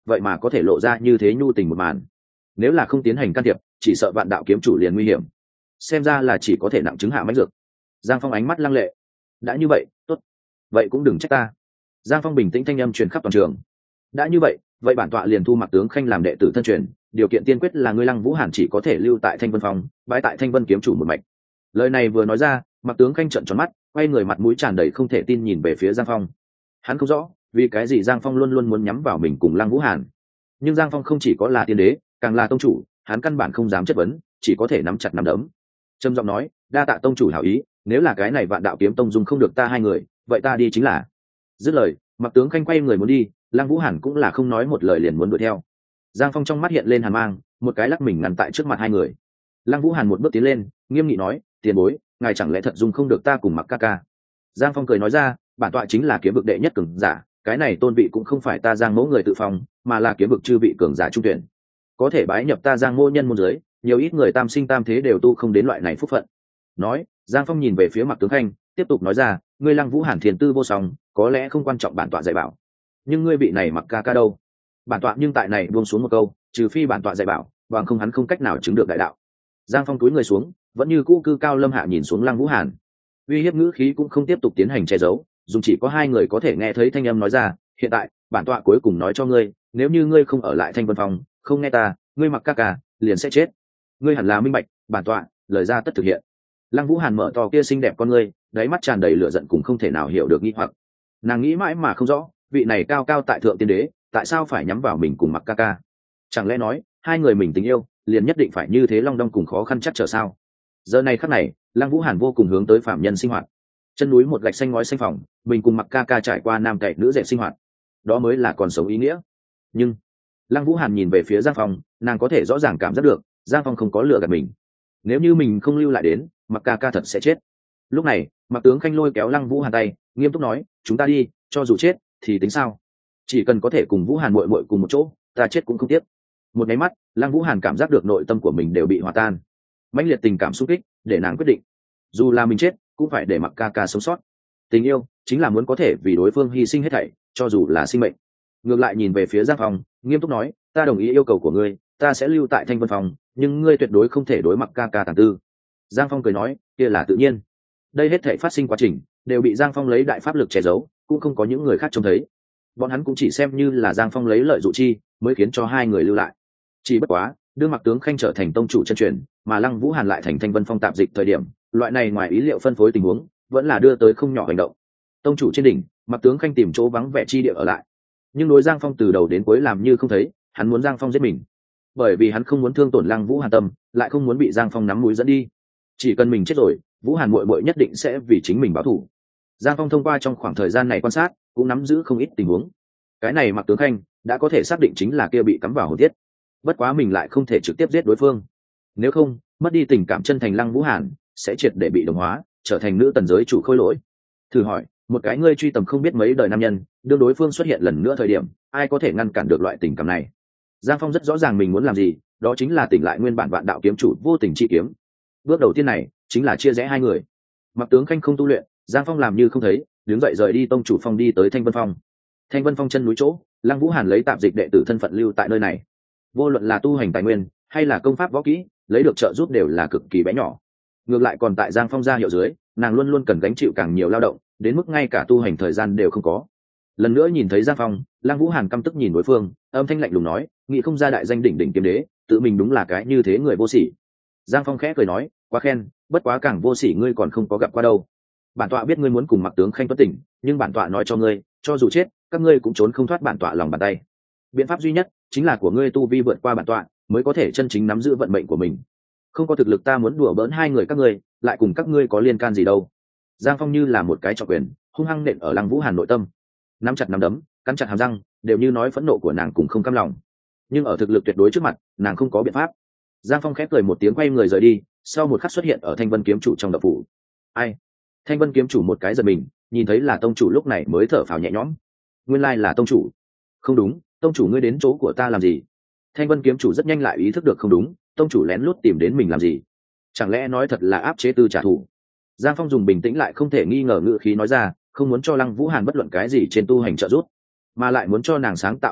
vậy mà có thể lộ ra như thế nhu tình một màn. Nếu là không tiến hành can thiệp, chỉ sợ vạn đạo kiếm chủ liền nguy hiểm. Xem ra là chỉ có thể nặng chứng hạ mãnh dược. Giang Phong ánh mắt lăng lệ. Đã như vậy, tốt, vậy cũng đừng trách ta. Giang Phong bình tĩnh thanh âm truyền khắp toàn trường. Đã như vậy, vậy bản tọa liền thu Mặc tướng Khanh làm đệ tử thân truyền, điều kiện tiên quyết là ngươi Lăng Vũ Hàn chỉ có thể lưu tại Thanh Vân Phong, bái tại Thanh Vân kiếm chủ một mạch. Lời này vừa nói ra, Mặc tướng Khanh trợn tròn mắt, quay người mặt mũi tràn đầy không thể tin nhìn về phía Giang Phong. Hắn không rõ vì cái gì Giang Phong luôn luôn muốn nhắm vào mình cùng Lăng Vũ Hàn, nhưng Giang Phong không chỉ có là tiên đế, càng là tông chủ, hắn căn bản không dám chất vấn, chỉ có thể nắm chặt nắm đấm. Trầm giọng nói, đa tạ tông chủ hảo ý, nếu là cái này Vạn Đạo Kiếm Tông dung không được ta hai người, vậy ta đi chính là. Dứt lời, Mặc tướng Khanh quay người muốn đi, Lăng Vũ Hàn cũng là không nói một lời liền muốn đuổi theo. Giang Phong trong mắt hiện lên hàn mang, một cái lắc mình ngăn tại trước mặt hai người. Lăng Vũ Hàn một bước tiến lên, nghiêm nghị nói, tiền bối, ngài chẳng lẽ thật dung không được ta cùng Mặc ca ca? Giang Phong cười nói ra, bản tọa chính là kiếm vực đệ nhất cường giả, cái này tôn vị cũng không phải ta Giang mẫu người tự phong, mà là kiếm vực chư vị cường giả trung tuyển, có thể bái nhập ta Giang mô nhân môn giới, nhiều ít người tam sinh tam thế đều tu không đến loại này phúc phận. Nói, Giang Phong nhìn về phía Mặc tướng Khanh, tiếp tục nói ra, ngươi Lăng Vũ Hàn thiền tư vô song, có lẽ không quan trọng bản tọa dạy bảo, nhưng ngươi vị này Mặc ca ca đâu? Bản tọa nhưng tại này buông xuống một câu, trừ phi bản tọa dạy bảo, bằng không hắn không cách nào chứng được đại đạo. Giang Phong túi người xuống, vẫn như cũ cư cao lâm hạ nhìn xuống Lăng Vũ Hàn, uy hiếp ngữ khí cũng không tiếp tục tiến hành che giấu, dùng chỉ có hai người có thể nghe thấy thanh âm nói ra, hiện tại bản tọa cuối cùng nói cho ngươi, nếu như ngươi không ở lại Thanh Vân Phong, không nghe ta, ngươi Mặc ca ca liền sẽ chết. Ngươi hẳn là minh bạch, bản tọa lời ra tất thực hiện. Lăng Vũ Hàn mở to kia xinh đẹp con ngươi, đáy mắt tràn đầy lửa giận cũng không thể nào hiểu được nghi hoặc. Nàng nghĩ mãi mà không rõ, vị này cao cao tại thượng tiên đế, tại sao phải nhắm vào mình cùng Mặc ca ca? Chẳng lẽ nói, hai người mình tình yêu, liền nhất định phải như thế long đong cùng khó khăn chắc trở sao? Giờ này khắc này, Lăng Vũ Hàn vô cùng hướng tới phạm nhân sinh hoạt. Chân núi một gạch xanh ngói xanh phòng, mình cùng Mặc ca ca trải qua nam cậy nữ dệt sinh hoạt, đó mới là còn sống ý nghĩa. Nhưng Lăng Vũ Hàn nhìn về phía Giang Phong, nàng có thể rõ ràng cảm giác được, Giang Phong không có lừa gạt mình. Nếu như mình không lưu lại đến, Mặc ca ca thật sẽ chết. Lúc này, Mặc tướng Khanh lôi kéo Lăng Vũ Hàn tay, nghiêm túc nói, chúng ta đi, cho dù chết thì tính sao? Chỉ cần có thể cùng Vũ Hàn muội muội cùng một chỗ, ta chết cũng không tiếc. Một cái mắt, Lăng Vũ Hàn cảm giác được nội tâm của mình đều bị hòa tan. Mãnh liệt tình cảm xúc kích, để nàng quyết định, dù là mình chết, cũng phải để Mặc ca ca sống sót. Tình yêu chính là muốn có thể vì đối phương hy sinh hết thảy, cho dù là sinh mệnh. Ngược lại nhìn về phía Giang Phong, nghiêm túc nói, ta đồng ý yêu cầu của ngươi, ta sẽ lưu tại Thanh Vân Phòng, nhưng ngươi tuyệt đối không thể đối Mặc ca ca tàn tư. Giang Phong cười nói, kia là tự nhiên. Đây hết thảy phát sinh quá trình đều bị Giang Phong lấy đại pháp lực che giấu, cũng không có những người khác trông thấy. Bọn hắn cũng chỉ xem như là Giang Phong lấy lợi dụ chi, mới khiến cho hai người lưu lại. Chỉ bất quá, đưa Mặc tướng Khanh trở thành tông chủ chân truyền, mà Lăng Vũ Hàn lại thành Thanh Vân Phong tạm dịch thời điểm, loại này ngoài ý liệu phân phối tình huống, vẫn là đưa tới không nhỏ hành động. Tông chủ trên đỉnh, Mặc tướng Khanh tìm chỗ vắng vẻ chi địa ở lại, nhưng đối Giang Phong từ đầu đến cuối làm như không thấy, hắn muốn Giang Phong giết mình, bởi vì hắn không muốn thương tổn Lăng Vũ Hàn tâm, lại không muốn bị Giang Phong nắm mũi dẫn đi. Chỉ cần mình chết rồi, Vũ Hàn muội muội nhất định sẽ vì chính mình báo thù. Giang Phong thông qua trong khoảng thời gian này quan sát, cũng nắm giữ không ít tình huống. Cái này Mặc tướng Khanh đã có thể xác định chính là kia bị cắm vào hồn thiết. Bất quá mình lại không thể trực tiếp giết đối phương, nếu không, mất đi tình cảm chân thành Lăng Vũ Hàn sẽ triệt để bị đồng hóa, trở thành nữ tần giới chủ khôi lỗi. Thử hỏi, một cái ngươi truy tầm không biết mấy đời nam nhân, đương đối phương xuất hiện lần nữa thời điểm, ai có thể ngăn cản được loại tình cảm này? Giang Phong rất rõ ràng mình muốn làm gì, đó chính là tỉnh lại nguyên bản Vạn Đạo kiếm chủ vô tình chi kiếm. Bước đầu tiên này chính là chia rẽ hai người. Mặc tướng Khanh không tu luyện, Giang Phong làm như không thấy, đứng dậy rời đi tông chủ phong đi tới Thanh Vân Phong. Thanh Vân Phong chân núi chỗ, Lăng Vũ Hàn lấy tạm dịch đệ tử thân phận lưu tại nơi này. Vô luận là tu hành tài nguyên hay là công pháp võ kỹ, lấy được trợ giúp đều là cực kỳ bé nhỏ. Ngược lại còn tại Giang Phong gia hiệu dưới, nàng luôn luôn cần gánh chịu càng nhiều lao động, đến mức ngay cả tu hành thời gian đều không có. Lần nữa nhìn thấy Giang Phong, Lăng Vũ Hàn căm tức nhìn đối phương, âm thanh lạnh lùng nói, nghĩ không ra đại danh đỉnh đỉnh kiếm đế, tự mình đúng là cái như thế người vô sỉ. Giang Phong khẽ cười nói, quá khen, bất quá càng vô sỉ ngươi còn không có gặp qua đâu. Bản tọa biết ngươi muốn cùng Mặc tướng Khanh tuất tỉnh, nhưng bản tọa nói cho ngươi, cho dù chết, các ngươi cũng trốn không thoát bản tọa lòng bàn tay. Biện pháp duy nhất chính là của ngươi tu vi vượt qua bản tọa, mới có thể chân chính nắm giữ vận mệnh của mình. Không có thực lực ta muốn đùa bỡn hai người các ngươi, lại cùng các ngươi có liên can gì đâu. Giang Phong như là một cái trọng quyền, hung hăng nện ở Lăng Vũ Hàn nội tâm, nắm chặt nắm đấm, cắn chặt hàm răng, đều như nói phẫn nộ của nàng cùng không cam lòng. Nhưng ở thực lực tuyệt đối trước mặt, nàng không có biện pháp. Giang Phong khép cười một tiếng quay người rời đi, sau một khắc xuất hiện ở Thanh Vân kiếm chủ trong đập phủ. Ai? Thanh Vân kiếm chủ một cái giật mình, nhìn thấy là tông chủ lúc này mới thở phào nhẹ nhõm. Nguyên lai là tông chủ. Không đúng, tông chủ ngươi đến chỗ của ta làm gì? Thanh Vân kiếm chủ rất nhanh lại ý thức được không đúng, tông chủ lén lút tìm đến mình làm gì? Chẳng lẽ nói thật là áp chế tư trả thù? Giang Phong dùng bình tĩnh lại không thể nghi ngờ ngữ khí nói ra, không muốn cho Lăng Vũ Hàn bất luận cái gì trên tu hành trợ giúp, mà lại muốn cho nàng sáng tạo áp lực,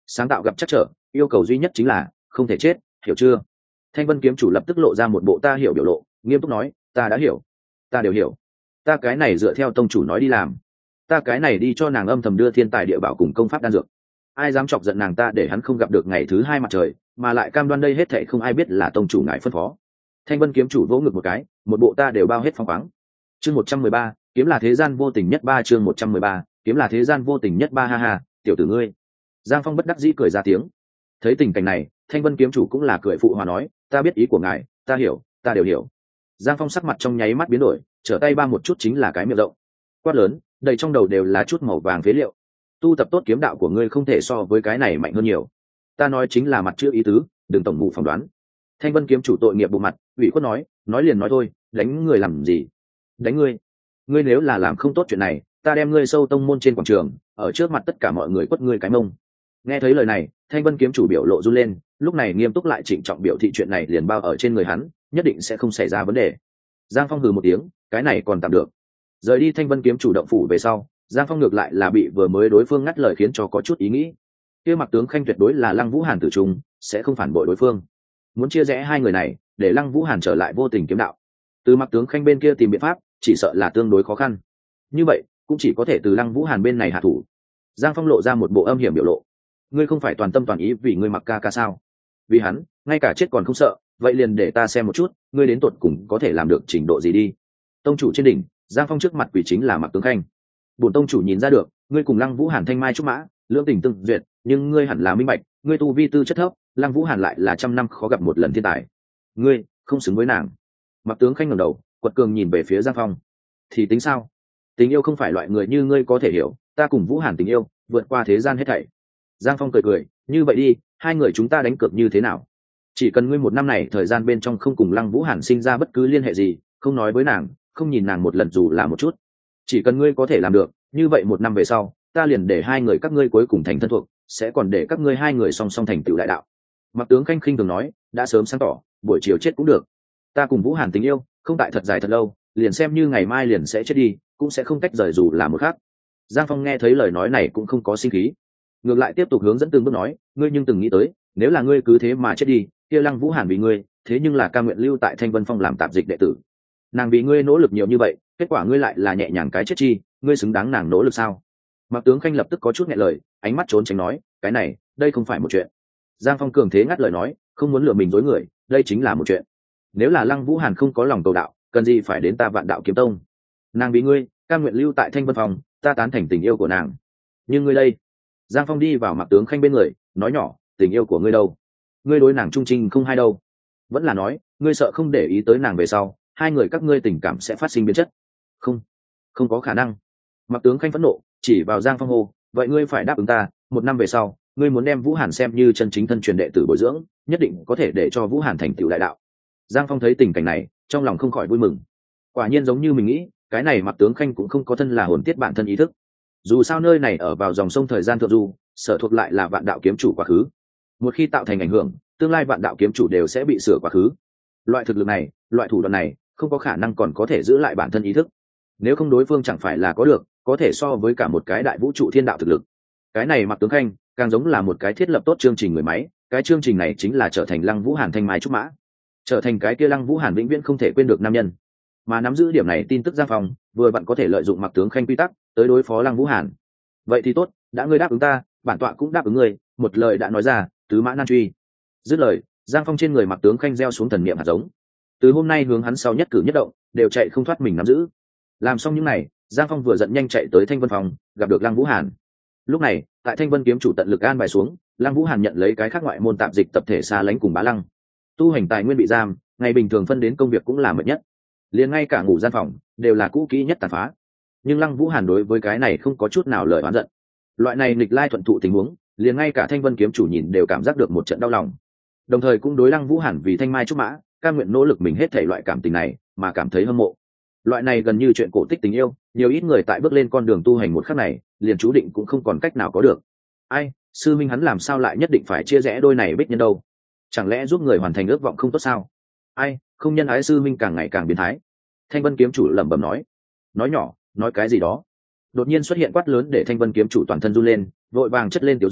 sáng tạo gặp chắc trở, yêu cầu duy nhất chính là không thể chết, hiểu chưa? Thanh Vân kiếm chủ lập tức lộ ra một bộ ta hiểu biểu lộ, nghiêm túc nói, ta đã hiểu, ta đều hiểu. Ta cái này dựa theo tông chủ nói đi làm, ta cái này đi cho nàng âm thầm đưa thiên tài địa bảo cùng công pháp đan dược. Ai dám chọc giận nàng ta để hắn không gặp được ngày thứ hai mặt trời, mà lại cam đoan đây hết thảy không ai biết là tông chủ ngài phân phó. Thanh Vân kiếm chủ vỗ ngực một cái, một bộ ta đều bao hết phong khoáng. Chương một trăm mười ba, kiếm là thế gian vô tình nhất ba chương một trăm mười ba, kiếm là thế gian vô tình nhất ba ha ha, tiểu tử ngươi. Giang Phong bất đắc dĩ cười ra tiếng. Thấy tình cảnh này, Thanh Vân kiếm chủ cũng là cười phụ hòa nói, ta biết ý của ngài, ta hiểu, ta đều hiểu. Giang Phong sắc mặt trong nháy mắt biến đổi, trở tay ba một chút chính là cái miệng rộng. Quát lớn, đầy trong đầu đều là chút màu vàng phế liệu. Tu tập tốt kiếm đạo của ngươi không thể so với cái này mạnh hơn nhiều. Ta nói chính là mặt chữ ý tứ, đừng tổng mù phỏng đoán. Thanh Vân kiếm chủ tội nghiệp bộ mặt, ủy khuất nói, nói liền nói thôi, đánh người làm gì? Đánh ngươi? Ngươi nếu là làm không tốt chuyện này, ta đem ngươi sâu tông môn trên quảng trường, ở trước mặt tất cả mọi người quất ngươi cái mông. Nghe thấy lời này, Thanh Vân kiếm chủ biểu lộ run lên, lúc này nghiêm túc lại trịnh trọng biểu thị chuyện này liền bao ở trên người hắn, nhất định sẽ không xảy ra vấn đề. Giang Phong hừ một tiếng, cái này còn tạm được. Rời đi Thanh Vân kiếm chủ động phủ về sau, Giang Phong ngược lại là bị vừa mới đối phương ngắt lời khiến cho có chút ý nghĩ. Kia Mặc Tướng Khanh tuyệt đối là Lăng Vũ Hàn tử trung, sẽ không phản bội đối phương. Muốn chia rẽ hai người này, để Lăng Vũ Hàn trở lại vô tình kiếm đạo. Từ Mặc Tướng Khanh bên kia tìm biện pháp, chỉ sợ là tương đối khó khăn. Như vậy, cũng chỉ có thể từ Lăng Vũ Hàn bên này hạ thủ. Giang Phong lộ ra một bộ âm hiểm biểu lộ. Ngươi không phải toàn tâm toàn ý vì ngươi Mặc ca ca sao? Vì hắn, ngay cả chết còn không sợ, vậy liền để ta xem một chút, ngươi đến tột cùng có thể làm được trình độ gì đi. Tông chủ trên đỉnh, Giang Phong trước mặt quỷ chính là Mặc Tướng Khanh. Bổn tông chủ nhìn ra được, ngươi cùng Lăng Vũ Hàn thanh mai trúc mã, lưỡng tình tương duyệt, nhưng ngươi hẳn là minh bạch, ngươi tu vi tư chất thấp, Lăng Vũ Hàn lại là trăm năm khó gặp một lần thiên tài. Ngươi không xứng với nàng. Mặc Tướng Khanh ngẩng đầu, quật cường nhìn về phía Giang Phong. Thì tính sao? Tình yêu không phải loại người như ngươi có thể hiểu, ta cùng Vũ Hàn tình yêu, vượt qua thế gian hết thảy. Giang Phong cười cười, như vậy đi, hai người chúng ta đánh cược như thế nào? Chỉ cần ngươi một năm này thời gian bên trong không cùng Lăng Vũ Hàn sinh ra bất cứ liên hệ gì, không nói với nàng, không nhìn nàng một lần dù là một chút. Chỉ cần ngươi có thể làm được, như vậy một năm về sau, ta liền để hai người các ngươi cuối cùng thành thân thuộc, sẽ còn để các ngươi hai người song song thành tựu đại đạo. Mặc Tướng Khanh khinh thường nói, đã sớm sáng tỏ, buổi chiều chết cũng được. Ta cùng Vũ Hàn tình yêu, không tại thật dài thật lâu, liền xem như ngày mai liền sẽ chết đi, cũng sẽ không tách rời dù là một khác. Giang Phong nghe thấy lời nói này cũng không có sinh khí, ngược lại tiếp tục hướng dẫn từng bước nói, ngươi nhưng từng nghĩ tới, nếu là ngươi cứ thế mà chết đi, kia Lăng Vũ Hàn vì ngươi, thế nhưng là ca nguyện lưu tại Thanh Vân Phong làm tạp dịch đệ tử. Nàng vì ngươi nỗ lực nhiều như vậy, kết quả ngươi lại là nhẹ nhàng cái chết chi, ngươi xứng đáng nàng nỗ lực sao? Mặc Tướng Khanh lập tức có chút nghẹn lời, ánh mắt trốn tránh nói, cái này, đây không phải một chuyện. Giang Phong cường thế ngắt lời nói, không muốn lừa mình dối người, đây chính là một chuyện. Nếu là Lăng Vũ Hàn không có lòng cầu đạo, cần gì phải đến ta Vạn Đạo Kiếm Tông? Nàng vì ngươi, ca nguyện lưu tại Thanh Vân Phong, ta tán thành tình yêu của nàng. Nhưng ngươi đây? Giang Phong đi vào Mặc Tướng Khanh bên người, nói nhỏ, tình yêu của ngươi đâu? Ngươi đối nàng trung trinh không hay đâu? Vẫn là nói, ngươi sợ không để ý tới nàng về sau, hai người các ngươi tình cảm sẽ phát sinh biến chất? Không, không có khả năng. Mặc Tướng Khanh phẫn nộ, chỉ vào Giang Phong hô, vậy ngươi phải đáp ứng ta, một năm về sau, ngươi muốn đem Vũ Hàn xem như chân chính thân truyền đệ tử bồi dưỡng, nhất định có thể để cho Vũ Hàn thành tựu đại đạo. Giang Phong thấy tình cảnh này, trong lòng không khỏi vui mừng. Quả nhiên giống như mình nghĩ, cái này Mặc Tướng Khanh cũng không có thân là hồn tiết bản thân ý thức. Dù sao nơi này ở vào dòng sông thời gian thượng du, sở thuộc lại là Vạn Đạo kiếm chủ quá khứ. Một khi tạo thành ảnh hưởng, tương lai Vạn Đạo kiếm chủ đều sẽ bị sửa quá khứ. Loại thực lực này, loại thủ đoạn này, không có khả năng còn có thể giữ lại bản thân ý thức. Nếu không đối phương chẳng phải là có được, có thể so với cả một cái đại vũ trụ thiên đạo thực lực. Cái này Mặc Tướng Khanh càng giống là một cái thiết lập tốt chương trình người máy, cái chương trình này chính là trở thành Lăng Vũ Hàn thanh mai trúc mã, trở thành cái kia Lăng Vũ Hàn vĩnh viễn không thể quên được nam nhân. Mà nắm giữ điểm này tin tức Giang Phong vừa vặn có thể lợi dụng Mặc Tướng Khanh quy tắc tới đối phó Lăng Vũ Hàn. Vậy thì tốt, đã ngươi đáp ứng ta, bản tọa cũng đáp ứng ngươi, một lời đã nói ra, tứ mã nan truy. Dứt lời, Giang Phong trên người Mặc Tướng Khanh gieo xuống thần niệm hạt giống. Từ hôm nay hướng hắn sau nhất cử nhất động đều chạy không thoát mình nắm giữ. Làm xong những này, Giang Phong vừa giận nhanh chạy tới Thanh Vân Phòng, gặp được Lăng Vũ Hàn. Lúc này, tại Thanh Vân kiếm chủ tận lực an bài xuống, Lăng Vũ Hàn nhận lấy cái khác ngoại môn tạp dịch tập thể xa lánh cùng Bá Lăng. Tu hành tài nguyên bị giam, ngày bình thường phân đến công việc cũng là mệt nhất. Liền ngay cả ngủ gian phòng đều là cũ kỹ nhất tàn phá. Nhưng Lăng Vũ Hàn đối với cái này không có chút nào lời oán giận. Loại này nghịch lai thuận thụ tình huống, liền ngay cả Thanh Vân kiếm chủ nhìn đều cảm giác được một trận đau lòng. Đồng thời cũng đối Lăng Vũ Hàn vì thanh mai trúc mã, cam nguyện nỗ lực mình hết thảy loại cảm tình này, mà cảm thấy hâm mộ. Loại này gần như chuyện cổ tích tình yêu, nhiều ít người tại bước lên con đường tu hành một khắc này, liền chú định cũng không còn cách nào có được. Ai, sư minh hắn làm sao lại nhất định phải chia rẽ đôi này bích nhân đâu? Chẳng lẽ giúp người hoàn thành ước vọng không tốt sao? Ai, không nhân ái sư minh càng ngày càng biến thái. Thanh Vân kiếm chủ lẩm bẩm nói, nói nhỏ, nói cái gì đó. Đột nhiên xuất hiện quát lớn để Thanh Vân kiếm chủ toàn thân run lên, vội vàng chất lên tiểu dung,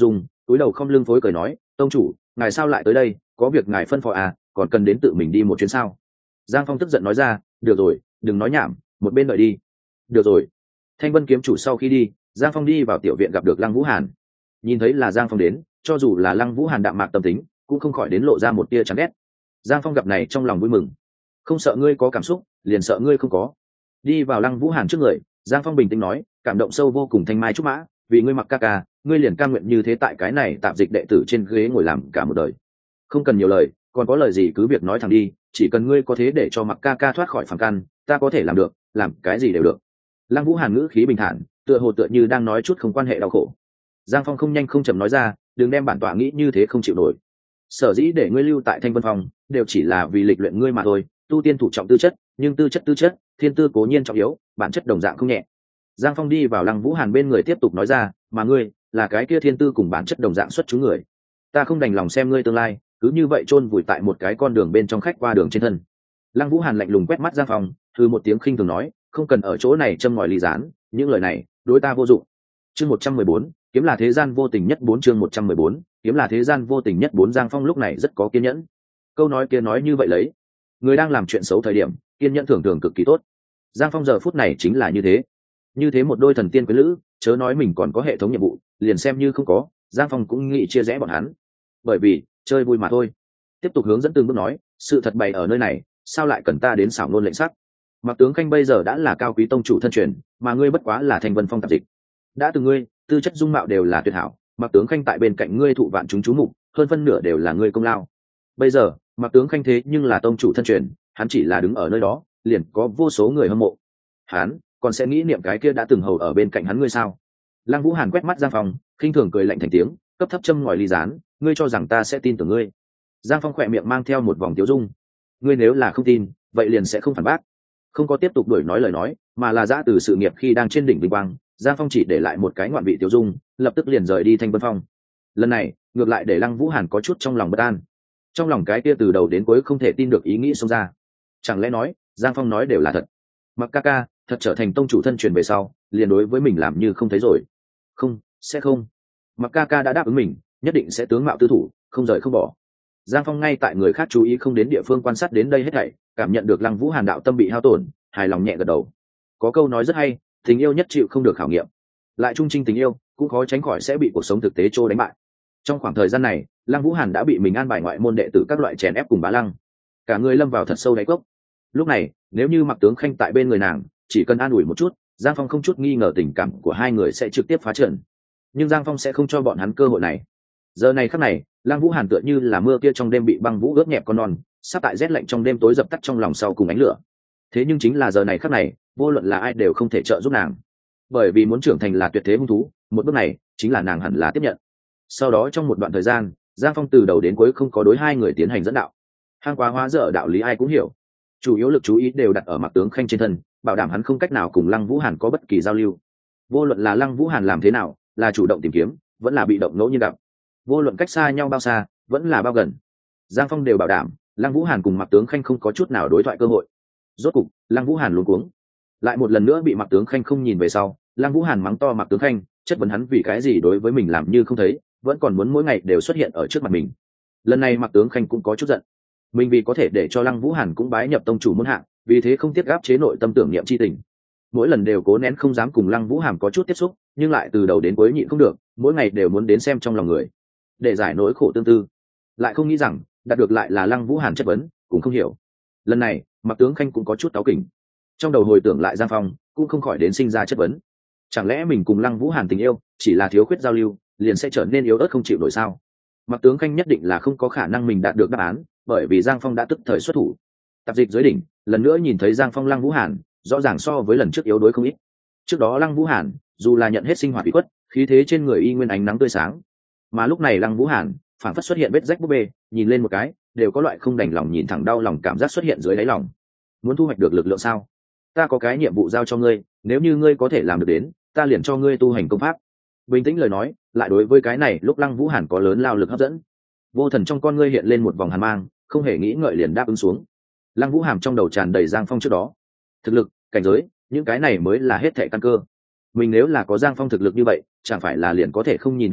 túi đầu không lưng phối cười nói, tông chủ ngài sao lại tới đây, có việc ngài phân phó à, còn cần đến tự mình đi một chuyến sao? Giang Phong tức giận nói ra, được rồi đừng nói nhảm, một bên đợi đi. Được rồi. Thanh Vân kiếm chủ sau khi đi, Giang Phong đi vào tiểu viện gặp được Lăng Vũ Hàn. Nhìn thấy là Giang Phong đến, cho dù là Lăng Vũ Hàn đạm mạc tâm tính cũng không khỏi đến lộ ra một tia chán ghét. Giang Phong gặp này trong lòng vui mừng, không sợ ngươi có cảm xúc, liền sợ ngươi không có. Đi vào Lăng Vũ Hàn trước người, Giang Phong bình tĩnh nói, cảm động sâu vô cùng Thanh Mai trúc mã, vì ngươi Mặc ca ca, ngươi liền cam nguyện như thế tại cái này tạm dịch đệ tử trên ghế ngồi làm cả một đời. Không cần nhiều lời, còn có lời gì cứ việc nói thẳng đi, chỉ cần ngươi có thế để cho Mặc ca ca thoát khỏi phàm căn, ta có thể làm được, làm cái gì đều được. Lăng Vũ Hàn ngữ khí bình thản, tựa hồ tựa như đang nói chút không quan hệ đau khổ. Giang Phong không nhanh không chậm nói ra, đừng đem bản tọa nghĩ như thế không chịu nổi. Sở dĩ để ngươi lưu tại Thanh Vân Phong, đều chỉ là vì lịch luyện ngươi mà thôi. Tu tiên thủ trọng tư chất, nhưng tư chất tư chất, thiên tư cố nhiên trọng yếu, bản chất đồng dạng không nhẹ. Giang Phong đi vào Lăng Vũ Hàn bên người tiếp tục nói ra, mà ngươi là cái kia thiên tư cùng bản chất đồng dạng xuất chúng người. Ta không đành lòng xem ngươi tương lai cứ như vậy chôn vùi tại một cái con đường bên trong khách qua đường trên thân. Lăng Vũ Hàn lạnh lùng quét mắt Giang Phong, thư một tiếng khinh thường nói, không cần ở chỗ này châm ngòi ly gián, những lời này đối ta vô dụng. Chương một trăm mười bốn, kiếm là thế gian vô tình nhất bốn chương một trăm mười bốn, kiếm là thế gian vô tình nhất bốn. Giang Phong lúc này rất có kiên nhẫn. Câu nói kia nói như vậy lấy, người đang làm chuyện xấu thời điểm, kiên nhẫn thường thường cực kỳ tốt. Giang Phong giờ phút này chính là như thế. Như thế một đôi thần tiên quý lữ, chớ nói mình còn có hệ thống nhiệm vụ, liền xem như không có, Giang Phong cũng nghĩ chia rẽ bọn hắn. Bởi vì, chơi vui mà thôi. Tiếp tục hướng dẫn từng bước nói, sự thật bày ở nơi này, sao lại cần ta đến xảo nôn lệnh sắc? Mặc tướng Khanh bây giờ đã là cao quý tông chủ thân truyền, mà ngươi bất quá là Thanh Vân Phong tạp dịch. Đã từng ngươi, tư chất dung mạo đều là tuyệt hảo, Mặc tướng Khanh tại bên cạnh ngươi thụ vạn chúng chú mục, hơn phân nửa đều là ngươi công lao. Bây giờ, Mặc tướng Khanh thế nhưng là tông chủ thân truyền, hắn chỉ là đứng ở nơi đó, liền có vô số người hâm mộ. Hắn còn sẽ nghĩ niệm cái kia đã từng hầu ở bên cạnh hắn ngươi sao? Lăng Vũ Hàn quét mắt Giang Phong, khinh thường cười lạnh thành tiếng, cấp thấp châm ngòi ly gián, ngươi cho rằng ta sẽ tin tưởng ngươi? Giang Phong khỏe miệng mang theo một vòng tiếu dung, ngươi nếu là không tin, vậy liền sẽ không phản bác. Không có tiếp tục đuổi nói lời nói, mà là giã từ sự nghiệp khi đang trên đỉnh vinh quang, Giang Phong chỉ để lại một cái ngoạn vị tiếu dung, lập tức liền rời đi Thanh Vân Phong. Lần này, ngược lại để Lăng Vũ Hàn có chút trong lòng bất an. Trong lòng cái kia từ đầu đến cuối không thể tin được ý nghĩ xông ra. Chẳng lẽ nói, Giang Phong nói đều là thật? Mặc ca ca thật trở thành tông chủ thân truyền về sau, liền đối với mình làm như không thấy rồi? Không, sẽ không. Mặc ca ca đã đáp ứng mình, nhất định sẽ tướng mạo tư thủ, không rời không bỏ. Giang Phong ngay tại người khác chú ý không đến địa phương quan sát đến đây hết thảy, cảm nhận được Lăng Vũ Hàn đạo tâm bị hao tổn, hài lòng nhẹ gật đầu. Có câu nói rất hay, tình yêu nhất chịu không được khảo nghiệm, lại trung trinh tình yêu cũng khó tránh khỏi sẽ bị cuộc sống thực tế trô đánh bại. Trong khoảng thời gian này, Lăng Vũ Hàn đã bị mình an bài ngoại môn đệ tử các loại chèn ép cùng bá lăng, cả người lâm vào thật sâu đáy cốc. Lúc này, nếu như Mặc tướng Khanh tại bên người nàng, chỉ cần an ủi một chút, Giang Phong không chút nghi ngờ tình cảm của hai người sẽ trực tiếp phá trận. Nhưng Giang Phong sẽ không cho bọn hắn cơ hội này. Giờ này khắc này, Lăng Vũ Hàn tựa như là mưa kia trong đêm bị băng vũ ướt nhẹp con non, sắp tại rét lạnh trong đêm tối dập tắt trong lòng sau cùng ánh lửa. Thế nhưng chính là giờ này khắc này, vô luận là ai đều không thể trợ giúp nàng, bởi vì muốn trưởng thành là tuyệt thế hung thú, một bước này chính là nàng hẳn là tiếp nhận. Sau đó trong một đoạn thời gian, Giang Phong từ đầu đến cuối không có đối hai người tiến hành dẫn đạo. Hang quá hóa dở đạo lý ai cũng hiểu, chủ yếu lực chú ý đều đặt ở Mặc tướng Khanh trên thân, bảo đảm hắn không cách nào cùng Lăng Vũ Hàn có bất kỳ giao lưu. Vô luận là Lăng Vũ Hàn làm thế nào, là chủ động tìm kiếm, vẫn là bị động ngẫu nhiên gặp, vô luận cách xa nhau bao xa, vẫn là bao gần, Giang Phong đều bảo đảm Lăng Vũ Hàn cùng Mặc tướng Khanh không có chút nào đối thoại cơ hội. Rốt cục, Lăng Vũ Hàn luống cuống, lại một lần nữa bị Mặc tướng Khanh không nhìn về sau. Lăng Vũ Hàn mắng to Mặc tướng Khanh, chất vấn hắn vì cái gì đối với mình làm như không thấy, vẫn còn muốn mỗi ngày đều xuất hiện ở trước mặt mình. Lần này Mặc tướng Khanh cũng có chút giận, mình vì có thể để cho Lăng Vũ Hàn cũng bái nhập tông chủ môn hạ, vì thế không tiếc gáp chế nội tâm tưởng niệm chi tình, mỗi lần đều cố nén không dám cùng Lăng Vũ Hàn có chút tiếp xúc, nhưng lại từ đầu đến cuối nhịn không được, mỗi ngày đều muốn đến xem trong lòng người, để giải nỗi khổ tương tư. Lại không nghĩ rằng đạt được lại là Lăng Vũ Hàn chất vấn, cũng không hiểu. Lần này Mặc tướng Khanh cũng có chút cáu kỉnh, trong đầu hồi tưởng lại Giang Phong, cũng không khỏi đến sinh ra chất vấn. Chẳng lẽ mình cùng Lăng Vũ Hàn tình yêu chỉ là thiếu khuyết giao lưu, liền sẽ trở nên yếu ớt không chịu nổi sao? Mặc tướng Khanh nhất định là không có khả năng mình đạt được đáp án, bởi vì Giang Phong đã tức thời xuất thủ. Tạp dịch dưới đỉnh, lần nữa nhìn thấy Giang Phong Lăng Vũ Hàn, rõ ràng so với lần trước yếu đuối không ít. Trước đó Lăng Vũ Hàn dù là nhận hết sinh hoạt bị khuất, khí thế trên người y nguyên ánh nắng tươi sáng, mà lúc này Lăng Vũ Hàn phản phất xuất hiện vết rách búp bê, nhìn lên một cái đều có loại không đành lòng nhìn thẳng đau lòng cảm giác xuất hiện dưới đáy lòng. Muốn thu hoạch được lực lượng sao? Ta có cái nhiệm vụ giao cho ngươi, nếu như ngươi có thể làm được đến, ta liền cho ngươi tu hành công pháp. Bình tĩnh lời nói, lại đối với cái này lúc Lăng Vũ Hàn có lớn lao lực hấp dẫn. Vô thần trong con ngươi hiện lên một vòng hàn mang, không hề nghĩ ngợi liền đáp ứng xuống. Lăng Vũ Hàm trong đầu tràn đầy Giang Phong trước đó thực lực, cảnh giới, những cái này mới là hết thảy căn cơ. Mình nếu là có Giang Phong thực lực như vậy, chẳng phải là liền có thể không nhìn hết thảy,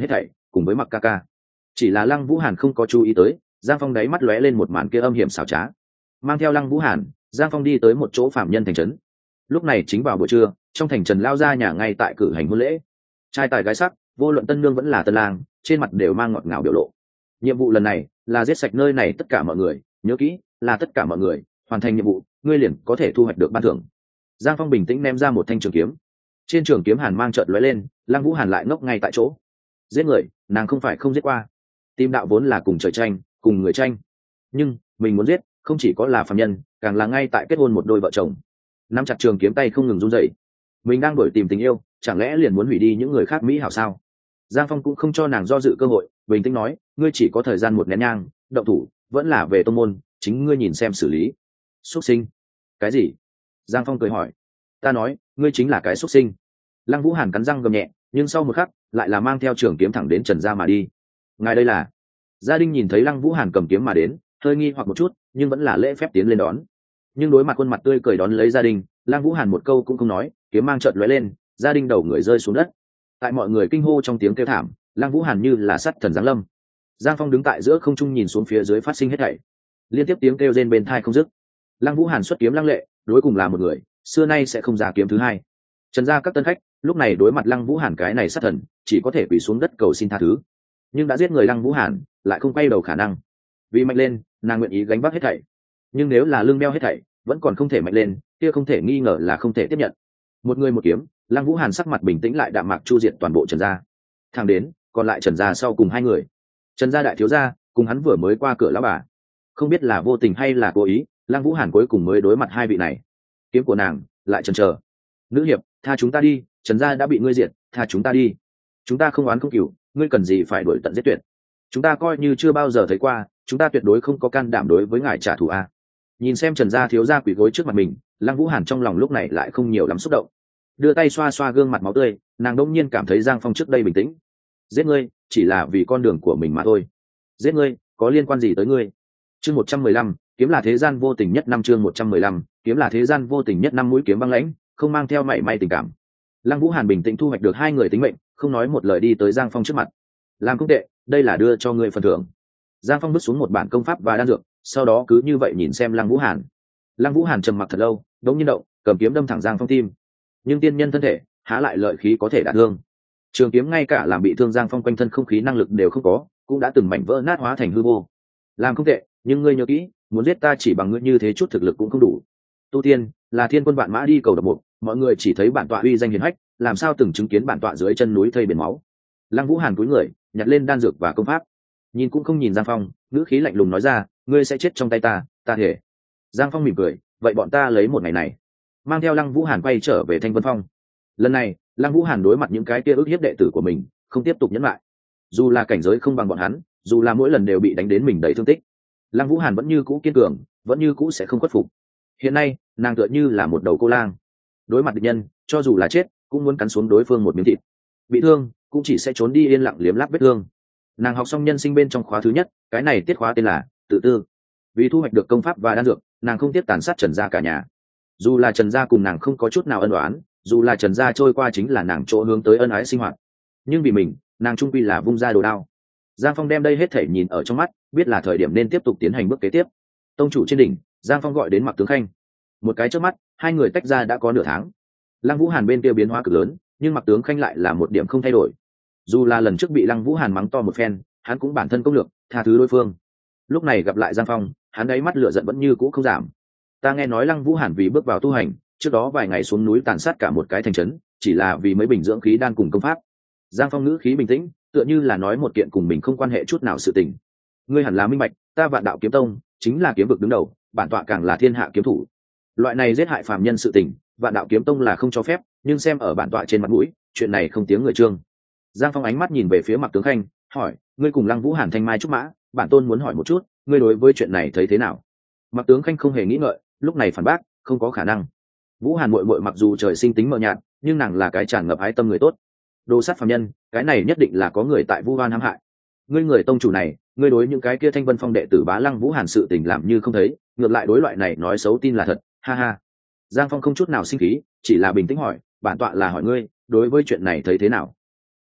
cùng với mặc ca ca. Chỉ là Lăng Vũ Hàn không có chú ý tới, Giang Phong đáy mắt lóe lên một màn kia âm hiểm xảo trá. Mang theo Lăng Vũ Hàn, Giang Phong đi tới một chỗ phạm nhân thành trấn. Lúc này chính vào buổi trưa, trong thành trần lao ra nhà ngay tại cử hành hôn lễ. Trai tài gái sắc, vô luận tân nương vẫn là tân lang, trên mặt đều mang ngọt ngào biểu lộ. Nhiệm vụ lần này là giết sạch nơi này tất cả mọi người, nhớ kỹ, là tất cả mọi người, hoàn thành nhiệm vụ, ngươi liền có thể thu hoạch được ban thưởng. Giang Phong bình tĩnh ném ra một thanh trường kiếm. Trên trường kiếm hàn mang chợt lóe lên, Lăng Vũ Hàn lại ngốc ngay tại chỗ. Giết người, nàng không phải không giết qua. Tim đạo vốn là cùng trời tranh, cùng người tranh. Nhưng, mình muốn giết, không chỉ có là phàm nhân, càng là ngay tại kết hôn một đôi vợ chồng. Nắm chặt trường kiếm tay không ngừng run rẩy. Mình đang đuổi tìm tình yêu, chẳng lẽ liền muốn hủy đi những người khác mỹ hảo sao? Giang Phong cũng không cho nàng do dự cơ hội, bình tĩnh nói, ngươi chỉ có thời gian một nén nhang, động thủ, vẫn là về tông môn, chính ngươi nhìn xem xử lý. Xuất sinh? Cái gì? Giang Phong cười hỏi. Ta nói, ngươi chính là cái xuất sinh. Lăng Vũ Hàn cắn răng gầm nhẹ, nhưng sau một khắc, lại là mang theo trường kiếm thẳng đến Trần gia mà đi. Ngài đây là? Gia đình nhìn thấy Lăng Vũ Hàn cầm kiếm mà đến, hơi nghi hoặc một chút, nhưng vẫn là lễ phép tiến lên đón. Nhưng đối mặt khuôn mặt tươi cười đón lấy gia đình, Lăng Vũ Hàn một câu cũng không nói, kiếm mang chợt lóe lên, gia đình đầu người rơi xuống đất. Tại mọi người kinh hô trong tiếng kêu thảm, Lăng Vũ Hàn như là sắt thần giáng lâm. Giang Phong đứng tại giữa không trung nhìn xuống phía dưới phát sinh hết thảy, liên tiếp tiếng kêu rên bên tai không dứt. Lăng Vũ Hàn xuất kiếm lăng lệ, đối cùng là một người, xưa nay sẽ không ra kiếm thứ hai. Trần gia các tân khách lúc này đối mặt Lăng Vũ Hàn cái này sát thần, chỉ có thể quỳ xuống đất cầu xin tha thứ. Nhưng đã giết người Lăng Vũ Hàn, lại không quay đầu khả năng. Vì mạnh lên, nàng nguyện ý gánh vác hết thảy. Nhưng nếu là lưng đeo hết thảy, vẫn còn không thể mạnh lên, kia không thể nghi ngờ là không thể tiếp nhận. Một người một kiếm, Lăng Vũ Hàn sắc mặt bình tĩnh lại đạm mạc chu diệt toàn bộ Trần gia. Thẳng đến, còn lại Trần gia sau cùng hai người. Trần gia đại thiếu gia, cùng hắn vừa mới qua cửa lão bà. Không biết là vô tình hay là cố ý, Lăng Vũ Hàn cuối cùng mới đối mặt hai vị này. Kiếm của nàng lại chần chờ. Nữ hiệp, tha chúng ta đi, Trần gia đã bị ngươi diệt, tha chúng ta đi. Chúng ta không oán không cừu, ngươi cần gì phải đuổi tận giết tuyệt. Chúng ta coi như chưa bao giờ thấy qua, chúng ta tuyệt đối không có can đảm đối với ngài trả thù a. Nhìn xem Trần gia thiếu gia quỳ gối trước mặt mình, Lăng Vũ Hàn trong lòng lúc này lại không nhiều lắm xúc động. Đưa tay xoa xoa gương mặt máu tươi, nàng đông nhiên cảm thấy Giang Phong trước đây bình tĩnh. Giết ngươi chỉ là vì con đường của mình mà thôi. Giết ngươi có liên quan gì tới ngươi? Chương một trăm mười lăm, kiếm là thế gian vô tình nhất năm chương một trăm mười lăm, kiếm là thế gian vô tình nhất năm mũi kiếm băng lãnh, không mang theo mảy may tình cảm. Lăng Vũ Hàn bình tĩnh thu hoạch được hai người tính mệnh, không nói một lời đi tới Giang Phong trước mặt. Làm không tệ, đây là đưa cho ngươi phần thưởng. Giang Phong bước xuống một bản công pháp và đan dược, sau đó cứ như vậy nhìn xem Lăng Vũ Hàn. Lăng Vũ Hàn trầm mặc thật lâu, đống nhiên động, cầm kiếm đâm thẳng Giang Phong tim. Nhưng tiên nhân thân thể, há lại lợi khí có thể đả thương. Trường kiếm ngay cả làm bị thương Giang Phong quanh thân không khí năng lực đều không có, cũng đã từng mảnh vỡ nát hóa thành hư vô. Làm không tệ, nhưng ngươi nhớ kỹ, muốn giết ta chỉ bằng ngươi như thế chút thực lực cũng không đủ. Tu tiên là thiên quân vạn mã đi cầu độc mục, mọi người chỉ thấy bản tọa uy danh hiển hách, làm sao từng chứng kiến bản tọa dưới chân núi thây biển máu. Lăng Vũ Hàn cúi người, nhặt lên đan dược và công pháp, nhìn cũng không nhìn Giang Phong, ngữ khí lạnh lùng nói ra, ngươi sẽ chết trong tay ta, ta thể. Giang Phong mỉm cười, vậy bọn ta lấy một ngày này, mang theo Lăng Vũ Hàn quay trở về Thanh Vân Phong. Lần này, Lăng Vũ Hàn đối mặt những cái kia ức hiếp đệ tử của mình, không tiếp tục nhẫn lại. Dù là cảnh giới không bằng bọn hắn, dù là mỗi lần đều bị đánh đến mình đầy thương tích, Lăng Vũ Hàn vẫn như cũ kiên cường, vẫn như cũ sẽ không khuất phục. Hiện nay, nàng tựa như là một đầu cô lang, đối mặt địch nhân, cho dù là chết, cũng muốn cắn xuống đối phương một miếng thịt. Bị thương, cũng chỉ sẽ trốn đi yên lặng liếm láp vết thương. Nàng học xong nhân sinh bên trong khóa thứ nhất, cái này tiết khóa tên là tự tư. Vì thu hoạch được công pháp và đan dược, nàng không tiếp tàn sát Trần gia cả nhà. Dù là Trần gia cùng nàng không có chút nào ân oán, dù là Trần gia trôi qua chính là nàng chỗ hướng tới ân ái sinh hoạt, nhưng vì mình, nàng trung quy là vung ra đồ đao. Giang Phong đem đây hết thể nhìn ở trong mắt, biết là thời điểm nên tiếp tục tiến hành bước kế tiếp. Tông chủ trên đỉnh, Giang Phong gọi đến Mạc Tướng Khanh. Một cái trước mắt, hai người tách ra đã có nửa tháng. Lăng Vũ Hàn bên kia biến hóa cực lớn, nhưng Mạc Tướng Khanh lại là một điểm không thay đổi. Dù là lần trước bị Lăng Vũ Hàn mắng to một phen, hắn cũng bản thân công lược, tha thứ đối phương. Lúc này gặp lại Giang Phong, hắn đáy mắt lửa giận vẫn như cũ không giảm. Ta nghe nói Lăng Vũ Hàn vì bước vào tu hành, trước đó vài ngày xuống núi tàn sát cả một cái thành trấn, chỉ là vì mấy bình dưỡng khí đan cùng công pháp. Giang Phong ngữ khí bình tĩnh, tựa như là nói một kiện cùng mình không quan hệ chút nào sự tình. Ngươi hẳn là minh bạch, ta Vạn Đạo Kiếm Tông chính là kiếm vực đứng đầu, bản tọa càng là thiên hạ kiếm thủ. Loại này giết hại phàm nhân sự tình, Vạn Đạo Kiếm Tông là không cho phép, nhưng xem ở bản tọa trên mặt mũi, chuyện này không tiếng người trương. Giang Phong ánh mắt nhìn về phía Mạc Tướng Khanh, hỏi, ngươi cùng Lăng Vũ Hàn thanh mai trúc mã, bản tôn muốn hỏi một chút, ngươi đối với chuyện này thấy thế nào? Mạc Tướng Khanh không hề nghĩ ngợi, lúc này phản bác, không có khả năng. Vũ Hàn muội muội mặc dù trời sinh tính mờ nhạt, nhưng nàng là cái tràn ngập ái tâm người tốt. Đồ sát phàm nhân, cái này nhất định là có người tại Vu Hoan hãm hại. Ngươi người tông chủ này, ngươi đối những cái kia Thanh Vân Phong đệ tử bá Lăng Vũ Hàn sự tình làm như không thấy, ngược lại đối loại này nói xấu tin là thật, ha ha. Giang Phong không chút nào sinh khí, chỉ là bình tĩnh hỏi, bản tọa là hỏi ngươi, đối với chuyện này thấy thế nào?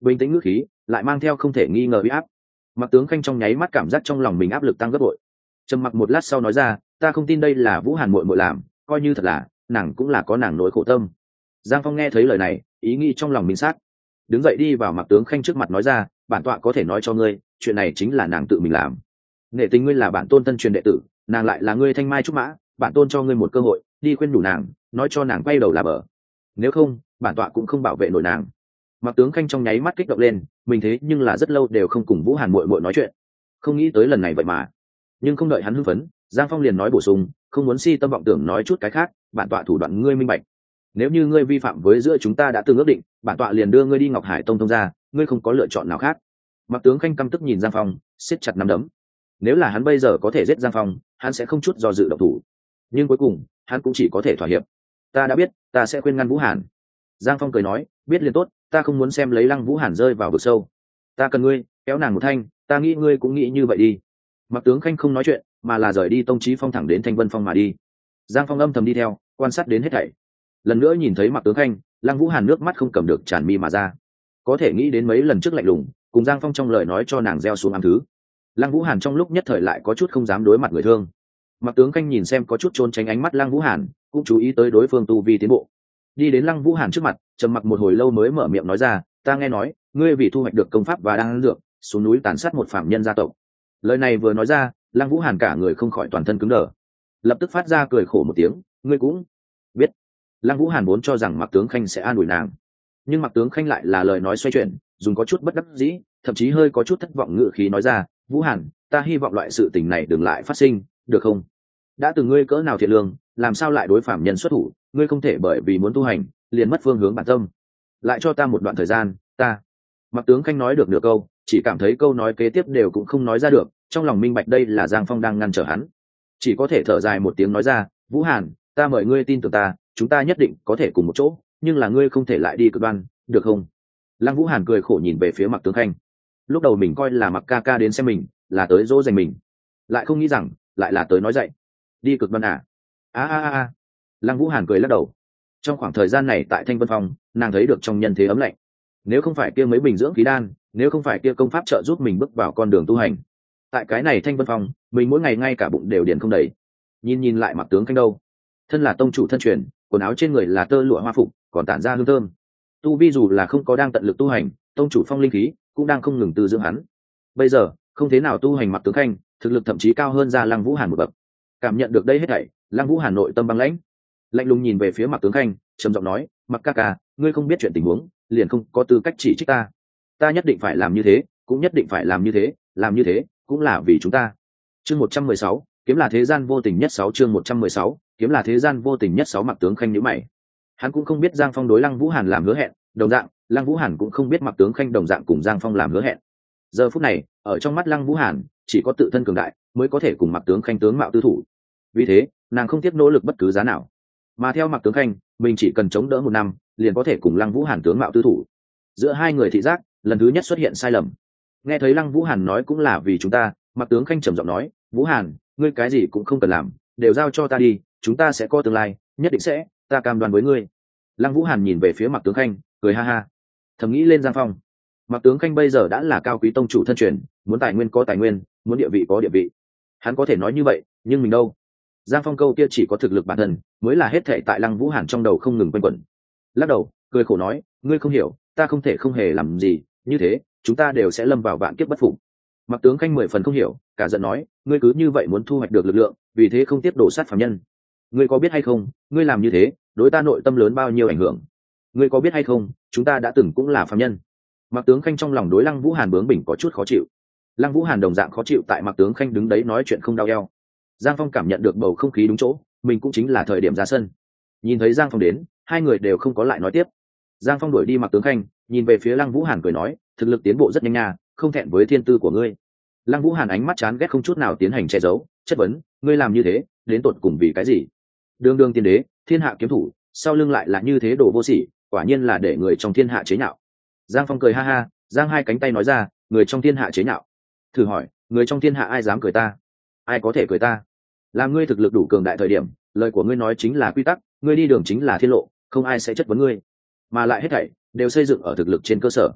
bình tĩnh ngữ khí lại mang theo không thể nghi ngờ uy áp. Mặc Tướng Khanh trong nháy mắt cảm giác trong lòng mình áp lực tăng gấp bội. Trầm mặc một lát sau nói ra, ta không tin đây là Vũ Hàn muội muội làm, coi như thật là, nàng cũng là có nàng nỗi khổ tâm. Giang Phong nghe thấy lời này, ý nghĩ trong lòng minh xác, đứng dậy đi vào Mặc Tướng Khanh trước mặt nói ra, bản tọa có thể nói cho ngươi, chuyện này chính là nàng tự mình làm. Nghệ tình ngươi là bản tôn tân truyền đệ tử, nàng lại là ngươi thanh mai trúc mã, bản tôn cho ngươi một cơ hội, đi khuyên đủ nàng, nói cho nàng quay đầu là bờ. Nếu không, bản tọa cũng không bảo vệ nổi nàng. Mặc Tướng Khanh trong nháy mắt kích động lên, mình thế nhưng là rất lâu đều không cùng Vũ Hàn muội muội nói chuyện, không nghĩ tới lần này vậy mà. Nhưng không đợi hắn hưng phấn, Giang Phong liền nói bổ sung, không muốn si tâm vọng tưởng nói chút cái khác, bản tọa thủ đoạn ngươi minh bạch. Nếu như ngươi vi phạm với giữa chúng ta đã từng ước định, bản tọa liền đưa ngươi đi Ngọc Hải Tông thông ra, ngươi không có lựa chọn nào khác. Mặc Tướng Khanh căm tức nhìn Giang Phong, siết chặt nắm đấm. Nếu là hắn bây giờ có thể giết Giang Phong, hắn sẽ không chút do dự động thủ. Nhưng cuối cùng, hắn cũng chỉ có thể thỏa hiệp. Ta đã biết, ta sẽ khuyên ngăn Vũ Hàn. Giang Phong cười nói, biết liền tốt, ta không muốn xem lấy Lăng Vũ Hàn rơi vào vực sâu. Ta cần ngươi, kéo nàng một thanh, ta nghĩ ngươi cũng nghĩ như vậy đi. Mặc Tướng Khanh không nói chuyện, mà là rời đi Tông Chí Phong thẳng đến Thanh Vân Phong mà đi. Giang Phong âm thầm đi theo, quan sát đến hết thảy. Lần nữa nhìn thấy Mặc Tướng Khanh, Lăng Vũ Hàn nước mắt không cầm được tràn mi mà ra. Có thể nghĩ đến mấy lần trước lạnh lùng, cùng Giang Phong trong lời nói cho nàng gieo xuống ám thứ. Lăng Vũ Hàn trong lúc nhất thời lại có chút không dám đối mặt người thương. Mặc Tướng Khanh nhìn xem có chút trốn tránh ánh mắt Lăng Vũ Hàn, cũng chú ý tới đối phương tu vi tiến bộ. Đi đến Lăng Vũ Hàn trước mặt, trầm mặc một hồi lâu mới mở miệng nói ra, ta nghe nói, ngươi vì thu hoạch được công pháp và đan dược, xuống núi tàn sát một phạm nhân gia tộc. Lời này vừa nói ra, Lăng Vũ Hàn cả người không khỏi toàn thân cứng đờ, lập tức phát ra cười khổ một tiếng, ngươi cũng biết. Lăng Vũ Hàn vốn cho rằng Mặc Tướng Khanh sẽ an ủi nàng, nhưng Mặc Tướng Khanh lại là lời nói xoay chuyển, dùng có chút bất đắc dĩ, thậm chí hơi có chút thất vọng ngữ khí nói ra, Vũ Hàn, ta hy vọng loại sự tình này đừng lại phát sinh, được không? Đã từng ngươi cỡ nào thiện lương, làm sao lại đối phạm nhân xuất thủ, ngươi không thể bởi vì muốn tu hành liền mất phương hướng bản tâm. Lại cho ta một đoạn thời gian, ta. Mặc Tướng Khanh nói được nửa câu, chỉ cảm thấy câu nói kế tiếp đều cũng không nói ra được, trong lòng minh bạch đây là Giang Phong đang ngăn trở hắn, chỉ có thể thở dài một tiếng nói ra, Vũ Hàn, ta mời ngươi tin tưởng ta, chúng ta nhất định có thể cùng một chỗ, nhưng là ngươi không thể lại đi cực đoan, được không? Lăng Vũ Hàn cười khổ nhìn về phía Mặc Tướng Khanh. Lúc đầu mình coi là Mặc ca ca đến xem mình, là tới dỗ dành mình, lại không nghĩ rằng lại là tới nói dạy. Đi cực đoan à? A a a. Lăng Vũ Hàn cười lắc đầu. Trong khoảng thời gian này tại Thanh Vân Phong, nàng thấy được trong nhân thế ấm lạnh. Nếu không phải kia mấy bình dưỡng khí đan, nếu không phải kia công pháp trợ giúp mình bước vào con đường tu hành, tại cái này Thanh Vân Phong, mình mỗi ngày ngay cả bụng đều điền không đầy. Nhìn nhìn lại Mặc Tướng Khanh đâu, thân là tông chủ thân truyền, quần áo trên người là tơ lụa hoa phục, còn tản ra hương thơm. Tu vi dù là không có đang tận lực tu hành, tông chủ phong linh khí cũng đang không ngừng từ dưỡng hắn. Bây giờ không thế nào tu hành Mặc Tướng Khanh, thực lực thậm chí cao hơn ra Lăng Vũ Hàn một bậc. Cảm nhận được đây hết thảy, Lăng Vũ Hàn nội tâm băng lãnh, lạnh lùng nhìn về phía Mặc Tướng Khanh, trầm giọng nói, Mặc ca ca, ngươi không biết chuyện tình huống, liền không có tư cách chỉ trích ta. Ta nhất định phải làm như thế, cũng nhất định phải làm như thế, làm như thế cũng là vì chúng ta. Chương một trăm mười sáu, kiếm là thế gian vô tình nhất sáu chương một trăm mười sáu, kiếm là thế gian vô tình nhất sáu Mặc Tướng Khanh nhíu mày. Hắn cũng không biết Giang Phong đối Lăng Vũ Hàn làm hứa hẹn, đồng dạng, Lăng Vũ Hàn cũng không biết Mặc Tướng Khanh đồng dạng cùng Giang Phong làm hứa hẹn. Giờ phút này, ở trong mắt Lăng Vũ Hàn, chỉ có tự thân cường đại mới có thể cùng Mặc Tướng Khanh tướng mạo tư thủ. Vì thế, nàng không tiếp nỗ lực bất cứ giá nào. Mà theo Mặc Tướng Khanh, mình chỉ cần chống đỡ một năm, liền có thể cùng Lăng Vũ Hàn tướng mạo tư thủ. Giữa hai người thị giác, lần thứ nhất xuất hiện sai lầm. Nghe thấy Lăng Vũ Hàn nói cũng là vì chúng ta, Mặc Tướng Khanh trầm giọng nói, Vũ Hàn, ngươi cái gì cũng không cần làm, đều giao cho ta đi, chúng ta sẽ có tương lai, nhất định sẽ, ta cam đoan với ngươi. Lăng Vũ Hàn nhìn về phía Mặc Tướng Khanh, cười ha ha, thầm nghĩ lên Giang Phong. Mặc Tướng Khanh bây giờ đã là cao quý tông chủ thân truyền, muốn tài nguyên có tài nguyên, muốn địa vị có địa vị. Hắn có thể nói như vậy, nhưng mình đâu? Giang Phong câu kia chỉ có thực lực bản thân, mới là hết thảy tại Lăng Vũ Hàn trong đầu không ngừng quanh quẩn. Lắc đầu, cười khổ nói, ngươi không hiểu, ta không thể không hề làm gì, như thế, chúng ta đều sẽ lâm vào vạn kiếp bất phục. Mặc Tướng Khanh mười phần không hiểu, cả giận nói, ngươi cứ như vậy muốn thu hoạch được lực lượng, vì thế không tiếp đổ sát phàm nhân. Ngươi có biết hay không, ngươi làm như thế, đối ta nội tâm lớn bao nhiêu ảnh hưởng? Ngươi có biết hay không, chúng ta đã từng cũng là phàm nhân. Mặc Tướng Khanh trong lòng đối Lăng Vũ Hàn bướng bỉnh có chút khó chịu. Lăng Vũ Hàn đồng dạng khó chịu tại Mặc Tướng Khanh đứng đấy nói chuyện không đau eo. Giang Phong cảm nhận được bầu không khí đúng chỗ, mình cũng chính là thời điểm ra sân. Nhìn thấy Giang Phong đến, hai người đều không có lại nói tiếp. Giang Phong đuổi đi Mặc Tướng Khanh, nhìn về phía Lăng Vũ Hàn cười nói, thực lực tiến bộ rất nhanh nha, không thẹn với thiên tư của ngươi. Lăng Vũ Hàn ánh mắt chán ghét không chút nào tiến hành che giấu, chất vấn, ngươi làm như thế, đến tột cùng vì cái gì? Đường đường tiên đế, thiên hạ kiếm thủ, sau lưng lại là như thế đồ vô sỉ, quả nhiên là để người trong thiên hạ chế nhạo. Giang Phong cười ha ha, giang hai cánh tay nói ra, người trong thiên hạ chế nhạo. Thử hỏi, người trong thiên hạ ai dám cười ta? Ai có thể cười ta? Làm ngươi thực lực đủ cường đại thời điểm, lời của ngươi nói chính là quy tắc, ngươi đi đường chính là thiên lộ, không ai sẽ chất vấn ngươi. Mà lại hết thảy đều xây dựng ở thực lực trên cơ sở.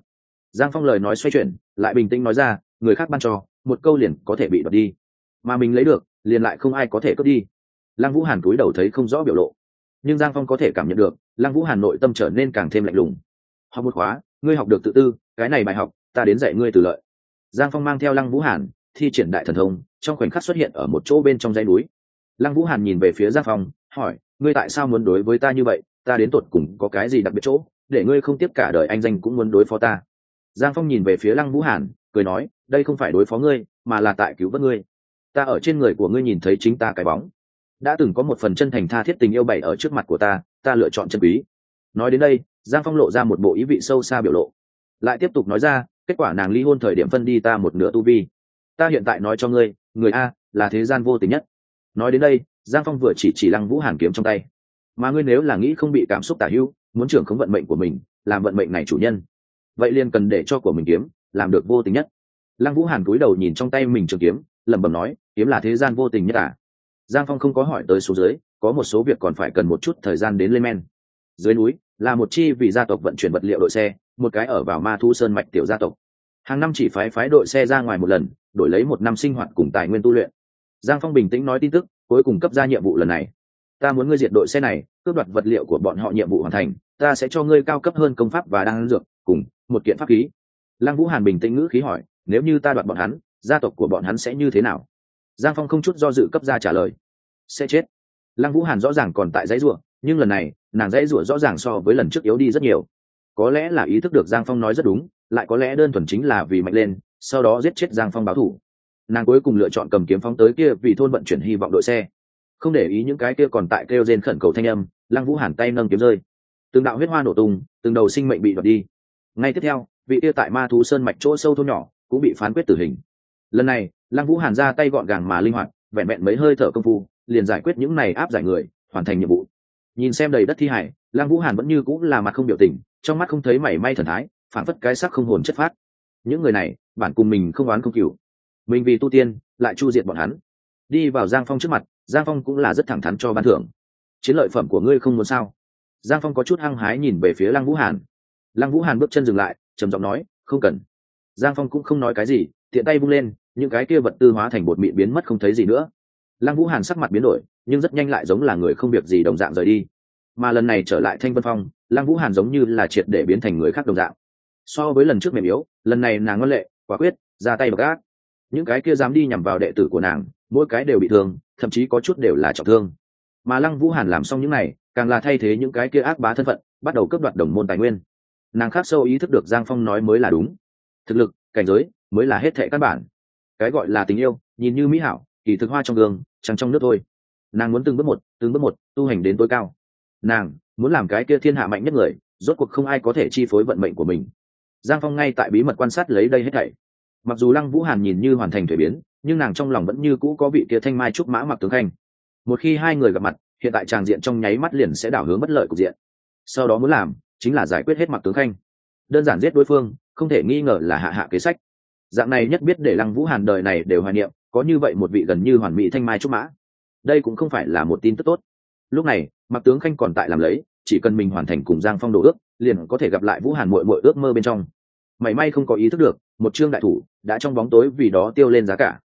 Giang Phong lời nói xoay chuyển, lại bình tĩnh nói ra, người khác ban cho, một câu liền có thể bị đoạt đi, mà mình lấy được, liền lại không ai có thể cướp đi. Lăng Vũ Hàn cúi đầu thấy không rõ biểu lộ, nhưng Giang Phong có thể cảm nhận được, Lăng Vũ Hàn nội tâm trở nên càng thêm lạnh lùng. Học một khóa, ngươi học được tự tư, cái này bài học, ta đến dạy ngươi từ lợi. Giang Phong mang theo Lăng Vũ Hàn, thi triển đại thần thông, trong khoảnh khắc xuất hiện ở một chỗ bên trong dãy núi. Lăng Vũ Hàn nhìn về phía Giang Phong, hỏi, ngươi tại sao muốn đối với ta như vậy, ta đến tột cùng có cái gì đặc biệt chỗ, để ngươi không tiếp cả đời anh danh cũng muốn đối phó ta. Giang Phong nhìn về phía Lăng Vũ Hàn, cười nói, đây không phải đối phó ngươi, mà là tại cứu vớt ngươi. Ta ở trên người của ngươi nhìn thấy chính ta cái bóng, đã từng có một phần chân thành tha thiết tình yêu bày ở trước mặt của ta, ta lựa chọn chân quý. Nói đến đây, Giang Phong lộ ra một bộ ý vị sâu xa biểu lộ, lại tiếp tục nói ra, kết quả nàng ly hôn thời điểm phân đi ta một nửa tu vi, ta hiện tại nói cho ngươi, người a là thế gian vô tình nhất. Nói đến đây, Giang Phong vừa chỉ chỉ Lăng Vũ Hàn kiếm trong tay, mà ngươi nếu là nghĩ không bị cảm xúc tả hữu, muốn trưởng khống vận mệnh của mình, làm vận mệnh này chủ nhân, vậy liền cần để cho của mình kiếm làm được vô tình nhất. Lăng Vũ Hàn cúi đầu nhìn trong tay mình trường kiếm, lẩm bẩm nói, kiếm là thế gian vô tình nhất à? Giang Phong không có hỏi tới số dưới, có một số việc còn phải cần một chút thời gian đến lên men. Dưới núi là một chi vì gia tộc vận chuyển vật liệu đội xe, một cái ở vào Ma Thu Sơn mạch tiểu gia tộc, hàng năm chỉ phái phái đội xe ra ngoài một lần, đổi lấy một năm sinh hoạt cùng tài nguyên tu luyện. Giang Phong bình tĩnh nói tin tức cuối cùng cấp ra nhiệm vụ lần này, ta muốn ngươi diệt đội xe này, cướp đoạt vật liệu của bọn họ. Nhiệm vụ hoàn thành, ta sẽ cho ngươi cao cấp hơn công pháp và đan dược cùng một kiện pháp khí. Lăng Vũ Hàn bình tĩnh ngữ khí hỏi, nếu như ta đoạt bọn hắn, gia tộc của bọn hắn sẽ như thế nào? Giang Phong không chút do dự cấp ra trả lời, sẽ chết. Lăng Vũ Hàn rõ ràng còn tại dãy rủa, nhưng lần này nàng dãy rủa rõ ràng so với lần trước yếu đi rất nhiều. Có lẽ là ý thức được Giang Phong nói rất đúng, lại có lẽ đơn thuần chính là vì mạnh lên, sau đó giết chết Giang Phong báo thù. Nàng cuối cùng lựa chọn cầm kiếm phóng tới kia vì thôn vận chuyển hy vọng đội xe, không để ý những cái kia còn tại kêu rên khẩn cầu thanh âm. Lăng Vũ Hàn tay nâng kiếm rơi, từng đạo huyết hoa nổ tung, từng đầu sinh mệnh bị đoạt đi. Ngay tiếp theo, vị kia tại Ma Thú Sơn mạch chỗ sâu thôn nhỏ cũng bị phán quyết tử hình. Lần này Lăng Vũ Hàn ra tay gọn gàng mà linh hoạt, vẹn vẹn mấy hơi thở công phu liền giải quyết những này áp giải người, hoàn thành nhiệm vụ. Nhìn xem đầy đất thi hải, Lăng Vũ Hàn vẫn như cũng là mặt không biểu tình, trong mắt không thấy mảy may thần thái, phản phất cái sắc không hồn chất phát. Những người này bản cùng mình không oán không cừu, mình vì tu tiên lại chu diệt bọn hắn. Đi vào Giang Phong trước mặt, Giang Phong cũng là rất thẳng thắn cho ban thưởng. Chiến lợi phẩm của ngươi không muốn sao? Giang Phong có chút hăng hái nhìn về phía Lăng Vũ Hàn. Lăng Vũ Hàn bước chân dừng lại, trầm giọng nói, không cần. Giang Phong cũng không nói cái gì, tiện tay vung lên, những cái kia vật tư hóa thành bột mịn biến mất không thấy gì nữa. Lăng Vũ Hàn sắc mặt biến đổi, nhưng rất nhanh lại giống là người không việc gì đồng dạng rời đi. Mà lần này trở lại Thanh Vân Phong, Lăng Vũ Hàn giống như là triệt để biến thành người khác đồng dạng. So với lần trước mềm yếu, lần này nàng ngoan lệ, quả quyết, ra tay độc ác. Những cái kia dám đi nhằm vào đệ tử của nàng, mỗi cái đều bị thương, thậm chí có chút đều là trọng thương. Mà Lăng Vũ Hàn làm xong những này, càng là thay thế những cái kia ác bá thân phận, bắt đầu cướp đoạt đồng môn tài nguyên. Nàng khắc sâu ý thức được Giang Phong nói mới là đúng, thực lực, cảnh giới mới là hết thệ căn bản. Cái gọi là tình yêu, nhìn như mỹ hảo, kỳ thực hoa trong gương, trăng trong nước thôi. Nàng muốn từng bước một, từng bước một tu hành đến tối cao. Nàng muốn làm cái kia thiên hạ mạnh nhất người, rốt cuộc không ai có thể chi phối vận mệnh của mình. Giang Phong ngay tại bí mật quan sát lấy đây hết thảy. Mặc dù Lăng Vũ Hàn nhìn như hoàn thành thuế biến, nhưng nàng trong lòng vẫn như cũ có vị kia thanh mai trúc mã Mặc Tướng Khanh. Một khi hai người gặp mặt, hiện tại tràng diện trong nháy mắt liền sẽ đảo hướng bất lợi cục diện. Sau đó muốn làm chính là giải quyết hết Mặc Tướng Khanh, đơn giản giết đối phương, không thể nghi ngờ là hạ hạ kế sách. Dạng này nhất biết để Lăng Vũ Hàn đời này đều hoài niệm, có như vậy một vị gần như hoàn mỹ thanh mai trúc mã. Đây cũng không phải là một tin tức tốt. Lúc này Mặc Tướng Khanh còn tại làm lấy, chỉ cần mình hoàn thành cùng Giang Phong đồ ước, liền có thể gặp lại Vũ Hàn muội muội ước mơ bên trong. Mảy may không có ý thức được, một chương đại thủ đã trong bóng tối vì đó tiêu lên giá cả.